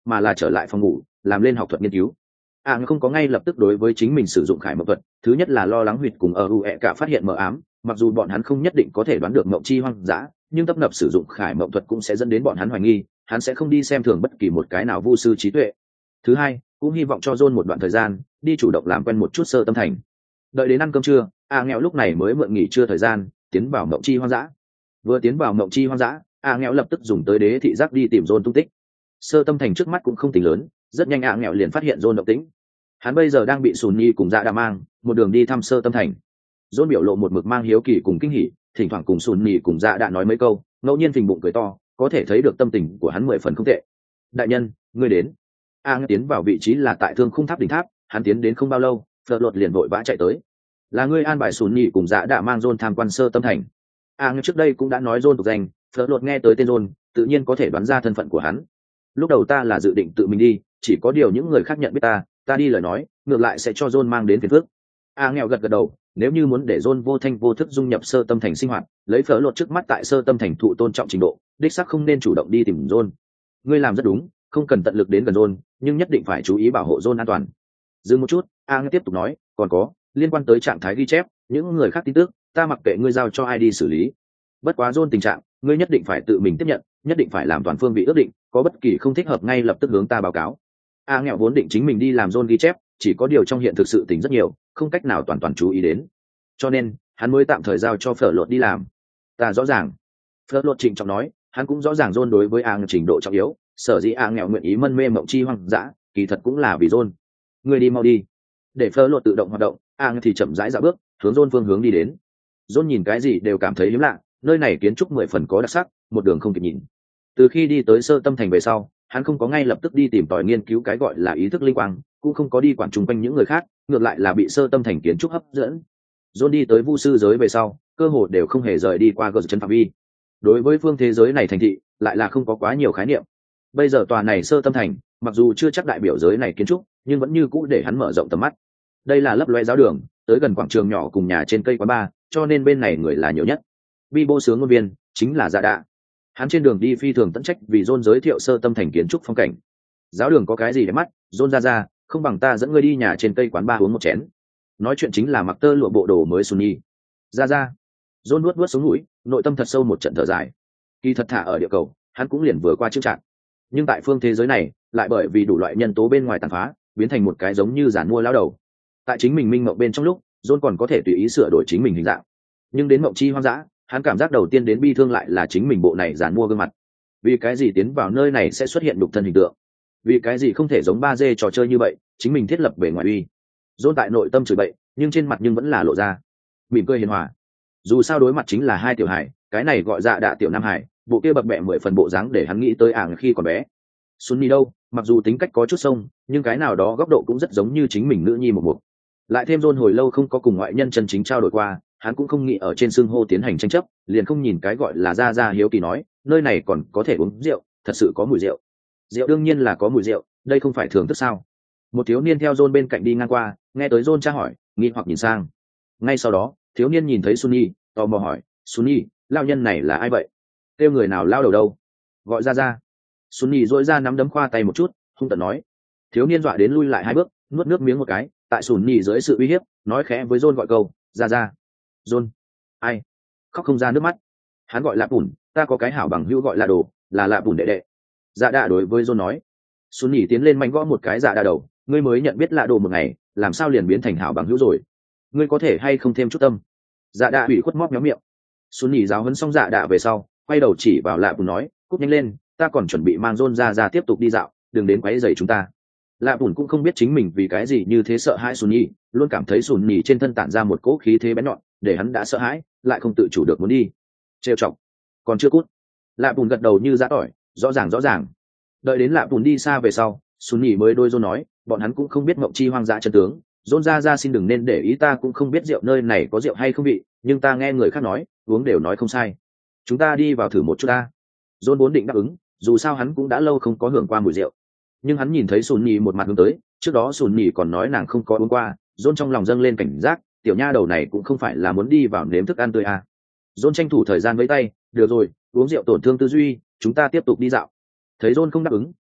mà là trở lại phòng ngủ làm lên học thuật nghiên cứu. Không có ngay lập tức đối với chính mình sử dụng khải mộng thuật, thứ nhất là lo lắng huyệt cùng ở ue cả phát hiện mờ ám, mặc dù bọn hắn không nhất định có thể đoán được mộng chi hoang dã, nhưng tấp nập sử dụng khải mộng thuật cũng sẽ dẫn đến bọn hắn hoài nghi hắn sẽ không đi xem thường bất kỳ một cái nào vu sư trí tuệ. Thứ hai, cũng hy vọng cho John một đoạn thời gian đi chủ động làm quen một chút sơ tâm thành. Đợi đến ăn cơm trưa, nghèo lúc này mới mượn nghỉ trưa thời gian tiến vào mộng chi hoang dã. Vừa tiến vào mộng chi hoang dã, nghèo lập tức dùng tới đế thị giác đi tìm John tung tích. Sơ tâm thành trước mắt cũng không tính lớn, rất nhanh nghèo liền phát hiện John động tĩnh. Hắn bây giờ đang bị Sùn Nhi cùng Dạ Đà mang một đường đi thăm sơ tâm thành. John biểu lộ một mực mang hiếu kỳ cùng kinh hỉ, thỉnh thoảng cùng Sùn Nhi cùng Dạ Đà nói mấy câu, ngẫu nhiên phình bụng cười to, có thể thấy được tâm tình của hắn 10 phần không tệ. Đại nhân, ngươi đến. Tiến vào vị trí là tại thương khung tháp đỉnh tháp, hắn tiến đến không bao lâu, Phật Luật liền vội vã chạy tới. Là ngươi an bài Sùn Nhi cùng Dạ Đà mang John tham quan sơ tâm thành. Trước đây cũng đã nói John tục danh, Phật Luật nghe tới tên John, tự nhiên có thể đoán ra thân phận của hắn. Lúc đầu ta là dự định tự mình đi, chỉ có điều những người khác nhận biết ta đi lời nói ngược lại sẽ cho John mang đến phiền phức. Nghèo gật gật đầu, nếu như muốn để John vô thanh vô thức dung nhập sơ tâm thành sinh hoạt, lấy Phở Luật trước mắt tại sơ tâm thành thụ tôn trọng trình độ, đích xác không nên chủ động đi tìm John. Ngươi làm rất đúng, không cần tận lực đến gần John, nhưng nhất định phải chú ý bảo hộ John an toàn. Dừng một chút, nghèo tiếp tục nói, còn có liên quan tới trạng thái ghi chép, những người khác tin tức, ta mặc kệ ngươi giao cho ai đi xử lý. Bất quá John tình trạng, ngươi nhất định phải tự mình tiếp nhận, nhất định phải làm toàn phương vị ước định, có bất kỳ không thích hợp ngay lập tức hướng ta báo cáo. Nghèo vốn định chính mình đi làm John ghi chép, chỉ có điều trong hiện thực sự tình rất nhiều, không cách nào toàn chú ý đến, cho nên hắn mới tạm thời giao cho Phở Luật đi làm. Ta rõ ràng. Phở Luật trịnh trọng nói, hắn cũng rõ ràng John đối với trình độ trọng yếu, sở dĩ nghèo nguyện ý mân mê mộng chi hoang dã, kỳ thật cũng là vì John. Người đi mau đi. Để Phở Luật tự động hoạt động, thì chậm rãi dạo bước hướng John phương hướng đi đến. John nhìn cái gì đều cảm thấy hiếm lạ, nơi này kiến trúc 10 phần có đặc sắc, một đường không kịp nhìn. Từ khi đi tới sơ tâm thành về sau, hắn không có ngay lập tức đi tìm tòi nghiên cứu cái gọi là ý thức linh quang, cũng không có đi quản chung quanh những người khác, ngược lại là bị sơ tâm thành kiến trúc hấp dẫn. John đi tới vu sư giới về sau, cơ hồ đều không hề rời đi qua gờ chân phạm vi. Đối với phương thế giới này thành thị, lại là không có quá nhiều khái niệm. Bây giờ tòa này sơ tâm thành, mặc dù chưa chắc đại biểu giới này kiến trúc, nhưng vẫn như cũ để hắn mở rộng tầm mắt. Đây là lấp loe giáo đường, tới gần quảng trường nhỏ cùng nhà trên cây quán bar, cho nên bên này người là nhiều nhất. Bi bô sướng ngôn viên chính là Dạ Đạ. Hắn trên đường đi phi thường tận trách vì John giới thiệu sơ tâm thành kiến trúc phong cảnh. Giáo đường có cái gì để mắt, John ra, không bằng ta dẫn ngươi đi nhà trên cây quán bar uống một chén. Nói chuyện chính là mặc tơ lụa bộ đồ mới Sunny. Ra. John nuốt xuống mũi, nội tâm thật sâu một trận thở dài. Kỳ thật thả ở địa cầu, hắn cũng liền vừa qua trước trạng. Nhưng tại phương thế giới này, lại bởi vì đủ loại nhân tố bên ngoài tàn phá, biến thành một cái giống như giản mua lão đầu. Tại chính mình minh mộng bên trong lúc, John còn có thể tùy ý sửa đổi chính mình hình dạng. Nhưng đến mộng chi hoang dã, hắn cảm giác đầu tiên đến bi thương lại là chính mình bộ này giản mua gương mặt. Vì cái gì tiến vào nơi này sẽ xuất hiện đục thân hình tượng? Vì cái gì không thể giống 3D trò chơi như vậy, chính mình thiết lập bề ngoài uy. John tại nội tâm chửi bậy, nhưng trên mặt nhưng vẫn là lộ ra mỉm cười hiền hòa. Dù sao đối mặt chính là hai tiểu hải, cái này gọi Dạ Đạ tiểu nam hải, bộ kia bập bẹ 10 phần bộ dáng để hắn nghĩ tới khi còn bé. Sunny đâu, mặc dù tính cách có chút sông, nhưng cái nào đó góc độ cũng rất giống như chính mình nữ nhi một. Lại thêm John hồi lâu không có cùng ngoại nhân chân chính trao đổi qua, hắn cũng không nghĩ ở trên xưng hô tiến hành tranh chấp, liền không nhìn cái gọi là ra hiếu kỳ nói, nơi này còn có thể uống rượu, thật sự có mùi rượu. Rượu đương nhiên là có mùi rượu, đây không phải thường thức sao? Một thiếu niên theo John bên cạnh đi ngang qua, nghe tới John tra hỏi, nghi hoặc nhìn sang. Ngay sau đó, thiếu niên nhìn thấy Sunny, tò mò hỏi, Sunny, lao nhân này là ai vậy? Kêu người nào lao đầu đâu? Gọi ra. Sunny dỗi ra nắm đấm khoa tay một chút, hung tợn nói. Thiếu niên dọa đến lui lại 2 bước, nuốt nước miếng một cái, tại Sunny dưới sự uy hiếp, nói khẽ với John gọi câu, ra. John, ai? Khóc không ra nước mắt. Hắn gọi Lạp Bùn, ta có cái hảo bằng hữu gọi là Đồ, là Lạp Bùn đệ đệ. Dạ Đạ đối với John nói. Sunny tiến lên mạnh gõ một cái Dạ Đạ đầu, ngươi mới nhận biết Lạ Đồ một ngày, làm sao liền biến thành hảo bằng hữu rồi? Ngươi có thể hay không thêm chút tâm? Dạ Đạ ủy khuất móc méo miệng. Sunny giáo huấn xong Dạ Đạ về sau, quay đầu chỉ vào Lạp Bùn nói, cút nhanh lên, ta còn chuẩn bị mang John ra tiếp tục đi dạo, đừng đến quấy rầy chúng ta. Lạ Bùn cũng không biết chính mình vì cái gì như thế sợ hãi Sunny, luôn cảm thấy Sunny trên thân tản ra một cỗ khí thế bén nhọn, để hắn đã sợ hãi, lại không tự chủ được muốn đi. Trêu chọc, còn chưa cút. Lạ Bùn gật đầu như giã tỏi, rõ ràng. Đợi đến Lạ Bùn đi xa về sau, Sunny mới đôi John nói, bọn hắn cũng không biết mộng chi hoang dã chân tướng, John ra xin đừng nên để ý, ta cũng không biết rượu nơi này có rượu hay không vị, nhưng ta nghe người khác nói, uống đều nói không sai. Chúng ta đi vào thử một chút ta. John vốn định đáp ứng, dù sao hắn cũng đã lâu không có hưởng qua mùi rượu. Nhưng hắn nhìn thấy Sunny một mặt hướng tới, trước đó Sunny còn nói nàng không có uống qua, John trong lòng dâng lên cảnh giác, tiểu nha đầu này cũng không phải là muốn đi vào nếm thức ăn tươi à. John tranh thủ thời gian với tay, được rồi, uống rượu tổn thương tư duy, chúng ta tiếp tục đi dạo. Thấy John không đáp ứng,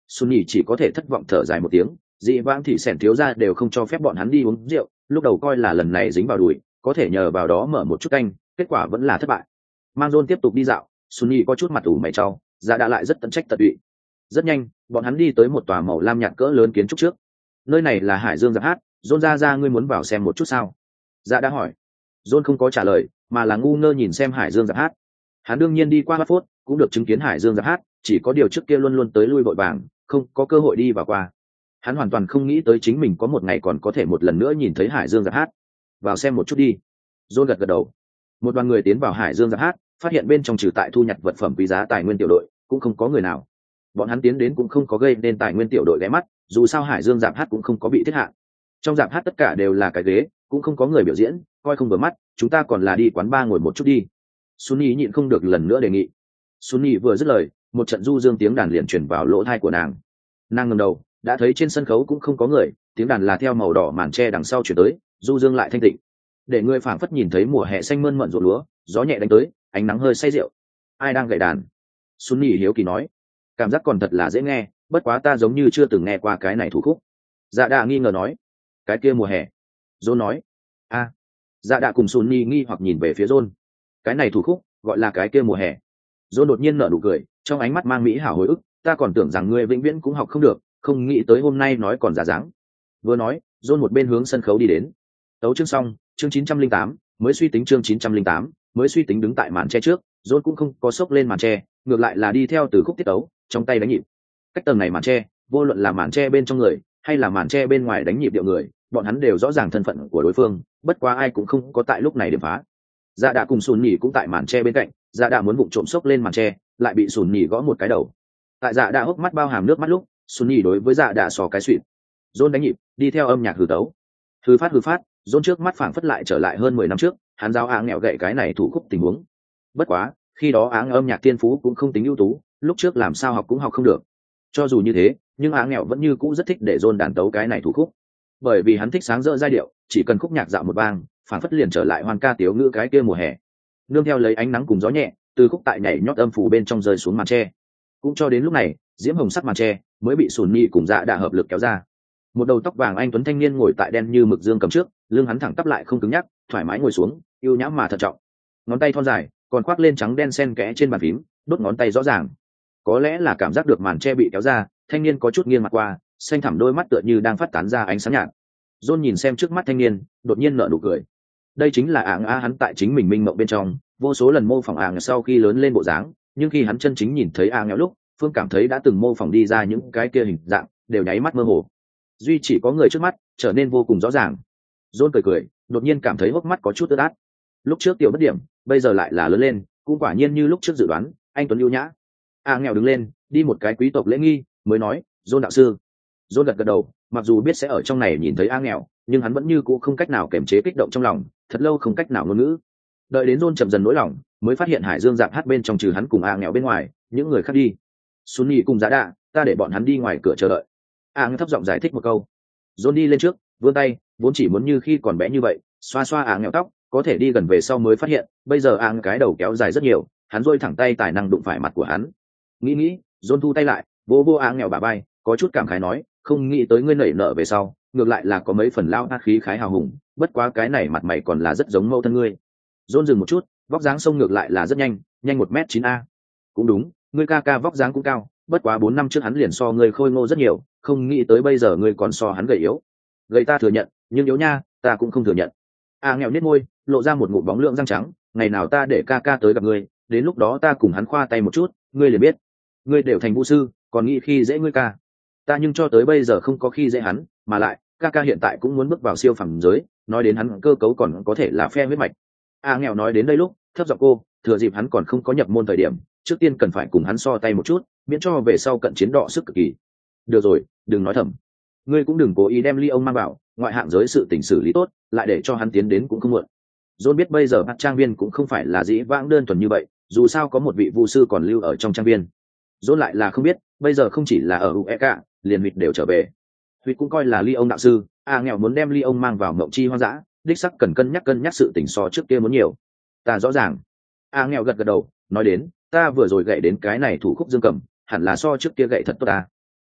Sunny chỉ có thể thất vọng thở dài một tiếng. Dị vãng thì sẻn thiếu gia đều không cho phép bọn hắn đi uống rượu, lúc đầu coi là lần này dính vào đùi có thể nhờ vào đó mở một chút canh, kết quả vẫn là thất bại. Mang John tiếp tục đi dạo, Sunny có chút mặt ủ mày trao, Dạ đã lại rất tận trách tận tụy. Rất nhanh bọn hắn đi tới một tòa màu lam nhạt cỡ lớn kiến trúc trước. Nơi này là Hải Dương Giạp Hát, John ra ngươi muốn vào xem một chút sao? Dạ đã hỏi. John không có trả lời mà là ngu ngơ nhìn xem Hải Dương Giạp Hát. Hắn đương nhiên đi qua Watford cũng được chứng kiến Hải Dương Giạp Hát, chỉ có điều trước kia luôn luôn tới lui vội vàng, không có cơ hội đi vào qua. Hắn hoàn toàn không nghĩ tới chính mình có một ngày còn có thể một lần nữa nhìn thấy Hải Dương Giạp Hát. Vào xem một chút đi. John gật gật đầu. Một đoàn người tiến vào Hải Dương Giạp Hát, phát hiện bên trong trừ tại thu nhặt vật phẩm quý giá tài nguyên tiểu đội cũng không có người nào. Bọn hắn tiến đến cũng không có gây nên tài nguyên tiểu đội ghé mắt, dù sao Hải Dương Giạp Hát cũng không có bị thiết hạ. Trong Giạp Hát tất cả đều là cái ghế, cũng không có người biểu diễn, coi không vừa mắt, chúng ta còn là đi quán bar ngồi một chút đi. Sunny nhịn không được lần nữa đề nghị. Sunny vừa dứt lời, một trận du dương tiếng đàn liền truyền vào lỗ tai của nàng. Nàng ngẩng đầu, đã thấy trên sân khấu cũng không có người, tiếng đàn là theo màu đỏ màn tre đằng sau truyền tới, du dương lại thanh tịnh. Để người phảng phất nhìn thấy mùa hè xanh mơn mởn ruộng lúa, gió nhẹ đánh tới, ánh nắng hơi say rượu. Ai đang gảy đàn? Sunny hiếu kỳ nói. Cảm giác còn thật là dễ nghe, bất quá ta giống như chưa từng nghe qua cái này thủ khúc. Dạ đạ nghi ngờ nói. Cái kia mùa hè. John nói. A. Dạ đạ cùng Sunny nghi hoặc nhìn về phía John. Cái này thủ khúc gọi là cái kia mùa hè. John đột nhiên nở nụ cười, trong ánh mắt mang mỹ hảo hồi ức, ta còn tưởng rằng ngươi vĩnh viễn cũng học không được, không nghĩ tới hôm nay nói còn giả dáng. Vừa nói, John một bên hướng sân khấu đi đến. Tấu chương xong, chương 908, mới suy tính chương 908, mới suy tính đứng tại màn tre trước, John cũng không có sốc lên màn tre, ngược lại là đi theo từ khúc tiết tấu, trong tay đánh nhịp. Cách tầng này màn tre, vô luận là màn tre bên trong người, hay là màn tre bên ngoài đánh nhịp điệu người, bọn hắn đều rõ ràng thân phận của đối phương, bất quá ai cũng không có tại lúc này điểm phá. Dạ đạ cùng Sùn Nhỉ cũng tại màn tre bên cạnh, Dạ đạ muốn vụng trộm sốc lên màn tre, lại bị Sùn Nhỉ gõ một cái đầu. Tại Dạ đạ hốc mắt bao hàm nước mắt lúc, Sùn Nhỉ đối với Dạ đạ sò cái xuyệt. John đánh nhịp, đi theo âm nhạc hừ tấu. Hừ phát, John trước mắt phảng phất lại trở lại hơn 10 năm trước, hắn giao áng nghèo gậy cái này thủ khúc tình huống. Bất quá, khi đó áng âm nhạc tiên phú cũng không tính ưu tú, lúc trước làm sao học cũng học không được. Cho dù như thế, nhưng áng nghèo vẫn như cũ rất thích để John đàn tấu cái này thủ khúc, bởi vì hắn thích sáng rỡ giai điệu, chỉ cần khúc nhạc dạo một vang, phảng phất liền trở lại hoan ca tiếu ngữ cái kia mùa hè. Nương theo lấy ánh nắng cùng gió nhẹ, từ khúc tại nhảy nhót âm phủ bên trong rơi xuống màn tre. Cũng cho đến lúc này, diễm hồng sắc màn tre mới bị Sùn Nhỉ cùng Dạ đạ hợp lực kéo ra. Một đầu tóc vàng anh tuấn thanh niên ngồi tại đen như mực dương cầm trước, lưng hắn thẳng tắp lại không cứng nhắc, thoải mái ngồi xuống, yêu nhã mà thận trọng. Ngón tay thon dài, còn khoác lên trắng đen xen kẽ trên bàn phím, đốt ngón tay rõ ràng. Có lẽ là cảm giác được màn tre bị kéo ra, thanh niên có chút nghiêng mặt qua, xanh thẳm đôi mắt tựa như đang phát tán ra ánh sáng nhạt. John nhìn xem trước mắt thanh niên, đột nhiên nở nụ cười. Đây chính là áng a hắn tại chính mình minh mộng bên trong, vô số lần mô phỏng áng sau khi lớn lên bộ dáng, nhưng khi hắn chân chính nhìn thấy áng nghèo lúc, Phương cảm thấy đã từng mô phỏng đi ra những cái kia hình dạng, đều nháy mắt mơ hồ. Duy chỉ có người trước mắt trở nên vô cùng rõ ràng. John cười, đột nhiên cảm thấy hốc mắt có chút ướt át. Lúc trước tiểu bất điểm, bây giờ lại là lớn lên, cũng quả nhiên như lúc trước dự đoán, anh tuấn ưu nhã. Nghèo đứng lên, đi một cái quý tộc lễ nghi, mới nói, John đạo sư. John gật gật đầu, mặc dù biết sẽ ở trong này nhìn thấy nghèo, nhưng hắn vẫn như cũ không cách nào kiềm chế kích động trong lòng, thật lâu không cách nào ngôn ngữ. Đợi đến John chậm dần nỗi lòng, mới phát hiện Hải Dương Giạp Hát bên trong trừ hắn cùng nghèo bên ngoài, những người khác đi. Sunny cùng Giá Đạ, ta để bọn hắn đi ngoài cửa chờ đợi. Thấp giọng giải thích một câu. John đi lên trước, vươn tay, vốn chỉ muốn như khi còn bé như vậy, xoa xoa nghèo tóc, có thể đi gần về sau mới phát hiện, bây giờ cái đầu kéo dài rất nhiều, hắn duỗi thẳng tay tài năng đụng phải mặt của hắn. Nghĩ, John thu tay lại, vô nghèo bả vai, có chút cảm khái nói, không nghĩ tới ngươi nảy nở về sau, ngược lại là có mấy phần lao ác khí khái hào hùng, bất quá cái này mặt mày còn là rất giống mẫu thân ngươi. John dừng một chút, vóc dáng sông ngược lại là rất nhanh 1m9 a. Cũng đúng, ngươi ca vóc dáng cũng cao, bất quá 4 năm trước hắn liền so ngươi khôi ngô rất nhiều, không nghĩ tới bây giờ ngươi còn so hắn gầy yếu. Gầy ta thừa nhận, nhưng yếu nha, ta cũng không thừa nhận. Nghèo nết môi, lộ ra một ngụm bóng lượng răng trắng, ngày nào ta để ca tới gặp ngươi, đến lúc đó ta cùng hắn khoa tay một chút, ngươi liền biết. Ngươi đều thành vũ sư, còn nghĩ khi dễ ngươi ca. Ta nhưng cho tới bây giờ không có khi dễ hắn, mà lại, ca hiện tại cũng muốn bước vào siêu phẩm giới, nói đến hắn cơ cấu còn có thể là phe huyết mạch. Nghèo nói đến đây lúc, thấp giọng cô, thừa dịp hắn còn không có nhập môn thời điểm, trước tiên cần phải cùng hắn so tay một chút, miễn cho về sau cận chiến đọ sức cực kỳ. Được rồi, đừng nói thầm. Ngươi cũng đừng cố ý đem Ly ông mang vào, ngoại hạng giới sự tình xử lý tốt, lại để cho hắn tiến đến cũng không muộn. John biết bây giờ Bác trang viên cũng không phải là dĩ vãng đơn thuần như vậy, dù sao có một vị vu sư còn lưu ở trong trang viên. John lại là không biết, bây giờ không chỉ là ở UEK, liền Huyệt đều trở về. Huyệt cũng coi là Ly ông đạo sư, nghèo muốn đem Ly ông mang vào Mộng Chi hoang dã, đích sắc cần cân nhắc sự tình so trước kia muốn nhiều. Ta rõ ràng. Nghèo gật gật đầu, nói đến, ta vừa rồi gậy đến cái này thủ khúc dương cầm, hẳn là so trước kia gậy thật tốt ta.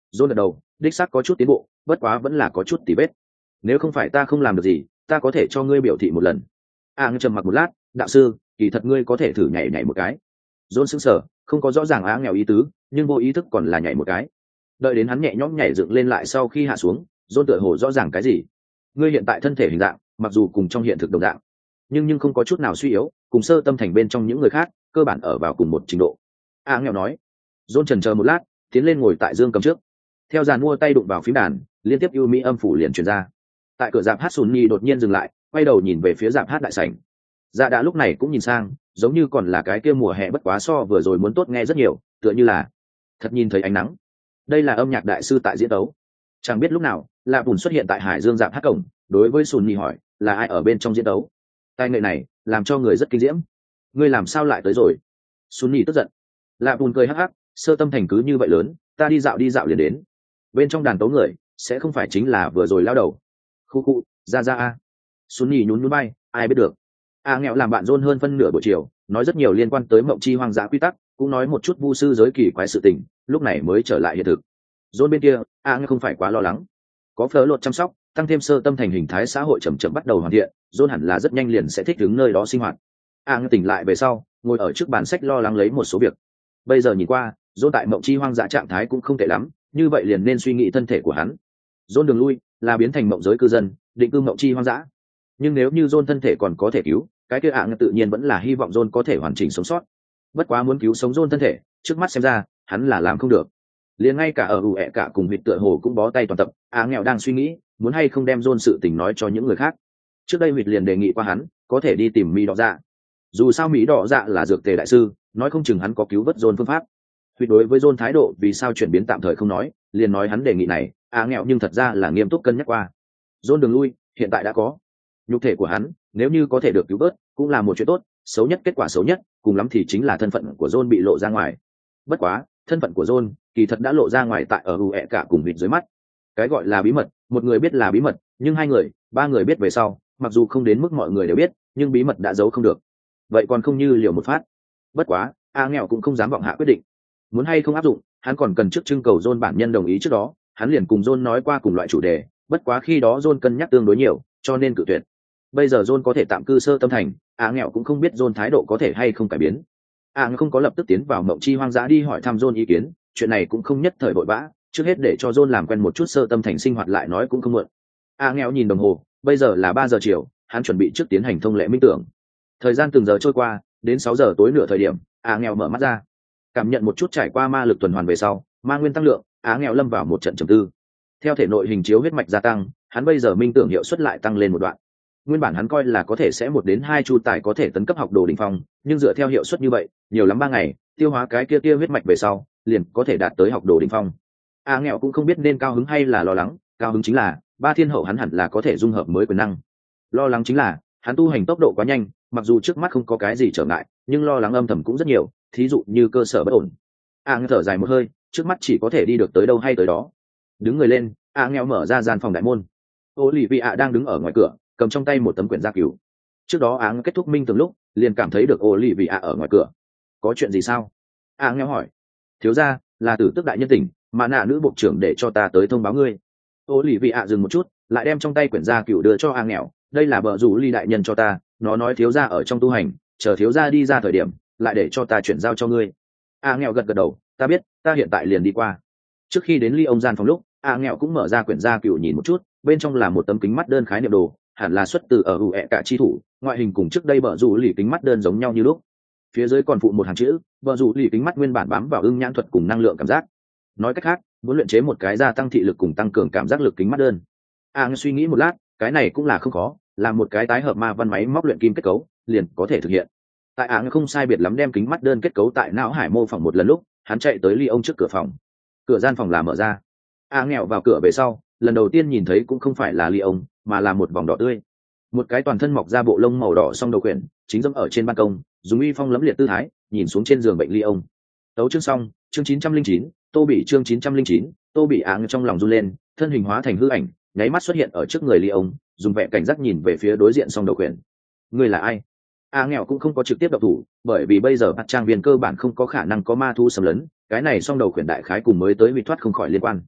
John gật đầu, đích xác có chút tiến bộ, bất quá vẫn là có chút tì vết. Nếu không phải ta không làm được gì, ta có thể cho ngươi biểu thị một lần. Ngươi trầm mặc một lát, đạo sư, kỳ thật ngươi có thể thử nhảy nhảy một cái. John sững sờ, không có rõ ràng nghèo ý tứ, nhưng vô ý thức còn là nhảy một cái. Đợi đến hắn nhẹ nhõm nhảy dựng lên lại sau khi hạ xuống, John tựa hồ rõ ràng cái gì. Ngươi hiện tại thân thể hình dạng, mặc dù cùng trong hiện thực đồng dạng, nhưng không có chút nào suy yếu, cùng sơ tâm thành bên trong những người khác, cơ bản ở vào cùng một trình độ. Nghèo nói. John chần chờ một lát, tiến lên ngồi tại dương cầm trước. Theo dàn mua tay đụng vào phím đàn, liên tiếp ưu mỹ âm phủ liền truyền ra. Tại cửa dạp hát Sunny đột nhiên dừng lại, quay đầu nhìn về phía dạp hát đại sảnh. Dạ đã lúc này cũng nhìn sang, giống như còn là cái kia mùa hè bất quá so vừa rồi muốn tốt nghe rất nhiều, tựa như là thật nhìn thấy ánh nắng. Đây là âm nhạc đại sư tại diễn tấu. Chẳng biết lúc nào, Lạ Bùn xuất hiện tại Hải Dương dạp hát cổng, đối với Sunny hỏi, là ai ở bên trong diễn tấu? Tài nghệ này, làm cho người rất kinh diễm. Ngươi làm sao lại tới rồi? Sunny tức giận. Lạ Bùn cười hắc hắc, sơ tâm thành cứ như vậy lớn, ta đi dạo liền đến. Bên trong đàn tấu người, sẽ không phải chính là vừa rồi lao đầu. Khu khu, ra a. Sunny nhún bay, ai biết được. Nghèo làm bạn John hơn phân nửa buổi chiều, nói rất nhiều liên quan tới mộng chi hoang dã quy tắc, cũng nói một chút vu sư giới kỳ quái sự tình, lúc này mới trở lại hiện thực. John bên kia, nghèo không phải quá lo lắng. Có phở lột chăm sóc, tăng thêm sơ tâm thành hình thái xã hội chậm chậm bắt đầu hoàn thiện, John hẳn là rất nhanh liền sẽ thích ứng nơi đó sinh hoạt. Nghèo tỉnh lại về sau, ngồi ở trước bàn sách lo lắng lấy một số việc. Bây giờ nhìn qua, John tại mộng chi hoang dã trạng thái cũng không tệ lắm, như vậy liền nên suy nghĩ thân thể của hắn. John đường lui là biến thành mộng giới cư dân, định cư mộng chi hoang dã. Nhưng nếu như John thân thể còn có thể cứu, cái kia tự nhiên vẫn là hy vọng John có thể hoàn chỉnh sống sót. Bất quá muốn cứu sống John thân thể, trước mắt xem ra, hắn là làm không được. Liền ngay cả ở cả cùng huyệt tựa hồ cũng bó tay toàn tập, nghèo đang suy nghĩ, muốn hay không đem John sự tình nói cho những người khác. Trước đây huyệt liền đề nghị qua hắn, có thể đi tìm Mỹ Đỏ Dạ. Dù sao Mỹ Đỏ Dạ là dược tề đại sư, nói không chừng hắn có cứu vớt John phương pháp. Huyệt đối với John thái độ vì sao chuyển biến tạm thời không nói, liền nói hắn đề nghị này, nghèo nhưng thật ra là nghiêm túc cân nhắc qua. John đường lui, hiện tại đã có. Nhục thể của hắn, nếu như có thể được cứu vớt, cũng là một chuyện tốt, xấu nhất kết quả xấu nhất, cùng lắm thì chính là thân phận của John bị lộ ra ngoài. Bất quá, thân phận của John, kỳ thật đã lộ ra ngoài tại ở cả cùng huyệt dưới mắt. Cái gọi là bí mật, một người biết là bí mật, nhưng hai người, ba người biết về sau, mặc dù không đến mức mọi người đều biết, nhưng bí mật đã giấu không được. Vậy còn không như liều một phát. Bất quá, nghèo cũng không dám vọng hạ quyết định. Muốn hay không áp dụng, hắn còn cần trước trưng cầu John bản nhân đồng ý trước đó, hắn liền cùng John nói qua cùng loại chủ đề, bất quá khi đó John cân nhắc tương đối nhiều, cho nên cự tuyệt. Bây giờ John có thể tạm cư sơ tâm thành, nghèo cũng không biết John thái độ có thể hay không cải biến. Không có lập tức tiến vào mộng chi hoang dã đi hỏi thăm John ý kiến, chuyện này cũng không nhất thời vội vã, trước hết để cho John làm quen một chút sơ tâm thành sinh hoạt lại nói cũng không muộn. Nghèo nhìn đồng hồ, bây giờ là 3 giờ chiều, hắn chuẩn bị trước tiến hành thông lệ minh tưởng. Thời gian từng giờ trôi qua, đến 6 giờ tối nửa thời điểm, nghèo mở mắt ra, cảm nhận một chút trải qua ma lực tuần hoàn về sau, ma nguyên tăng lượng, nghèo lâm vào một trận trầm tư. Theo thể nội hình chiếu huyết mạch gia tăng, hắn bây giờ minh tưởng hiệu suất lại tăng lên một đoạn. Nguyên bản hắn coi là có thể sẽ 1 đến 2 chu tài có thể tấn cấp học đồ đỉnh phong, nhưng dựa theo hiệu suất như vậy, nhiều lắm 3 ngày, tiêu hóa cái kia huyết mạch về sau, liền có thể đạt tới học đồ đỉnh phong. Nghèo cũng không biết nên cao hứng hay là lo lắng, cao hứng chính là ba thiên hậu hắn hẳn là có thể dung hợp mới quyền năng. Lo lắng chính là hắn tu hành tốc độ quá nhanh, mặc dù trước mắt không có cái gì trở ngại, nhưng lo lắng âm thầm cũng rất nhiều, thí dụ như cơ sở bất ổn. Thở dài một hơi, trước mắt chỉ có thể đi được tới đâu hay tới đó. Đứng người lên, nghèo mở ra gian phòng đại môn. Olivia đang đứng ở ngoài cửa, cầm trong tay một tấm quyển gia cứu. Trước đó kết thúc minh tưởng lúc, liền cảm thấy được Olivia ở ngoài cửa. Có chuyện gì sao? Nghèo hỏi. Thiếu gia, là Tử Tước đại nhân tỉnh, mà nạ nữ bộ trưởng để cho ta tới thông báo ngươi. Olivia dừng một chút, lại đem trong tay quyển gia cứu đưa cho nghèo. Đây là bờ rủ ly đại nhân cho ta, nó nói thiếu gia ở trong tu hành, chờ thiếu gia đi ra thời điểm, lại để cho ta chuyển giao cho ngươi. Nghèo gật gật đầu, ta biết, ta hiện tại liền đi qua. Trước khi đến ly ông gian phòng lúc, nghèo cũng mở ra quyển gia cứu nhìn một chút, bên trong là một tấm kính mắt đơn khái niệm đồ, hẳn là xuất từ ở cả chi thủ, ngoại hình cùng trước đây bờ rủ lì kính mắt đơn giống nhau như lúc. Phía dưới còn phụ một hàng chữ, bờ rủ lì kính mắt nguyên bản bám vào ưng nhãn thuật cùng năng lượng cảm giác. Nói cách khác, muốn luyện chế một cái gia tăng thị lực cùng tăng cường cảm giác lực kính mắt đơn. Suy nghĩ một lát, cái này cũng là không khó, làm một cái tái hợp ma văn máy móc luyện kim kết cấu, liền có thể thực hiện. Tại không sai biệt lắm đem kính mắt đơn kết cấu tại não hải mô phỏng một lần lúc, hắn chạy tới ly ông trước cửa phòng. Cửa gian phòng là mở ra. Nghèo vào cửa về sau, lần đầu tiên nhìn thấy cũng không phải là ly ông, mà là một vòng đỏ tươi. Một cái toàn thân mọc ra bộ lông màu đỏ song đầu quyển, chính dẫm ở trên ban công, dùng uy phong lẫm liệt tư thái, nhìn xuống trên giường bệnh ly ông. Tấu chương xong, chương 909, Tô Bỉ chương 909, Tô Bỉ trong lòng run lên, thân hình hóa thành hư ảnh, nháy mắt xuất hiện ở trước người ly ông, dùng vẻ cảnh giác nhìn về phía đối diện song đầu quyển. Ngươi là ai? Nghèo cũng không có trực tiếp động thủ, bởi vì bây giờ bắt trang viên cơ bản không có khả năng có ma thu xâm lấn, cái này song đầu quyển đại khái cùng mới tới bị thoát không khỏi liên quan.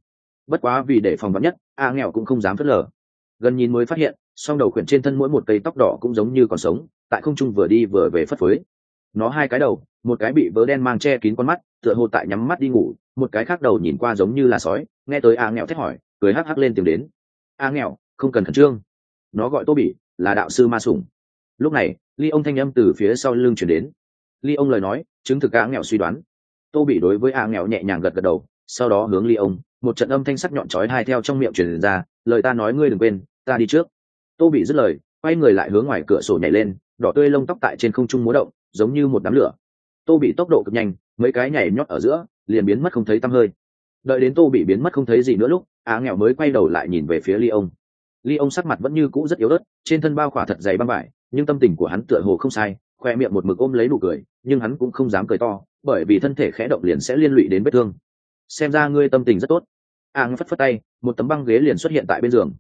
bất quá vì để phòng vắn nhất, a nghèo cũng không dám phớt lờ. Gần nhìn mới phát hiện song đầu khuyển trên thân mỗi một cây tóc đỏ cũng giống như còn sống, tại không trung vừa đi vừa về phất phới. Nó hai cái đầu, một cái bị vớ đen mang che kín con mắt, tựa hồ tại nhắm mắt đi ngủ, một cái khác đầu nhìn qua giống như là sói. Nghe tới a nghèo thét hỏi, cười hắc hắc lên tìm đến. A nghèo không cần khẩn trương, nó gọi Tô Bỉ, là đạo sư ma sủng. Lúc này ly ông thanh âm từ phía sau lưng chuyển đến. Ly ông lời nói chứng thực a nghèo suy đoán. Tô Bỉ đối với a nghèo nhẹ nhàng gật gật đầu, sau đó hướng ly ông, một trận âm thanh sắc nhọn chói tai theo trong miệng truyền ra, lời ta nói ngươi đừng quên, ta đi trước. Tô Bỉ dứt lời, quay người lại hướng ngoài cửa sổ nhảy lên, đỏ tươi lông tóc tại trên không trung múa động, giống như một đám lửa. Tô Bỉ tốc độ cực nhanh, mấy cái nhảy nhót ở giữa liền biến mất không thấy tăm hơi. Đợi đến Tô Bỉ biến mất không thấy gì nữa lúc, á nghèo mới quay đầu lại nhìn về phía Ly ông. Ly ông sắc mặt vẫn như cũ rất yếu ớt, trên thân bao khỏa thật dày băng vải, nhưng tâm tình của hắn tựa hồ không sai, khoe miệng một mực ôm lấy nụ cười, nhưng hắn cũng không dám cười to, bởi vì thân thể khẽ động liền sẽ liên lụy đến vết thương. Xem ra ngươi tâm tình rất tốt. Áng phất phất tay, một tấm băng ghế liền xuất hiện tại bên giường.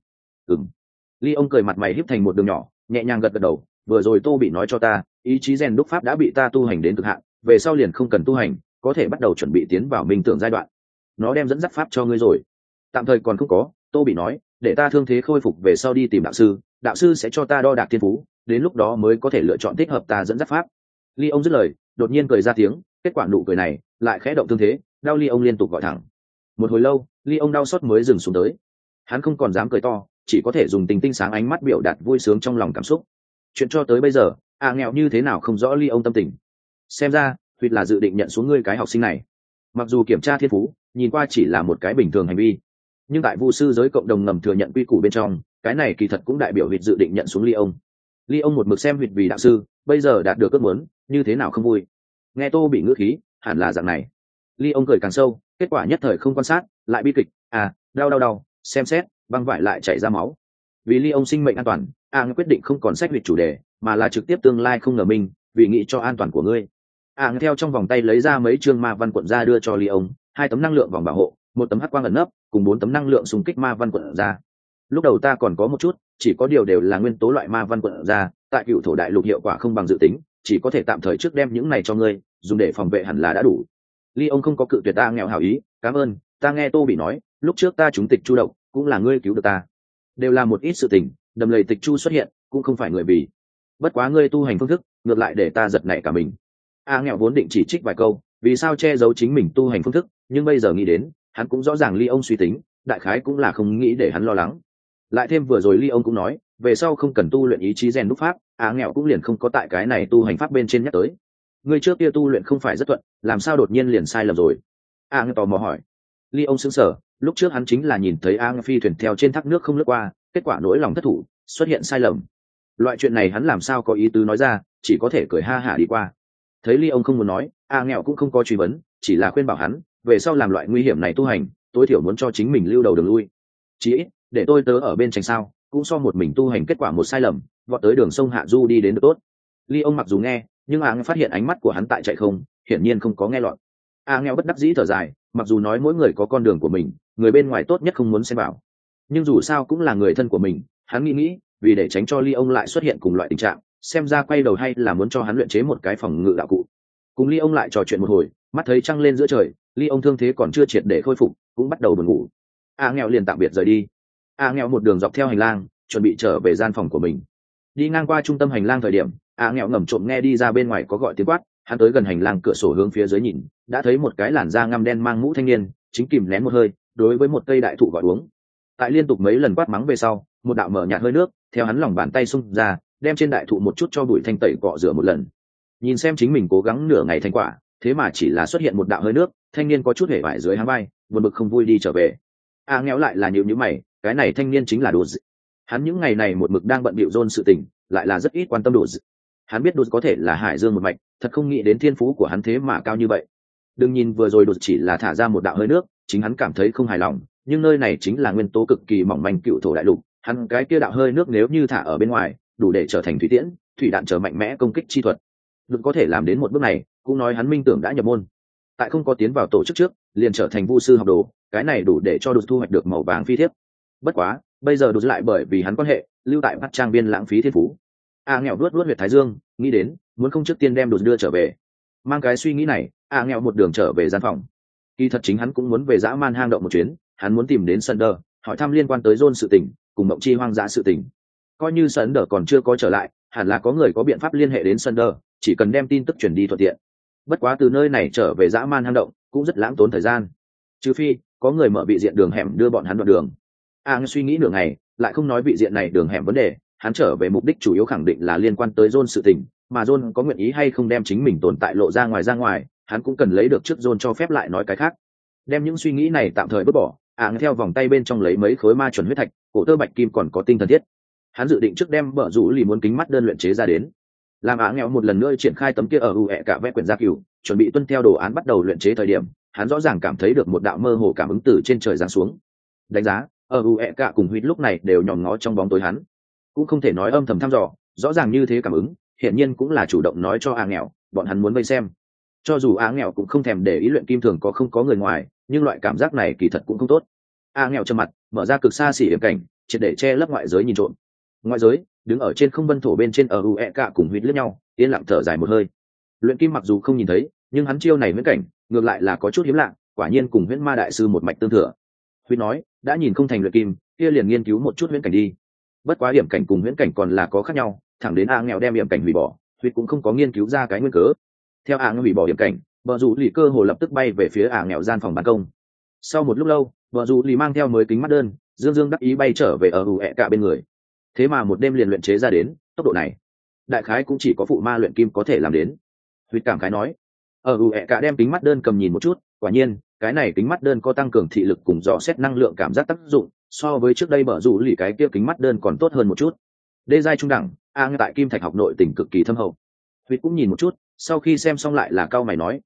Ly ông cười mặt mày híp thành một đường nhỏ, nhẹ nhàng gật gật đầu, vừa rồi Tô Bị nói cho ta, ý chí rèn đúc pháp đã bị ta tu hành đến cực hạn, về sau liền không cần tu hành, có thể bắt đầu chuẩn bị tiến vào minh tưởng giai đoạn. Nó đem dẫn dắt pháp cho ngươi rồi. Tạm thời còn không có, Tô Bị nói, để ta thương thế khôi phục về sau đi tìm đạo sư sẽ cho ta đo đạc thiên phú, đến lúc đó mới có thể lựa chọn thích hợp ta dẫn dắt pháp. Ly ông dứt lời, đột nhiên cười ra tiếng, kết quả nụ cười này lại khẽ động thương thế, đau Ly ông liên tục gọi thẳng. Một hồi lâu, Ly ông đau xót mới dừng xuống tới. Hắn không còn dám cười to, chỉ có thể dùng tình tinh sáng ánh mắt biểu đạt vui sướng trong lòng cảm xúc. Chuyện cho tới bây giờ, nghèo như thế nào không rõ Ly ông tâm tình. Xem ra huyệt là dự định nhận xuống ngươi cái học sinh này. Mặc dù kiểm tra thiên phú nhìn qua chỉ là một cái bình thường hành vi, nhưng tại vu sư giới cộng đồng ngầm thừa nhận quy củ bên trong, cái này kỳ thật cũng đại biểu huyệt dự định nhận xuống Ly ông. Ly ông một mực xem huyệt vì đạo sư, bây giờ đạt được ước muốn, như thế nào không vui. Nghe Tô Bị ngữ khí, hẳn là dạng này. Ly ông cười càng sâu, kết quả nhất thời không quan sát, lại bi kịch, đau, xem xét, băng vải lại chảy ra máu. Vì Ly ông sinh mệnh an toàn, quyết định không còn xét huyệt chủ đề, mà là trực tiếp tương lai không ngờ mình, vì nghĩ cho an toàn của ngươi. Theo trong vòng tay lấy ra mấy chương ma văn quận ra đưa cho Ly ông, 2 tấm năng lượng vòng bảo hộ, 1 tấm hắc quang ẩn nấp, cùng 4 tấm năng lượng xung kích ma văn quận ra. Lúc đầu ta còn có một chút, chỉ có điều đều là nguyên tố loại ma văn quận ra, tại Cựu Thổ Đại Lục hiệu quả không bằng dự tính, chỉ có thể tạm thời trước đem những này cho ngươi, dùng để phòng vệ hẳn là đã đủ. Ly ông không có cự tuyệt ta nghèo hảo ý, cảm ơn, ta nghe Tô Bị nói, lúc trước ta trúng tịch chu độc, cũng là ngươi cứu được ta. Đều là một ít sự tình, đầm lầy tịch chu xuất hiện, cũng không phải người vì. Bất quá ngươi tu hành phương thức, ngược lại để ta giật nảy cả mình. Nghèo vốn định chỉ trích vài câu, vì sao che giấu chính mình tu hành phương thức, nhưng bây giờ nghĩ đến, hắn cũng rõ ràng Ly ông suy tính, đại khái cũng là không nghĩ để hắn lo lắng. Lại thêm vừa rồi Ly ông cũng nói, về sau không cần tu luyện ý chí rèn đúc pháp, nghèo cũng liền không có tại cái này tu hành pháp bên trên nhắc tới. Ngươi trước kia tu luyện không phải rất thuận, làm sao đột nhiên liền sai lầm rồi? Nghèo tò mò hỏi. Ly ông sững sờ, lúc trước hắn chính là nhìn thấy phi thuyền theo trên thác nước không lướt qua, kết quả nỗi lòng thất thủ, xuất hiện sai lầm. Loại chuyện này hắn làm sao có ý tứ nói ra, chỉ có thể cười ha hả đi qua. Thấy Ly ông không muốn nói, nghèo cũng không có truy vấn, chỉ là khuyên bảo hắn, về sau làm loại nguy hiểm này tu hành, tối thiểu muốn cho chính mình lưu đầu đường lui. Chỉ ít, để tôi tớ ở bên tránh sao, cũng so một mình tu hành kết quả một sai lầm, vọt tới đường sông hạ du đi đến được tốt. Ly ông mặc dù nghe, nhưng phát hiện ánh mắt của hắn tại chạy không, hiển nhiên không có nghe lọt. Nghèo bất đắc dĩ thở dài, mặc dù nói mỗi người có con đường của mình, người bên ngoài tốt nhất không muốn xem vào, nhưng dù sao cũng là người thân của mình, hắn nghĩ, vì để tránh cho Ly ông lại xuất hiện cùng loại tình trạng, xem ra quay đầu hay là muốn cho hắn luyện chế một cái phòng ngự đạo cụ. Cùng Ly ông lại trò chuyện một hồi, mắt thấy trăng lên giữa trời, Ly ông thương thế còn chưa triệt để khôi phục, cũng bắt đầu buồn ngủ. Nghèo liền tạm biệt rời đi. Nghèo một đường dọc theo hành lang, chuẩn bị trở về gian phòng của mình. Đi ngang qua trung tâm hành lang thời điểm, nghèo ngầm trộm nghe đi ra bên ngoài có gọi tiếng quát, hắn tới gần hành lang cửa sổ hướng phía dưới nhìn, đã thấy một cái làn da ngăm đen mang mũ thanh niên, chính kìm nén một hơi, đối với một cây đại thụ gọi uống. Tại liên tục mấy lần quát mắng về sau, một đạo mở nhạt hơi nước theo hắn lòng bàn tay xung ra, đem trên đại thụ một chút cho bụi thanh tẩy cọ rửa một lần. Nhìn xem chính mình cố gắng nửa ngày thành quả, thế mà chỉ là xuất hiện một đạo hơi nước, thanh niên có chút hề vải dưới háng vai, buồn bực không vui đi trở về. Nghèo lại là nhíu mày, cái này thanh niên chính là Đột. Hắn những ngày này một mực đang bận bịu dôn sự tình, lại là rất ít quan tâm Đột. Hắn biết Đột có thể là Hải Dương một mạch, thật không nghĩ đến thiên phú của hắn thế mà cao như vậy. Đừng nhìn vừa rồi Đột chỉ là thả ra một đạo hơi nước, chính hắn cảm thấy không hài lòng, nhưng nơi này chính là nguyên tố cực kỳ mỏng manh Cựu Thổ Đại Lục, hắn cái kia đạo hơi nước nếu như thả ở bên ngoài, đủ để trở thành thủy tiễn, thủy đạn trở mạnh mẽ công kích chi thuật. Đột có thể làm đến một bước này, cũng nói hắn minh tưởng đã nhập môn. Tại không có tiến vào tổ chức trước, liền trở thành vu sư học đồ, cái này đủ để cho Đột thu hoạch được màu vàng phi thiếp. Bất quá, bây giờ Đột lại bởi vì hắn quan hệ, lưu tại Bát Trang Viên lãng phí thiên phú. Nghèo luốt huyệt thái dương, nghĩ đến, muốn không trước tiên đem Đột đưa trở về. Mang cái suy nghĩ này, nghèo một đường trở về gian phòng. Kỳ thật chính hắn cũng muốn về dã man hang động một chuyến, hắn muốn tìm đến Sunder, hỏi thăm liên quan tới John sự tình, cùng Mộng Chi hoang dã sự tình. Coi như Sunder còn chưa có trở lại, hẳn là có người có biện pháp liên hệ đến Sunder, chỉ cần đem tin tức truyền đi thuận tiện. Bất quá từ nơi này trở về dã man hang động cũng rất lãng tốn thời gian, trừ phi có người mở vị diện đường hẻm đưa bọn hắn đoạn đường. Suy nghĩ nửa ngày lại không nói vị diện này đường hẻm vấn đề, hắn trở về mục đích chủ yếu khẳng định là liên quan tới John sự tình, mà John có nguyện ý hay không đem chính mình tồn tại lộ ra ngoài, hắn cũng cần lấy được trước John cho phép lại nói cái khác. Đem những suy nghĩ này tạm thời vứt bỏ, theo vòng tay bên trong lấy mấy khối ma chuẩn huyết thạch, cổ tơ bạch kim còn có tinh thần thiết. Hắn dự định trước đem bờ rủ lì muốn kính mắt đơn luyện chế ra đến, làm nghèo một lần nữa triển khai tấm kia ở UE cả vẽ quyển gia cửu, chuẩn bị tuân theo đồ án bắt đầu luyện chế thời điểm, hắn rõ ràng cảm thấy được một đạo mơ hồ cảm ứng từ trên trời giáng xuống. Đánh giá, ở UE cả cùng Huyết lúc này đều nhòm ngó trong bóng tối hắn, cũng không thể nói âm thầm thăm dò, rõ ràng như thế cảm ứng, hiển nhiên cũng là chủ động nói cho nghèo, bọn hắn muốn vây xem. Cho dù nghèo cũng không thèm để ý luyện kim thường có không có người ngoài, nhưng loại cảm giác này kỳ thật cũng không tốt. nghèo trầm mặt, mở ra cực xa xỉ hiểm cảnh, triệt để che lấp ngoại giới nhìn trộm. Ngoại giới đứng ở trên không vân thổ bên trên ở UE cả cùng Huyết liếc nhau, yên lặng thở dài một hơi. Luyện kim mặc dù không nhìn thấy, nhưng hắn chiêu này huyễn cảnh ngược lại là có chút hiếm lạ, quả nhiên cùng huyễn ma đại sư một mạch tương thừa. Huyết nói, đã nhìn không thành luyện kim, kia liền nghiên cứu một chút huyễn cảnh đi. Bất quá hiểm cảnh cùng huyễn cảnh còn là có khác nhau, thẳng đến nghèo đem hiểm cảnh hủy bỏ, Huyết cũng không có nghiên cứu ra cái nguyên cớ. Theo nghèo hủy bỏ hiểm cảnh, vợ dù lì cơ hồ lập tức bay về phía nghèo gian phòng ban công. Sau một lúc lâu, vợ dù lì mang theo mới kính mắt đơn, dương đắc ý bay trở về ở UE cả bên người. Thế mà một đêm liền luyện chế ra đến tốc độ này, đại khái cũng chỉ có phụ ma luyện kim có thể làm đến. Huyết cảm khái nói. Ở UE cả đem kính mắt đơn cầm nhìn một chút, quả nhiên cái này kính mắt đơn có tăng cường thị lực cùng dò xét năng lượng cảm giác tác dụng, so với trước đây bở rủ lì cái kia kính mắt đơn còn tốt hơn một chút. Đê giai trung đẳng, tại kim thạch học nội tình cực kỳ thâm hậu. Huyết cũng nhìn một chút, sau khi xem xong lại là cao mày nói,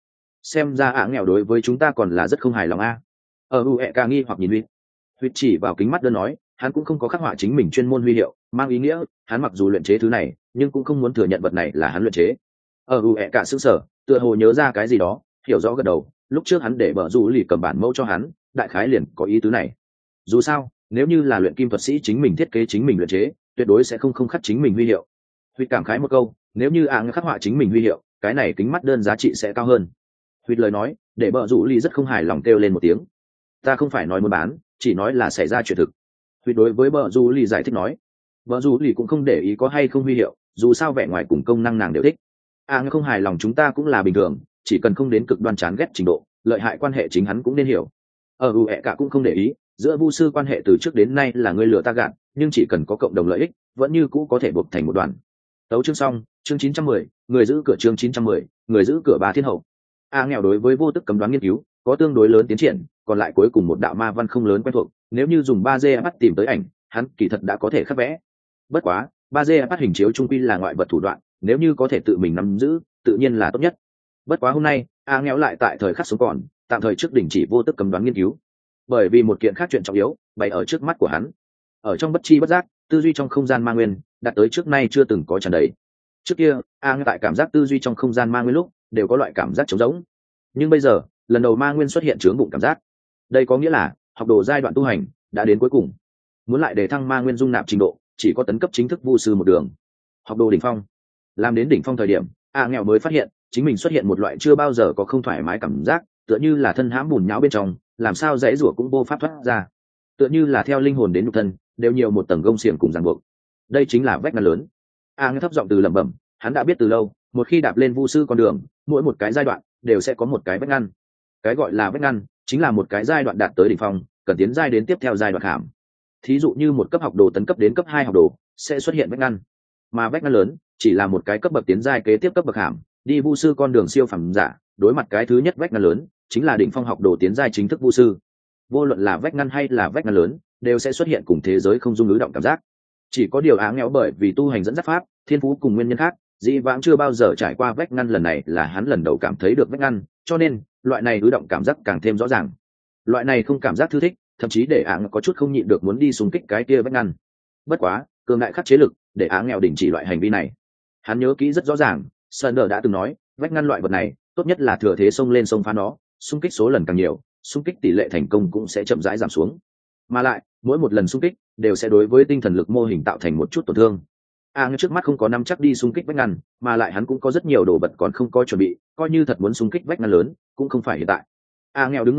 xem ra nghèo đối với chúng ta còn là rất không hài lòng Ở UE cả nghi hoặc nhìn Huyết chỉ vào kính mắt đơn nói, hắn cũng không có khắc họa chính mình chuyên môn huy hiệu, mang ý nghĩa hắn mặc dù luyện chế thứ này, nhưng cũng không muốn thừa nhận vật này là hắn luyện chế. Ở UE cả sững sờ, tựa hồ nhớ ra cái gì đó, hiểu rõ gật đầu. Lúc trước hắn để bở rủ lì cầm bản mẫu cho hắn, đại khái liền có ý tứ này. Dù sao, nếu như là luyện kim thuật sĩ chính mình thiết kế chính mình luyện chế, tuyệt đối sẽ không khắc chính mình huy hiệu. Huyết cảm khái một câu, nếu như khắc họa chính mình huy hiệu, cái này kính mắt đơn giá trị sẽ cao hơn. Huyết lời nói, để bở rủ lì rất không hài lòng kêu lên một tiếng. Ta không phải nói muốn bán, chỉ nói là xảy ra chuyện thực. Huyết đối với bở rủ lì giải thích nói, bở rủ lì cũng không để ý có hay không huy hiệu, dù sao vẻ ngoài cùng công năng nàng đều thích. Không hài lòng chúng ta cũng là bình thường, chỉ cần không đến cực đoan chán ghét trình độ, lợi hại quan hệ chính hắn cũng nên hiểu. Ở UE cả cũng không để ý, giữa vu sư quan hệ từ trước đến nay là ngươi lừa ta gạt, nhưng chỉ cần có cộng đồng lợi ích, vẫn như cũ có thể buộc thành một đoàn. Tấu chương xong, chương 910, người giữ cửa chương 910, người giữ cửa ba thiên hậu. Nghèo đối với vô tức cấm đoán nghiên cứu có tương đối lớn tiến triển, còn lại cuối cùng một đạo ma văn không lớn quen thuộc, nếu như dùng 3D bắt tìm tới ảnh, hắn kỳ thật đã có thể khắc vẽ. Bất quá, 3D bắt hình chiếu trung quy là ngoại vật thủ đoạn, nếu như có thể tự mình nắm giữ, tự nhiên là tốt nhất. Bất quá hôm nay, nghèo lại tại thời khắc sống còn, tạm thời trước đình chỉ vô tức cấm đoán nghiên cứu, bởi vì một kiện khác chuyện trọng yếu bày ở trước mắt của hắn. Ở trong bất chi bất giác, tư duy trong không gian ma nguyên đạt tới trước nay chưa từng có tràn đầy. Trước kia, tại cảm giác tư duy trong không gian ma nguyên lúc đều có loại cảm giác trống rỗng, nhưng bây giờ lần đầu ma nguyên xuất hiện chướng bụng cảm giác. Đây có nghĩa là học đồ giai đoạn tu hành đã đến cuối cùng. Muốn lại để thăng ma nguyên dung nạp trình độ, chỉ có tấn cấp chính thức vu sư một đường, học đồ đỉnh phong. Làm đến đỉnh phong thời điểm, nghèo mới phát hiện chính mình xuất hiện một loại chưa bao giờ có không thoải mái cảm giác, tựa như là thân hãm bùn nhão bên trong, làm sao dãy rủa cũng vô pháp thoát ra, tựa như là theo linh hồn đến nhục thân đều nhiều một tầng gông xiềng cùng ràng buộc. Đây chính là vách ngăn lớn. Nghe thấp giọng từ lẩm bẩm, hắn đã biết từ lâu, một khi đạp lên vu sư con đường, mỗi một cái giai đoạn đều sẽ có một cái vách ngăn. Cái gọi là vách ngăn chính là một cái giai đoạn đạt tới đỉnh phong, cần tiến giai đến tiếp theo giai đoạn khảm. Thí dụ như một cấp học đồ tấn cấp đến cấp 2 học đồ sẽ xuất hiện vách ngăn, mà vách ngăn lớn chỉ là một cái cấp bậc tiến giai kế tiếp cấp bậc hàm, đi vu sư con đường siêu phẩm giả, đối mặt cái thứ nhất vách ngăn lớn chính là đỉnh phong học đồ tiến giai chính thức vu sư. Vô luận là vách ngăn hay là vách ngăn lớn, đều sẽ xuất hiện cùng thế giới không dung lứ động cảm giác. Chỉ có điều nghèo bởi vì tu hành dẫn dắt pháp, thiên phú cùng nguyên nhân khác, dĩ vãng chưa bao giờ trải qua vách ngăn, lần này là hắn lần đầu cảm thấy được vách ngăn, cho nên loại này lứ động cảm giác càng thêm rõ ràng. Loại này không cảm giác thư thích, thậm chí để có chút không nhịn được muốn đi xung kích cái kia vách ngăn. Bất quá, cường đại khắc chế lực để nghèo đình chỉ loại hành vi này. Hắn nhớ kỹ rất rõ ràng, Sunder đã từng nói, vách ngăn loại vật này tốt nhất là thừa thế xông lên xông phá nó, xung kích số lần càng nhiều, xung kích tỷ lệ thành công cũng sẽ chậm rãi giảm xuống, mà lại mỗi một lần xung kích đều sẽ đối với tinh thần lực mô hình tạo thành một chút tổn thương. Trước mắt không có nắm chắc đi xung kích vách ngăn, mà lại hắn cũng có rất nhiều đồ vật còn không có chuẩn bị, coi như thật muốn xung kích vách ngăn lớn cũng không phải hiện tại. Nghèo đứng người lên,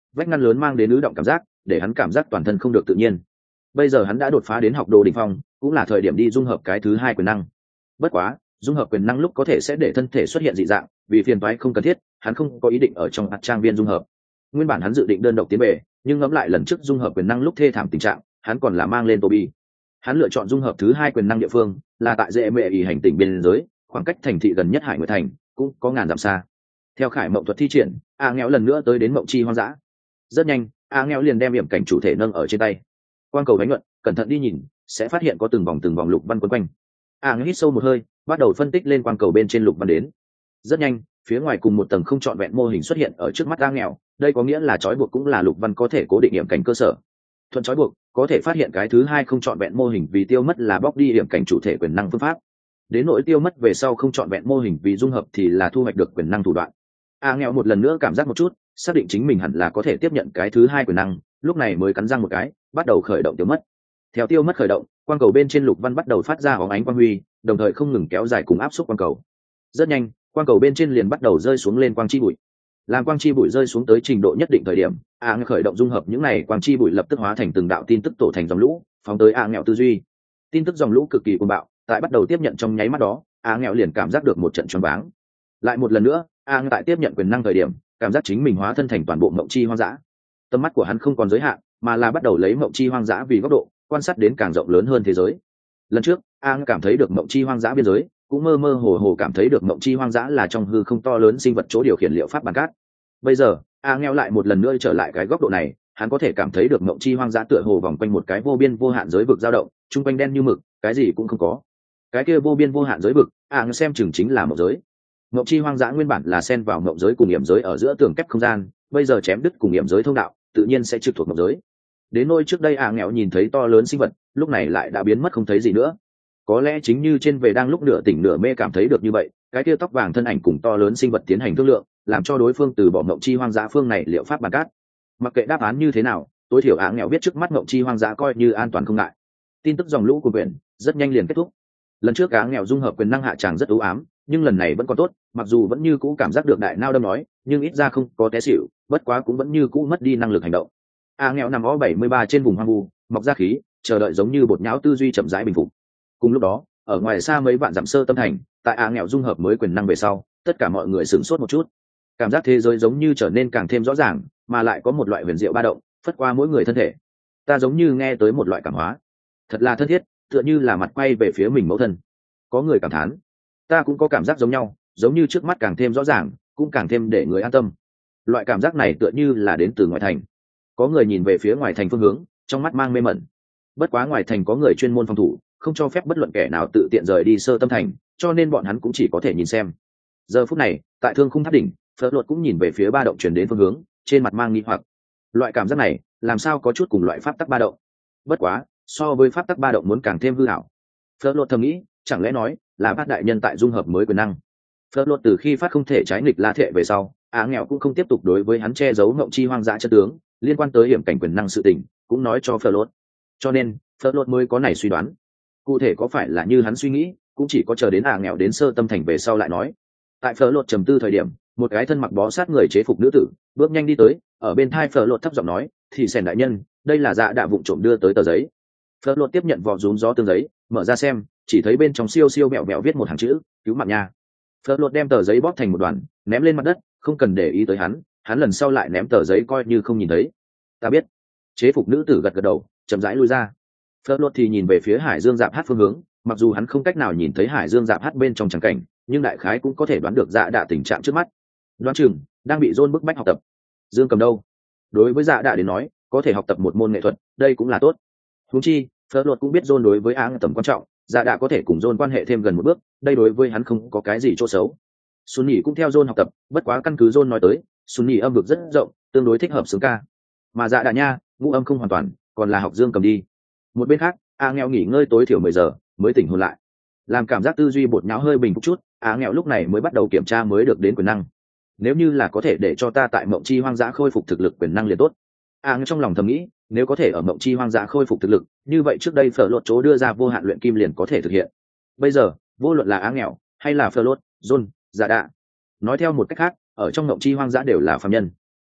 vách ngăn lớn mang đến ứ động cảm giác để hắn cảm giác toàn thân không được tự nhiên. Bây giờ hắn đã đột phá đến học đồ đỉnh phong, cũng là thời điểm đi dung hợp cái thứ hai quyền năng. Bất quá dung hợp quyền năng lúc có thể sẽ để thân thể xuất hiện dị dạng, vì phiền toái không cần thiết hắn không có ý định ở trong ạt trang viên dung hợp. Nguyên bản hắn dự định đơn độc tiến về, nhưng ngẫm lại lần trước dung hợp quyền năng lúc thê thảm tình trạng, hắn còn là mang lên Toby. Hắn lựa chọn dung hợp thứ hai quyền năng địa phương là tại dễ mệ ỉ hành tỉnh biên giới, khoảng cách thành thị gần nhất Hải Nguyệt thành cũng có ngàn dặm xa. Theo khải mộng thuật thi triển, nghèo lần nữa tới đến mộng chi hoang dã. Rất nhanh nghèo liền đem hiểm cảnh chủ thể nâng ở trên tay. Quang cầu đánh luận, cẩn thận đi nhìn sẽ phát hiện có từng vòng lục văn quấn quanh. Nghèo hít sâu một hơi, bắt đầu phân tích lên quang cầu bên trên lục văn đến. Rất nhanh phía ngoài cùng một tầng không trọn vẹn mô hình xuất hiện ở trước mắt nghèo, đây có nghĩa là trói buộc cũng là lục văn có thể cố định hiểm cảnh cơ sở. Thuận trói buộc có thể phát hiện cái thứ hai không trọn vẹn mô hình vì tiêu mất là bóc đi hiểm cảnh chủ thể quyền năng phương pháp. Đến nỗi tiêu mất về sau không trọn vẹn mô hình vì dung hợp thì là thu hoạch được quyền năng thủ đoạn. Nghèo một lần nữa cảm giác một chút, xác định chính mình hẳn là có thể tiếp nhận cái thứ hai quyền năng, lúc này mới cắn răng một cái, bắt đầu khởi động tiêu mất. Theo tiêu mất khởi động, quang cầu bên trên lục văn bắt đầu phát ra óng ánh quang huy, đồng thời không ngừng kéo dài cùng áp suất quang cầu. Rất nhanh quang cầu bên trên liền bắt đầu rơi xuống lên quang chi bụi. Làm quang chi bụi rơi xuống tới trình độ nhất định thời điểm, khởi động dung hợp những này quang chi bụi lập tức hóa thành từng đạo tin tức tổ thành dòng lũ, phóng tới nghèo tư duy. Tin tức dòng lũ cực kỳ cuồng bạo, tại bắt đầu tiếp nhận trong nháy mắt đó, nghèo liền cảm giác được một trận choáng váng. Lại một lần nữa, tại tiếp nhận quyền năng thời điểm, cảm giác chính mình hóa thân thành toàn bộ mộng chi hoang dã. Tầm mắt của hắn không còn giới hạn, mà là bắt đầu lấy mộng chi hoang dã vì góc độ, quan sát đến càng rộng lớn hơn thế giới. Lần trước, cảm thấy được mộng chi hoang dã biên giới, cũng mơ mơ hồ hồ cảm thấy được mộng chi hoang dã là trong hư không to lớn sinh vật chỗ điều khiển liệu pháp bàn cát. Bây giờ nghèo lại một lần nữa trở lại cái góc độ này, hắn có thể cảm thấy được mộng chi hoang dã tựa hồ vòng quanh một cái vô biên vô hạn giới vực dao động, trung quanh đen như mực, cái gì cũng không có. Cái kia vô biên vô hạn giới vực xem chừng chính là mộng giới. Mộng chi hoang dã nguyên bản là xen vào mộng giới cùng hiểm giới ở giữa tường kép không gian, bây giờ chém đứt cùng hiểm giới thông đạo, tự nhiên sẽ trực thuộc mộng giới. Đến nôi trước đây nghèo nhìn thấy to lớn sinh vật, lúc này lại đã biến mất không thấy gì nữa. Có lẽ chính như trên về đang lúc nửa tỉnh nửa mê cảm thấy được như vậy, cái kia tóc vàng thân ảnh cùng to lớn sinh vật tiến hành thương lượng, làm cho đối phương từ bỏ mộng chi hoang dã phương này liệu pháp bàn cát. Mặc kệ đáp án như thế nào, tối thiểu nghèo biết trước mắt mộng chi hoang dã coi như an toàn không ngại. Tin tức dòng lũ của quyển rất nhanh liền kết thúc. Lần trước nghèo dung hợp quyền năng hạ tràng rất u ám, nhưng lần này vẫn còn tốt, mặc dù vẫn như cũ cảm giác được đại nao đâm nói, nhưng ít ra không có té xỉu, bất quá cũng vẫn như cũ mất đi năng lực hành động. Nghèo nằm ó 73 trên vùng hoang vu, mọc ra khí, chờ đợi giống như bột nhão tư duy chậm rãi bình phục. Cùng lúc đó, ở ngoài xa mấy vạn dặm sơ tâm thành, tại nghèo dung hợp mới quyền năng về sau, tất cả mọi người sửng sốt một chút. Cảm giác thế giới giống như trở nên càng thêm rõ ràng, mà lại có một loại huyền diệu ba động phất qua mỗi người thân thể. Ta giống như nghe tới một loại cảm hóa, thật là thân thiết, tựa như là mặt quay về phía mình mẫu thân. Có người cảm thán, ta cũng có cảm giác giống nhau, giống như trước mắt càng thêm rõ ràng, cũng càng thêm để người an tâm. Loại cảm giác này tựa như là đến từ ngoại thành. Có người nhìn về phía ngoài thành phương hướng, trong mắt mang mê mẩn. Bất quá ngoài thành có người chuyên môn phòng thủ, không cho phép bất luận kẻ nào tự tiện rời đi sơ tâm thành, cho nên bọn hắn cũng chỉ có thể nhìn xem. Giờ phút này tại thương khung tháp đỉnh, Phớt Luật cũng nhìn về phía ba động chuyển đến phương hướng, trên mặt mang nghi hoặc. Loại cảm giác này làm sao có chút cùng loại pháp tắc ba động, bất quá so với pháp tắc ba động muốn càng thêm hư ảo. Phớt Luật thầm nghĩ, chẳng lẽ nói là bát đại nhân tại dung hợp mới quyền năng. Phớt Luật từ khi phát không thể trái nghịch la thệ về sau, nghèo cũng không tiếp tục đối với hắn che giấu ngộng chi hoang dã chân tướng, liên quan tới hiểm cảnh quyền năng sự tình cũng nói cho Phớt Luật, cho nên Phớt Luật mới có này suy đoán. Cụ thể có phải là như hắn suy nghĩ, cũng chỉ có chờ đến nghèo đến sơ tâm thành về sau lại nói. Tại Phớt Luật trầm tư thời điểm, một cái thân mặc bó sát người chế phục nữ tử bước nhanh đi tới, ở bên thai Phớt Luật thấp giọng nói, thì sèn đại nhân, đây là dạ đạ vụng trộm đưa tới tờ giấy. Phớt Luật tiếp nhận vỏ rúm gió tương giấy, mở ra xem, chỉ thấy bên trong siêu siêu mẹo mẹo viết một hàng chữ, cứu mạng nha. Phớt Luật đem tờ giấy bóp thành một đoàn, ném lên mặt đất, không cần để ý tới hắn lần sau lại ném tờ giấy coi như không nhìn thấy. Ta biết. Chế phục nữ tử gật gật đầu, chậm rãi lui ra. Phớt Luật thì nhìn về phía Hải Dương Dạp Hát phương hướng, mặc dù hắn không cách nào nhìn thấy Hải Dương Dạp Hát bên trong trắng cảnh, nhưng đại khái cũng có thể đoán được dạ đạ tình trạng trước mắt. Đoán chừng đang bị John bức bách học tập. Dương Cầm đâu? Đối với dạ đạ đến nói, có thể học tập một môn nghệ thuật, đây cũng là tốt. Huống chi, Phớt Luật cũng biết John đối với Áng tầm quan trọng, dạ đạ có thể cùng John quan hệ thêm gần một bước, đây đối với hắn không có cái gì chỗ xấu. Sunny cũng theo John học tập, bất quá căn cứ John nói tới, Sunny âm vực rất rộng, tương đối thích hợp xướng ca. Mà dạ đạ nha, ngũ âm không hoàn toàn, còn là học Dương Cầm đi. Một bên khác, nghèo nghỉ ngơi tối thiểu 10 giờ mới tỉnh hồn lại. Làm cảm giác tư duy bột nhão hơi bình phục chút, nghèo lúc này mới bắt đầu kiểm tra mới được đến quyền năng. Nếu như là có thể để cho ta tại mộng chi hoang dã khôi phục thực lực quyền năng liền tốt. Trong lòng thầm nghĩ, nếu có thể ở mộng chi hoang dã khôi phục thực lực, như vậy trước đây Phở Lột chỗ đưa ra vô hạn luyện kim liền có thể thực hiện. Bây giờ, vô luận là nghèo hay là Phở Lột, John, Dạ Đạ, nói theo một cách khác, ở trong mộng chi hoang dã đều là phàm nhân.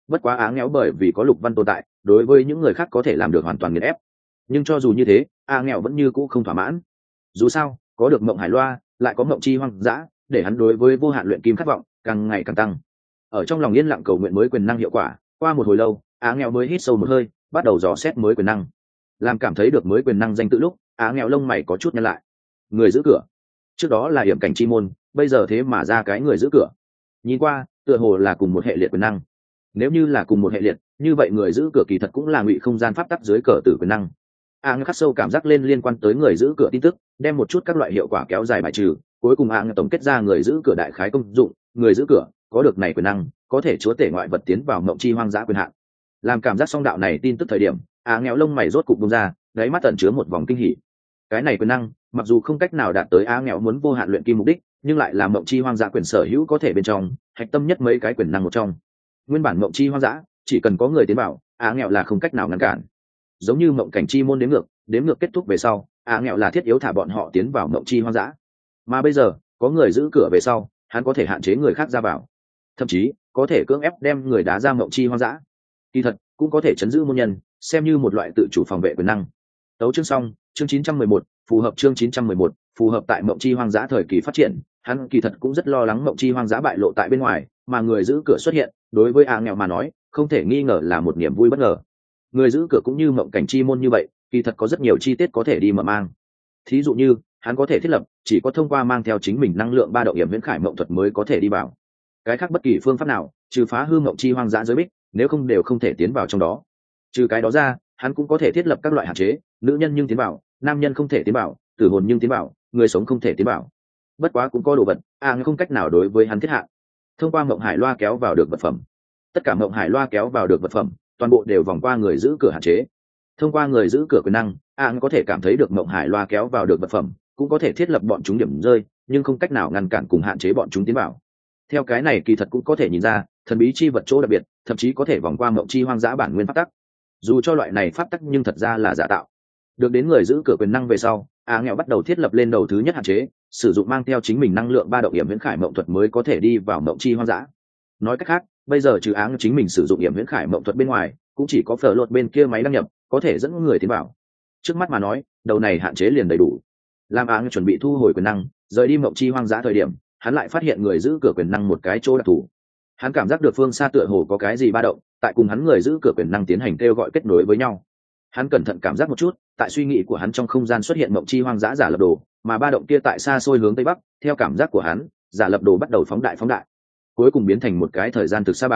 bất quá á nghèo bởi vì có lục văn tồn tại, đối với những người khác có thể làm được hoàn toàn nghiền ép. Nhưng cho dù như thế, á nghèo vẫn như cũ không thỏa mãn. Dù sao có được mộng hải loa, lại có mộng chi hoang dã, để hắn đối với vô hạn luyện kim khát vọng càng ngày càng tăng. Ở trong lòng yên lặng cầu nguyện mới quyền năng hiệu quả, qua một hồi lâu á nghèo mới hít sâu một hơi, bắt đầu dò xét mới quyền năng. Làm cảm thấy được mới quyền năng danh tự lúc, á nghèo lông mày có chút nhăn lại. Người giữ cửa, trước đó là hiểm cảnh chi môn, bây giờ thế mà ra cái người giữ cửa. Nhìn qua tựa hồ là cùng một hệ liệt quyền năng. Nếu như là cùng một hệ liệt, như vậy người giữ cửa kỳ thật cũng là ngụy không gian pháp tắc dưới cờ tử quyền năng. Ang khắc sâu cảm giác lên liên quan tới người giữ cửa tin tức, đem một chút các loại hiệu quả kéo dài bài trừ, cuối cùng Ang tổng kết ra người giữ cửa đại khái công dụng. Người giữ cửa có được này quyền năng, có thể chúa tể ngoại vật tiến vào mộng chi hoang dã quyền hạn. Làm cảm giác song đạo này tin tức thời điểm, nghèo lông mày rốt cục bung ra, đáy mắt ẩn chứa một vòng kinh hỉ. Cái này quyền năng mặc dù không cách nào đạt tới nghèo muốn vô hạn luyện kim mục đích, nhưng lại là mộng chi hoang dã quyền sở hữu có thể bên trong hạch tâm nhất mấy cái quyền năng một trong. Nguyên bản mộng chi hoang dã chỉ cần có người tiến vào, nghèo là không cách nào ngăn cản. Giống như mộng cảnh chi môn đếm ngược kết thúc về sau, nghèo là thiết yếu thả bọn họ tiến vào mộng chi hoang dã. Mà bây giờ có người giữ cửa về sau, hắn có thể hạn chế người khác ra vào, thậm chí có thể cưỡng ép đem người đá ra mộng chi hoang dã. Kỳ thật cũng có thể chấn giữ môn nhân, xem như một loại tự chủ phòng vệ quyền năng. Tấu chương xong, chương 911, phù hợp chương 911, phù hợp tại mộng chi hoang dã thời kỳ phát triển, hắn kỳ thật cũng rất lo lắng mộng chi hoang dã bại lộ tại bên ngoài, mà người giữ cửa xuất hiện, đối với nghèo mà nói, không thể nghi ngờ là một niềm vui bất ngờ. Người giữ cửa cũng như mộng cảnh chi môn như vậy, kỳ thật có rất nhiều chi tiết có thể đi mở mang. Thí dụ như hắn có thể thiết lập chỉ có thông qua mang theo chính mình năng lượng ba động hiểm viễn khải mộng thuật mới có thể đi vào. Cái khác bất kỳ phương pháp nào, trừ phá hư mộng chi hoang dã giới bích, nếu không đều không thể tiến vào trong đó. Trừ cái đó ra, hắn cũng có thể thiết lập các loại hạn chế, nữ nhân nhưng tiến vào, nam nhân không thể tiến vào, tử hồn nhưng tiến vào, người sống không thể tiến vào. Bất quá cũng có đồ vật, không cách nào đối với hắn thiết hạn. Thông qua mộng hải loa kéo vào được vật phẩm, tất cả mộng hải loa kéo vào được vật phẩm, toàn bộ đều vòng qua người giữ cửa hạn chế. Thông qua người giữ cửa quyền năng, có thể cảm thấy được mộng hải loa kéo vào được vật phẩm, cũng có thể thiết lập bọn chúng điểm rơi, nhưng không cách nào ngăn cản cùng hạn chế bọn chúng tiến vào. Theo cái này kỳ thật cũng có thể nhìn ra thần bí chi vật chỗ đặc biệt, thậm chí có thể vòng qua mộng chi hoang dã bản nguyên pháp tắc. Dù cho loại này pháp tắc nhưng thật ra là giả tạo. Được đến người giữ cửa quyền năng về sau, nghèo bắt đầu thiết lập lên đầu thứ nhất hạn chế, sử dụng mang theo chính mình năng lượng ba động hiểm viễn khải mộng thuật mới có thể đi vào mộng chi hoang dã. Nói cách khác, bây giờ trừ chính mình sử dụng hiểm viễn khải mộng thuật bên ngoài, cũng chỉ có phở lột bên kia máy đăng nhập có thể dẫn người tiến vào. Trước mắt mà nói, đầu này hạn chế liền đầy đủ. Làm chuẩn bị thu hồi quyền năng, rời đi mộng chi hoang dã thời điểm, hắn lại phát hiện người giữ cửa quyền năng một cái chỗ đặc thù. Hắn cảm giác được phương xa tựa hồ có cái gì ba động, tại cùng hắn người giữ cửa quyền năng tiến hành kêu gọi kết nối với nhau. Hắn cẩn thận cảm giác một chút, tại suy nghĩ của hắn trong không gian xuất hiện mộng chi hoang dã giả lập đồ, mà ba động kia tại xa xôi hướng tây bắc, theo cảm giác của hắn, giả lập đồ bắt đầu phóng đại, cuối cùng biến thành một cái thời gian thực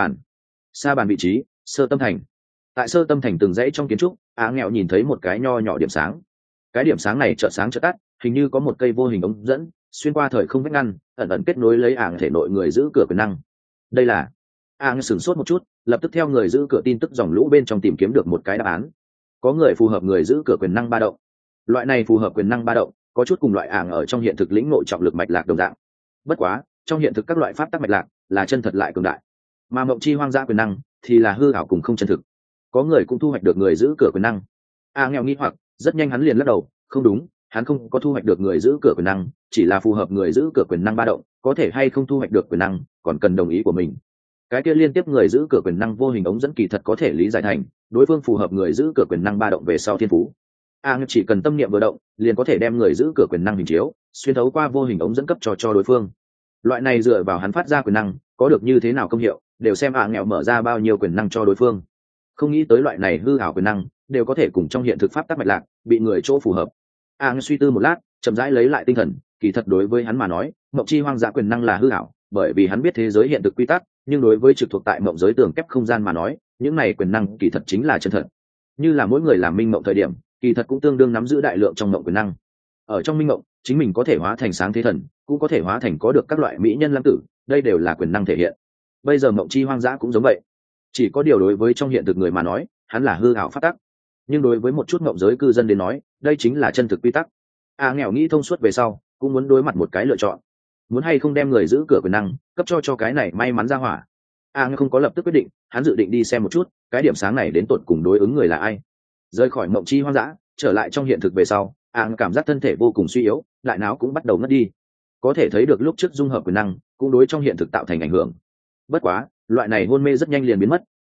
sa bàn vị trí, sơ tâm thành. Tại sơ tâm thành từng dãy trong kiến trúc, nghèo nhìn thấy một cái nho nhỏ điểm sáng. Cái điểm sáng này chợt sáng chợt tắt, hình như có một cây vô hình ống dẫn xuyên qua thời không vách ngăn, ẩn ẩn kết nối lấy thể nội người giữ cửa quyền năng. Đây là sửng sốt một chút, lập tức theo người giữ cửa tin tức dòng lũ bên trong tìm kiếm được một cái đáp án. Có người phù hợp người giữ cửa quyền năng ba động. Loại này phù hợp quyền năng ba động có chút cùng loại ở trong hiện thực lĩnh nội trọng lực mạch lạc đồng dạng. Bất quá trong hiện thực các loại pháp tắc mạch lạc là chân thật lại cường đại, mà mộng chi hoang dã quyền năng thì là hư ảo cùng không chân thực. Có người cũng thu hoạch được người giữ cửa quyền năng. Nghèo nghi hoặc, rất nhanh hắn liền lắc đầu, không đúng, hắn không có thu hoạch được người giữ cửa quyền năng, chỉ là phù hợp người giữ cửa quyền năng ba động, có thể hay không thu hoạch được quyền năng còn cần đồng ý của mình. Cái kia liên tiếp người giữ cửa quyền năng vô hình ống dẫn kỳ thật có thể lý giải thành đối phương phù hợp người giữ cửa quyền năng ba động về sau thiên phú. Chỉ cần tâm niệm vừa động, liền có thể đem người giữ cửa quyền năng hình chiếu xuyên thấu qua vô hình ống dẫn cấp cho đối phương. Loại này dựa vào hắn phát ra quyền năng có được như thế nào công hiệu, đều xem nghèo mở ra bao nhiêu quyền năng cho đối phương. Không nghĩ tới loại này hư ảo quyền năng đều có thể cùng trong hiện thực pháp tắc mạch lạc bị người chỗ phù hợp. Suy tư một lát, chậm rãi lấy lại tinh thần, kỳ thật đối với hắn mà nói, mộng chi hoang dã quyền năng là hư ảo, bởi vì hắn biết thế giới hiện thực quy tắc, nhưng đối với trực thuộc tại mộng giới tường kép không gian mà nói, những này quyền năng kỳ thật chính là chân thật. Như là mỗi người làm minh mộng thời điểm, kỳ thật cũng tương đương nắm giữ đại lượng trong mộng quyền năng. Ở trong minh mộng, chính mình có thể hóa thành sáng thế thần, cũng có thể hóa thành có được các loại mỹ nhân lãng tử, đây đều là quyền năng thể hiện. Bây giờ mộng chi hoang dã cũng giống vậy. Chỉ có điều đối với trong hiện thực người mà nói, hắn là hư ảo pháp tắc, nhưng đối với một chút mộng giới cư dân đến nói, đây chính là chân thực quy tắc. Nghèo nghĩ thông suốt về sau, cũng muốn đối mặt một cái lựa chọn, muốn hay không đem người giữ cửa quyền năng cấp cho cái này may mắn ra hỏa. Không có lập tức quyết định, hắn dự định đi xem một chút cái điểm sáng này đến tột cùng đối ứng người là ai. Rời khỏi mộng chi hoang dã, trở lại trong hiện thực về sau, cảm giác thân thể vô cùng suy yếu, đại não cũng bắt đầu ngất đi. Có thể thấy được lúc trước dung hợp quyền năng cũng đối trong hiện thực tạo thành ảnh hưởng. Bất quá loại này hôn mê rất nhanh liền biến mất,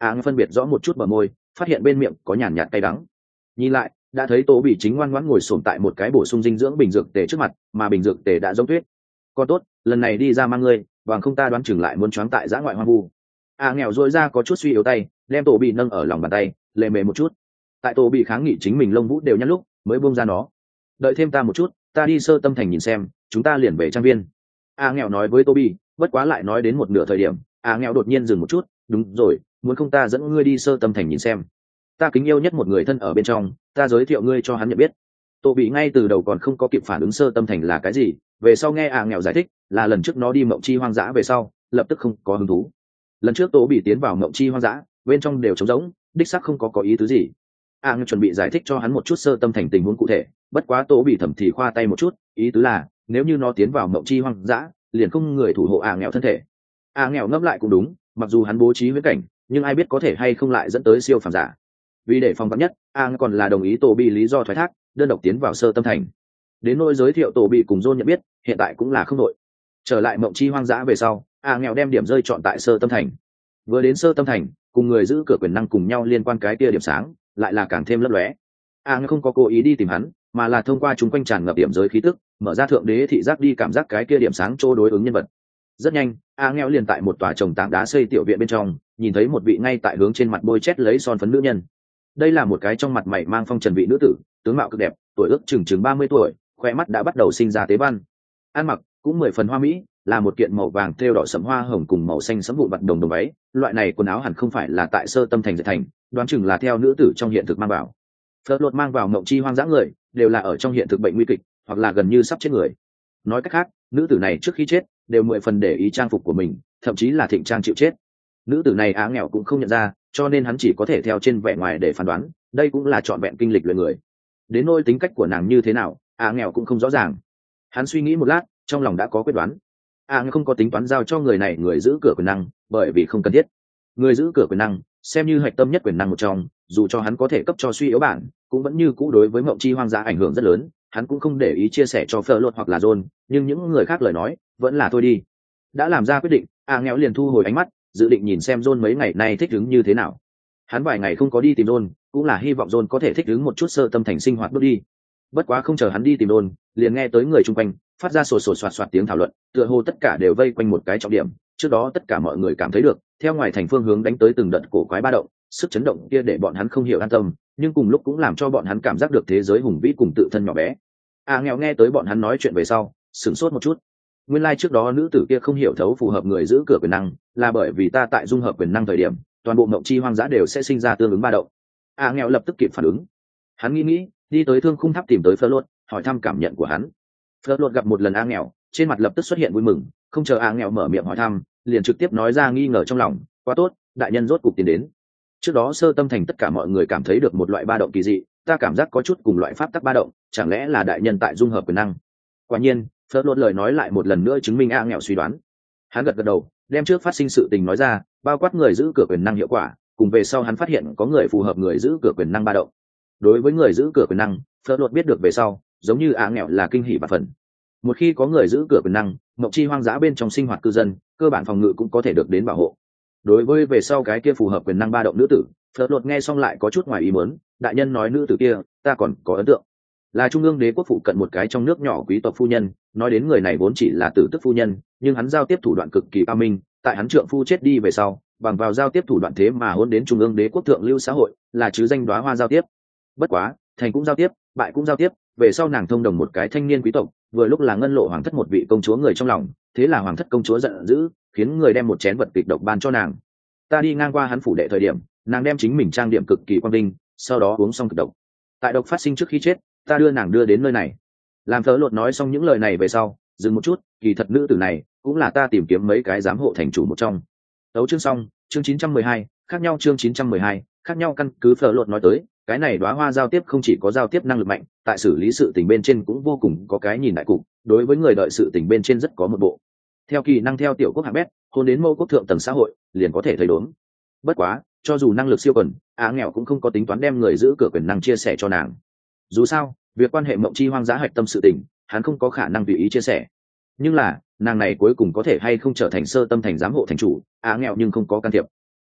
phân biệt rõ một chút bờ môi, phát hiện bên miệng có nhàn nhạt cay đắng. Nhìn lại, đã thấy Tô Bỉ chính ngoan ngoãn ngồi xổm tại một cái bổ sung dinh dưỡng bình dược tề trước mặt, mà bình dược tề đã giống tuyết. Con tốt, lần này đi ra mang ngươi, bằng không ta đoán chừng lại muốn choáng tại giã ngoại hoang vu. Nghèo dội ra có chút suy yếu tay, đem Tô Bỉ nâng ở lòng bàn tay, lề mề một chút. Tại Tô Bỉ kháng nghị chính mình lông vũ đều nhăn lúc, mới buông ra nó. Đợi thêm ta một chút, ta đi sơ tâm thành nhìn xem, chúng ta liền về trang viên. Nghèo nói với Tô Bỉ, bất quá lại nói đến một nửa thời điểm, nghèo đột nhiên dừng một chút, đúng rồi, muốn không ta dẫn ngươi đi sơ tâm thành nhìn xem. Ta kính yêu nhất một người thân ở bên trong, ta giới thiệu ngươi cho hắn nhận biết. Tô Bỉ ngay từ đầu còn không có kịp phản ứng sơ tâm thành là cái gì, về sau nghe nghèo giải thích là lần trước nó đi mộng chi hoang dã về sau, lập tức không có hứng thú. Lần trước Tô Bỉ tiến vào mộng chi hoang dã, bên trong đều trống rỗng, đích xác không có ý tứ gì. Nghèo chuẩn bị giải thích cho hắn một chút sơ tâm thành tình huống cụ thể, bất quá Tô Bỉ thầm thì khoa tay một chút, ý tứ là nếu như nó tiến vào mộng chi hoang dã, liền không người thủ hộ nghèo thân thể. Nghèo ngẫm lại cũng đúng, mặc dù hắn bố trí huyễn cảnh, nhưng ai biết có thể hay không lại dẫn tới siêu phàm giả. Vì để phòng vắn nhất, còn là đồng ý Tô Bỉ lý do thoái thác, đơn độc tiến vào sơ tâm thành. Đến nỗi giới thiệu Tô Bỉ cùng John nhận biết, hiện tại cũng là không đội. Trở lại mộng chi hoang dã về sau, nghèo đem điểm rơi chọn tại sơ tâm thành. Vừa đến sơ tâm thành, cùng người giữ cửa quyền năng cùng nhau liên quan cái kia điểm sáng, lại là càng thêm lấp lóe. Không có cố ý đi tìm hắn, mà là thông qua chúng quanh tràn ngập điểm giới khí tức, mở ra thượng đế thị giác đi cảm giác cái kia điểm sáng chỗ đối ứng nhân vật. Rất nhanh, nghèo liền tại một tòa trồng tảng đá xây tiểu viện bên trong, nhìn thấy một vị ngay tại hướng trên mặt bôi chét lấy son phấn nữ nhân. Đây là một cái trong mặt mày mang phong trần vị nữ tử, tướng mạo cực đẹp, tuổi ước chừng 30 tuổi, khoe mắt đã bắt đầu sinh ra tế văn. Ăn mặc cũng 10 phần hoa mỹ, là một kiện màu vàng thêu đỏ sẫm hoa hồng cùng màu xanh sẫm vụn vặt đồng váy, loại này quần áo hẳn không phải là tại sơ tâm thành dệt thành, đoán chừng là theo nữ tử trong hiện thực mang vào. Phớt lột mang vào mộng chi hoang dã người, đều là ở trong hiện thực bệnh nguy kịch, hoặc là gần như sắp chết người. Nói cách khác, nữ tử này trước khi chết, đều 10 phần để ý trang phục của mình, thậm chí là thịnh trang chịu chết. Nữ tử này nghèo cũng không nhận ra, cho nên hắn chỉ có thể theo trên vẻ ngoài để phán đoán, đây cũng là trọn vẹn kinh lịch luyện người. Đến nỗi tính cách của nàng như thế nào, nghèo cũng không rõ ràng. Hắn suy nghĩ một lát, trong lòng đã có quyết đoán. nghèo không có tính toán giao cho người này người giữ cửa quyền năng, bởi vì không cần thiết. Người giữ cửa quyền năng, xem như hạch tâm nhất quyền năng một trong, dù cho hắn có thể cấp cho suy yếu bản, cũng vẫn như cũ đối với mộng chi hoang dã ảnh hưởng rất lớn. Hắn cũng không để ý chia sẻ cho Phở Lột hoặc là John, nhưng những người khác lời nói, vẫn là thôi đi. Đã làm ra quyết định, nghèo liền thu hồi ánh mắt, dự định nhìn xem John mấy ngày nay thích ứng như thế nào. Hắn vài ngày không có đi tìm John, cũng là hy vọng John có thể thích ứng một chút sơ tâm thành sinh hoạt bước đi. Bất quá không chờ hắn đi tìm John, liền nghe tới người chung quanh phát ra sột sột soạt soạt tiếng thảo luận, tựa hồ tất cả đều vây quanh một cái trọng điểm. Trước đó tất cả mọi người cảm thấy được, theo ngoài thành phương hướng đánh tới từng đợt cổ quái ba động, sức chấn động kia để bọn hắn không hiểu an tâm, nhưng cùng lúc cũng làm cho bọn hắn cảm giác được thế giới hùng vĩ cùng tự thân nhỏ bé. Nghèo nghe tới bọn hắn nói chuyện về sau, sửng sốt một chút. Nguyên lai trước đó nữ tử kia không hiểu thấu phù hợp người giữ cửa quyền năng, là bởi vì ta tại dung hợp quyền năng thời điểm, toàn bộ mộng chi hoang dã đều sẽ sinh ra tương ứng ba động. Nghèo lập tức kịp phản ứng. Hắn nghĩ, đi tới thương khung tháp tìm tới Phớt Lột, hỏi thăm cảm nhận của hắn. Phớt Lột gặp một lần nghèo, trên mặt lập tức xuất hiện vui mừng, không chờ nghèo mở miệng hỏi thăm, liền trực tiếp nói ra nghi ngờ trong lòng. Quá tốt, đại nhân rốt cục tiến đến. Trước đó sơ tâm thành tất cả mọi người cảm thấy được một loại ba động kỳ dị, ta cảm giác có chút cùng loại pháp tắc ba động, chẳng lẽ là đại nhân tại dung hợp quyền năng? Quả nhiên, Phớt Lột lời nói lại một lần nữa chứng minh nghèo suy đoán. Hắn gật đầu, đem trước phát sinh sự tình nói ra, bao quát người giữ cửa quyền năng hiệu quả, cùng về sau hắn phát hiện có người phù hợp người giữ cửa quyền năng ba động. Đối với người giữ cửa quyền năng, Phớt Lột biết được về sau, giống như nghèo là kinh hỉ và phần. Một khi có người giữ cửa quyền năng, mộng chi hoang dã bên trong sinh hoạt cư dân, cơ bản phòng ngự cũng có thể được đến bảo hộ. Đối với về sau cái kia phù hợp quyền năng ba động nữ tử, Phớt Lột nghe xong lại có chút ngoài ý muốn, đại nhân nói nữ tử kia, ta còn có ấn tượng, là trung ương đế quốc phụ cận một cái trong nước nhỏ quý tộc phu nhân. Nói đến người này vốn chỉ là tử tức phu nhân, nhưng hắn giao tiếp thủ đoạn cực kỳ cao minh, tại hắn trượng phu chết đi về sau, bằng vào giao tiếp thủ đoạn thế mà hôn đến trung ương đế quốc thượng lưu xã hội, là chứ danh đóa hoa giao tiếp. Bất quá, thành cũng giao tiếp, bại cũng giao tiếp, về sau nàng thông đồng một cái thanh niên quý tộc, vừa lúc là ngân lộ hoàng thất một vị công chúa người trong lòng, thế là hoàng thất công chúa giận dữ, khiến người đem một chén vật kịch độc ban cho nàng. Ta đi ngang qua hắn phủ đệ thời điểm, nàng đem chính mình trang điểm cực kỳ quang vinh, sau đó uống xong kịch độc. Tại độc phát sinh trước khi chết, ta đưa nàng đưa đến nơi này. Làm Phớt Lột nói xong những lời này về sau, dừng một chút, kỳ thật nữ tử này cũng là ta tìm kiếm mấy cái giám hộ thành chủ một trong. Tấu chương xong, chương 912, khác nhau chương 912, khác nhau. Căn cứ Phớt Lột nói tới, cái này đóa hoa giao tiếp không chỉ có giao tiếp năng lực mạnh, tại xử lý sự tình bên trên cũng vô cùng có cái nhìn đại cục, đối với người đợi sự tình bên trên rất có một bộ. Theo kỳ năng theo tiểu quốc hạng bét, hôn đến mâu quốc thượng tầng xã hội, liền có thể thấy đốn. Bất quá, cho dù năng lực siêu quần, nghèo cũng không có tính toán đem người giữ cửa quyền năng chia sẻ cho nàng. Dù sao, việc quan hệ mộng chi hoang dã hạch tâm sự tình, hắn không có khả năng tùy ý chia sẻ. Nhưng là, nàng này cuối cùng có thể hay không trở thành sơ tâm thành giám hộ thành chủ, nghèo nhưng không có can thiệp.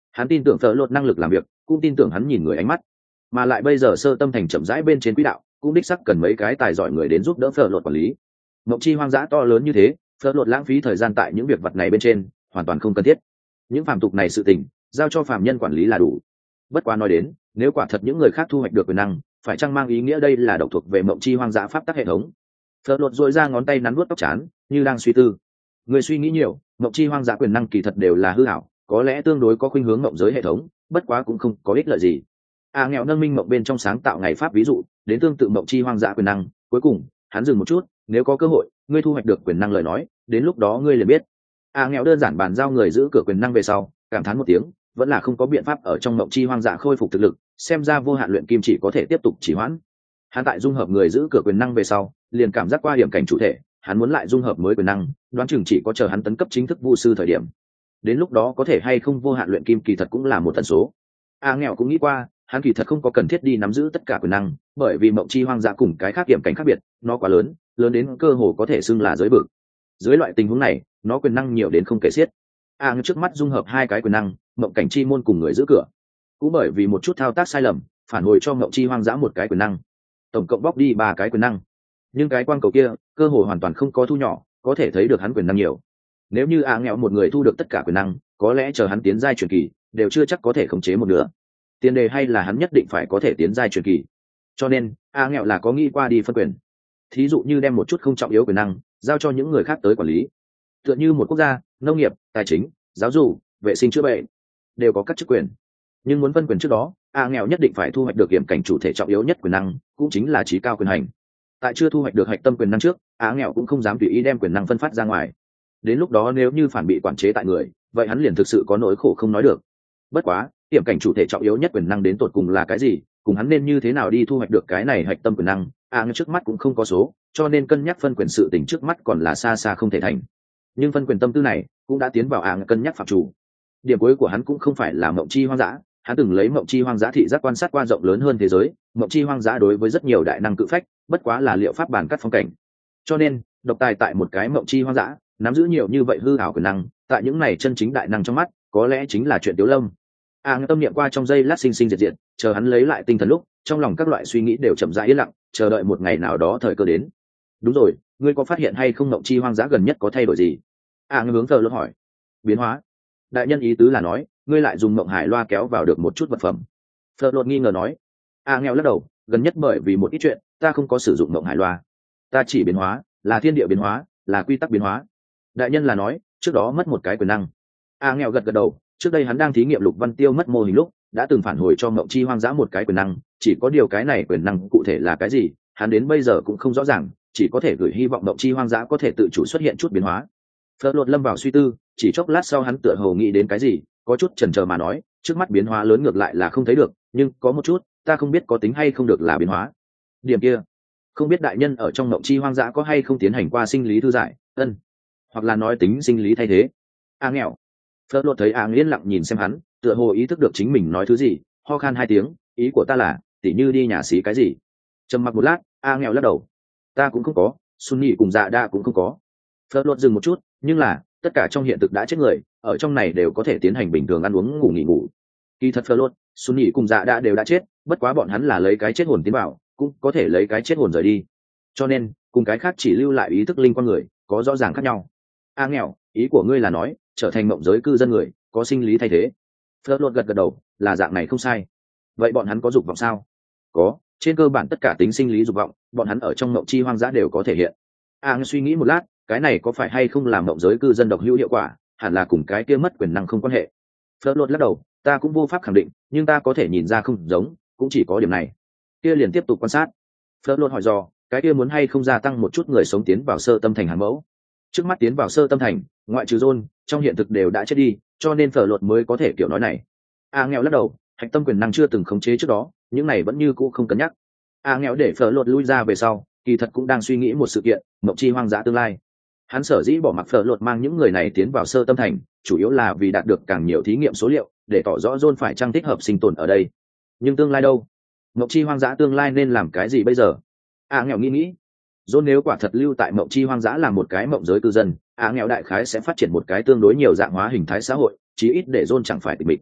Hắn tin tưởng Phở Lột năng lực làm việc, cũng tin tưởng hắn nhìn người ánh mắt, mà lại bây giờ sơ tâm thành chậm rãi bên trên quỹ đạo, cũng đích sắc cần mấy cái tài giỏi người đến giúp đỡ Phở Lột quản lý. Mộng chi hoang dã to lớn như thế, Phở Lột lãng phí thời gian tại những việc vật này bên trên hoàn toàn không cần thiết. Những phàm tục này sự tình giao cho phàm nhân quản lý là đủ. Bất quá nói đến, nếu quả thật những người khác thu hoạch được quyền năng, phải chăng mang ý nghĩa đây là độc thuộc về mộng chi hoang dã pháp tắc hệ thống? Phở Lột duỗi ra ngón tay nắn nuốt tóc chán, như đang suy tư. Người suy nghĩ nhiều, mộng chi hoang dã quyền năng kỳ thật đều là hư ảo, có lẽ tương đối có khuynh hướng mộng giới hệ thống, bất quá cũng không có ích lợi gì. Nghèo nâng minh mộng bên trong sáng tạo ngày pháp ví dụ, đến tương tự mộng chi hoang dã quyền năng. Cuối cùng, hắn dừng một chút, nếu có cơ hội, ngươi thu hoạch được quyền năng lời nói, đến lúc đó ngươi liền biết. Nghèo đơn giản bàn giao người giữ cửa quyền năng về sau, cảm thán một tiếng, vẫn là không có biện pháp ở trong mộng chi hoang dã khôi phục thực lực, xem ra vô hạn luyện kim chỉ có thể tiếp tục chỉ hoãn. Hắn tại dung hợp người giữ cửa quyền năng về sau, liền cảm giác qua hiểm cảnh chủ thể, hắn muốn lại dung hợp mới quyền năng, đoán chừng chỉ có chờ hắn tấn cấp chính thức vu sư thời điểm. Đến lúc đó có thể hay không vô hạn luyện kim kỳ thật cũng là một tần số. Nghèo cũng nghĩ qua, hắn kỳ thật không có cần thiết đi nắm giữ tất cả quyền năng, bởi vì mộng chi hoang dã cùng cái khác hiểm cảnh khác biệt, nó quá lớn, lớn đến cơ hồ có thể xưng là giới vực. Dưới loại tình huống này, nó quyền năng nhiều đến không kể xiết. Trước mắt dung hợp hai cái quyền năng, mộng cảnh chi môn cùng người giữ cửa, cũng bởi vì một chút thao tác sai lầm, phản hồi cho mộng chi hoang dã một cái quyền năng, tổng cộng bóc đi ba cái quyền năng. Nhưng cái quang cầu kia, cơ hồ hoàn toàn không có thu nhỏ, có thể thấy được hắn quyền năng nhiều. Nếu như nghèo một người thu được tất cả quyền năng, có lẽ chờ hắn tiến giai truyền kỳ, đều chưa chắc có thể khống chế một nửa. Tiền đề hay là hắn nhất định phải có thể tiến giai truyền kỳ. Cho nên, nghèo là có nghĩ qua đi phân quyền. Thí dụ như đem một chút không trọng yếu quyền năng giao cho những người khác tới quản lý. Tựa như một quốc gia, nông nghiệp, tài chính, giáo dục, vệ sinh chữa bệnh, đều có các chức quyền. Nhưng muốn phân quyền trước đó, nghèo nhất định phải thu hoạch được hiểm cảnh chủ thể trọng yếu nhất quyền năng, cũng chính là chí cao quyền hành. Tại chưa thu hoạch được hạch tâm quyền năng trước, nghèo cũng không dám tùy ý đem quyền năng phân phát ra ngoài. Đến lúc đó nếu như phản bị quản chế tại người, vậy hắn liền thực sự có nỗi khổ không nói được. Bất quá, hiểm cảnh chủ thể trọng yếu nhất quyền năng đến tột cùng là cái gì, cùng hắn nên như thế nào đi thu hoạch được cái này hạch tâm quyền năng, trước mắt cũng không có số, cho nên cân nhắc phân quyền sự tình trước mắt còn là xa xa không thể thành. Nhưng phân quyền tâm tư này cũng đã tiến vào cân nhắc phạm chủ. Điểm cuối của hắn cũng không phải là mộng chi hoang dã, hắn từng lấy mộng chi hoang dã thị giác quan sát qua rộng lớn hơn thế giới. Mộng chi hoang dã đối với rất nhiều đại năng cự phách, bất quá là liệu pháp bản cắt phong cảnh. Cho nên, độc tài tại một cái mộng chi hoang dã, nắm giữ nhiều như vậy hư ảo quyền năng, tại những này chân chính đại năng trong mắt, có lẽ chính là chuyện tiểu lâm. Tâm niệm qua trong giây lát sinh sinh diệt diệt, chờ hắn lấy lại tinh thần lúc, trong lòng các loại suy nghĩ đều chậm rãi yên lặng, chờ đợi một ngày nào đó thời cơ đến. Đúng rồi, ngươi có phát hiện hay không mộng chi hoang dã gần nhất có thay đổi gì? Ngươi hướng Phở Lột hỏi. Biến hóa. Đại nhân ý tứ là nói, ngươi lại dùng mộng hải loa kéo vào được một chút vật phẩm. Phở Lột nghi ngờ nói. Nghèo lắc đầu, gần nhất bởi vì một ít chuyện, ta không có sử dụng mộng hải loa. Ta chỉ biến hóa, là thiên địa biến hóa, là quy tắc biến hóa. Đại nhân là nói, trước đó mất một cái quyền năng. Nghèo gật gật đầu, trước đây hắn đang thí nghiệm Lục Văn Tiêu mất mô hình lúc, đã từng phản hồi cho mộng chi hoang dã một cái quyền năng, chỉ có điều cái này quyền năng cụ thể là cái gì, hắn đến bây giờ cũng không rõ ràng, chỉ có thể gửi hy vọng mộng chi hoang dã có thể tự chủ xuất hiện chút biến hóa. Phở Lột lâm vào suy tư, chỉ chốc lát sau hắn tựa hồ nghĩ đến cái gì, có chút chần chờ mà nói, trước mắt biến hóa lớn ngược lại là không thấy được, nhưng có một chút, ta không biết có tính hay không được là biến hóa. Điểm kia, không biết đại nhân ở trong mộng chi hoang dã có hay không tiến hành qua sinh lý thư giải, hoặc là nói tính sinh lý thay thế. Nghèo. Phở Lột thấy yên lặng nhìn xem hắn, tựa hồ ý thức được chính mình nói thứ gì, ho khan hai tiếng, ý của ta là, tỉ như đi nhà xí cái gì. Trầm mặc một lát, nghèo lắc đầu. Ta cũng không có, Sun Nhị cùng Dạ Đa cũng không có. Phở Lột dừng một chút, nhưng là, tất cả trong hiện thực đã chết người, ở trong này đều có thể tiến hành bình thường ăn uống ngủ nghỉ ngủ. Kỳ thật Phở Lột, Sun Nhị cùng Dạ Đa đều đã chết, bất quá bọn hắn là lấy cái chết hồn tiến vào, cũng có thể lấy cái chết hồn rời đi. Cho nên, cùng cái khác chỉ lưu lại ý thức linh quan người, có rõ ràng khác nhau. Nghèo, ý của ngươi là nói, trở thành mộng giới cư dân người, có sinh lý thay thế. Phở Lột gật gật đầu, là dạng này không sai. Vậy bọn hắn có dục vọng sao? Có, trên cơ bản tất cả tính sinh lý dục vọng, bọn hắn ở trong mộng chi hoang dã đều có thể hiện. Suy nghĩ một lát, cái này có phải hay không làm mộng giới cư dân độc hữu hiệu quả, hẳn là cùng cái kia mất quyền năng không quan hệ. Phở Lột lắc đầu, ta cũng vô pháp khẳng định, nhưng ta có thể nhìn ra không giống, cũng chỉ có điểm này. Kia liền tiếp tục quan sát. Phở Lột hỏi dò, cái kia muốn hay không gia tăng một chút người sống tiến vào sơ tâm thành hàng mẫu. Trước mắt tiến vào sơ tâm thành, ngoại trừ John, trong hiện thực đều đã chết đi, cho nên Phở Lột mới có thể kiểu nói này. Nghèo lắc đầu, hạch tâm quyền năng chưa từng khống chế trước đó, những này vẫn như cũ không cân nhắc. Nghèo để Phở Lột lui ra về sau, kỳ thật cũng đang suy nghĩ một sự kiện, mộng chi hoang dã tương lai. Hắn sở dĩ bỏ mặc Phở Lột mang những người này tiến vào sơ tâm thành, chủ yếu là vì đạt được càng nhiều thí nghiệm số liệu, để tỏ rõ John phải chăng thích hợp sinh tồn ở đây. Nhưng tương lai đâu? Mộng chi hoang dã tương lai nên làm cái gì bây giờ? Nghèo nghĩ. John nếu quả thật lưu tại mộng chi hoang dã là một cái mộng giới cư dân, nghèo đại khái sẽ phát triển một cái tương đối nhiều dạng hóa hình thái xã hội, chí ít để John chẳng phải tịch mịch.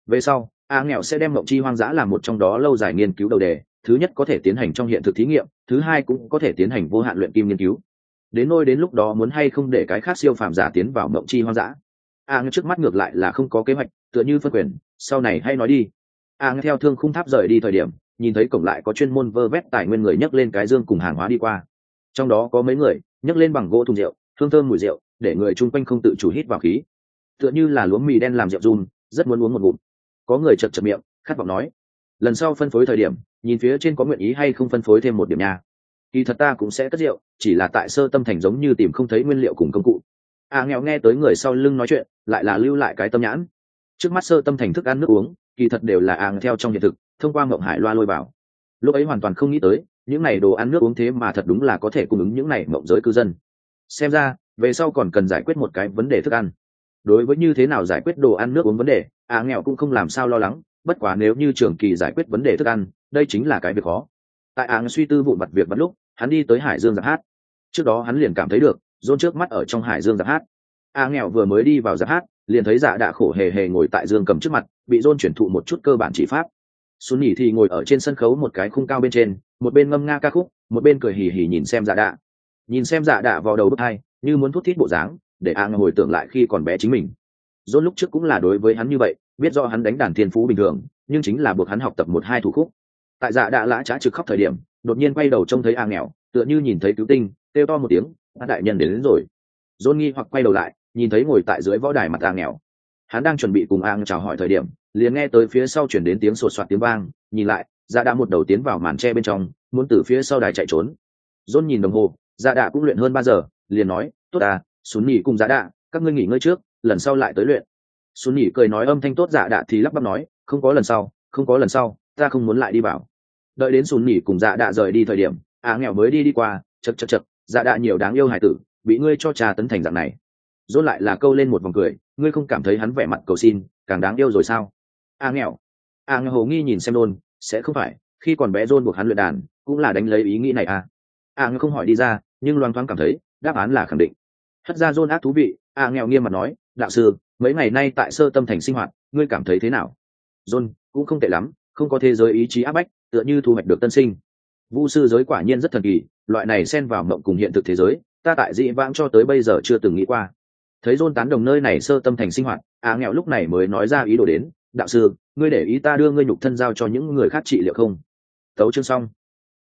Về sau nghèo sẽ đem mộng chi hoang dã làm một trong đó lâu dài nghiên cứu đầu đề, thứ nhất có thể tiến hành trong hiện thực thí nghiệm, thứ hai cũng có thể tiến hành vô hạn luyện kim nghiên cứu. Đến lúc đó muốn hay không để cái khác siêu phàm giả tiến vào mộng chi hoang dã, trước mắt ngược lại là không có kế hoạch, tựa như phân quyền, sau này hay nói đi. Theo thương khung tháp rời đi thời điểm, nhìn thấy cổng lại có chuyên môn vơ vét tài nguyên người nhấc lên cái dương cùng hàng hóa đi qua, trong đó có mấy người nhấc lên bằng gỗ thùng rượu, hương thơm mùi rượu, để người chung quanh không tự chủ hít vào khí, tựa như là lúa mì đen làm rượu run, rất muốn uống một ngụm. Có người chật chật miệng khát vọng nói, lần sau phân phối thời điểm nhìn phía trên có nguyện ý hay không phân phối thêm một điểm nha, kỳ thật ta cũng sẽ cất rượu, chỉ là tại Sơ Tâm Thành giống như tìm không thấy nguyên liệu cùng công cụ. Nghèo nghe tới người sau lưng nói chuyện, lại là lưu lại cái tâm nhãn. Trước mắt Sơ Tâm Thành thức ăn nước uống kỳ thật đều là theo trong hiện thực thông qua Mộng Hải loa lôi vào, lúc ấy hoàn toàn không nghĩ tới những này đồ ăn nước uống thế mà thật đúng là có thể cung ứng những này mộng giới cư dân. Xem ra về sau còn cần giải quyết một cái vấn đề thức ăn. Đối với như thế nào giải quyết đồ ăn nước uống vấn đề, nghèo cũng không làm sao lo lắng, bất quá nếu như trường kỳ giải quyết vấn đề thức ăn, đây chính là cái việc khó. Tại suy tư vụn vặt việc vặt lúc, hắn đi tới Hải Dương giáp hát. Trước đó hắn liền cảm thấy được John trước mắt ở trong Hải Dương giáp hát. Nghèo vừa mới đi vào giáp hát, liền thấy Dạ Đạ khổ hề hề ngồi tại dương cầm trước mặt, bị John chuyển thụ một chút cơ bản chỉ pháp. Xuân Nhỉ thì ngồi ở trên sân khấu một cái khung cao bên trên, một bên ngâm nga ca khúc, một bên cười hì hì nhìn xem Dạ Đạ. Nhìn xem Dạ Đạ vào đầu bức hai, như muốn thút thít bộ dáng, để hồi tưởng lại khi còn bé chính mình. John lúc trước cũng là đối với hắn như vậy, biết do hắn đánh đàn thiên phú bình thường, nhưng chính là buộc hắn học tập một hai thủ khúc. Tại Dạ Đạ lã chã trực khóc thời điểm, đột nhiên quay đầu trông thấy nghèo, tựa như nhìn thấy cứu tinh, kêu to một tiếng, đại nhân đến rồi. John nghi hoặc quay đầu lại, nhìn thấy ngồi tại dưới võ đài mặt nghèo. Hắn đang chuẩn bị cùng chào hỏi thời điểm, liền nghe tới phía sau chuyển đến tiếng sột soạt tiếng vang, nhìn lại, Dạ Đạ một đầu tiến vào màn tre bên trong, muốn từ phía sau đài chạy trốn. John nhìn đồng hồ, Dạ Đạ cũng luyện hơn 3 giờ, liền nói, tốt Xuân Nhỉ cùng Dạ Đạ, các ngươi nghỉ ngơi trước, lần sau lại tới luyện. Xuân Nhỉ cười nói âm thanh tốt, Dạ Đạ thì lắp bắp nói, không có lần sau, ta không muốn lại đi vào. Đợi đến Xuân Nhỉ cùng Dạ Đạ rời đi thời điểm, nghèo mới đi qua, chật, Dạ Đạ nhiều đáng yêu hải tử, bị ngươi cho trà tấn thành dạng này. John lại là câu lên một vòng cười, ngươi không cảm thấy hắn vẻ mặt cầu xin càng đáng yêu rồi sao? Nghèo hồ nghi nhìn xem John, sẽ không phải khi còn bé John buộc hắn luyện đàn cũng là đánh lấy ý nghĩ này nghèo không hỏi đi ra, nhưng loang thoáng cảm thấy đáp án là khẳng định. Hất ra John ác thú vị, nghèo nghiêm mặt nói, đạo sư, mấy ngày nay tại Sơ Tâm Thành sinh hoạt, ngươi cảm thấy thế nào? John cũng không tệ lắm, không có thế giới ý chí áp bách, tựa như thu hoạch được tân sinh. Vu sư giới quả nhiên rất thần kỳ, loại này xen vào mộng cùng hiện thực thế giới, ta tại dị vãng cho tới bây giờ chưa từng nghĩ qua. Thấy John tán đồng nơi này Sơ Tâm Thành sinh hoạt, nghèo lúc này mới nói ra ý đồ đến, đạo sư, ngươi để ý ta đưa ngươi nhục thân giao cho những người khác trị liệu không? Tấu chương xong.